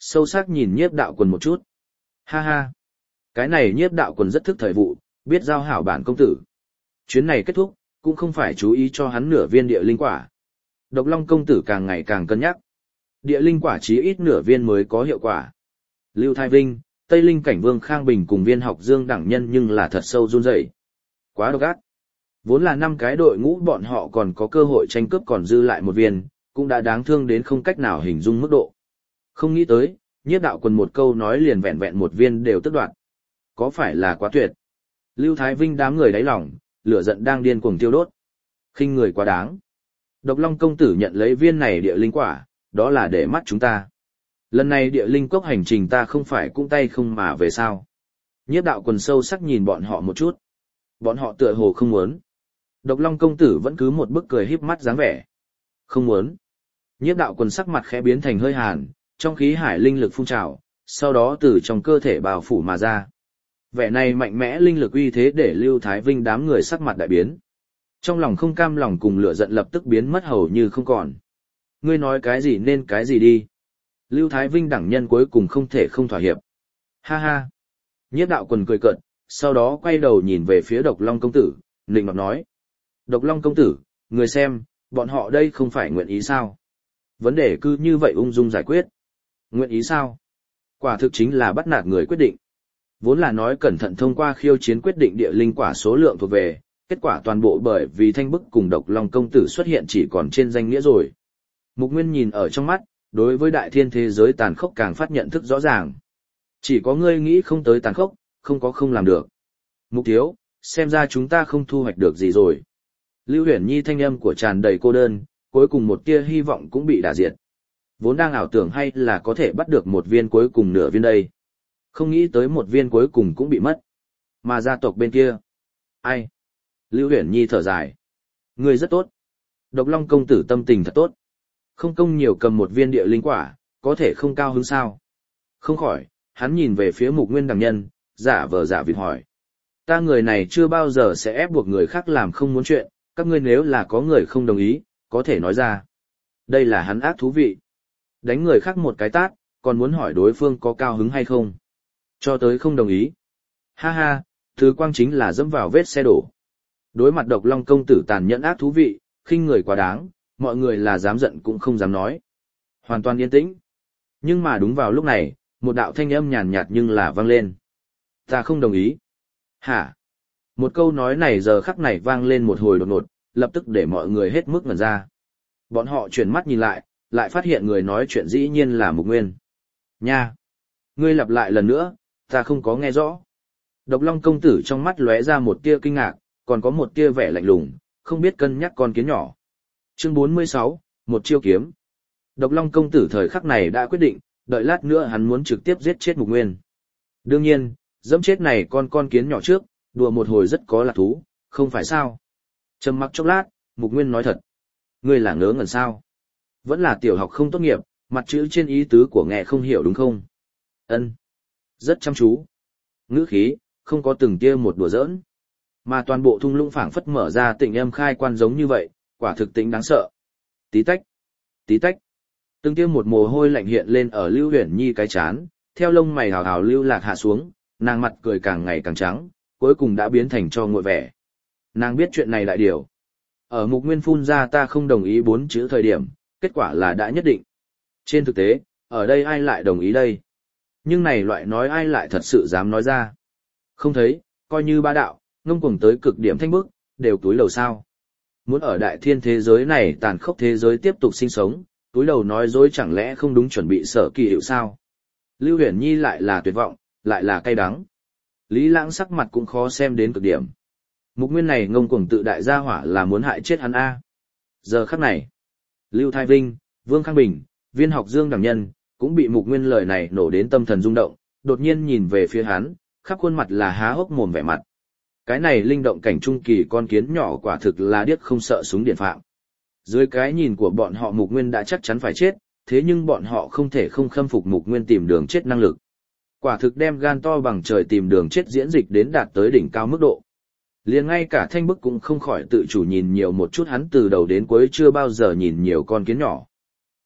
S1: sâu sắc nhìn nhiếp đạo quần một chút. Ha ha, cái này nhiếp đạo quần rất thức thời vụ, biết giao hảo bản công tử. Chuyến này kết thúc, cũng không phải chú ý cho hắn nửa viên địa linh quả. Độc Long công tử càng ngày càng cân nhắc. Địa linh quả chí ít nửa viên mới có hiệu quả. Lưu Thái Vinh, Tây Linh Cảnh Vương Khang Bình cùng viên học Dương đẳng nhân nhưng là thật sâu run rẩy. Quá độc ác. Vốn là năm cái đội ngũ bọn họ còn có cơ hội tranh cướp còn dư lại một viên, cũng đã đáng thương đến không cách nào hình dung mức độ. Không nghĩ tới, nhiếp đạo quần một câu nói liền vẹn vẹn một viên đều tức đoạn. Có phải là quá tuyệt? Lưu Thái Vinh đám người đáy lòng, lửa giận đang điên cuồng tiêu đốt. Khinh người quá đáng. Độc Long công tử nhận lấy viên này địa linh quả, đó là để mắt chúng ta. Lần này địa linh cốc hành trình ta không phải cũng tay không mà về sao. Nhiếp đạo quần sâu sắc nhìn bọn họ một chút. Bọn họ tựa hồ không muốn. Độc Long công tử vẫn cứ một bức cười híp mắt dáng vẻ. Không muốn. Nhiếp đạo quần sắc mặt khẽ biến thành hơi hàn, trong khí hải linh lực phun trào, sau đó từ trong cơ thể bào phủ mà ra. Vẻ này mạnh mẽ linh lực uy thế để Lưu Thái Vinh đám người sắc mặt đại biến. Trong lòng không cam lòng cùng lửa giận lập tức biến mất hầu như không còn. Ngươi nói cái gì nên cái gì đi. Lưu Thái Vinh đẳng nhân cuối cùng không thể không thỏa hiệp. Ha ha. Nhiếp đạo quần cười cợt, sau đó quay đầu nhìn về phía Độc Long công tử, nịnh nọt nói. Độc Long công tử, người xem, bọn họ đây không phải nguyện ý sao? Vấn đề cứ như vậy ung dung giải quyết. Nguyện ý sao? Quả thực chính là bắt nạt người quyết định. Vốn là nói cẩn thận thông qua khiêu chiến quyết định địa linh quả số lượng thuộc về, kết quả toàn bộ bởi vì Thanh Bức cùng Độc Long công tử xuất hiện chỉ còn trên danh nghĩa rồi. Mục Nguyên nhìn ở trong mắt, đối với đại thiên thế giới tàn khốc càng phát nhận thức rõ ràng. Chỉ có ngươi nghĩ không tới tàn khốc, không có không làm được. Mục thiếu, xem ra chúng ta không thu hoạch được gì rồi. Lưu Huyền Nhi thanh âm của tràn đầy cô đơn, cuối cùng một tia hy vọng cũng bị đả diệt. Vốn đang ảo tưởng hay là có thể bắt được một viên cuối cùng nửa viên đây. Không nghĩ tới một viên cuối cùng cũng bị mất. Mà gia tộc bên kia. Ai? Lưu Huyền Nhi thở dài. Ngươi rất tốt. Độc Long công tử tâm tình thật tốt. Không công nhiều cầm một viên địa linh quả, có thể không cao hứng sao? Không khỏi, hắn nhìn về phía Mục Nguyên đằng nhân, giả vờ giả vịt hỏi. Ta người này chưa bao giờ sẽ ép buộc người khác làm không muốn chuyện, các ngươi nếu là có người không đồng ý, có thể nói ra. Đây là hắn ác thú vị. Đánh người khác một cái tát, còn muốn hỏi đối phương có cao hứng hay không. Cho tới không đồng ý. Ha ha, thứ quang chính là dẫm vào vết xe đổ. Đối mặt Độc Long công tử tàn nhẫn ác thú vị, khinh người quá đáng, mọi người là dám giận cũng không dám nói. Hoàn toàn yên tĩnh. Nhưng mà đúng vào lúc này, một đạo thanh âm nhàn nhạt nhưng là vang lên. Ta không đồng ý. Hả? Một câu nói này giờ khắc này vang lên một hồi đột ngột, lập tức để mọi người hết mức ngẩn ra. Bọn họ chuyển mắt nhìn lại, lại phát hiện người nói chuyện dĩ nhiên là Mục Nguyên. Nha! Ngươi lặp lại lần nữa, ta không có nghe rõ. Độc Long công tử trong mắt lóe ra một tia kinh ngạc, còn có một tia vẻ lạnh lùng, không biết cân nhắc con kiến nhỏ. Chương bốn mươi sáu, một chiêu kiếm. Độc Long công tử thời khắc này đã quyết định, đợi lát nữa hắn muốn trực tiếp giết chết Mục Nguyên. Đương nhiên, dẫm chết này con con kiến nhỏ trước, đùa một hồi rất có lạc thú, không phải sao? Trầm mặc chốc lát, Mục Nguyên nói thật. Ngươi là ngớ ngẩn sao? Vẫn là tiểu học không tốt nghiệp, mặt chữ trên ý tứ của nghe không hiểu đúng không? Ân, rất chăm chú. Ngữ khí, không có từng tia một đùa giỡn. Mà toàn bộ thung lũng phảng phất mở ra tịnh âm khai quan giống như vậy, quả thực tĩnh đáng sợ. Tí tách, tí tách. Từng tia một mồ hôi lạnh hiện lên ở Lưu Huyền Nhi cái chán, theo lông mày hào hào lưu lạc hạ xuống, nàng mặt cười càng ngày càng trắng, cuối cùng đã biến thành cho nguội vẻ. Nàng biết chuyện này đại điều. Ở Mục Nguyên phun ra ta không đồng ý bốn chữ thời điểm, kết quả là đã nhất định. Trên thực tế, ở đây ai lại đồng ý đây? Nhưng này loại nói ai lại thật sự dám nói ra? Không thấy, coi như ba đạo, ngông cuồng tới cực điểm thanh bức, đều túi lầu sao. Muốn ở đại thiên thế giới này tàn khốc thế giới tiếp tục sinh sống, túi đầu nói dối chẳng lẽ không đúng chuẩn bị sở kỳ hiệu sao? Lưu Huyền Nhi lại là tuyệt vọng, lại là cay đắng. Lý Lãng sắc mặt cũng khó xem đến cực điểm. Mục Nguyên này ngông cuồng tự đại gia hỏa là muốn hại chết hắn a. Giờ khắc này, Lưu Thái Vinh, Vương Khang Bình, Viên Học Dương đẳng nhân, cũng bị Mục Nguyên lời này nổ đến tâm thần rung động, đột nhiên nhìn về phía hắn, khắp khuôn mặt là há hốc mồm vẻ mặt. Cái này linh động cảnh trung kỳ con kiến nhỏ quả thực là điếc không sợ súng điện phạm. Dưới cái nhìn của bọn họ Mục Nguyên đã chắc chắn phải chết, thế nhưng bọn họ không thể không khâm phục Mục Nguyên tìm đường chết năng lực. Quả thực đem gan to bằng trời tìm đường chết diễn dịch đến đạt tới đỉnh cao mức độ. Liền ngay cả Thanh Bức cũng không khỏi tự chủ nhìn nhiều một chút hắn từ đầu đến cuối chưa bao giờ nhìn nhiều con kiến nhỏ.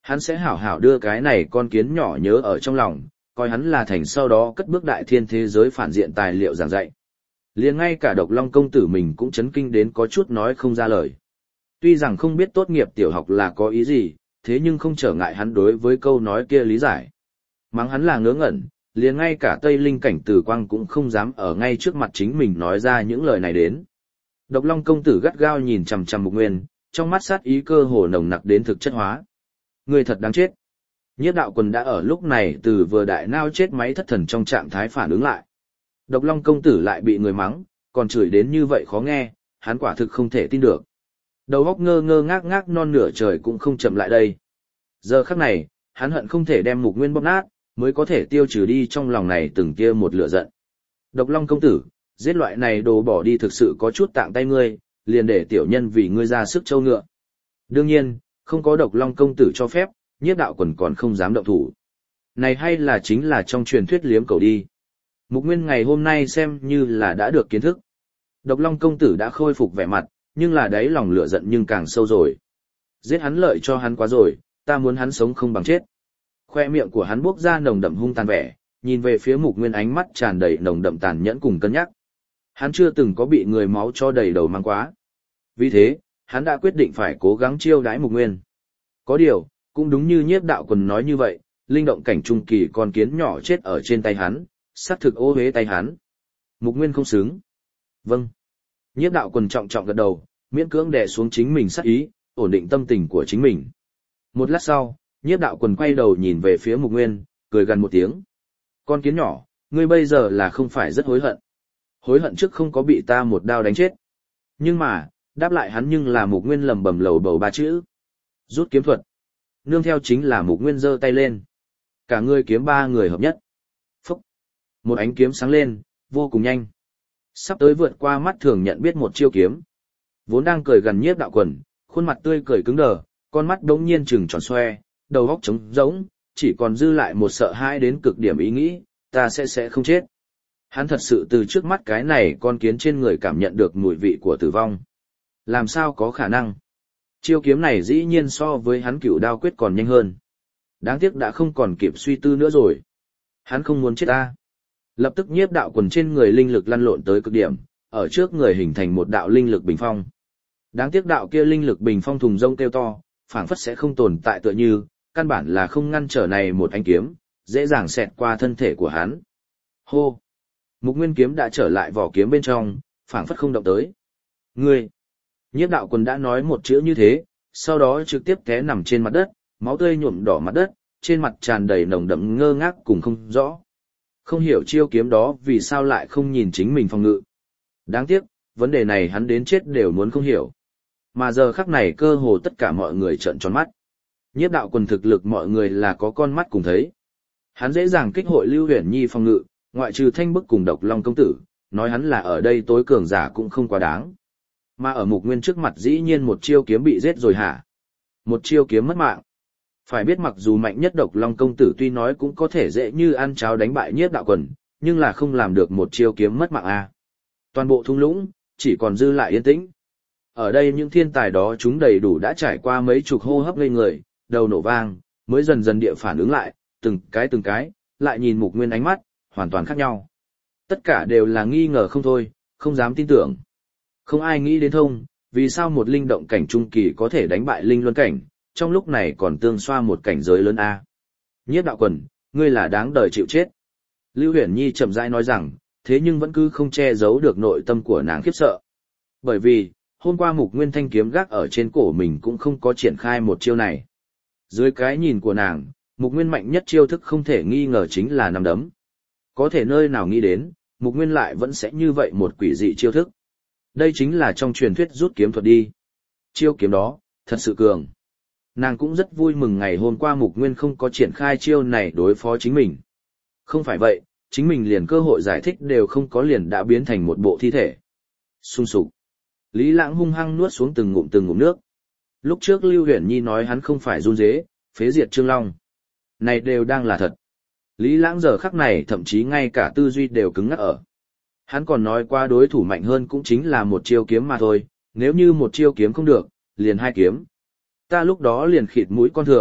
S1: Hắn sẽ hảo hảo đưa cái này con kiến nhỏ nhớ ở trong lòng, coi hắn là thành sau đó cất bước đại thiên thế giới phản diện tài liệu giảng dạy. Liền ngay cả Độc Long công tử mình cũng chấn kinh đến có chút nói không ra lời. Tuy rằng không biết tốt nghiệp tiểu học là có ý gì, thế nhưng không trở ngại hắn đối với câu nói kia lý giải. Mắng hắn là ngớ ngẩn, liền ngay cả Tây Linh cảnh Tử Quang cũng không dám ở ngay trước mặt chính mình nói ra những lời này đến. Độc Long công tử gắt gao nhìn chằm chằm Mục Nguyên, trong mắt sát ý cơ hồ nồng nặc đến thực chất hóa. Người thật đáng chết. Nhiếp Đạo Quần đã ở lúc này từ vừa đại nao chết máy thất thần trong trạng thái phản ứng lại. Độc Long công tử lại bị người mắng, còn chửi đến như vậy khó nghe, hắn quả thực không thể tin được. Đầu óc ngơ ngơ ngác ngác non nửa trời cũng không chậm lại đây. Giờ khắc này, hắn hận không thể đem Mục Nguyên bóp nát, mới có thể tiêu trừ đi trong lòng này từng kia một lửa giận. Độc Long công tử, giết loại này đồ bỏ đi thực sự có chút tạng tay ngươi, liền để tiểu nhân vì ngươi ra sức châu ngựa. Đương nhiên, không có Độc Long công tử cho phép, Nhiếp Đạo Quần còn không dám động thủ. Này hay là chính là trong truyền thuyết liếm cầu đi. Mục Nguyên ngày hôm nay xem như là đã được kiến thức. Độc Long công tử đã khôi phục vẻ mặt, nhưng là đáy lòng lửa giận nhưng càng sâu rồi. Giết hắn lợi cho hắn quá rồi, ta muốn hắn sống không bằng chết. Khoe miệng của hắn bốc ra nồng đậm hung tàn vẻ, nhìn về phía Mục Nguyên ánh mắt tràn đầy nồng đậm tàn nhẫn cùng cân nhắc. Hắn chưa từng có bị người máu cho đầy đầu mang quá. Vì thế, hắn đã quyết định phải cố gắng chiêu đãi Mục Nguyên. Có điều, cũng đúng như Nhiếp Đạo Quần nói như vậy, linh động cảnh trung kỳ con kiến nhỏ chết ở trên tay hắn, xác thực ô uế tay hắn. Mục Nguyên không xứng. Vâng. Nhiếp Đạo Quần trọng trọng gật đầu, miễn cưỡng đè xuống chính mình sát ý, ổn định tâm tình của chính mình. Một lát sau, Nhiếp Đạo Quần quay đầu nhìn về phía Mục Nguyên, cười gần một tiếng. Con kiến nhỏ, ngươi bây giờ là không phải rất hối hận. Hối hận trước không có bị ta một đao đánh chết. Nhưng mà, đáp lại hắn nhưng là Mục Nguyên lầm bầm lầu bầu ba chữ. Rút kiếm thuật. Nương theo chính là Mục Nguyên giơ tay lên. Cả người kiếm ba người hợp nhất. Phúc. Một ánh kiếm sáng lên, vô cùng nhanh. Sắp tới vượt qua mắt thường nhận biết một chiêu kiếm. Vốn đang cười gần Nhiếp Đạo Quần, khuôn mặt tươi cười cứng đờ, con mắt đống nhiên trừng tròn xoe, đầu óc trống rỗng, chỉ còn dư lại một sợ hãi đến cực điểm ý nghĩ, ta sẽ sẽ không chết. Hắn thật sự từ trước mắt cái này con kiến trên người cảm nhận được mùi vị của tử vong. Làm sao có khả năng? Chiêu kiếm này dĩ nhiên so với hắn cửu đao quyết còn nhanh hơn. Đáng tiếc đã không còn kịp suy tư nữa rồi. Hắn không muốn chết ta. Lập tức Nhiếp Đạo Quần trên người linh lực lăn lộn tới cực điểm, ở trước người hình thành một đạo linh lực bình phong. Đáng tiếc đạo kia linh lực bình phong thùng rông kêu to, phảng phất sẽ không tồn tại tựa như, căn bản là không ngăn trở này một ánh kiếm, dễ dàng xẹt qua thân thể của hắn. Hô! Mục Nguyên kiếm đã trở lại vỏ kiếm bên trong, phảng phất không động tới. Ngươi! Nhiếp Đạo Quần đã nói một chữ như thế, sau đó trực tiếp té nằm trên mặt đất, máu tươi nhuộm đỏ mặt đất, trên mặt tràn đầy nồng đậm ngơ ngác cùng không rõ. Không hiểu chiêu kiếm đó vì sao lại không nhìn chính mình phòng ngự. Đáng tiếc, vấn đề này hắn đến chết đều muốn không hiểu. Mà giờ khắc này cơ hồ tất cả mọi người trợn tròn mắt. Nhiếp Đạo Quần thực lực mọi người là có con mắt cùng thấy. Hắn dễ dàng kích hội Lưu Huyền Nhi phòng ngự, ngoại trừ Thanh Bức cùng Độc Long công tử, nói hắn là ở đây tối cường giả cũng không quá đáng. Mà ở Mục Nguyên trước mặt dĩ nhiên một chiêu kiếm bị giết rồi hả? Một chiêu kiếm mất mạng. Phải biết mặc dù mạnh nhất Độc Long công tử tuy nói cũng có thể dễ như ăn cháo đánh bại Nhiếp Đạo Quần, nhưng là không làm được một chiêu kiếm mất mạng a. Toàn bộ thung lũng chỉ còn dư lại yên tĩnh. Ở đây những thiên tài đó chúng đầy đủ đã trải qua mấy chục hô hấp ngây người, đầu nổ vang, mới dần dần địa phản ứng lại, từng cái từng cái, lại nhìn Mục Nguyên ánh mắt, hoàn toàn khác nhau. Tất cả đều là nghi ngờ không thôi, không dám tin tưởng. Không ai nghĩ đến thông, vì sao một linh động cảnh trung kỳ có thể đánh bại linh luân cảnh, trong lúc này còn tương xoa một cảnh giới lớn a. Nhiếp Đạo Quần, ngươi là đáng đời chịu chết. Lưu Huyền Nhi chậm rãi nói rằng, thế nhưng vẫn cứ không che giấu được nội tâm của nàng khiếp sợ. Bởi vì, hôm qua Mục Nguyên thanh kiếm gác ở trên cổ mình cũng không có triển khai một chiêu này. Dưới cái nhìn của nàng, Mục Nguyên mạnh nhất chiêu thức không thể nghi ngờ chính là nắm đấm. Có thể nơi nào nghĩ đến, Mục Nguyên lại vẫn sẽ như vậy một quỷ dị chiêu thức. Đây chính là trong truyền thuyết rút kiếm thuật đi. Chiêu kiếm đó, thật sự cường. Nàng cũng rất vui mừng ngày hôm qua Mục Nguyên không có triển khai chiêu này đối phó chính mình. Không phải vậy, chính mình liền cơ hội giải thích đều không có liền đã biến thành một bộ thi thể. Xung sục. Lý Lãng hung hăng nuốt xuống từng ngụm từng ngụm nước. Lúc trước Lưu Huyền Nhi nói hắn không phải run rế, phế diệt Trương Long. Này đều đang là thật. Lý Lãng giờ khắc này thậm chí ngay cả tư duy đều cứng ngắc ở. Hắn còn nói qua đối thủ mạnh hơn cũng chính là một chiêu kiếm mà thôi, nếu như một chiêu kiếm không được, liền hai kiếm. Ta lúc đó liền khịt mũi con thường,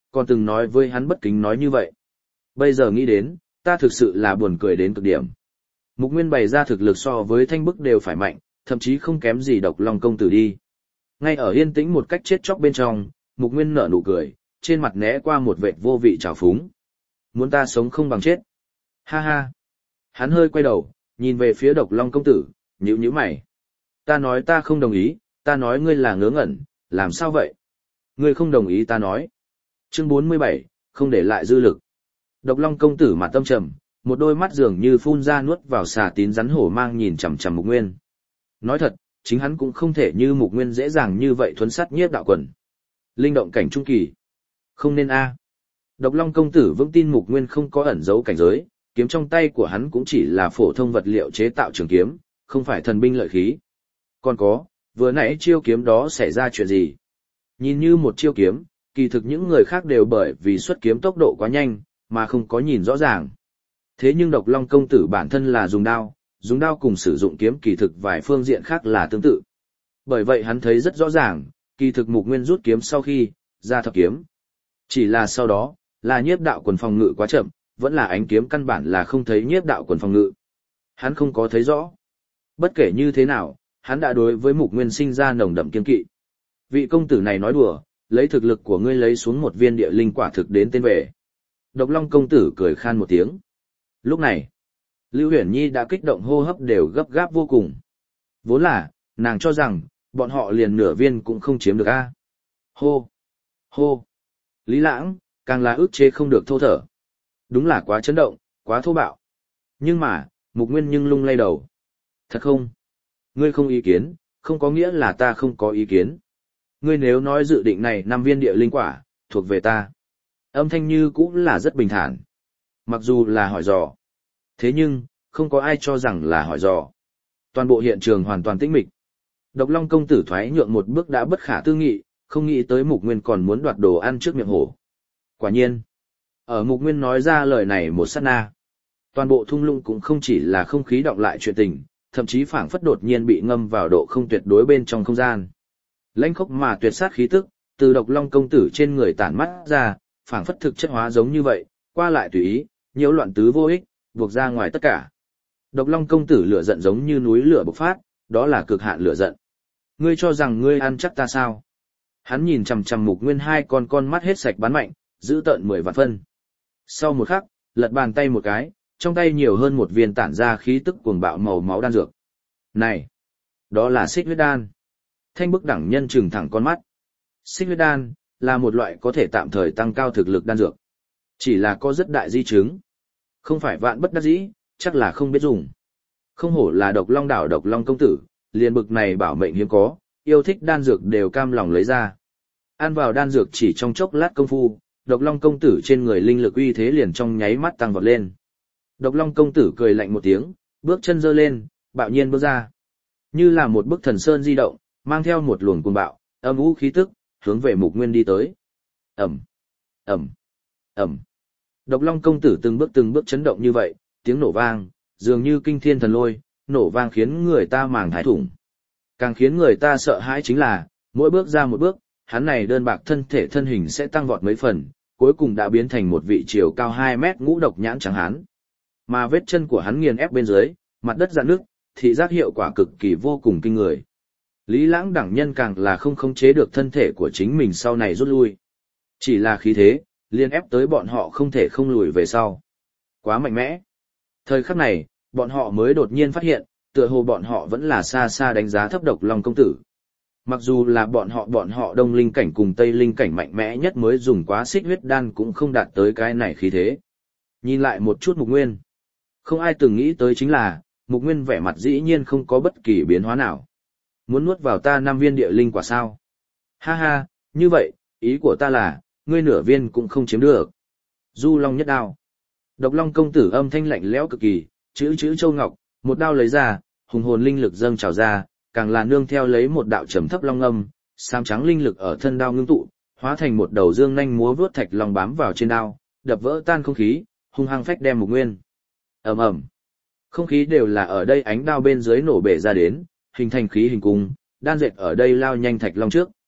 S1: còn từng nói với hắn bất kính nói như vậy. Bây giờ nghĩ đến, ta thực sự là buồn cười đến cực điểm. Mục Nguyên bày ra thực lực so với Thanh Bức đều phải mạnh, thậm chí không kém gì Độc Long công tử đi. Ngay ở yên tĩnh một cách chết chóc bên trong, Mục Nguyên nở nụ cười, trên mặt né qua một vệt vô vị trào phúng. Muốn ta sống không bằng chết. Ha ha. Hắn hơi quay đầu, nhìn về phía Độc Long công tử, nhíu nhíu mày. Ta nói ta không đồng ý, ta nói ngươi là ngớ ngẩn, làm sao vậy? Ngươi không đồng ý ta nói. Chương bốn mươi bảy, không để lại dư lực. Độc Long công tử mặt tâm trầm, một đôi mắt dường như phun ra nuốt vào xà tín rắn hổ mang nhìn chằm chằm Mục Nguyên. Nói thật, chính hắn cũng không thể như Mục Nguyên dễ dàng như vậy thuấn sát nhiếp đạo quần. Linh động cảnh trung kỳ. Không nên a. Độc Long công tử vững tin Mục Nguyên không có ẩn giấu cảnh giới, kiếm trong tay của hắn cũng chỉ là phổ thông vật liệu chế tạo trường kiếm, không phải thần binh lợi khí. Còn có, vừa nãy chiêu kiếm đó xảy ra chuyện gì? Nhìn như một chiêu kiếm, kỳ thực những người khác đều bởi vì xuất kiếm tốc độ quá nhanh, mà không có nhìn rõ ràng. Thế nhưng Độc Long công tử bản thân là dùng đao, dùng đao cùng sử dụng kiếm kỳ thực vài phương diện khác là tương tự. Bởi vậy hắn thấy rất rõ ràng, kỳ thực Mục Nguyên rút kiếm sau khi ra thập kiếm. Chỉ là sau đó, là nhiếp đạo quần phòng ngự quá chậm, vẫn là ánh kiếm căn bản là không thấy nhiếp đạo quần phòng ngự. Hắn không có thấy rõ. Bất kể như thế nào, hắn đã đối với Mục Nguyên sinh ra nồng đậm kiên kỵ. Vị công tử này nói đùa, lấy thực lực của ngươi lấy xuống một viên địa linh quả thực đến tên về. Độc Long công tử cười khan một tiếng. Lúc này, Lưu Huyền Nhi đã kích động hô hấp đều gấp gáp vô cùng. Vốn là, nàng cho rằng, bọn họ liền nửa viên cũng không chiếm được a. Hô! Hô! Lý Lãng, càng là ức chế không được thô thở. Đúng là quá chấn động, quá thô bạo. Nhưng mà, Mục Nguyên nhưng lung lay đầu. Thật không? Ngươi không ý kiến, không có nghĩa là ta không có ý kiến. Ngươi nếu nói dự định này năm viên địa linh quả, thuộc về ta. Âm thanh như cũng là rất bình thản. Mặc dù là hỏi dò. Thế nhưng, không có ai cho rằng là hỏi dò. Toàn bộ hiện trường hoàn toàn tĩnh mịch. Độc Long công tử thoái nhượng một bước đã bất khả tư nghị, không nghĩ tới Mục Nguyên còn muốn đoạt đồ ăn trước miệng hổ. Quả nhiên, ở Mục Nguyên nói ra lời này một sát na, toàn bộ thung lũng cũng không chỉ là không khí động lại chuyện tình, thậm chí phảng phất đột nhiên bị ngâm vào độ không tuyệt đối bên trong không gian. Lãnh khốc mà tuyệt sát khí tức, từ Độc Long công tử trên người tản mắt ra, phảng phất thực chất hóa giống như vậy, qua lại tùy ý, nhiễu loạn tứ vô ích, buộc ra ngoài tất cả. Độc Long công tử lửa giận giống như núi lửa bộc phát, đó là cực hạn lửa giận. Ngươi cho rằng ngươi ăn chắc ta sao? Hắn nhìn chằm chằm Mục Nguyên hai con con mắt hết sạch bắn mạnh, giữ tợn mười vạn phân. Sau một khắc, lật bàn tay một cái, trong tay nhiều hơn một viên tản ra khí tức cuồng bạo màu máu đan dược. Này, đó là xích huyết đan. Thanh Bức đẳng nhân trừng thẳng con mắt. Xích huyết đan là một loại có thể tạm thời tăng cao thực lực đan dược. Chỉ là có rất đại di chứng. Không phải vạn bất đắc dĩ, chắc là không biết dùng. Không hổ là Độc Long đảo Độc Long công tử, liền bực này bảo mệnh hiếm có, yêu thích đan dược đều cam lòng lấy ra. Ăn vào đan dược chỉ trong chốc lát công phu, Độc Long công tử trên người linh lực uy thế liền trong nháy mắt tăng vọt lên. Độc Long công tử cười lạnh một tiếng, bước chân giơ lên, bạo nhiên bước ra. Như là một bức thần sơn di động, mang theo một luồng cuồng bạo, âm u khí tức, hướng về Mục Nguyên đi tới. Ầm, ầm, ầm. Độc Long công tử từng bước từng bước chấn động như vậy, tiếng nổ vang, dường như kinh thiên thần lôi, nổ vang khiến người ta màng thái thủng. Càng khiến người ta sợ hãi chính là, mỗi bước ra một bước, hắn này đơn bạc thân thể thân hình sẽ tăng vọt mấy phần, cuối cùng đã biến thành một vị chiều cao hai mét ngũ độc nhãn trắng hán. Mà vết chân của hắn nghiền ép bên dưới, mặt đất rạn nước, thị giác hiệu quả cực kỳ vô cùng kinh người. Lý Lãng đẳng nhân càng là không khống chế được thân thể của chính mình sau này rút lui. Chỉ là khí thế, liên ép tới bọn họ không thể không lùi về sau. Quá mạnh mẽ. Thời khắc này, bọn họ mới đột nhiên phát hiện, tựa hồ bọn họ vẫn là xa xa đánh giá thấp Độc Long công tử. Mặc dù là bọn họ bọn họ Đông Linh cảnh cùng Tây Linh cảnh mạnh mẽ nhất mới dùng quá xích huyết đan cũng không đạt tới cái này khí thế. Nhìn lại một chút Mục Nguyên. Không ai từng nghĩ tới chính là, Mục Nguyên vẻ mặt dĩ nhiên không có bất kỳ biến hóa nào. Muốn nuốt vào ta năm viên địa linh quả sao? Ha ha, như vậy, ý của ta là, ngươi nửa viên cũng không chiếm được. Du Long nhất đao. Độc Long công tử âm thanh lạnh lẽo cực kỳ, chữ chữ châu ngọc, một đao lấy ra, hùng hồn linh lực dâng trào ra, càng là nương theo lấy một đạo trầm thấp long âm, xám trắng linh lực ở thân đao ngưng tụ, hóa thành một đầu dương nhanh múa vớt thạch long bám vào trên đao, đập vỡ tan không khí, hung hăng phách đem Mục Nguyên. Ầm ầm. Không khí đều là ở đây ánh đao bên dưới nổ bể ra đến, hình thành khí hình cung, đan dệt ở đây lao nhanh thạch long trước.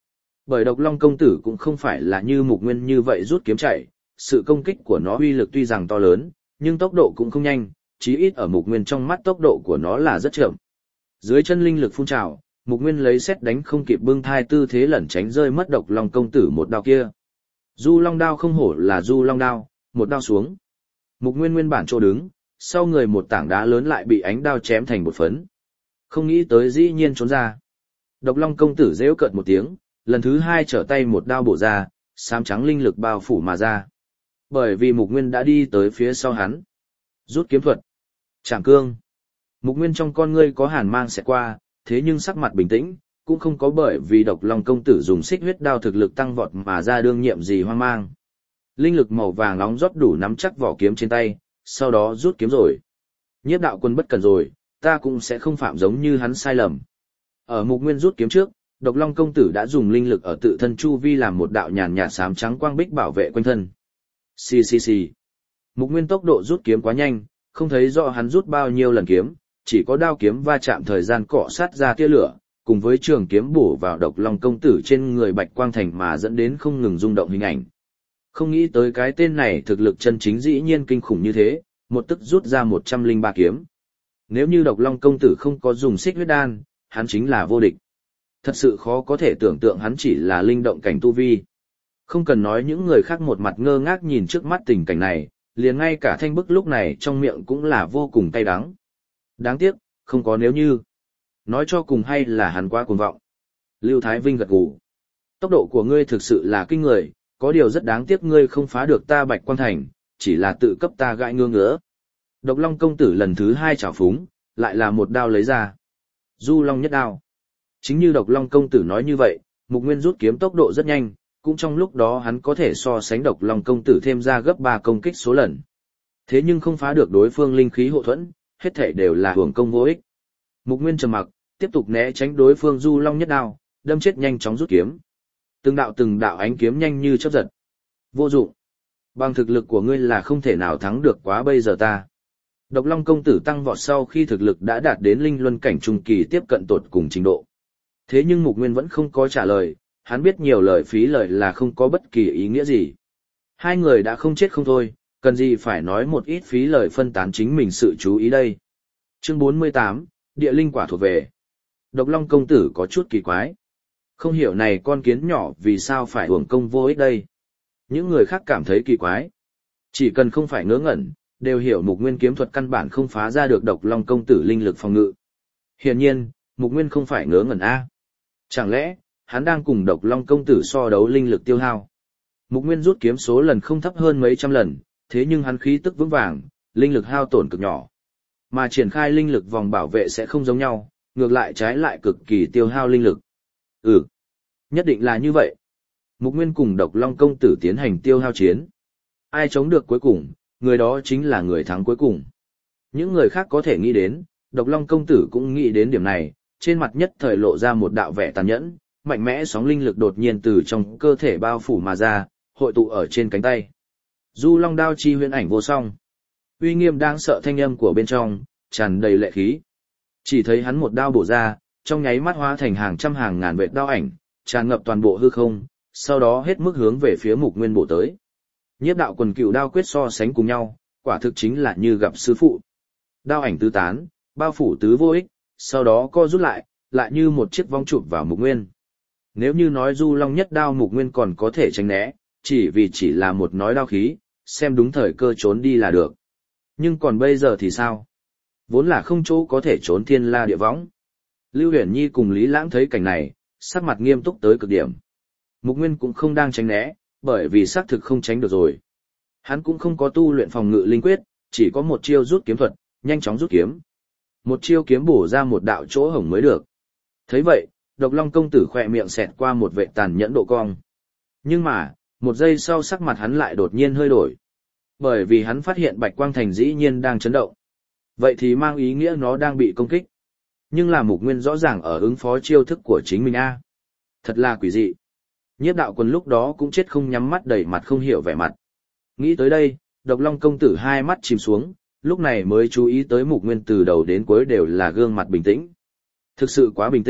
S1: Bởi độc long công tử cũng không phải là như Mục Nguyên như vậy rút kiếm chạy, sự công kích của nó uy lực tuy rằng to lớn, nhưng tốc độ cũng không nhanh, chí ít ở Mục Nguyên trong mắt tốc độ của nó là rất chậm. Dưới chân linh lực phun trào, Mục Nguyên lấy xét đánh không kịp bưng thai tư thế lẩn tránh rơi mất độc long công tử một đao kia. Du long đao không hổ là du long đao, một đao xuống. Mục Nguyên nguyên bản chỗ đứng, sau người một tảng đá lớn lại bị ánh đao chém thành một phấn. Không nghĩ tới dĩ nhiên trốn ra. Độc long công tử rêu cợt một tiếng, lần thứ hai trở tay một đao bổ ra, xám trắng linh lực bao phủ mà ra. Bởi vì Mục Nguyên đã đi tới phía sau hắn. Rút kiếm thuật. Trảm cương. Mục Nguyên trong con ngươi có hàn mang xẹt qua, thế nhưng sắc mặt bình tĩnh, cũng không có bởi vì độc long công tử dùng xích huyết đao thực lực tăng vọt mà ra đương nhiệm gì hoang mang. Linh lực màu vàng nóng rót đủ nắm chắc vỏ kiếm trên tay, sau đó rút kiếm rồi. Nhiếp đạo quân bất cần rồi, ta cũng sẽ không phạm giống như hắn sai lầm. Ở Mục Nguyên rút kiếm trước, độc long công tử đã dùng linh lực ở tự thân chu vi làm một đạo nhàn nhạt xám trắng quang bích bảo vệ quanh thân. Xì xì xì. Mục Nguyên tốc độ rút kiếm quá nhanh, không thấy rõ hắn rút bao nhiêu lần kiếm, chỉ có đao kiếm va chạm thời gian cọ sát ra tia lửa, cùng với trường kiếm bổ vào độc long công tử trên người Bạch Quang Thành mà dẫn đến không ngừng rung động hình ảnh. Không nghĩ tới cái tên này thực lực chân chính dĩ nhiên kinh khủng như thế, một tức rút ra một trăm linh ba kiếm. Nếu như độc long công tử không có dùng xích huyết đan, hắn chính là vô địch. Thật sự khó có thể tưởng tượng hắn chỉ là linh động cảnh tu vi. Không cần nói những người khác một mặt ngơ ngác nhìn trước mắt tình cảnh này, liền ngay cả Thanh Bức lúc này trong miệng cũng là vô cùng cay đắng. Đáng tiếc, không có nếu như. Nói cho cùng hay là hắn quá cuồng vọng. Lưu Thái Vinh gật gù. Tốc độ của ngươi thực sự là kinh người, có điều rất đáng tiếc ngươi không phá được ta Bạch Quang Thành, chỉ là tự cấp ta gãi ngứa ngứa. Độc Long công tử lần thứ hai trào phúng, lại là một đao lấy ra. Du Long nhất đao. Chính như Độc Long công tử nói như vậy, Mục Nguyên rút kiếm tốc độ rất nhanh, cũng trong lúc đó hắn có thể so sánh Độc Long công tử thêm ra gấp ba công kích số lần. Thế nhưng không phá được đối phương linh khí hộ thuẫn, hết thảy đều là hưởng công vô ích. Mục Nguyên trầm mặc, tiếp tục né tránh đối phương Du Long nhất đao, đâm chết nhanh chóng rút kiếm. Từng đạo từng đạo ánh kiếm nhanh như chớp giật. Vô dụng. Bằng thực lực của ngươi là không thể nào thắng được quá bây giờ ta. Độc Long công tử tăng vọt sau khi thực lực đã đạt đến linh luân cảnh trung kỳ tiếp cận tột cùng trình độ. Thế nhưng Mục Nguyên vẫn không có trả lời, hắn biết nhiều lời phí lời là không có bất kỳ ý nghĩa gì. Hai người đã không chết không thôi, cần gì phải nói một ít phí lời phân tán chính mình sự chú ý đây. Chương bốn mươi tám, địa linh quả thuộc về. Độc Long công tử có chút kỳ quái. Không hiểu này con kiến nhỏ vì sao phải uổng công vô ích đây. Những người khác cảm thấy kỳ quái. Chỉ cần không phải ngớ ngẩn, đều hiểu Mục Nguyên kiếm thuật căn bản không phá ra được Độc Long công tử linh lực phòng ngự. Hiển nhiên, Mục Nguyên không phải ngớ ngẩn a. Chẳng lẽ, hắn đang cùng Độc Long công tử so đấu linh lực tiêu hao. Mục Nguyên rút kiếm số lần không thấp hơn mấy trăm lần, thế nhưng hắn khí tức vững vàng, linh lực hao tổn cực nhỏ. Mà triển khai linh lực vòng bảo vệ sẽ không giống nhau, ngược lại trái lại cực kỳ tiêu hao linh lực. Ừ, nhất định là như vậy. Mục Nguyên cùng Độc Long công tử tiến hành tiêu hao chiến. Ai chống được cuối cùng, người đó chính là người thắng cuối cùng. Những người khác có thể nghĩ đến, Độc Long công tử cũng nghĩ đến điểm này, trên mặt nhất thời lộ ra một đạo vẻ tàn nhẫn, mạnh mẽ sóng linh lực đột nhiên từ trong cơ thể bao phủ mà ra, hội tụ ở trên cánh tay. Du Long đao chi huyễn ảnh vô song. Uy nghiêm đáng sợ thanh âm của bên trong, tràn đầy lệ khí. Chỉ thấy hắn một đao bổ ra, trong nháy mắt hóa thành hàng trăm hàng ngàn vệt đao ảnh, tràn ngập toàn bộ hư không, sau đó hết mức hướng về phía Mục Nguyên bổ tới. Nhiếp đạo quần cựu đao quyết so sánh cùng nhau, quả thực chính là như gặp sư phụ. Đao ảnh tứ tán, bao phủ tứ vô ích, sau đó co rút lại, lại như một chiếc vong chụp vào Mục Nguyên. Nếu như nói Du Long nhất đao Mục Nguyên còn có thể tránh né, chỉ vì chỉ là một nói đao khí, xem đúng thời cơ trốn đi là được. Nhưng còn bây giờ thì sao? Vốn là không chỗ có thể trốn thiên la địa võng. Lưu Huyền Nhi cùng Lý Lãng thấy cảnh này, sắc mặt nghiêm túc tới cực điểm. Mục Nguyên cũng không đang tránh né, bởi vì xác thực không tránh được rồi. Hắn cũng không có tu luyện phòng ngự linh quyết, chỉ có một chiêu rút kiếm thuật, nhanh chóng rút kiếm. Một chiêu kiếm bổ ra một đạo chỗ hổng mới được. Thấy vậy, Độc Long công tử khỏe miệng xẹt qua một vệ tàn nhẫn độ cong. Nhưng mà, một giây sau sắc mặt hắn lại đột nhiên hơi đổi. Bởi vì hắn phát hiện Bạch Quang Thành dĩ nhiên đang chấn động. Vậy thì mang ý nghĩa nó đang bị công kích. Nhưng là Mục Nguyên rõ ràng ở ứng phó chiêu thức của chính mình a. Thật là quỷ dị. Nhiếp đạo quân lúc đó cũng chết không nhắm mắt, đầy mặt không hiểu vẻ mặt. Nghĩ tới đây, Độc Long công tử hai mắt chìm xuống, lúc này mới chú ý tới Mục Nguyên từ đầu đến cuối đều là gương mặt bình tĩnh. Thực sự quá bình tĩnh,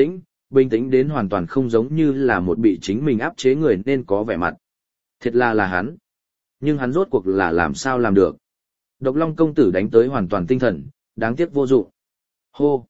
S1: bình tĩnh đến hoàn toàn không giống như là một bị chính mình áp chế người nên có vẻ mặt. Thiệt là là hắn. Nhưng hắn rốt cuộc là làm sao làm được. Độc Long công tử đánh tới hoàn toàn tinh thần, đáng tiếc vô dụng. Hô!